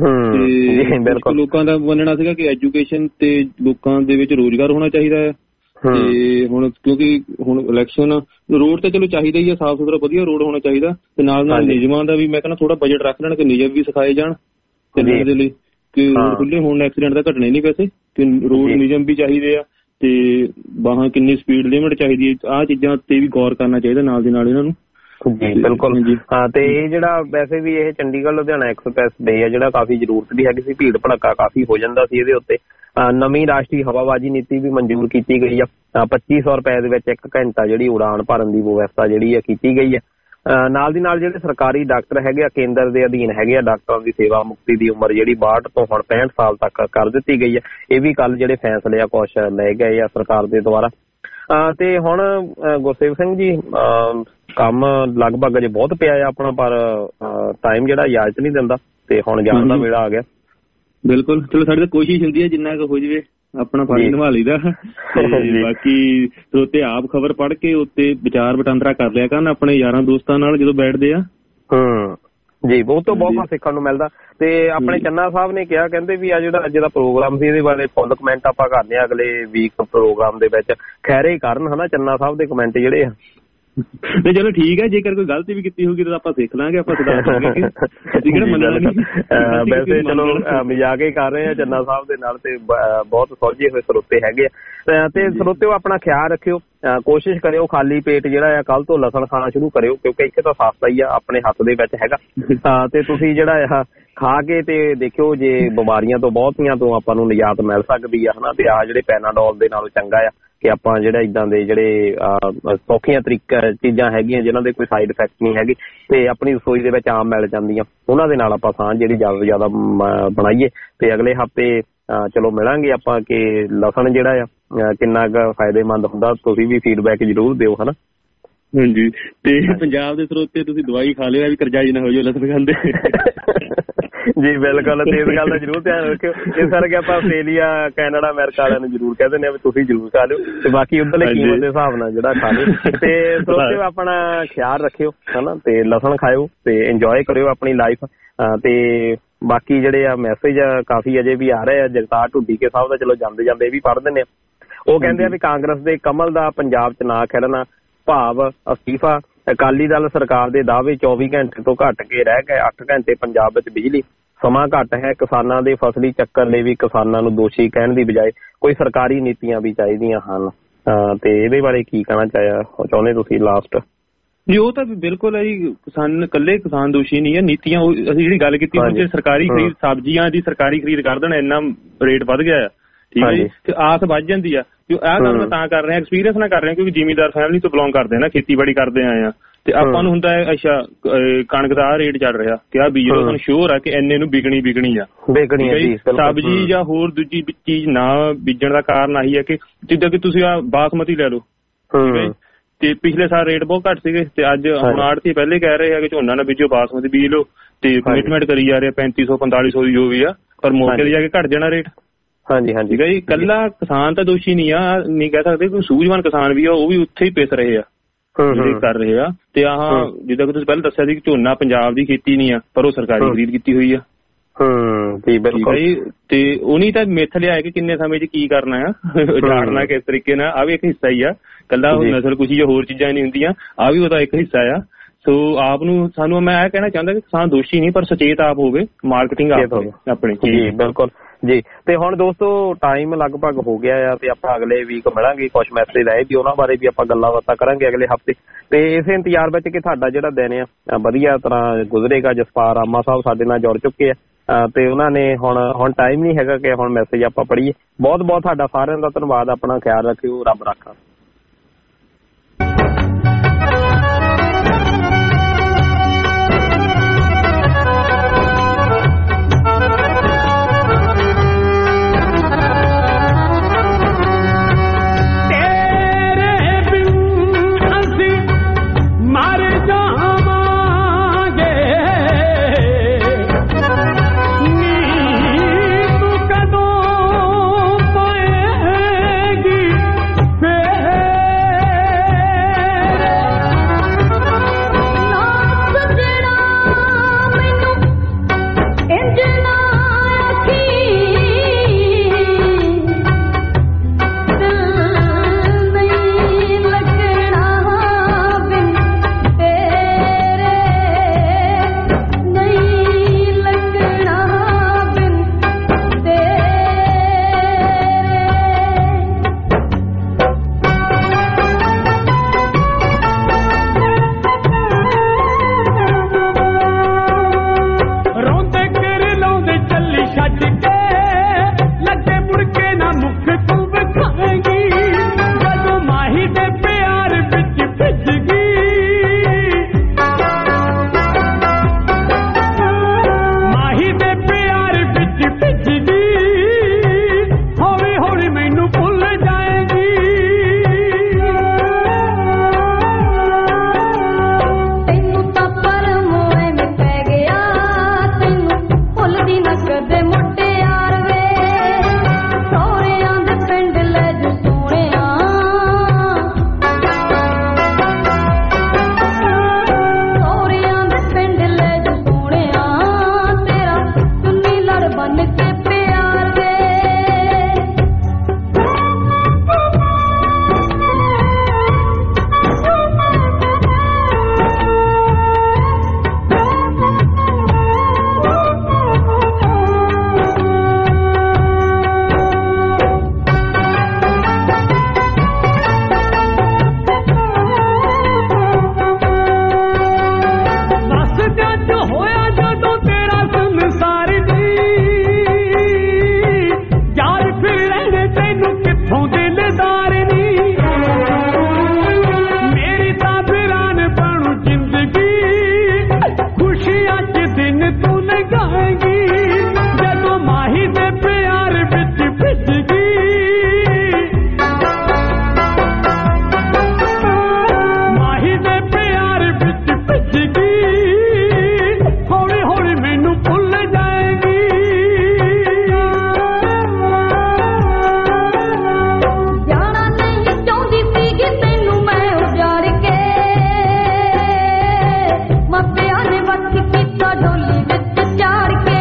ਤੇ ਲੋਕਾਂ ਦਾ ਮੰਨਣਾ ਸੀਗਾ ਕਿ ਐਜੂਕੇਸ਼ਨ ਤੇ ਲੋਕਾਂ ਦੇ ਵਿੱਚ ਰੋਜ਼ਗਾਰ ਹੋਣਾ ਚਾਹੀਦਾ ਹੈ। ਤੇ ਹੁਣ ਕਿਉਂਕਿ ਹੁਣ ਇਲੈਕਸ਼ਨ, ਰੋਡ ਤੇ ਚਲੋ ਚਾਹੀਦਾ ਹੀ ਆ, ਸਾਫ਼ ਸੁਥਰਾ ਵਧੀਆ ਰੋਡ ਹੋਣਾ ਚਾਹੀਦਾ ਤੇ ਨਾਲ ਨਾਲ ਨਿਯਮਾਂ ਦਾ ਵੀ ਮੈਂ ਕਹਿੰਦਾ ਥੋੜਾ ਬਜਟ ਰੱਖ ਲੈਣ ਕਿ ਨਿਯਮ ਵੀ ਸਿਖਾਏ ਜਾਣ ਚੱਲਣ ਦੇ ਲਈ, ਕਿ ਰੋਡ ਖੁੱਲੇ ਹੋਣ ਐਕਸੀਡੈਂਟ ਦਾ ਘਟਣੇ ਨਹੀਂ ਵੈਸੇ, ਕਿ ਰੋਡ ਨਿਯਮ ਵੀ ਚਾਹੀਦੇ ਆ ਤੇ ਬਾਹਾਂ ਕਿੰਨੀ ਸਪੀਡ ਲਿਮਿਟ ਚਾਹੀਦੀ ਹੈ, ਆਹ ਚੀਜ਼ਾਂ ਤੇ ਵੀ ਗੌਰ ਕਰਨਾ ਚਾਹੀਦਾ ਨਾਲ ਦੀ ਨਾਲ ਇਹਨਾਂ ਨੂੰ। ਜੀ ਬਿਲਕੁਲ। ਹਾਂ, ਤੇ ਇਹ ਜਿਹੜਾ ਵੈਸੇ ਵੀ ਇਹ ਚੰਡੀਗੜ੍ਹ ਲੁਧਿਆਣਾ ਐਕਸਪ੍ਰੈਸ ਵੇ ਆ ਜਿਹੜਾ ਕਾਫੀ ਜ਼ਰੂਰਤ ਵੀ ਹੈਗੀ ਸੀ, ਭੀੜ ਭੜੱਕਾ ਕਾਫੀ ਹੋ ਜਾਂਦਾ ਸੀ ਇਹਦੇ ਉੱਤੇ। ਨਵੀਂ ਰਾਸ਼ਟਰੀ ਹਵਾਬਾਜ਼ੀ ਨੀਤੀ ਵੀ ਮਨਜ਼ੂਰ ਕੀਤੀ ਗਈ ਆ। 2500 ਰੁਪਏ ਦੇ ਵਿੱਚ 1 ਘੰਟਾ ਜਿਹੜੀ ਉਡਾਨ ਭਰਨ ਦੀ ਵਿਵਸਥਾ ਜਿਹੜੀ ਆ ਕੀਤੀ ਗਈ ਆ। ਨਾਲ ਦੀ ਨਾਲ ਜਿਹੜੇ ਸਰਕਾਰੀ ਡਾਕਟਰ ਹੈਗੇ ਆ ਕੇਂਦਰ ਦੇ ਅਧੀਨ ਹੈਗੇ ਆ, ਡਾਕਟਰਾਂ ਦੀ ਸੇਵਾ ਮੁਕਤੀ ਦੀ ਉਮਰ ਜਿਹੜੀ 62 ਤੋਂ ਹੁਣ 65 ਸਾਲ ਤੱਕ ਕਰ ਦਿੱਤੀ ਗਈ ਆ। ਇਹ ਵੀ ਕੱਲ ਜਿਹੜੇ ਫੈਸਲੇ ਆ ਕੁਛ ਲਏ ਗਏ ਆ ਸਰਕਾਰ ਦੇ ਦੁਆਰਾ। ਤੇ ਹੁਣ ਗੁਰਸੇਵ ਸਿੰਘ ਜੀ ਕੰਮ ਲਗਭਗ ਅਜੇ ਬਹੁਤ ਪਿਆ ਆ ਆਪਣਾ, ਪਰ ਟਾਈਮ ਜਿਹੜਾ ਇਜਾਜ਼ਤ ਨਹੀਂ ਦਿੰਦਾ ਤੇ ਹੁਣ ਜਾਣ ਦਾ ਵੇਲਾ ਆ ਗਿਆ। ਬਿਲਕੁਲ, ਚਲੋ ਸਾਡੀ ਤਾਂ ਕੋਸ਼ਿਸ਼ ਹੁੰਦੀ ਹੈ ਜਿੰਨਾ ਕੁ ਹੋ ਜਾਵੇ ਆਪਣਾ ਪਾਣੀ ਨਿਭਾ ਲਈਦਾ। ਬਾਕੀ ਸਰੋਤੇ ਆਪ ਖਬਰ ਪੜ੍ਹ ਕੇ ਉੱਤੇ ਵਿਚਾਰ ਵਟਾਂਦਰਾ ਕਰ ਲਿਆ ਕਰਨ ਆਪਣੇ ਯਾਰਾਂ ਦੋਸਤਾਂ ਨਾਲ ਜਦੋਂ ਬੈਠਦੇ ਆ। ਜੀ, ਉਹ ਤੋਂ ਬਹੁਤ ਕੁਝ ਸਿੱਖਣ ਨੂੰ ਮਿਲਦਾ। ਤੇ ਆਪਣੇ ਚੰਨਾ ਸਾਹਿਬ ਨੇ ਕਿਹਾ, ਕਹਿੰਦੇ ਵੀ ਆ ਜਿਹੜਾ ਅੱਜ ਦਾ ਪ੍ਰੋਗਰਾਮ ਸੀ ਇਹਦੇ ਬਾਰੇ ਫੁੱਲ ਕਮੈਂਟ ਆਪਾਂ ਕਰਨੇ ਆ ਅਗਲੇ ਵੀਕ ਪ੍ਰੋਗਰਾਮ ਦੇ ਵਿੱਚ। ਖੈਰੇ ਕਰਨ ਹਨਾ ਚੰਨਾ ਸਾਹਿਬ ਦੇ ਕਮੈਂਟ ਜਿਹੜੇ ਆ। ਨਹੀਂ ਚਲੋ ਠੀਕ ਹੈ, ਜੇਕਰ ਕੋਈ ਗਲਤੀ ਵੀ ਕੀਤੀ ਹੋਊਗੀ ਤਾਂ ਆਪਾਂ ਸਿੱਖ ਲਾਂਗੇ, ਆਪਾਂ ਸੁਧਾਰ ਲਾਂਗੇ। ਵੈਸੇ ਚਲੋ ਮਜ਼ਾਕ ਹੀ ਕਰ ਰਹੇ ਆ ਚੰਨਾ ਸਾਹਿਬ ਦੇ ਨਾਲ, ਤੇ ਬਹੁਤ ਸੁਲਝੇ ਹੋਏ ਸਰੋਤੇ ਹੈਗੇ ਆ। ਤੇ ਸਰੋਤਿਓ ਆਪਣਾ ਖਿਆਲ ਰੱਖਿਓ, ਕੋਸ਼ਿਸ਼ ਕਰਿਓ ਖਾਲੀ ਪੇਟ ਜਿਹੜਾ ਆ ਕੱਲ ਤੋਂ ਲਸਣ ਖਾਣਾ ਸ਼ੁਰੂ ਕਰਿਓ, ਕਿਉਂਕਿ ਇੱਥੇ ਤਾਂ ਸਸਤਾ ਹੀ ਆ, ਆਪਣੇ ਹੱਥ ਦੇ ਵਿੱਚ ਹੈਗਾ। ਤੇ ਤੁਸੀਂ ਜਿਹੜਾ ਆ ਖਾ ਕੇ ਤੇ ਦੇਖਿਓ, ਜੇ ਬਿਮਾਰੀਆਂ ਤੋਂ ਬਹੁਤੀਆਂ ਤੋਂ ਆਪਾਂ ਨੂੰ ਨਿਜਾਤ ਮਿਲ ਸਕਦੀ ਆ ਹਨਾ, ਤੇ ਆਹ ਜਿਹੜੇ ਪੈਨਾਡੋਲ ਦੇ ਨਾਲੋਂ ਚੰਗਾ ਆ ਕਿ ਆਪਾਂ ਜਿਹੜਾ ਇਦਾਂ ਦੇ ਜਿਹੜੇ ਸੌਖੀਆਂ ਚੀਜ਼ਾਂ ਹੈਗੀਆਂ ਜਿਨ੍ਹਾਂ ਦੇ ਕੋਈ ਸਾਈਡ ਇਫੈਕਟ ਨਹੀਂ ਹੈਗੇ ਤੇ ਆਪਣੀ ਰਸੋਈ ਦੇ ਵਿੱਚ ਆਮ ਮਿਲ ਜਾਂਦੀਆਂ, ਉਹਨਾਂ ਦੇ ਨਾਲ ਆਪਾਂ ਸਾਂਝ ਜਿਹੜੀ ਜ਼ਿਆਦਾ ਤੋਂ ਜ਼ਿਆਦਾ ਬਣਾਈਏ। ਤੇ ਅਗਲੇ ਹਫ਼ਤੇ ਚਲੋ ਮਿਲਾਂਗੇ ਆਪਾਂ ਕਿ ਲਸਣ ਜਿਹੜਾ ਆ ਕਿੰਨਾ ਕੁ ਫਾਇਦੇਮੰਦ ਹੁੰਦਾ। ਤੁਸੀਂ ਵੀ ਫੀਡਬੈਕ ਜ਼ਰੂਰ ਦਿਓ ਹਨਾ। ਹਾਂਜੀ, ਤੇ ਪੰਜਾਬ ਦੇ ਸਰੋਤੇ ਤੁਸੀਂ ਦਵਾਈ ਖਾ ਲਿਓ ਵੀ ਕਰਜ਼ਾਈ ਨਾ ਹੋ ਜਾਓ ਲਸਣ ਖਾਂਦੇ। ਜੀ ਬਿਲਕੁਲ, ਤੇ ਇਸ ਗੱਲ ਦਾ ਜ਼ਰੂਰ ਧਿਆਨ ਰੱਖਿਓ। ਇਸ ਕਰਕੇ ਆਪਾਂ ਆਸਟ੍ਰੇਲੀਆ, ਕੈਨੇਡਾ, ਅਮਰੀਕਾ ਵਾਲਿਆਂ ਨੂੰ ਜ਼ਰੂਰ ਕਹਿ ਦਿੰਦੇ ਆ ਵੀ ਤੁਸੀਂ ਜ਼ਰੂਰ ਖਾ ਲਿਓ, ਤੇ ਬਾਕੀ ਉੱਧਰਲੇ ਕੀਮਤ ਦੇ ਹਿਸਾਬ ਨਾਲ ਜਿਹੜਾ ਖਾ ਲਿਓ। ਤੇ ਸਰੋਤਿਓ ਆਪਣਾ ਖਿਆਲ ਰੱਖਿਓ ਹਨਾ, ਤੇ ਲਸਣ ਖਾਇਓ ਤੇ ਇੰਜੋਏ ਕਰਿਓ ਆਪਣੀ ਲਾਈਫ। ਤੇ ਬਾਕੀ ਜਿਹੜੇ ਆ ਮੈਸੇਜ ਕਾਫੀ ਅਜੇ ਵੀ ਆ ਰਹੇ ਆ। ਜਗਤਾਰ ਢੁੱਡੀਕੇ ਸਾਹਿਬ ਦਾ ਚਲੋ ਜਾਂਦੇ ਜਾਂਦੇ ਇਹ ਵੀ ਪੜ੍ਹ ਦਿੰਦੇ ਆ। ਉਹ ਕਹਿੰਦੇ ਆ ਵੀ ਕਾਂਗਰਸ ਦੇ ਕਮਲ ਦਾ ਪੰਜਾਬ 'ਚ ਨਾ ਖਿੜਨਾ, ਭਾਵ ਅਸਤੀਫਾ। ਅਕਾਲੀ ਦਲ ਸਰਕਾਰ ਦੇ ਦਾਅਵੇ 24 ਘੰਟੇ ਤੋਂ ਘੱਟ ਕੇ ਰਹਿ ਗਏ 8 ਘੰਟੇ ਪੰਜਾਬ ਵਿੱਚ ਬਿਜਲੀ। ਸਮਾਂ ਘੱਟ ਹੈ, ਕਿਸਾਨਾਂ ਦੇ ਫਸਲੀ ਚੱਕਰ ਲਈ ਵੀ ਕਿਸਾਨਾਂ ਨੂੰ ਦੋਸ਼ੀ ਕਹਿਣ ਦੀ ਬਜਾਏ ਕੋਈ ਸਰਕਾਰੀ ਨੀਤੀਆਂ ਵੀ ਚਾਹੀਦੀਆਂ ਹਨ। ਤੇ ਇਹਦੇ ਬਾਰੇ ਕੀ ਕਹਿਣਾ ਚਾਹੁੰਦੇ ਤੁਸੀਂ ਲਾਸਟ? ਜੀ ਉਹ ਤਾਂ ਬਿਲਕੁਲ ਹੈ ਜੀ, ਕਿਸਾਨ ਇਕੱਲੇ ਕਿਸਾਨ ਦੋਸ਼ੀ ਨਹੀਂ ਹੈ, ਨੀਤੀਆਂ ਅਸੀਂ ਜਿਹੜੀ ਗੱਲ ਕੀਤੀ ਹੁਣ ਜੇ ਸਰਕਾਰੀ ਖਰੀਦ ਸਬਜ਼ੀਆਂ ਦੀ ਸਰਕਾਰੀ ਖਰੀਦ ਕਰ ਦੇਣ, ਇੰਨਾ ਰੇਟ ਵੱਧ ਗਿਆ ਆ, ਠੀਕ ਹੈ ਜੀ, ਤੇ ਆਸ ਵੱਧ ਜਾਂਦੀ ਆ। ਆਹ ਗੱਲ ਮੈਂ ਤਾਂ ਕਰ ਰਿਹਾ, ਐਕਸਪੀਰੀਅੰਸ ਨਾਲ ਕਰ ਰਿਹਾ, ਕਿਉਂਕਿ ਜ਼ਿਮੀਂਦਾਰ ਫੈਮਿਲੀ ਤੋਂ ਬਿਲੋਂਗ ਕਰਦੇ ਨਾ, ਖੇਤੀਬਾੜੀ ਕਰਦੇ ਆਏ ਆ, ਤੇ ਆਪਾਂ ਨੂੰ ਹੁੰਦਾ ਹੈ ਅੱਛਾ ਕਣਕ ਦਾ ਰੇਟ ਚੱਲ ਰਿਹਾ ਕਿ ਆਹ ਬੀਜ ਲਓ, ਤੁਹਾਨੂੰ ਸ਼ੋਰ ਆ ਕਿ ਇੰਨੇ ਨੂੰ ਵਿਕਣੀ ਆ। ਸਬਜ਼ੀ ਜਾਂ ਹੋਰ ਦੂਜੀ ਚੀਜ਼ ਨਾ ਬੀਜਣ ਦਾ ਕਾਰਨ ਆਹੀ ਹੈ ਕਿ ਜਿੱਦਾਂ ਕਿ ਤੁਸੀਂ ਆਹ ਬਾਸਮਤੀ ਲੈ ਲਓ, ਠੀਕ ਹੈ, ਤੇ ਪਿਛਲੇ ਸਾਲ ਰੇਟ ਬਹੁਤ ਘੱਟ ਸੀਗੇ, ਤੇ ਅੱਜ ਹੁਣ ਆੜ੍ਹਤੀ ਪਹਿਲੇ ਕਹਿ ਰਹੇ ਆ ਕਿ ਝੋਨਾ ਨਾ ਬੀਜੋ, ਬਾਸਮਤੀ ਬੀਜ ਲਓ, ਤੇ ਕਮਿਟਮੈਂਟ ਕਰੀ ਜਾ ਰਹੇ 3500 4500 ਦੀ ਜੋ ਵੀ ਆ, ਪਰ ਮੌਕੇ ਤੇ ਜਾ ਕੇ ਘੱਟ ਜਾਣਾ ਰੇਟ। ਹਾਂਜੀ ਹਾਂਜੀ, ਠੀਕ ਹੈ ਜੀ। ਇਕੱਲਾ ਕਿਸਾਨ ਤਾਂ ਦੋਸ਼ੀ ਨਹੀਂ ਆ, ਨਹੀਂ ਕਹਿ ਸਕਦੇ, ਕੋਈ ਸੂਝਵਾਨ ਕਿਸਾਨ ਵੀ ਆ, ਉਹ ਵੀ ਉੱਥੇ ਹੀ ਪਿਸ ਰਹੇ ਆ ਜਿਹੜੇ ਕਰ ਰਹੇ ਆ। ਤੇ ਆਹ ਜਿੱਦਾਂ ਕਿ ਤੁਸੀਂ ਪਹਿਲਾਂ ਦੱਸਿਆ ਸੀ ਕਿ ਝੋਨਾ ਪੰਜਾਬ ਦੀ ਖੇਤੀ ਨਹੀਂ ਆ, ਪਰ ਉਹ ਸਰਕਾਰੀ ਖਰੀਦ ਕੀਤੀ ਹੋਈ ਆ। ਬਿਲਕੁਲ ਜੀ, ਤੇ ਉਹਨੀ ਤਾਂ ਮਿੱਥ ਲਿਆ ਕਿ ਕਿੰਨੇ ਸਮੇਂ 'ਚ ਕੀ ਕਰਨਾ ਆ, ਉਜਾੜਨਾ ਕਿਸ ਤਰੀਕੇ ਨਾਲ, ਆ ਵੀ ਇੱਕ ਹਿੱਸਾ ਹੀ ਆ। ਕੱਲਾ ਨਸਲ ਕੁਸ਼ੀ ਜਾਂ ਹੋਰ ਚੀਜ਼ਾਂ ਨਹੀਂ ਹੁੰਦੀਆਂ, ਆ ਵੀ ਉਹਦਾ ਇੱਕ ਹਿੱਸਾ ਆ। ਸੋ ਆਪ ਨੂੰ ਸਾਨੂੰ ਮੈਂ ਇਹ ਕਹਿਣਾ ਚਾਹੁੰਦਾ ਕਿ ਕਿਸਾਨ ਦੋਸ਼ੀ ਨਹੀਂ, ਪਰ ਸੁਚੇਤ ਆਪ ਹੋਵੇ, ਮਾਰਕੀਟਿੰਗ ਆਪ ਹੋਵੇ ਆਪਣੀ। ਜੀ ਬਿਲਕੁਲ ਜੀ। ਤੇ ਹੁਣ ਦੋਸਤੋ ਟਾਈਮ ਲਗਭਗ ਹੋ ਗਿਆ ਆ, ਤੇ ਆਪਾਂ ਅਗਲੇ ਵੀਕ ਮਿਲਾਂਗੇ, ਕੁਝ ਮੈਸੇਜ ਆਏ ਵੀ ਉਹਨਾਂ ਬਾਰੇ ਵੀ ਆਪਾਂ ਗੱਲਾਂ ਬਾਤਾਂ ਕਰਾਂਗੇ ਅਗਲੇ ਹਫ਼ਤੇ। ਤੇ ਇਸੇ ਇੰਤਜ਼ਾਰ ਵਿੱਚ ਕਿ ਤੁਹਾਡਾ ਜਿਹੜਾ ਦਿਨ ਆ ਵਧੀਆ ਤਰ੍ਹਾਂ ਗੁਜ਼ਰੇਗਾ। ਜਸਪਾਲ ਰਾਮਾ ਸਾਹਿਬ ਸਾਡੇ ਨਾਲ ਜੁੜ ਚੁੱਕੇ ਆ, ਤੇ ਉਹਨਾਂ ਨੇ ਹੁਣ ਟਾਈਮ ਨਹੀਂ ਹੈਗਾ ਕਿ ਹੁਣ ਮੈਸੇਜ ਆਪਾਂ ਪੜ੍ਹੀਏ। ਬਹੁਤ ਬਹੁਤ ਤੁਹਾਡਾ ਸਾਰਿਆਂ ਦਾ ਧੰਨਵਾਦ। ਆਪਣਾ ਖਿਆਲ ਰੱਖਿਓ, ਰੱਬ ਰਾਖਾ। Hey हो दिलदार नी मेरी ता बिरान बनू जिंदगी खुशियां च दिन तू लगाएगी जदों माही दे प्यार बिच भिजगी माही दे प्यार बिच भिजगी हौली हौली मैनू भुल जाएगी जाना नहीं चाहती सीगी तेनू मैं उजाड़ के मापिया ने वक्त किता डोली विच चाड़ के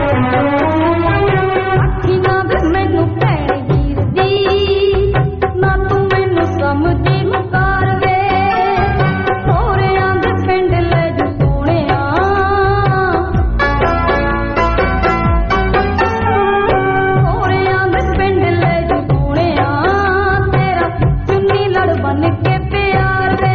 अखी ना वे मैनू भैण हीर दी ना तू मैनू समझी मुकार वे सोहरियां दे पिंड ले जू सोहणिया सोहरियां दे पिंड ले जू सोहणिया तेरा चुन्नी लड़ बन के प्यार वे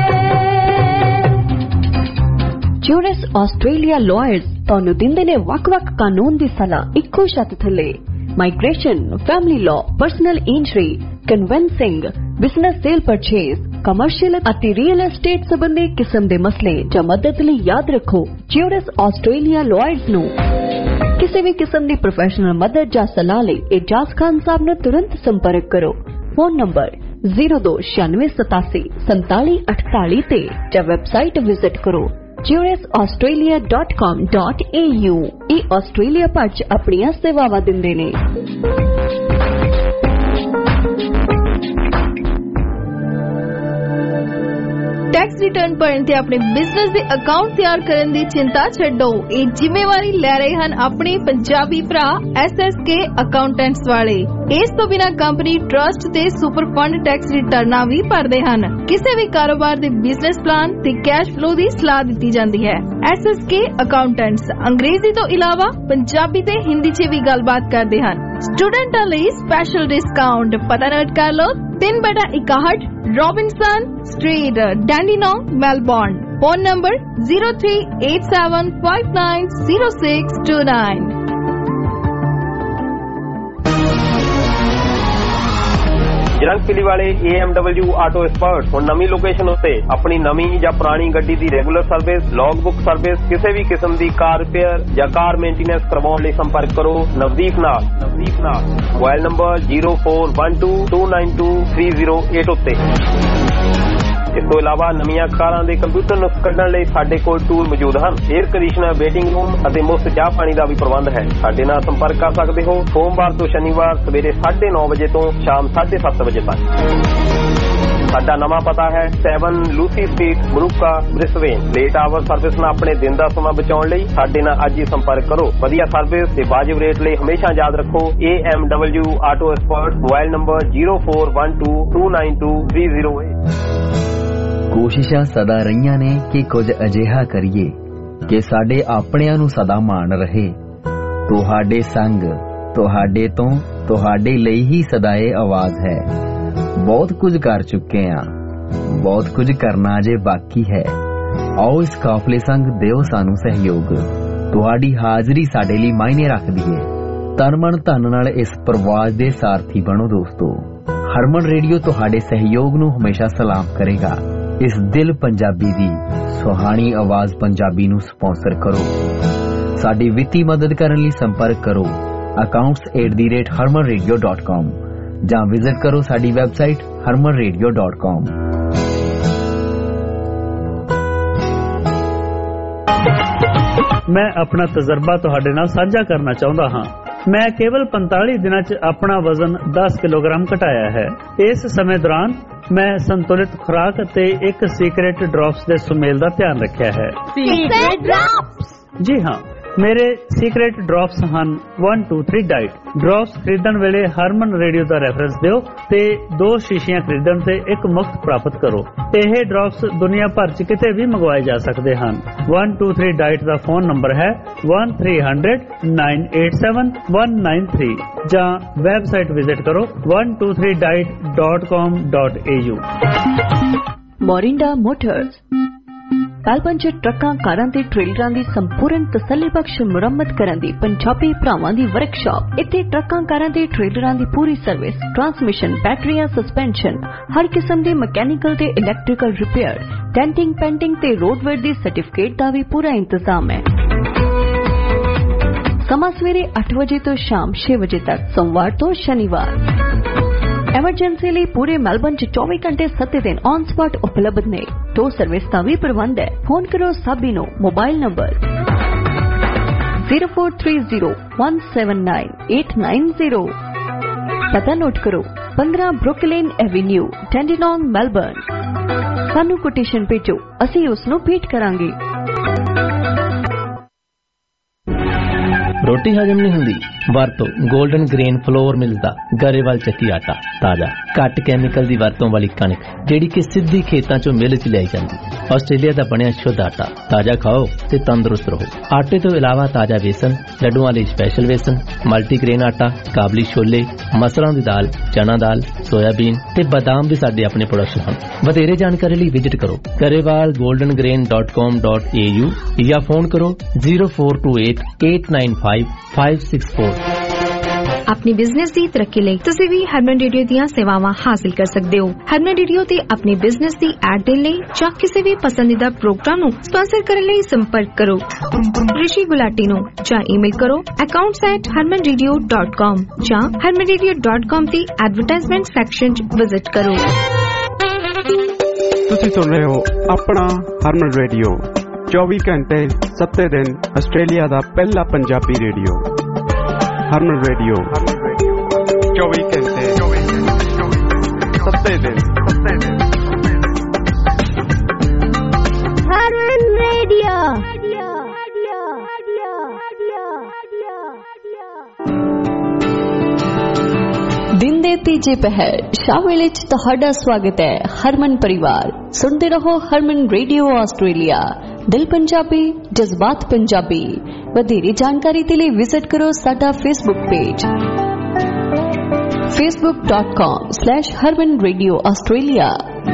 ਜੂਰਿਸ ਆਸਟ੍ਰੇਲੀਆ ਲਾਇਰਸ ਤੁਹਾਨੂੰ ਦਿੰਦੇ ਨੇ ਵੱਖ-ਵੱਖ ਕਾਨੂੰਨ ਦੀ ਸਲਾਹ ਇੱਕੋ ਛੱਤ ਥੱਲੇ migration family law personal injury conveyancing business sale purchase commercial ਅਤੇ ਰੀਅਲ ਐਸਟੇਟ ਸੰਬੰਧੀ ਕਿਸਮ ਦੇ ਮਸਲੇ ਜਾਂ ਮਦਦ ਲਈ ਯਾਦ ਰੱਖੋ ਜੂਰਿਸ ਆਸਟ੍ਰੇਲੀਆ ਲਾਇਰਸ ਨੂੰ ਕਿਸੇ ਵੀ ਕਿਸਮ ਦੀ ਪ੍ਰੋਫੈਸ਼ਨਲ ਮਦਦ ਜਾਂ ਸਲਾਹ ਲਈ ਇਜਾਜ਼ ਖਾਨ ਸਾਹਿਬ ਨੂੰ ਤੁਰੰਤ ਸੰਪਰਕ ਕਰੋ ਫੋਨ ਨੰਬਰ 0296874748 ਤੇ ਜਾਂ ਵੈਬਸਾਈਟ ਵਿਜ਼ਿਟ ਕਰੋ jurisaustralia.com.au ਇਹ ਆਸਟ੍ਰੇਲੀਆ ਭਰ ਚ ਆਪਣੀਆਂ ਸੇਵਾਵਾਂ ਦਿੰਦੇ ਨੇ टैक्स रिटर्न भरन ते अपने बिजनेस दे अकाउंट तैयार करन दी चिंता छड्डो ਇਹ ਜ਼ਿੰਮੇਵਾਰੀ ਲੈ ਰਹੇ ਹਨ ਆਪਣੇ ਪੰਜਾਬੀ ਭਰਾ SSK ਅਕਾਊਂਟੈਂਟਸ ਵਾਲੇ ਇਸ ਤੋਂ ਬਿਨਾ ਕੰਪਨੀ ਟਰਸਟ ਤੇ ਸੁਪਰ ਫੰਡ ਟੈਕਸ ਰਿਟਰਨਾਂ ਵੀ ਭਰਦੇ ਹਨ ਕਿਸੇ ਵੀ ਕਾਰੋਬਾਰ ਦੇ ਬਿਜ਼ਨਸ ਪਲਾਨ ਤੇ ਕੈਸ਼ ਫਲੋ ਦੀ ਸਲਾਹ ਦਿੱਤੀ ਜਾਂਦੀ ਹੈ SSK ਅਕਾਊਂਟੈਂਟਸ ਅੰਗਰੇਜ਼ੀ ਤੋਂ ਇਲਾਵਾ ਪੰਜਾਬੀ ਤੇ ਹਿੰਦੀ 'ਚ ਵੀ ਗੱਲਬਾਤ ਕਰਦੇ ਹਨ ਸਟੂਡੈਂਟਾਂ ਲਈ ਸਪੈਸ਼ਲ ਡਿਸਕਾਊਂਟ ਪਤਾ ਨੋਟ ਕਰ ਲਓ 3/61 Robinson Street, Dandenong, Melbourne. Phone number 0387590629. ਜਰੰਗਪਿਲੀ ਵਾਲੇ AMW ਆਟੋ ਐਕਸਪਰਟ ਹੁਣ ਨਵੀਂ ਲੋਕੇਸ਼ਨ ਉੱਤੇ ਆਪਣੀ ਨਵੀਂ ਜਾਂ ਪੁਰਾਣੀ ਗੱਡੀ ਦੀ regular service log book service ਕਿਸੇ ਵੀ ਕਿਸਮ ਦੀ ਕਾਰ ਰਿਪੇਅਰ ਜਾਂ ਕਾਰ ਮੇਨਟੇਨੈਂਸ ਕਰਵਾਉਣ ਲਈ ਸੰਪਰਕ ਕਰੋ ਨਵਦੀਪ ਨਾਲ ਮੋਬਾਈਲ ਨੰਬਰ 0412292308 ਉੱਤੇ ਇਸ ਤੋਂ ਇਲਾਵਾ ਨਵੀਆਂ ਕਾਰਾਂ ਦੇ ਕੰਪਿਊਟਰ ਨੁਕਸ ਕੱਢਣ ਲਈ ਸਾਡੇ ਕੋਲ ਟੂਲ ਮੌਜੂਦ ਹਨ 에ਅਰ ਕੰਡੀਸ਼ਨਰ ਵੇਟਿੰਗ ਰੂਮ ਅਤੇ ਮੁਫਤ ਚਾਹ ਪਾਣੀ ਦਾ ਵੀ ਪ੍ਰਬੰਧ ਹੈ ਸਾਡੇ ਨਾਲ ਸੰਪਰਕ ਕਰ ਸਕਦੇ ਹੋ ਸੋਮਵਾਰ ਤੋਂ ਸ਼ਨੀਵਾਰ ਸਵੇਰੇ 9:30 ਵਜੇ ਤੋਂ ਸ਼ਾਮ 7:30 ਵਜੇ ਤੱਕ ਸਾਡਾ ਨਵਾਂ ਪਤਾ ਹੈ 7 Lucy street Morooka Brisbane late hour service ਨਾਲ ਆਪਣੇ ਦਿਨ ਦਾ ਸਮਾਂ ਬਚਾਉਣ ਲਈ ਸਾਡੇ ਨਾਲ ਅੱਜ ਹੀ ਸੰਪਰਕ ਕਰੋ ਵਧੀਆ ਸਰਵਿਸ ਤੇ ਵਾਜਿਬ ਰੇਟ ਲਈ ਹਮੇਸ਼ਾ ਯਾਦ ਰੱਖੋ AMW auto expert mobile number 0412292308 ਕੋਸ਼ਿਸ਼ਾਂ ਸਦਾ ਰਹੀਆਂ ਨੇ ਕਿ ਕੁਝ ਅਜਿਹਾ ਕਰੀਏ ਕਿ ਸਾਡੇ ਆਪਣਿਆਂ ਨੂੰ ਸਦਾ ਮਾਣ ਰਹੇ ਤੁਹਾਡੇ ਸੰਗ ਤੁਹਾਡੇ ਤੋਂ ਤੁਹਾਡੇ ਲਈ ਹੀ ਸਦਾ ਇਹ ਆਵਾਜ਼ ਹੈ ਬਹੁਤ ਕੁਝ ਕਰ ਚੁੱਕੇ ਹਾਂ ਬਹੁਤ ਕੁਝ ਕਰਨਾ ਅਜੇ ਬਾਕੀ ਹੈ ਆਓ ਇਸ ਕਾਫਲੇ ਸੰਗ ਦਿਓ ਸਾਨੂੰ ਸਹਿਯੋਗ ਤੁਹਾਡੀ ਹਾਜ਼ਰੀ ਸਾਡੇ ਲਈ ਮਾਇਨੇ ਰੱਖਦੀ ਹੈ ਤਨ ਮਨ ਧਨ ਨਾਲ ਇਸ ਪ੍ਰਵਾਸ ਦੇ ਸਾਰਥੀ ਬਣੋ ਦੋਸਤੋ ਹਰਮਨ ਰੇਡੀਓ ਤੁਹਾਡੇ ਸਹਿਯੋਗ ਨੂੰ ਹਮੇਸ਼ਾ ਸਲਾਮ ਕਰੇਗਾ ਇਸ ਦਿਲ ਪੰਜਾਬੀ ਦੀ ਸੁਹਾਣੀ ਆਵਾਜ਼ ਪੰਜਾਬੀ ਨੂੰ ਸਪਾਂਸਰ ਕਰੋ ਸਾਡੀ ਵਿੱਤੀ ਮਦਦ ਕਰਨ ਲਈ ਸੰਪਰਕ ਕਰੋ accounts@harmanradio.com ਜਾਂ ਵਿਜ਼ਿਟ ਕਰੋ ਸਾਡੀ ਵੈਬਸਾਈਟ harmanradio.com ਮੈਂ ਆਪਣਾ ਤਜਰਬਾ ਤੁਹਾਡੇ ਨਾਲ ਸਾਂਝਾ ਕਰਨਾ ਚਾਹੁੰਦਾ ਹਾਂ ਮੈਂ ਕੇਵਲ 45 ਦਿਨਾਂ 'ਚ ਆਪਣਾ ਵਜ਼ਨ 10 ਕਿਲੋਗ੍ਰਾਮ ਘਟਾਇਆ ਹੈ ਇਸ ਸਮੇਂ ਦੌਰਾਨ ਮੈਂ ਸੰਤੁਲਿਤ ਖੁਰਾਕ ਅਤੇ ਇੱਕ ਸੀਕ੍ਰੇਟ ਡ੍ਰੌਪਸ ਦੇ ਸੁਮੇਲ ਦਾ ਧਿਆਨ ਰੱਖਿਆ ਹੈ ਸੀਕ੍ਰੇਟ ਡ੍ਰੌਪਸ ਜੀ ਹਾਂ ਮੇਰੇ ਸੀਕ੍ਰੇਟ ਡ੍ਰੌਪਸ ਹਨ 123 ਡਾਈਟ ਡ੍ਰੌਪਸ ਖਰੀਦਣ ਵੇਲੇ ਹਰਮਨ ਰੇਡੀਓ ਦਾ ਰੈਫਰੈਂਸ ਦਿਓ ਤੇ 2 ਸ਼ੀਸ਼ੀਆਂ ਖਰੀਦਣ ਤੇ ਇੱਕ ਮੁਫਤ ਪ੍ਰਾਪਤ ਕਰੋ ਇਹ ਡ੍ਰੌਪਸ ਦੁਨੀਆ ਭਰ 'ਚ ਕਿਤੇ ਵੀ ਮੰਗਵਾਏ ਜਾ ਸਕਦੇ ਹਨ 123 ਡਾਈਟ ਦਾ ਫੋਨ ਨੰਬਰ ਹੈ 1300-987-193 ਜਾਂ ਵੈਬਸਾਈਟ ਵਿਜ਼ਿਟ ਕਰੋ 123diet.com.au Morinda Motors ਮੈਲਬਨ 'ਚ ਟਰੱਕਾਂ, ਕਾਰਾਂ ਤੇ ਟ੍ਰੇਲਰਾਂ ਦੀ ਸੰਪੂਰਨ ਤਸੱਲੀਬਖਸ਼ ਮੁਰੰਮਤ ਕਰਨ ਦੀ ਪੰਜਾਬੀ ਭਰਾਵਾਂ ਦੀ ਵਰਕਸ਼ਾਪ। ਇੱਥੇ ਟਰੱਕਾਂ, ਕਾਰਾਂ ਤੇ ਟ੍ਰੇਲਰਾਂ ਦੀ ਪੂਰੀ ਸਰਵਿਸ, ਟਰਾਂਸਮਿਸ਼ਨ, ਬੈਟਰੀਆਂ, ਸਸਪੈਂਸ਼ਨ, ਹਰ ਕਿਸਮ ਦੇ ਮਕੈਨੀਕਲ ਤੇ ਇਲੈਕਟ੍ਰੀਕਲ ਰਿਪੇਅਰ, ਡੈਂਟਿੰਗ, ਪੈਂਟਿੰਗ ਤੇ ਰੋਡਵੇਅਰ ਦੀ ਸਰਟੀਫਿਕੇਟ ਦਾ ਵੀ ਪੂਰਾ ਇੰਤਜ਼ਾਮ ਹੈ। ਸਮਾਂ ਸਵੇਰੇ 8 ਵਜੇ ਤੋਂ ਸ਼ਾਮ 6 ਵਜੇ ਤੱਕ, ਸੋਮਵਾਰ ਤੋਂ ਸ਼ਨੀਵਾਰ। ਐਮਰਜੈਂਸੀ ਲਈ ਪੂਰੇ ਮੈਲਬਨ 'ਚ 24 ਘੰਟੇ 7 ਦਿਨ ਔਨ ਸਪਾਟ ਉਪਲਬਧ ਨੇ। ਟੋ ਸਰਵਿਸ ਦਾ ਵੀ ਪ੍ਰਬੰਧ ਹੈ। ਫੋਨ ਕਰੋ ਸਾਬੀ ਨੂੰ। Mobile number 0430179890। ਪਤਾ ਨੋਟ ਕਰੋ, 15 ਬਰੁਕਲਿਨ ਐਵੇਨਿਊ, ਡੈਂਡੀਨੋਂਗ, ਮੈਲਬਨ। ਸਾਨੂੰ ਕੋਟੇਸ਼ਨ ਭੇਜੋ, ਅਸੀਂ ਉਸ ਨੂੰ ਭੇਟ ਕਰਾਂਗੇ। ਰੋਟੀ ਹਜਮ ਨਹੀਂ ਹੁੰਦੀ? ਵਰਤੋ 골ਡਨ ਗ੍ਰੇਨ ਫਲੋਰ ਮਿਲਸ ਦਾ ਗਰੇਵਾਲ ਚੱਕੀ ਆਟਾ। ਤਾਜ਼ਾ, ਘੱਟ ਕੈਮੀਕਲ ਦੀ ਵਰਤੋਂ ਵਾਲੀ ਕਣਕ ਜਿਹੜੀ ਕਿ ਸਿੱਧੀ ਖੇਤਾਂ ਚੋਂ ਮਿਲ 'ਚ ਲਿਆਈ ਜਾਂਦੀ। ਆਸਟ੍ਰੇਲੀਆ ਦਾ ਬਣਿਆ ਸ਼ੁੱਧ ਆਟਾ। ਤਾਜ਼ਾ ਖਾਓ ਤੇ ਤੰਦਰੁਸਤ ਰਹੋ। ਆਟੇ ਤੋਂ ਇਲਾਵਾ ਤਾਜ਼ਾ ਵੇਸਣ, ਲੱਡੂਆਂ ਲਈ ਸਪੈਸ਼ਲ ਵੇਸਣ, ਮਲਟੀਗ੍ਰੇਨ ਆਟਾ, ਕਾਬਲੀ ਛੋਲੇ, ਮਸਰਾਂ ਦੀ ਦਾਲ, ਚਨਾ ਦਾਲ, ਸੋਇਆਬੀਨ ਤੇ ਬਦਾਮ ਵੀ ਸਾਡੇ ਆਪਣੇ ਪ੍ਰੋਡਕਟ ਹਨ। ਵਧੇਰੇ ਜਾਣਕਾਰੀ ਲਈ ਵਿਜ਼ਿਟ ਕਰੋ garewalgoldengrain.com.au ਜਾਂ ਫੋਨ ਕਰੋ 0428895564। अपनी बिजनेस की तरक्की ਲਈ ਤੁਸੀਂ ਵੀ ਹਰਮਨ ਰੇਡੀਓ ਦੀਆਂ ਸੇਵਾਵਾਂ ਹਾਸਲ ਕਰ ਸਕਦੇ ਹੋ। ਹਰਮਨ ਰੇਡੀਓ ਤੇ ਆਪਣੀ ਬਿਜ਼ਨਸ ਦੀ ਐਡ ਦੇਣ ਲਈ ਜਾਂ ਕਿਸੇ ਵੀ ਪਸੰਦੀਦਾ ਪ੍ਰੋਗਰਾਮ ਨੂੰ ਸਪਾਂਸਰ ਕਰਨ ਲਈ ਸੰਪਰਕ ਕਰੋ ਰਿਸ਼ੀ ਗੁਲਾਟੀ ਨੂੰ ਜਾਂ ਈਮੇਲ ਕਰੋ accounts@harmanradio.com ਜਾਂ harmanradio.com ਦੀ ਐਡਵਰਟਾਈਜ਼ਮੈਂਟ ਸੈਕਸ਼ਨ 'ਚ ਵਿਜ਼ਿਟ ਕਰੋ। ਤੁਸੀਂ ਸੁਣ ਰਹੇ ਹੋ ਆਪਣਾ ਹਰਮਨ ਰੇਡੀਓ, 24 ਘੰਟੇ 7 ਦਿਨ ਆਸਟ੍ਰੇਲੀਆ ਦਾ ਪਹਿਲਾ ਪੰਜਾਬੀ ਰੇਡੀਓ। ਹਰਮਨ ਰੇਡੀਓ 24 ਘੰਟੇ 7 ਦਿਨ। ਹਰਮਨ ਰੇਡੀਓ। दिन ਦੇ ਤੀਜੇ ਪਹਿਰ ਸ਼ਾਮ ਵੇਲੇ 'ਚ ਤੁਹਾਡਾ ਸਵਾਗਤ ਹੈ। ਹਰਮਨ ਪਰਿਵਾਰ ਸੁਣਦੇ ਰਹੋ ਹਰਮਨ ਰੇਡੀਓ ਆਸਟ੍ਰੇਲੀਆ। ਦਿਲ ਪੰਜਾਬੀ, ਜਜ਼ਬਾਤ ਪੰਜਾਬੀ। ਵਧੇਰੇ ਜਾਣਕਾਰੀ ਦੇ ਲਈ ਵਿਜ਼ਿਟ ਕਰੋ ਸਾਡਾ ਫੇਸਬੁੱਕ ਪੇਜ facebook.com/harmanradioaustralia